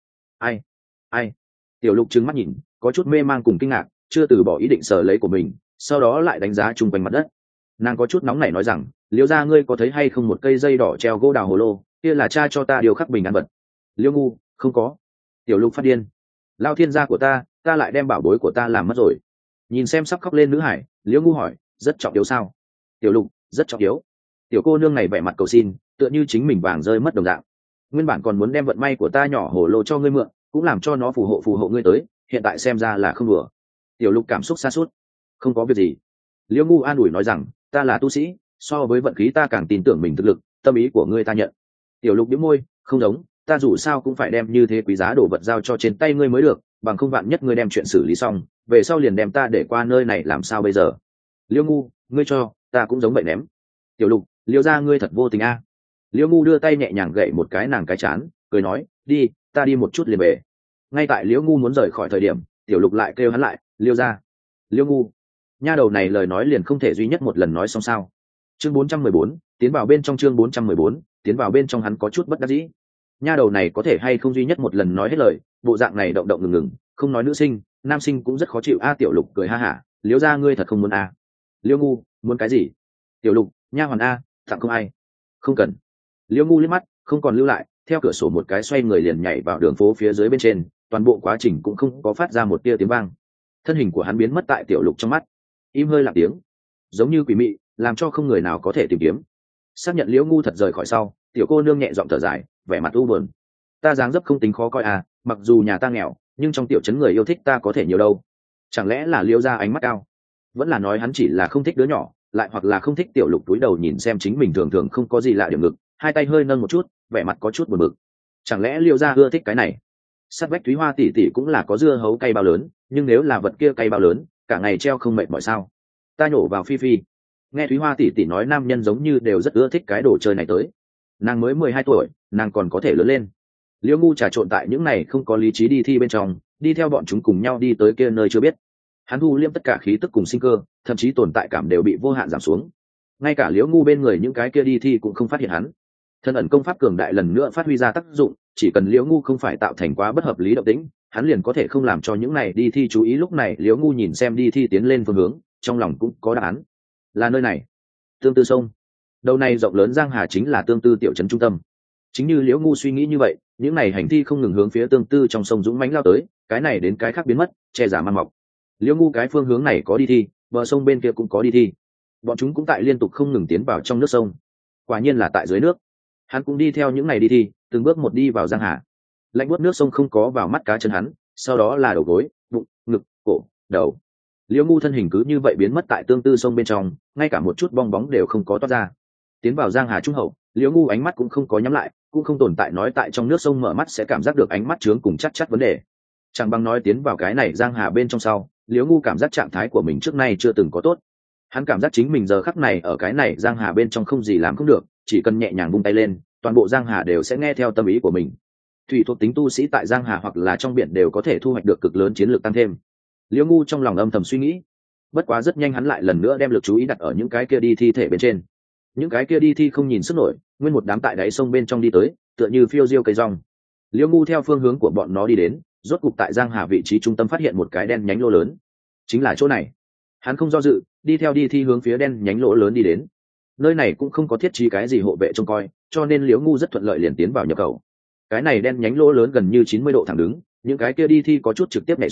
Ai? Tiểu lục trừng mắt nhìn, có chút mê mang cùng kinh ngạc, chưa từ bỏ ý định sờ lấy của mình, sau đó lại đánh giá chung quanh mặt đất. Nàng có chút nóng nảy nói rằng, Liêu gia ngươi có thấy hay không một cây dây đỏ treo gỗ đào hồ lô, kia là cha cho ta điều khắc bình an vật. Liêu ngu, không có. Tiểu lục phát điên. Lao thiên gia của ta lại đem bảo bối của ta làm mất rồi. Nhìn xem sắp khóc lên nữ hải, Liêu ngu hỏi, rất trọng yếu sao? Tiểu lục, rất trọng yếu. Tiểu cô nương này vẻ mặt cầu xin, tựa như chính mình vàng rơi mất đồng dạng. Nguyên bản còn muốn đem vận may của ta nhỏ hồ lô cho ngươi mượn, cũng làm cho nó phù hộ ngươi tới, hiện tại xem ra là không đùa. Tiểu lục cảm xúc xa suốt. Không có việc gì. Liêu ngu an ủi nói rằng, ta là tu sĩ, so với vận khí ta càng tin tưởng mình thực lực, tâm ý của ngươi ta nhận. Tiểu lục bĩu môi, không giống, ta dù sao cũng phải đem như thế quý giá đồ vật giao cho trên tay ngươi mới được, bằng không vạn nhất ngươi đem chuyện xử lý xong, về sau liền đem ta để qua nơi này làm sao bây giờ. Liêu ngu, ngươi cho ta cũng giống vậy ném. Tiểu lục, Liêu gia ngươi thật vô tình a. Liêu ngu đưa tay nhẹ nhàng gậy một cái nàng cái chán, cười nói, đi, ta đi một chút liền về. Ngay tại Liêu ngu muốn rời khỏi thời điểm, tiểu lục lại kêu hắn lại, Liêu gia. Liêu ngu, nha đầu này lời nói liền không thể duy nhất một lần nói xong sao? Chương 414, tiến vào bên trong. Chương 414, tiến vào bên trong. Hắn có chút bất đắc dĩ. Nha đầu này có thể hay không duy nhất một lần nói hết lời, bộ dạng này động động ngừng ngừng, không nói nữ sinh, nam sinh cũng rất khó chịu a. Tiểu lục cười ha hả, Liêu gia ngươi thật không muốn a. Liêu ngu, muốn cái gì? Tiểu lục, nha hoàn a, tặng không ai. Không cần. Liêu ngu liếc mắt, không còn lưu lại, theo cửa sổ một cái xoay người liền nhảy vào đường phố phía dưới bên trên, toàn bộ quá trình cũng không có phát ra một tia tiếng vang. Thân hình của hắn biến mất tại tiểu lục trong mắt, im hơi lặng tiếng, giống như quỷ mị, làm cho không người nào có thể tìm kiếm. Xác nhận Liễu ngu thật rời khỏi sau, tiểu cô nương nhẹ giọng thở dài, vẻ mặt u buồn. Ta dáng dấp không tính khó coi à, mặc dù nhà ta nghèo, nhưng trong tiểu trấn người yêu thích ta có thể nhiều đâu. Chẳng lẽ là Liễu gia ánh mắt cao? Vẫn là nói hắn chỉ là không thích đứa nhỏ, lại hoặc là không thích. Tiểu lục túi đầu nhìn xem chính mình thường thường không có gì lạ điểm ngực, hai tay hơi nâng một chút, vẻ mặt có chút buồn bực. Chẳng lẽ Liễu gia ưa thích cái này? Sát vách Thúy Hoa tỷ tỷ cũng là có dưa hấu cây bao lớn, nhưng nếu là vật kia cây bao lớn, cả ngày treo không mệt mỏi sao? Ta nhổ vào phi phi. Nghe Thúy Hoa tỷ tỷ nói nam nhân giống như đều rất ưa thích cái đồ chơi này tới. Nàng mới 12 tuổi, nàng còn có thể lớn lên. Liễu ngu trà trộn tại những này không có lý trí đi thi bên trong, đi theo bọn chúng cùng nhau đi tới kia nơi chưa biết. Hắn thu liêm tất cả khí tức cùng sinh cơ, thậm chí tồn tại cảm đều bị vô hạn giảm xuống. Ngay cả Liễu ngu bên người những cái kia đi thi cũng không phát hiện hắn. Thân ẩn công pháp cường đại lần nữa phát huy ra tác dụng, chỉ cần Liễu ngu không phải tạo thành quá bất hợp lý động tĩnh, hắn liền có thể không làm cho những này đi thi chú ý. Lúc này Liễu ngu nhìn xem đi thi tiến lên phương hướng, trong lòng cũng có đáp án. Là nơi này, tương tư sông. Đầu này rộng lớn giang hà chính là tương tư tiểu trấn trung tâm. Chính như Liễu ngu suy nghĩ như vậy, những này hành thi không ngừng hướng phía tương tư trong sông dũng mãnh lao tới, cái này đến cái khác biến mất, che giả man mọc. Liễu ngu cái phương hướng này có đi thi, bờ sông bên kia cũng có đi thi, bọn chúng cũng tại liên tục không ngừng tiến vào trong nước sông. Quả nhiên là tại dưới nước. Hắn cũng đi theo những này đi thi, từng bước một đi vào giang hà. Lạnh buốt nước sông không có vào mắt cá chân hắn, sau đó là đầu gối, bụng, ngực, cổ, đầu. Liễu ngu thân hình cứ như vậy biến mất tại tương tư sông bên trong, ngay cả một chút bong bóng đều không có toát ra. Tiến vào giang hà trung hậu, Liễu ngu ánh mắt cũng không có nhắm lại, cũng không tồn tại nói tại trong nước sông mở mắt sẽ cảm giác được ánh mắt trướng cùng chắc vấn đề. Chẳng bằng nói tiến vào cái này giang hà bên trong sau, Liễu ngu cảm giác trạng thái của mình trước nay chưa từng có tốt. Hắn cảm giác chính mình giờ khắc này ở cái này giang hà bên trong không gì làm không được, chỉ cần nhẹ nhàng vung tay lên, toàn bộ giang hà đều sẽ nghe theo tâm ý của mình. Thủy thuộc tính tu sĩ tại giang hà hoặc là trong biển đều có thể thu hoạch được cực lớn chiến lược tăng thêm. Liễu ngu trong lòng âm thầm suy nghĩ. Bất quá rất nhanh hắn lại lần nữa đem lực chú ý đặt ở những cái kia đi thi thể bên trên. Những cái kia đi thi không nhìn sức nổi, nguyên một đám tại đáy sông bên trong đi tới, tựa như phiêu diêu cây rong. Liễu ngu theo phương hướng của bọn nó đi đến, rốt cục tại giang hà vị trí trung tâm phát hiện một cái đen nhánh lỗ lớn. Chính là chỗ này. Hắn không do dự, đi theo đi thi hướng phía đen nhánh lỗ lớn đi đến. Nơi này cũng không có thiết trí cái gì hộ vệ trông coi, cho nên Liễu ngu rất thuận lợi liền tiến vào nhập khẩu. Cái này đen nhánh lỗ lớn gần như 90 độ thẳng đứng, những cái kia đi thi có chút trực tiếp nhảy xuống,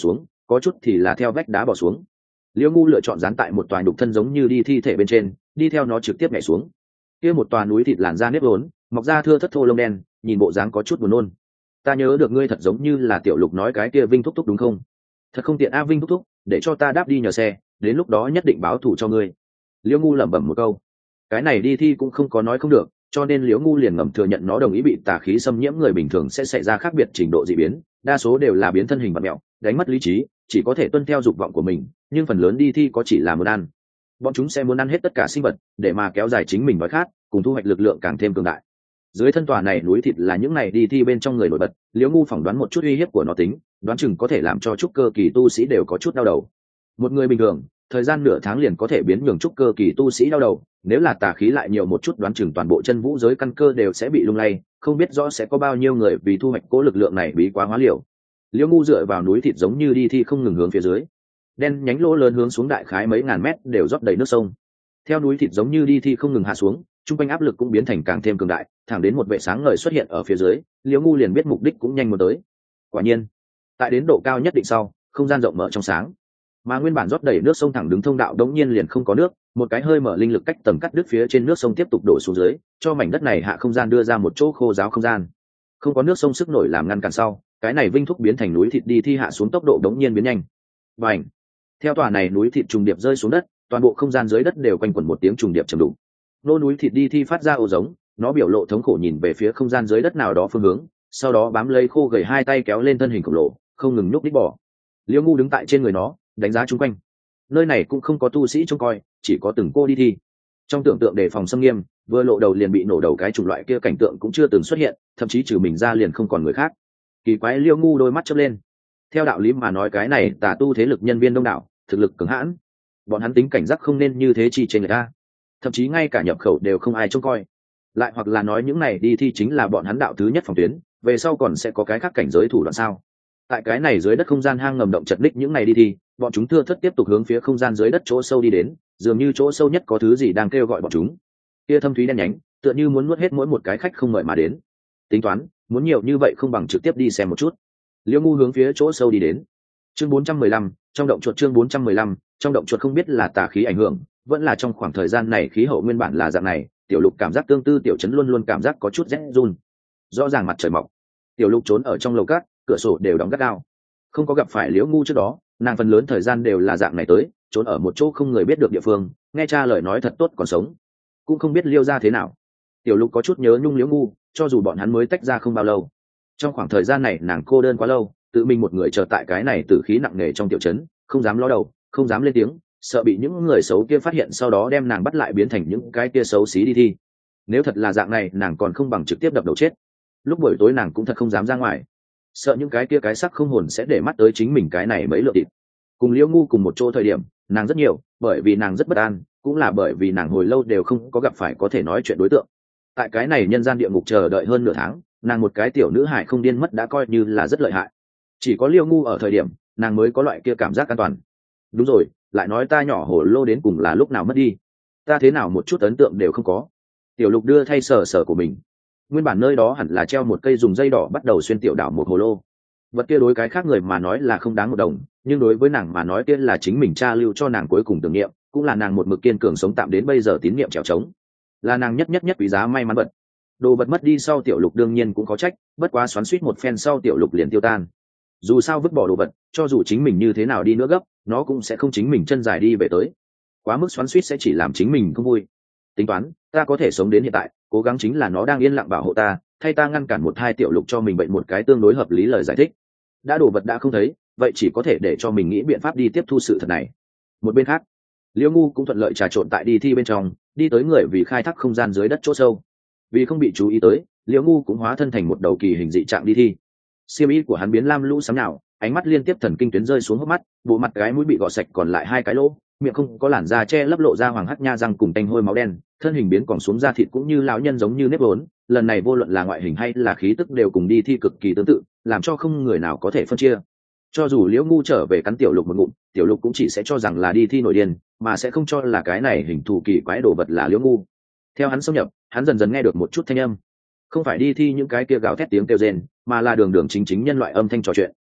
có chút thì là theo vách đá bỏ xuống. Liễu Ngu lựa chọn dán tại một tòa nhục thân giống như đi thi thể bên trên, đi theo nó trực tiếp nhảy xuống. Kia một tòa núi thịt làn da nếp vốn, mọc ra thưa thất thô lông đen, nhìn bộ dáng có chút buồn nôn. Ta nhớ được ngươi thật giống như là Tiểu Lục nói cái kia Vinh thúc thúc đúng không? Thật không tiện a Vinh thúc thúc, để cho ta đáp đi nhờ xe, đến lúc đó nhất định báo thù cho ngươi. Liễu Ngu lẩm bẩm một câu. Cái này đi thi cũng không có nói không được, cho nên Liễu Ngu liền ngầm thừa nhận nó đồng ý bị tà khí xâm nhiễm người bình thường sẽ xảy ra khác biệt trình độ dị biến, đa số đều là biến thân hình vật mẹo, đánh mất lý trí, chỉ có thể tuân theo dục vọng của mình, nhưng phần lớn đi thi có chỉ là muốn ăn. Bọn chúng sẽ muốn ăn hết tất cả sinh vật để mà kéo dài chính mình đói khát, cùng thu hoạch lực lượng càng thêm cường đại. Dưới thân tòa này núi thịt là những này đi thi bên trong người nổi bật, Liễu Ngu phỏng đoán một chút uy hiếp của nó tính, đoán chừng có thể làm cho trúc cơ kỳ tu sĩ đều có chút đau đầu. Một người bình thường thời gian nửa tháng liền có thể biến nhường trúc cơ kỳ tu sĩ đau đầu, nếu là tà khí lại nhiều một chút đoán chừng toàn bộ chân vũ giới căn cơ đều sẽ bị lung lay, không biết rõ sẽ có bao nhiêu người vì thu hoạch cố lực lượng này bí quá hóa liều. Liễu Ngu dựa vào núi thịt giống như đi thi không ngừng hướng phía dưới, đen nhánh lỗ lớn hướng xuống đại khái mấy ngàn mét đều rót đầy nước sông. Theo núi thịt giống như đi thi không ngừng hạ xuống, trung quanh áp lực cũng biến thành càng thêm cường đại, thẳng đến một vệ sáng ngời xuất hiện ở phía dưới, Liễu Ngu liền biết mục đích cũng nhanh muốn tới. Quả nhiên, tại đến độ cao nhất định sau, không gian rộng mở trong sáng, mà nguyên bản rót đầy nước sông thẳng đứng thông đạo đống nhiên liền không có nước, một cái hơi mở linh lực cách tầng cắt đứt phía trên nước sông tiếp tục đổ xuống dưới, cho mảnh đất này hạ không gian đưa ra một chỗ khô ráo không gian. Không có nước sông sức nổi làm ngăn cản sau, cái này vinh thúc biến thành núi thịt đi thi hạ xuống tốc độ đống nhiên biến nhanh. Bành! Theo tòa này núi thịt trùng điệp rơi xuống đất, toàn bộ không gian dưới đất đều quanh quẩn một tiếng trùng điệp trầm đục. Nô núi thịt đi thi phát ra ồ giống, nó biểu lộ thống khổ nhìn về phía không gian dưới đất nào đó phương hướng, sau đó bám lấy khô gầy hai tay kéo lên thân hình khổng lồ, không ngừng nhúc đích bỏ. Liễu Ngu đứng tại trên người nó, đánh giá chung quanh. Nơi này cũng không có tu sĩ trông coi, chỉ có từng cô đi thi. Trong tưởng tượng đề phòng xâm nghiêm, vừa lộ đầu liền bị nổ đầu cái chủng loại kia cảnh tượng cũng chưa từng xuất hiện, thậm chí trừ mình ra liền không còn người khác. Kỳ quái, Liễu Ngu đôi mắt chớp lên. Theo đạo lý mà nói cái này tà tu thế lực nhân viên đông đảo, thực lực cứng hãn, bọn hắn tính cảnh giác không nên như thế chi trên người ta, thậm chí ngay cả nhập khẩu đều không ai trông coi. Lại hoặc là nói những này đi thi chính là bọn hắn đạo thứ nhất phòng tuyến, về sau còn sẽ có cái khác cảnh giới thủ đoạn sao? Tại cái này dưới đất không gian hang ngầm động chật ních những này đi thi, bọn chúng thưa thất tiếp tục hướng phía không gian dưới đất chỗ sâu đi đến, dường như chỗ sâu nhất có thứ gì đang kêu gọi bọn chúng. Kia thâm thúy đen nhánh, tựa như muốn nuốt hết mỗi một cái khách không mời mà đến. Tính toán, muốn nhiều như vậy không bằng trực tiếp đi xem một chút. Liễu Ngu hướng phía chỗ sâu đi đến. Chương 415, trong động chuột. Chương 415, trong động chuột. Không biết là tà khí ảnh hưởng, vẫn là trong khoảng thời gian này khí hậu nguyên bản là dạng này, Tiểu Lục cảm giác tương tư Tiểu Trấn luôn luôn cảm giác có chút rét run. Rõ ràng mặt trời mọc, Tiểu Lục trốn ở trong lầu cát, cửa sổ đều đóng gắt gao. Không có gặp phải Liễu Ngu trước đó, nàng phần lớn thời gian đều là dạng này tới, trốn ở một chỗ không người biết được địa phương, nghe cha lời nói thật tốt còn sống, cũng không biết liêu ra thế nào. Tiểu Lục có chút nhớ nhung Liễu Ngu, cho dù bọn hắn mới tách ra không bao lâu. Trong khoảng thời gian này nàng cô đơn quá lâu, tự mình một người chờ tại cái này tử khí nặng nề trong tiểu trấn, không dám ló đầu, không dám lên tiếng, sợ bị những người xấu kia phát hiện sau đó đem nàng bắt lại biến thành những cái kia xấu xí đi thi. Nếu thật là dạng này, nàng còn không bằng trực tiếp đập đầu chết. Lúc buổi tối nàng cũng thật không dám ra ngoài, sợ những cái kia cái sắc không hồn sẽ để mắt tới chính mình cái này mấy lượng thịt. Cùng Liễu Ngu cùng một chỗ thời điểm, nàng rất nhiều, bởi vì nàng rất bất an, cũng là bởi vì nàng hồi lâu đều không có gặp phải có thể nói chuyện đối tượng. Tại cái này nhân gian địa ngục chờ đợi hơn nửa tháng, nàng một cái tiểu nữ hài không điên mất đã coi như là rất lợi hại. Chỉ có Liễu Ngu ở thời điểm, nàng mới có loại kia cảm giác an toàn. Đúng rồi, lại nói ta nhỏ hồ lô đến cùng là lúc nào mất đi, ta thế nào một chút ấn tượng đều không có. Tiểu Lục đưa thay sờ sờ của mình. Nguyên bản nơi đó hẳn là treo một cây dùng dây đỏ bắt đầu xuyên tiểu đảo một hồ lô. Vật kia đối cái khác người mà nói là không đáng một đồng, nhưng đối với nàng mà nói kia là chính mình cha lưu cho nàng cuối cùng tưởng niệm, cũng là nàng một mực kiên cường sống tạm đến bây giờ tín niệm trèo trống, là nàng nhất quý giá may mắn vật. Đồ vật mất đi sau Tiểu Lục đương nhiên cũng có trách, bất quá xoắn xuýt một phen sau Tiểu Lục liền tiêu tan. Dù sao vứt bỏ đồ vật, cho dù chính mình như thế nào đi nữa gấp, nó cũng sẽ không chính mình chân dài đi về tới. Quá mức xoắn xuýt sẽ chỉ làm chính mình không vui. Tính toán, ta có thể sống đến hiện tại, cố gắng chính là nó đang yên lặng bảo hộ ta, thay ta ngăn cản một hai Tiểu Lục cho mình bệnh một cái tương đối hợp lý lời giải thích. Đã đồ vật đã không thấy, vậy chỉ có thể để cho mình nghĩ biện pháp đi tiếp thu sự thật này. Một bên khác, Liễu Ngu cũng thuận lợi trà trộn tại đi thi bên trong, đi tới người vì khai thác không gian dưới đất chỗ sâu. Vì không bị chú ý tới, Liễu Ngu cũng hóa thân thành một đầu kỳ hình dị trạng đi thi. Xiêm y của hắn biến lam lũ sám nào, ánh mắt liên tiếp thần kinh tuyến rơi xuống hốc mắt, bộ mặt cái mũi bị gọt sạch còn lại hai cái lỗ, miệng không có làn da che lấp lộ ra hoàng hắc nha răng cùng tanh hôi máu đen, thân hình biến còn xuống da thịt cũng như lão nhân giống như nếp vốn. Lần này vô luận là ngoại hình hay là khí tức đều cùng đi thi cực kỳ tương tự, làm cho không người nào có thể phân chia. Cho dù Liễu Ngu trở về cắn Tiểu Lục một ngụm, Tiểu Lục cũng chỉ sẽ cho rằng là đi thi nổi điên, mà sẽ không cho là cái này hình thù kỳ quái đồ vật là Liễu Ngu. Theo hắn xâm nhập, hắn dần dần nghe được một chút thanh âm, không phải đi thi những cái kia gào thét tiếng kêu rên, mà là đường đường chính chính nhân loại âm thanh trò chuyện.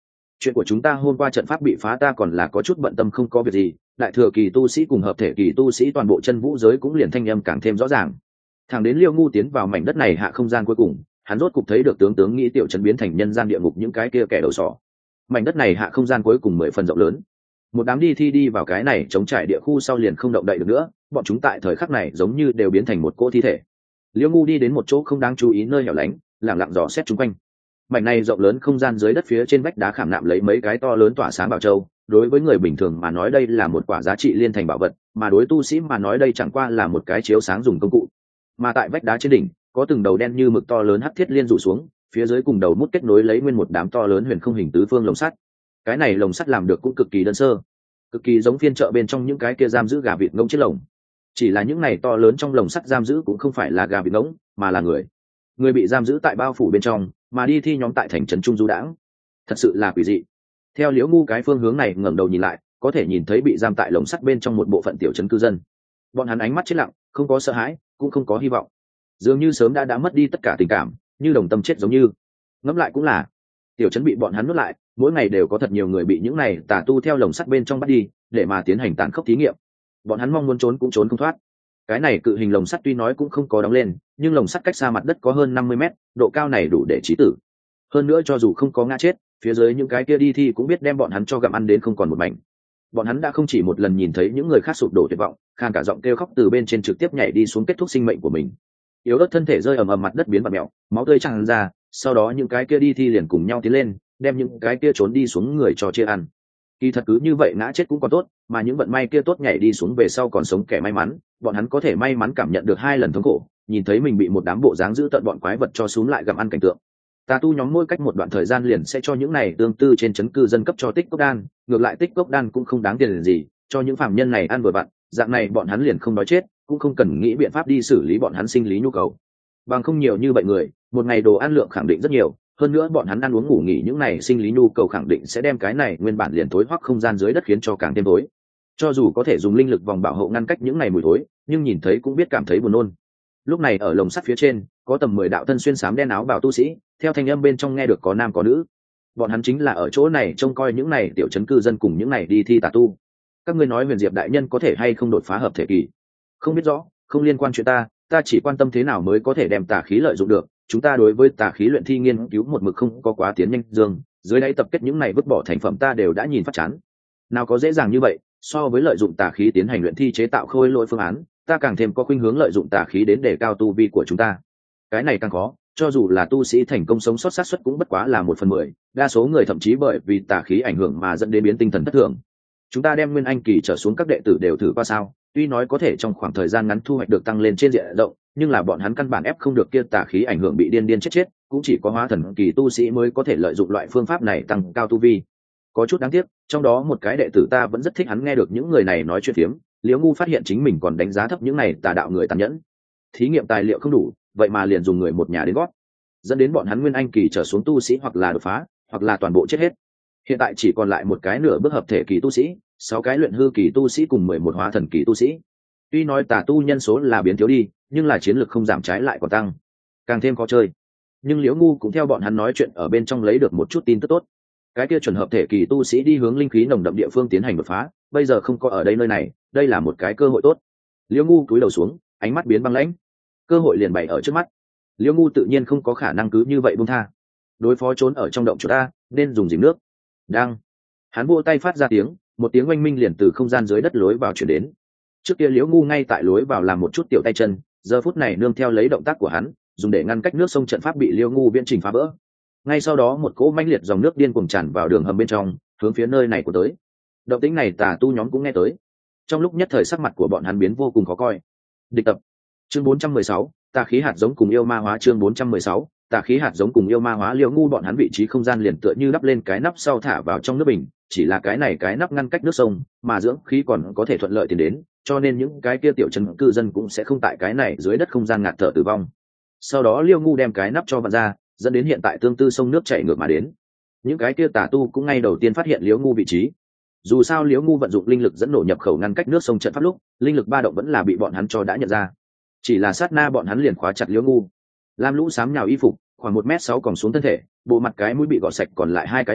chuyện của chúng ta hôm qua trận pháp bị phá ta còn là có chút bận tâm không có việc gì, đại thừa kỳ tu sĩ cùng hợp thể kỳ tu sĩ toàn bộ chân vũ giới cũng liền thanh âm càng thêm rõ ràng. Thẳng đến Liêu Ngu tiến vào mảnh đất này hạ không gian cuối cùng, hắn rốt cục thấy được tướng nghĩ tiểu trấn biến thành nhân gian địa ngục những cái kia kẻ đầu sỏ. Mảnh đất này hạ không gian cuối cùng 10 phần rộng lớn. Một đám đi thi đi vào cái này chống trải địa khu sau liền không động đậy được nữa, bọn chúng tại thời khắc này giống như đều biến thành một cỗ thi thể. Liêu Ngu đi đến một chỗ không đáng chú ý nơi hẻo lánh, lặng lặng dò xét xung quanh. Mảnh này rộng lớn không gian dưới đất phía trên vách đá khảm nạm lấy mấy cái to lớn tỏa sáng bảo châu, đối với người bình thường mà nói đây là một quả giá trị liên thành bảo vật, mà đối tu sĩ mà nói đây chẳng qua là một cái chiếu sáng dùng công cụ. Mà tại vách đá trên đỉnh có từng đầu đen như mực to lớn hắc thiết liên rủ xuống, phía dưới cùng đầu mút kết nối lấy nguyên một đám to lớn huyền không hình tứ phương lồng sắt. Cái này lồng sắt làm được cũng cực kỳ đơn sơ, cực kỳ giống phiên chợ bên trong những cái kia giam giữ gà vịt ngỗng chiếc lồng. Chỉ là những này to lớn trong lồng sắt giam giữ cũng không phải là gà vịt ngỗng, mà là người bị giam giữ tại bao phủ bên trong, mà đi thi nhóm tại thành trấn trung du đãng. Thật sự là quỷ dị. Theo Liễu Ngu cái phương hướng này ngẩng đầu nhìn lại, có thể nhìn thấy bị giam tại lồng sắt bên trong một bộ phận tiểu trấn cư dân. Bọn hắn ánh mắt chết lặng, không có sợ hãi, cũng không có hy vọng, dường như sớm đã mất đi tất cả tình cảm, như đồng tâm chết giống như. Ngẫm lại cũng là, tiểu trấn bị bọn hắn nuốt lại, mỗi ngày đều có thật nhiều người bị những này tà tu theo lồng sắt bên trong bắt đi, để mà tiến hành tàn khốc thí nghiệm. Bọn hắn mong muốn trốn cũng trốn không thoát. Cái này cự hình lồng sắt tuy nói cũng không có đóng lên, nhưng lồng sắt cách xa mặt đất có hơn 50 mét, độ cao này đủ để chí tử. Hơn nữa cho dù không có ngã chết, phía dưới những cái kia đi thi cũng biết đem bọn hắn cho gặm ăn đến không còn một mảnh. Bọn hắn đã không chỉ một lần nhìn thấy những người khác sụp đổ tuyệt vọng, khan cả giọng kêu khóc từ bên trên trực tiếp nhảy đi xuống kết thúc sinh mệnh của mình. Yếu ớt thân thể rơi ầm ầm mặt đất biến bạt mèo, máu tươi tràn ra, sau đó những cái kia đi thi liền cùng nhau tiến lên, đem những cái kia trốn đi xuống người cho chia ăn. Kỳ thật cứ như vậy ngã chết cũng còn tốt, mà những vận may kia tốt nhảy đi xuống về sau còn sống kẻ may mắn, bọn hắn có thể may mắn cảm nhận được 2 lần thống khổ, nhìn thấy mình bị một đám bộ dáng giữ tận bọn quái vật cho xuống lại gặm ăn cảnh tượng. Tà tu nhóm mỗi cách một đoạn thời gian liền sẽ cho những này tương tư trên trấn cư dân cấp cho tích cốc đan, ngược lại tích cốc đan cũng không đáng tiền gì, cho những phàm nhân này ăn vừa vặn, dạng này bọn hắn liền không đói chết, cũng không cần nghĩ biện pháp đi xử lý bọn hắn sinh lý nhu cầu. Bằng không nhiều như vậy người, một ngày đồ ăn lượng khẳng định rất nhiều, hơn nữa bọn hắn ăn uống ngủ nghỉ những này sinh lý nhu cầu khẳng định sẽ đem cái này nguyên bản liền tối hoắc không gian dưới đất khiến cho càng thêm tối. Cho dù có thể dùng linh lực vòng bảo hộ ngăn cách những này mùi thối, nhưng nhìn thấy cũng biết cảm thấy buồn nôn. Lúc này ở lồng sắt phía trên có tầm 10 đạo thân xuyên xám đen áo bào tu sĩ, theo thanh âm bên trong nghe được có nam có nữ. Bọn hắn chính là ở chỗ này trông coi những này tiểu trấn cư dân cùng những này đi thi tà tu. Các ngươi nói Huyền Diệp đại nhân có thể hay không đột phá hợp thể kỳ? Không biết rõ, không liên quan chuyện ta chỉ quan tâm thế nào mới có thể đem tà khí lợi dụng được. Chúng ta đối với tà khí luyện thi nghiên cứu một mực không có quá tiến nhanh dương, dưới đáy tập kết những này vứt bỏ thành phẩm ta đều đã nhìn phát chán. Nào có dễ dàng như vậy, so với lợi dụng tà khí tiến hành luyện thi chế tạo khôi lỗi phương án, ta càng thêm có khuynh hướng lợi dụng tà khí đến để cao tu vi của chúng ta. Cái này càng khó, cho dù là tu sĩ thành công sống sót xác suất cũng bất quá là 1/10, đa số người thậm chí bởi vì tà khí ảnh hưởng mà dẫn đến biến tinh thần thất thường. Chúng ta đem nguyên anh kỳ trở xuống các đệ tử đều thử qua sao, tuy nói có thể trong khoảng thời gian ngắn thu hoạch được tăng lên trên diện rộng, nhưng là bọn hắn căn bản ép không được kia tà khí ảnh hưởng bị điên chết, cũng chỉ có hóa thần kỳ tu sĩ mới có thể lợi dụng loại phương pháp này tăng cao tu vi. Có chút đáng tiếc, trong đó một cái đệ tử ta vẫn rất thích hắn nghe được những người này nói chuyện phiếm, Liễu Ngu phát hiện chính mình còn đánh giá thấp những này tà đạo người tàn nhẫn. Thí nghiệm tài liệu không đủ, vậy mà liền dùng người một nhà đến gót, dẫn đến bọn hắn nguyên anh kỳ trở xuống tu sĩ hoặc là đột phá, hoặc là toàn bộ chết hết. Hiện tại chỉ còn lại một cái nửa bước hợp thể kỳ tu sĩ, 6 cái luyện hư kỳ tu sĩ cùng 11 hóa thần kỳ tu sĩ. Tuy nói tà tu nhân số là biến thiếu đi, nhưng là chiến lược không giảm trái lại còn tăng, càng thêm khó chơi. Nhưng Liễu Ngu cũng theo bọn hắn nói chuyện ở bên trong lấy được một chút tin tức tốt. Cái kia chuẩn hợp thể kỳ tu sĩ đi hướng linh khí nồng đậm địa phương tiến hành đột phá, bây giờ không có ở đây nơi này, đây là một cái cơ hội tốt. Liễu Ngu cúi đầu xuống, ánh mắt biến băng lãnh. Cơ hội liền bày ở trước mắt. Liễu Ngu tự nhiên không có khả năng cứ như vậy buông tha. Đối phó trốn ở trong động chuột ta, nên dùng dìm nước. Đang. Hắn vỗ tay phát ra tiếng, một tiếng oanh minh liền từ không gian dưới đất lối vào chuyển đến. Trước kia Liễu Ngu ngay tại lối vào làm một chút tiểu tay chân, giờ phút này nương theo lấy động tác của hắn, dùng để ngăn cách nước sông trận pháp bị Liễu Ngu viễn trình phá vỡ. Ngay sau đó một cỗ mãnh liệt dòng nước điên cuồng tràn vào đường hầm bên trong, hướng phía nơi này của tới. Động tĩnh này tà tu nhóm cũng nghe tới. Trong lúc nhất thời sắc mặt của bọn hắn biến vô cùng khó coi. Địch tập. Chương 416, tà khí hạt giống cùng yêu ma hóa. Chương 416, tà khí hạt giống cùng yêu ma hóa. Liễu Ngu bọn hắn vị trí không gian liền tựa như đắp lên cái nắp sau thả vào trong nước bình, chỉ là cái này cái nắp ngăn cách nước sông, mà dưỡng khí còn có thể thuận lợi tiến đến, cho nên những cái kia tiểu trấn cư dân cũng sẽ không tại cái này dưới đất không gian ngạt thở tử vong. Sau đó Liễu Ngu đem cái nắp cho vặn ra, dẫn đến hiện tại tương tư sông nước chảy ngược mà đến. Những cái kia tà tu cũng ngay đầu tiên phát hiện Liễu Ngu vị trí. Dù sao Liễu Ngu vận dụng linh lực dẫn nổ nhập khẩu ngăn cách nước sông trận pháp lúc, linh lực ba động vẫn là bị bọn hắn cho đã nhận ra. Chỉ là sát na bọn hắn liền khóa chặt Liễu Ngu. Lam lũ xám nhào y phục, khoảng 1m6 còn xuống thân thể, bộ mặt cái mũi bị gọt sạch còn lại 2 cái lỗ,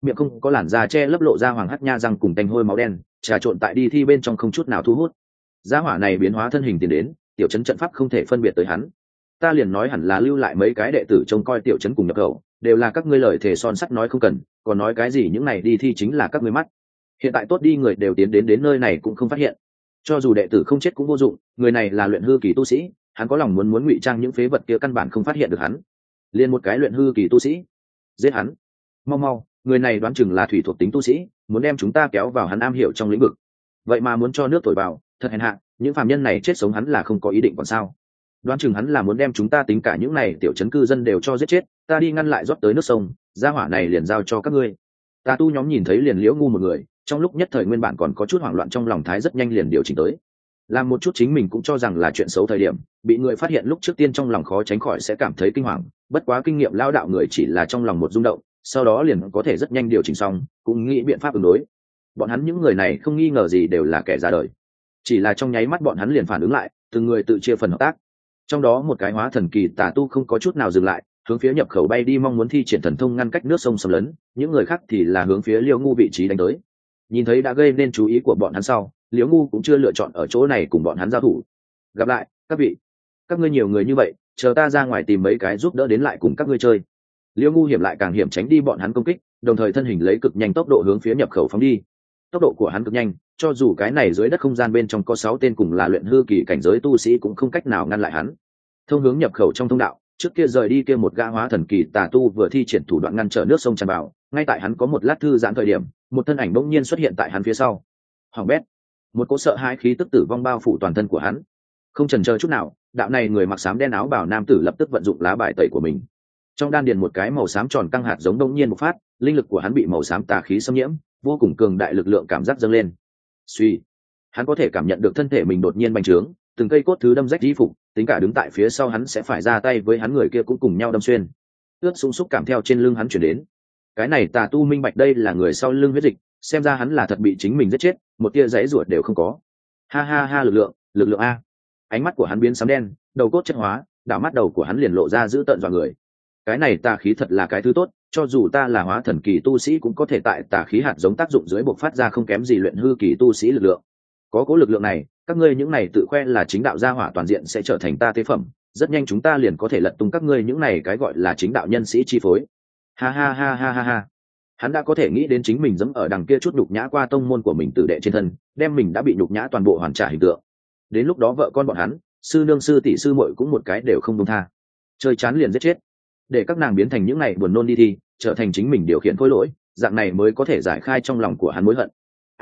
miệng không có làn da che lấp lộ ra hoàng hắc nha răng cùng tanh hôi máu đen trà trộn tại đi thi bên trong không chút nào thu hút. Gia hỏa này biến hóa thân hình tiến đến, tiểu trấn trận pháp không thể phân biệt tới hắn. Ta liền nói hẳn là lưu lại mấy cái đệ tử trông coi tiểu trấn cùng nhập khẩu, đều là các ngươi lời thề son sắt nói không cần, còn nói cái gì những này đi thi chính là các ngươi mắt. Hiện tại tốt đi người đều tiến đến nơi này cũng không phát hiện. Cho dù đệ tử không chết cũng vô dụng, người này là luyện hư kỳ tu sĩ, hắn có lòng muốn ngụy trang những phế vật kia căn bản không phát hiện được hắn. Liên một cái luyện hư kỳ tu sĩ, giết hắn. Mau, người này đoán chừng là thủy thuộc tính tu sĩ, muốn đem chúng ta kéo vào hắn am hiểu trong lĩnh vực. Vậy mà muốn cho nước thổi vào, thật hèn hạ, những phàm nhân này chết sống hắn là không có ý định còn sao? Đoán chừng hắn là muốn đem chúng ta tính cả những này tiểu trấn cư dân đều cho giết chết, ta đi ngăn lại rót tới nước sông, gia hỏa này liền giao cho các ngươi. Tà tu nhóm nhìn thấy liền liễu ngu một người, trong lúc nhất thời nguyên bản còn có chút hoảng loạn trong lòng thái rất nhanh liền điều chỉnh tới. Làm một chút chính mình cũng cho rằng là chuyện xấu thời điểm, bị người phát hiện lúc trước tiên trong lòng khó tránh khỏi sẽ cảm thấy kinh hoàng, bất quá kinh nghiệm lao đạo người chỉ là trong lòng một rung động, sau đó liền có thể rất nhanh điều chỉnh xong, cũng nghĩ biện pháp ứng đối. Bọn hắn những người này không nghi ngờ gì đều là kẻ ra đời, chỉ là trong nháy mắt bọn hắn liền phản ứng lại, từng người tự chia phần hợp tác. Trong đó một cái hóa thần kỳ tà tu không có chút nào dừng lại, hướng phía nhập khẩu bay đi mong muốn thi triển thần thông ngăn cách nước sông xâm lấn, những người khác thì là hướng phía Liễu Ngu vị trí đánh tới. Nhìn thấy đã gây nên chú ý của bọn hắn sau, Liễu Ngu cũng chưa lựa chọn ở chỗ này cùng bọn hắn giao thủ. Gặp lại các vị, các ngươi nhiều người như vậy, chờ ta ra ngoài tìm mấy cái giúp đỡ đến lại cùng các ngươi chơi. Liễu Ngu hiểm lại càng hiểm tránh đi bọn hắn công kích, đồng thời thân hình lấy cực nhanh tốc độ hướng phía nhập khẩu phóng đi. Tốc độ của hắn cực nhanh, cho dù cái này dưới đất không gian bên trong có 6 tên cùng là luyện hư kỳ cảnh giới tu sĩ cũng không cách nào ngăn lại hắn. Thông hướng nhập khẩu trong thông đạo, trước kia rời đi kia một gã hóa thần kỳ tà tu vừa thi triển thủ đoạn ngăn trở nước sông tràn vào, ngay tại hắn có một lát thư giãn thời điểm, một thân ảnh bỗng nhiên xuất hiện tại hắn phía sau. Hoàng bét, một cỗ sợ hãi khí tức tử vong bao phủ toàn thân của hắn. Không chần chờ chút nào, đạo này người mặc xám đen áo bào nam tử lập tức vận dụng lá bài tẩy của mình. Trong đan điền một cái màu xám tròn căng hạt giống bỗng nhiên bộc phát, linh lực của hắn bị màu xám tà khí xâm nhiễm, vô cùng cường đại lực lượng cảm giác dâng lên. Suy, hắn có thể cảm nhận được thân thể mình đột nhiên bành trướng, từng cây cốt thứ đâm rách y phục, tính cả đứng tại phía sau hắn sẽ phải ra tay với hắn người kia cũng cùng nhau đâm xuyên. Ướt sũng xúc cảm theo trên lưng hắn chuyển đến. Cái này tà tu minh bạch đây là người sau lưng huyết dịch, xem ra hắn là thật bị chính mình giết chết, một tia giãy ruột đều không có. Ha, lực lượng a. Ánh mắt của hắn biến xám đen, đầu cốt chất hóa, đảo mắt đầu của hắn liền lộ ra dữ tợn dọa người. Cái này tà khí thật là cái thứ tốt, cho dù ta là hóa thần kỳ tu sĩ cũng có thể tại tà khí hạt giống tác dụng dưới bộc phát ra không kém gì luyện hư kỳ tu sĩ lực lượng. Có cố lực lượng này, các ngươi những này tự khoe là chính đạo gia hỏa toàn diện sẽ trở thành ta tế phẩm, rất nhanh chúng ta liền có thể lật tung các ngươi những này cái gọi là chính đạo nhân sĩ chi phối. Ha. Hắn đã có thể nghĩ đến chính mình dẫm ở đằng kia chút nhục nhã qua tông môn của mình tử đệ trên thân, đem mình đã bị nhục nhã toàn bộ hoàn trả hình tượng. Đến lúc đó vợ con bọn hắn, sư nương sư tỷ sư muội cũng một cái đều không buông tha. Chơi chán liền giết chết, để các nàng biến thành những này buồn nôn đi thi, trở thành chính mình điều khiển khối lỗi, dạng này mới có thể giải khai trong lòng của hắn mối hận.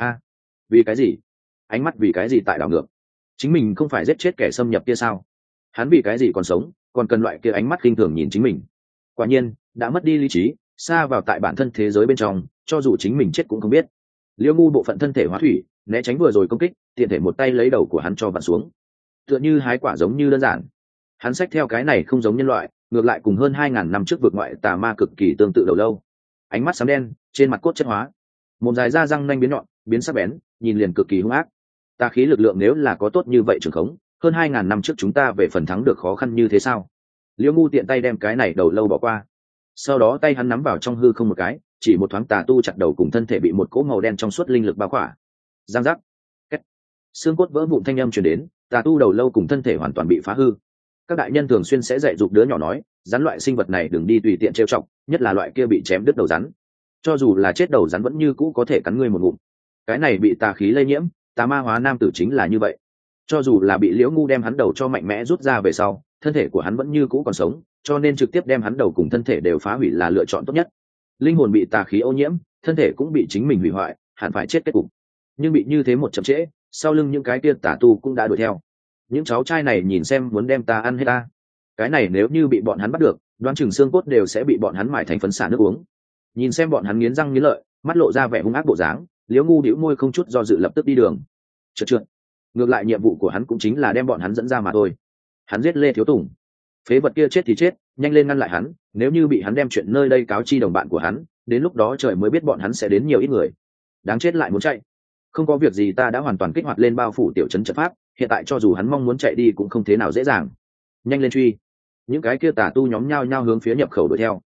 Vì cái gì? Ánh mắt vì cái gì tại đảo ngược? Chính mình không phải giết chết kẻ xâm nhập kia sao? Hắn vì cái gì còn sống, còn cần loại kia ánh mắt khinh thường nhìn chính mình? Quả nhiên đã mất đi lý trí, xa vào tại bản thân thế giới bên trong, cho dù chính mình chết cũng không biết. Liêu Ngu bộ phận thân thể hóa thủy, né tránh vừa rồi công kích, tiện thể một tay lấy đầu của hắn cho vặn xuống, tựa như hái quả giống như đơn giản. Hắn xách theo cái này không giống nhân loại, ngược lại cùng hơn 2000 năm trước vượt ngoại tà ma cực kỳ tương tự đầu lâu. Ánh mắt xám đen, trên mặt cốt chất hóa, mồm dài ra răng nanh biến nhọn, biến sắc bén, nhìn liền cực kỳ hung ác. Tà khí lực lượng nếu là có tốt như vậy trường khống, hơn 2000 năm trước chúng ta về phần thắng được khó khăn như thế sao? Liêu Ngu tiện tay đem cái này đầu lâu bỏ qua, sau đó tay hắn nắm vào trong hư không một cái, chỉ một thoáng tà tu chặt đầu cùng thân thể bị một cỗ màu đen trong suốt linh lực bao khỏa. Giang giác, két, xương cốt vỡ vụn thanh âm truyền đến, tà tu đầu lâu cùng thân thể hoàn toàn bị phá hư. Các đại nhân thường xuyên sẽ dạy dục đứa nhỏ nói, rắn loại sinh vật này đừng đi tùy tiện trêu chọc, nhất là loại kia bị chém đứt đầu rắn. Cho dù là chết đầu rắn vẫn như cũ có thể cắn ngươi một ngụm. Cái này bị tà khí lây nhiễm, tà ma hóa nam tử chính là như vậy. Cho dù là bị Liễu Ngu đem hắn đầu cho mạnh mẽ rút ra về sau, thân thể của hắn vẫn như cũ còn sống, cho nên trực tiếp đem hắn đầu cùng thân thể đều phá hủy là lựa chọn tốt nhất. Linh hồn bị tà khí ô nhiễm, thân thể cũng bị chính mình hủy hoại, hẳn phải chết kết cục. Nhưng bị như thế một chậm trễ, sau lưng những cái kia tà tu cũng đã đuổi theo. Những cháu trai này nhìn xem muốn đem ta ăn hết ta. Cái này nếu như bị bọn hắn bắt được, đoán chừng xương cốt đều sẽ bị bọn hắn mài thành phấn xả nước uống. Nhìn xem bọn hắn nghiến răng nghiến lợi, mắt lộ ra vẻ hung ác bộ dáng, Liễu Ngu bĩu môi không chút do dự lập tức đi đường. Trượt. Ngược lại nhiệm vụ của hắn cũng chính là đem bọn hắn dẫn ra mà thôi. Hắn giết Lê Thiếu Tùng, phế vật kia chết thì chết, nhanh lên ngăn lại hắn, nếu như bị hắn đem chuyện nơi đây cáo chi đồng bạn của hắn, đến lúc đó trời mới biết bọn hắn sẽ đến nhiều ít người. Đáng chết lại muốn chạy. Không có việc gì, ta đã hoàn toàn kích hoạt lên bao phủ tiểu trấn trận pháp, hiện tại cho dù hắn mong muốn chạy đi cũng không thế nào dễ dàng. Nhanh lên truy. Những cái kia tà tu nhóm nhao nhao hướng phía nhập khẩu đuổi theo.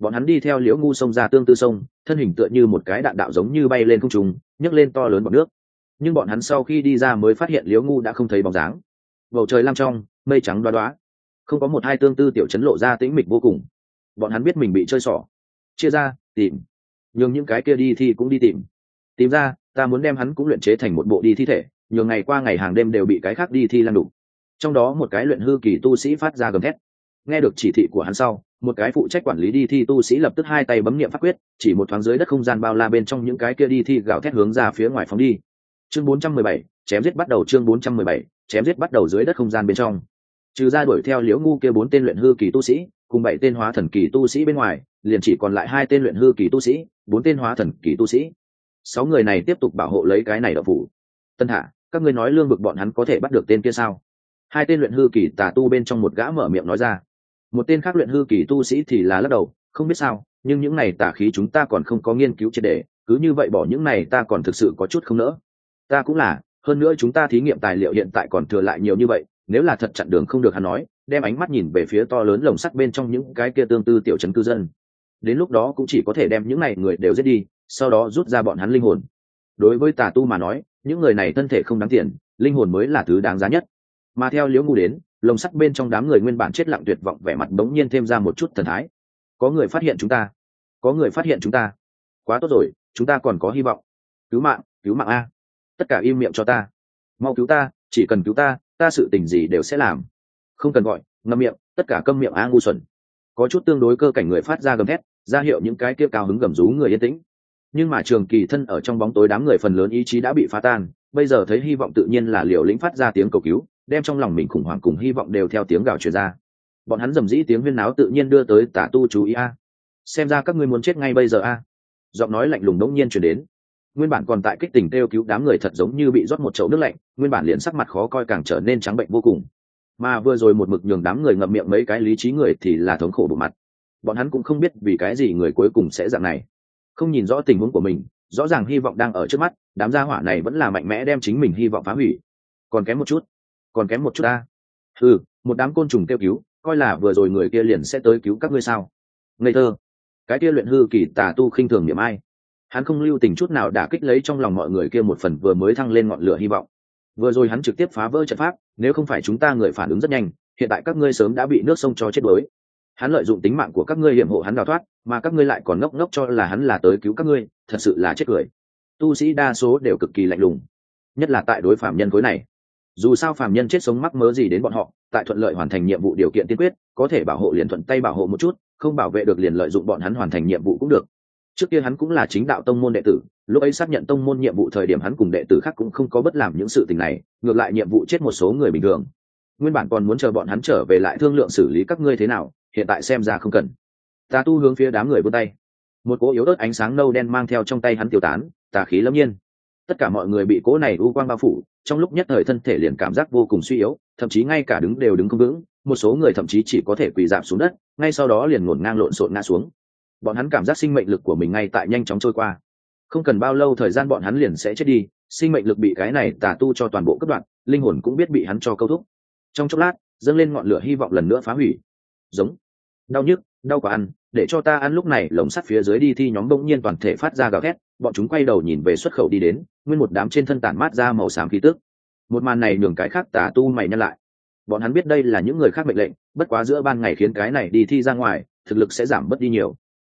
bọn hắn đi theo liễu ngu sông ra tương tư sông, thân hình tựa như một cái đạn đạo giống như bay lên không trung, nhấc lên to lớn bọt nước. Nhưng bọn hắn sau khi đi ra mới phát hiện liễu ngu đã không thấy bóng dáng. Bầu trời lam trong, mây trắng đoá đoá, không có một hai tương tư tiểu trấn lộ ra tĩnh mịch vô cùng. Bọn hắn biết mình bị chơi xỏ, chia ra tìm, nhường những cái kia đi thì cũng đi tìm ra. Ta muốn đem hắn cũng luyện chế thành một bộ đi thi thể, nhường ngày qua ngày hàng đêm đều bị cái khác đi thi lăn đủ. Trong đó một cái luyện hư kỳ tu sĩ phát ra gầm thét. Nghe được chỉ thị của hắn sau, một cái phụ trách quản lý đi thi tu sĩ lập tức hai tay bấm niệm pháp quyết, chỉ một thoáng dưới đất không gian bao la bên trong những cái kia đi thi gào thét hướng ra phía ngoài phóng đi. Chương 417, chém giết bắt đầu. Chương 417, chém giết bắt đầu. Dưới đất không gian bên trong, trừ ra đuổi theo liễu ngu kia 4 tên luyện hư kỳ tu sĩ cùng 7 tên hóa thần kỳ tu sĩ bên ngoài, liền chỉ còn lại 2 tên luyện hư kỳ tu sĩ, 4 tên hóa thần kỳ tu sĩ. 6 người này tiếp tục bảo hộ lấy cái này đậu phủ. Tân Hạ, các ngươi nói lương vực bọn hắn có thể bắt được tên kia sao? 2 tên luyện hư kỳ tà tu bên trong một gã mở miệng nói ra. Một tên khác luyện hư kỳ tu sĩ thì là lắc đầu, không biết sao, nhưng những này tà khí chúng ta còn không có nghiên cứu triệt để, cứ như vậy bỏ những này ta còn thực sự có chút không nỡ. Ta cũng là, hơn nữa chúng ta thí nghiệm tài liệu hiện tại còn thừa lại nhiều như vậy, nếu là thật chặn đường không được. Hắn nói, đem ánh mắt nhìn về phía to lớn lồng sắt bên trong những cái kia tương tư tiểu trấn cư dân. Đến lúc đó cũng chỉ có thể đem những này người đều giết đi, sau đó rút ra bọn hắn linh hồn. Đối với tà tu mà nói, những người này thân thể không đáng tiền, linh hồn mới là thứ đáng giá nhất. Mà theo liễu ngu đến, lồng sắt bên trong đám người nguyên bản chết lặng tuyệt vọng vẻ mặt bỗng nhiên thêm ra một chút thần thái. Có người phát hiện chúng ta, có người phát hiện chúng ta, quá tốt rồi, chúng ta còn có hy vọng. Cứu mạng a, tất cả im miệng cho ta, mau cứu ta, chỉ cần cứu ta, ta sự tình gì đều sẽ làm, không cần gọi, ngậm miệng, tất cả câm miệng a. Ngu xuẩn. Có chút tương đối cơ cảnh người phát ra gầm thét, ra hiệu những cái kia cao hứng gầm rú người yên tĩnh. Nhưng mà Trường Kỳ thân ở trong bóng tối, đám người phần lớn ý chí đã bị phá tan, bây giờ thấy hy vọng tự nhiên là liều lĩnh phát ra tiếng cầu cứu, đem trong lòng mình khủng hoảng cùng hy vọng đều theo tiếng gào truyền ra. Bọn hắn rầm rĩ tiếng huyên náo tự nhiên đưa tới tà tu chú ý a. Xem ra các ngươi muốn chết ngay bây giờ a. Giọng nói lạnh lùng đống nhiên truyền đến. Nguyên bản còn tại kích tình kêu cứu đám người thật giống như bị rót một chậu nước lạnh, nguyên bản liền sắc mặt khó coi càng trở nên trắng bệnh vô cùng. Mà vừa rồi một mực nhường đám người ngậm miệng mấy cái lý trí người thì là thống khổ bộ mặt. Bọn hắn cũng không biết vì cái gì người cuối cùng sẽ dạng này, không nhìn rõ tình huống của mình, rõ ràng hy vọng đang ở trước mắt, đám gia hỏa này vẫn là mạnh mẽ đem chính mình hy vọng phá hủy. Còn kém một chút ta. Một đám côn trùng kêu cứu, coi là vừa rồi người kia liền sẽ tới cứu các ngươi sao? Ngây thơ. Cái kia luyện hư kỳ tà tu khinh thường niệm ai, hắn không lưu tình chút nào đả kích lấy trong lòng mọi người kia một phần vừa mới thăng lên ngọn lửa hy vọng. Vừa rồi hắn trực tiếp phá vỡ trận pháp, nếu không phải chúng ta người phản ứng rất nhanh, hiện tại các ngươi sớm đã bị nước sông cho chết đuối. Hắn lợi dụng tính mạng của các ngươi hiểm hộ hắn đào thoát, mà các ngươi lại còn ngốc ngốc cho là hắn là tới cứu các ngươi, thật sự là chết cười. Tu sĩ đa số đều cực kỳ lạnh lùng, nhất là tại đối phạm nhân khối này. Dù sao phạm nhân chết sống mắc mớ gì đến bọn họ, tại thuận lợi hoàn thành nhiệm vụ điều kiện tiên quyết, có thể bảo hộ liền thuận tay bảo hộ một chút, không bảo vệ được liền lợi dụng bọn hắn hoàn thành nhiệm vụ cũng được. Trước kia hắn cũng là chính đạo tông môn đệ tử, lúc ấy xác nhận tông môn nhiệm vụ thời điểm hắn cùng đệ tử khác cũng không có bất làm những sự tình này, ngược lại nhiệm vụ chết một số người bình thường. Nguyên bản còn muốn chờ bọn hắn trở về lại thương lượng xử lý các ngươi thế nào, hiện tại xem ra không cần. Tà tu hướng phía đám người vươn tay, một cỗ yếu ớt ánh sáng nâu đen mang theo trong tay hắn tiêu tán, tà khí lâm nhiên. Tất cả mọi người bị cỗ này u quang bao phủ, trong lúc nhất thời thân thể liền cảm giác vô cùng suy yếu, thậm chí ngay cả đứng đều đứng không vững, một số người thậm chí chỉ có thể quỳ rạp xuống đất, ngay sau đó liền ngổn ngang lộn xộn ngã xuống. Bọn hắn cảm giác sinh mệnh lực của mình ngay tại nhanh chóng trôi qua, không cần bao lâu thời gian bọn hắn liền sẽ chết đi, sinh mệnh lực bị cái này tà tu cho toàn bộ cắt đoạn, linh hồn cũng biết bị hắn cho câu thúc. Trong chốc lát, dâng lên ngọn lửa hy vọng lần nữa phá hủy. Giống, đau nhức, đau quả ăn, để cho ta ăn. Lúc này lồng sắt phía dưới đi thi nhóm bỗng nhiên toàn thể phát ra gào thét, bọn chúng quay đầu nhìn về xuất khẩu đi đến, nguyên một đám trên thân tản mát ra màu xám khí tức. Một màn này nhường cái khác tà tu mày nhăn lại. Bọn hắn biết đây là những người khác mệnh lệnh, bất quá giữa ban ngày khiến cái này đi thi ra ngoài, thực lực sẽ giảm bớt đi nhiều.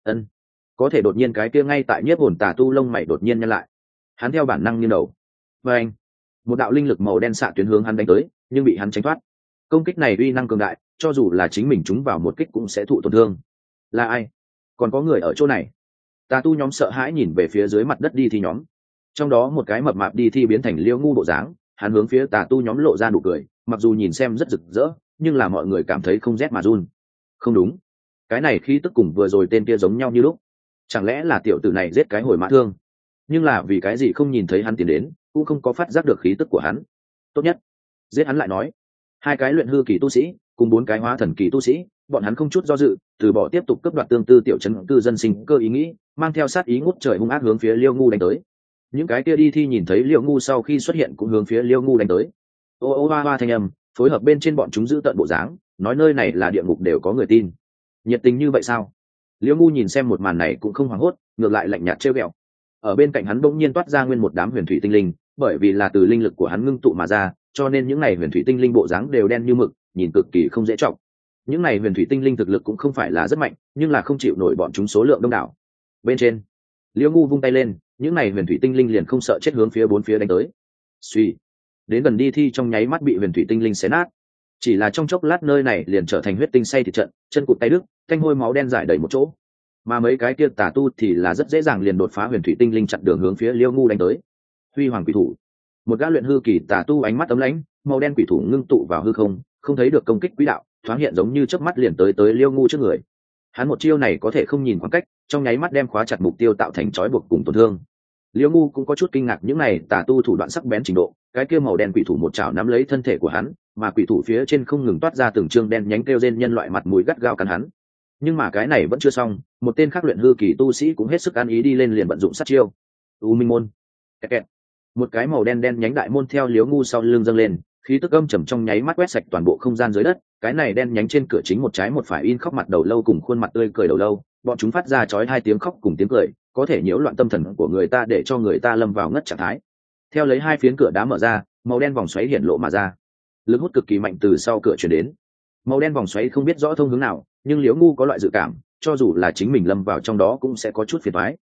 Có thể đột nhiên cái kia ngay tại nhiếp hồn tà tu lông mày đột nhiên nhăn lại. Hắn theo bản năng nghiêng đầu. Và anh, một đạo linh lực màu đen xạ tuyến hướng hắn đánh tới, nhưng bị hắn tránh thoát. Công kích này uy năng cường đại, cho dù là chính mình trúng vào một kích cũng sẽ thụ tổn thương. Là ai? Còn có người ở chỗ này? Tà tu nhóm sợ hãi nhìn về phía dưới mặt đất đi thi nhóm. Trong đó một cái mập mạp đi thi biến thành liêu ngu bộ dáng, hắn hướng phía tà tu nhóm lộ ra nụ cười, mặc dù nhìn xem rất rực rỡ, nhưng là mọi người cảm thấy không rét mà run. Không đúng, cái này khí tức cùng vừa rồi tên kia giống nhau như lúc. Chẳng lẽ là tiểu tử này giết cái hồi mã thương? Nhưng là vì cái gì không nhìn thấy hắn tiến đến, cũng không có phát giác được khí tức của hắn. Tốt nhất giết hắn lại nói. Hai cái luyện hư kỳ tu sĩ cùng 4 cái hóa thần kỳ tu sĩ, bọn hắn không chút do dự từ bỏ tiếp tục cướp đoạt tương tư tiểu trấn cư dân sinh cơ ý nghĩ, mang theo sát ý ngút trời hung ác hướng phía liêu ngu đánh tới. Những cái kia đi thi nhìn thấy liêu ngu sau khi xuất hiện cũng hướng phía liêu ngu đánh tới. Ô ô hoa hoa thanh âm phối hợp bên trên bọn chúng giữ tận bộ dáng, nói nơi này là địa ngục đều có người tin. Nhiệt tình như vậy sao? Liễu Ngu nhìn xem một màn này cũng không hoảng hốt, ngược lại lạnh nhạt trêu ghẹo. Ở bên cạnh hắn bỗng nhiên toát ra nguyên một đám huyền thủy tinh linh, bởi vì là từ linh lực của hắn ngưng tụ mà ra, cho nên những này huyền thủy tinh linh bộ dáng đều đen như mực, nhìn cực kỳ không dễ trọng. Những này huyền thủy tinh linh thực lực cũng không phải là rất mạnh, nhưng là không chịu nổi bọn chúng số lượng đông đảo. Bên trên, Liễu Ngu vung tay lên, những này huyền thủy tinh linh liền không sợ chết hướng phía bốn phía đánh tới. Suy, đến gần đi thi trong nháy mắt bị huyền thủy tinh linh xé nát. Chỉ là trong chốc lát nơi này liền trở thành huyết tinh say thịt trận, chân cụt tay đứt, thanh hôi máu đen rải đầy một chỗ. Mà mấy cái kia tà tu thì là rất dễ dàng liền đột phá huyền thủy tinh linh chặn đường hướng phía Liễu Ngu đánh tới. Huy hoàng quỷ thủ, một gã luyện hư kỳ tà tu ánh mắt ấm lãnh, màu đen quỷ thủ ngưng tụ vào hư không, không thấy được công kích quỹ đạo, thoáng hiện giống như chớp mắt liền tới Liễu Ngu trước người. Hắn một chiêu này có thể không nhìn khoảng cách, trong nháy mắt đem khóa chặt mục tiêu tạo thành trói buộc cùng tổn thương. Liễu Ngu cũng có chút kinh ngạc những này tà tu thủ đoạn sắc bén trình độ, cái kia màu đen quỷ thủ một chảo nắm lấy thân thể của hắn, mà quỷ thủ phía trên không ngừng toát ra từng trương đen nhánh kêu rên nhân loại mặt mũi gắt gao cắn hắn. Nhưng mà cái này vẫn chưa xong, một tên khác luyện hư kỳ tu sĩ cũng hết sức ăn ý đi lên liền vận dụng sát chiêu. U Minh môn. Kẹt. Một cái màu đen đen nhánh đại môn theo Liễu Ngu sau lưng dâng lên, khí tức âm trầm trong nháy mắt quét sạch toàn bộ không gian dưới đất. Cái này đen nhánh trên cửa chính một trái một phải in khóc mặt đầu lâu cùng khuôn mặt tươi cười đầu lâu, bọn chúng phát ra chói hai tiếng khóc cùng tiếng cười, có thể nhiễu loạn tâm thần của người ta để cho người ta lâm vào ngất trạng thái. Theo lấy hai phiến cửa đá mở ra, màu đen vòng xoáy hiện lộ mà ra, lực hút cực kỳ mạnh từ sau cửa truyền đến. Màu đen vòng xoáy không biết rõ thông hướng nào, nhưng Liễu Ngu có loại dự cảm, cho dù là chính mình lâm vào trong đó cũng sẽ có chút phiền toái.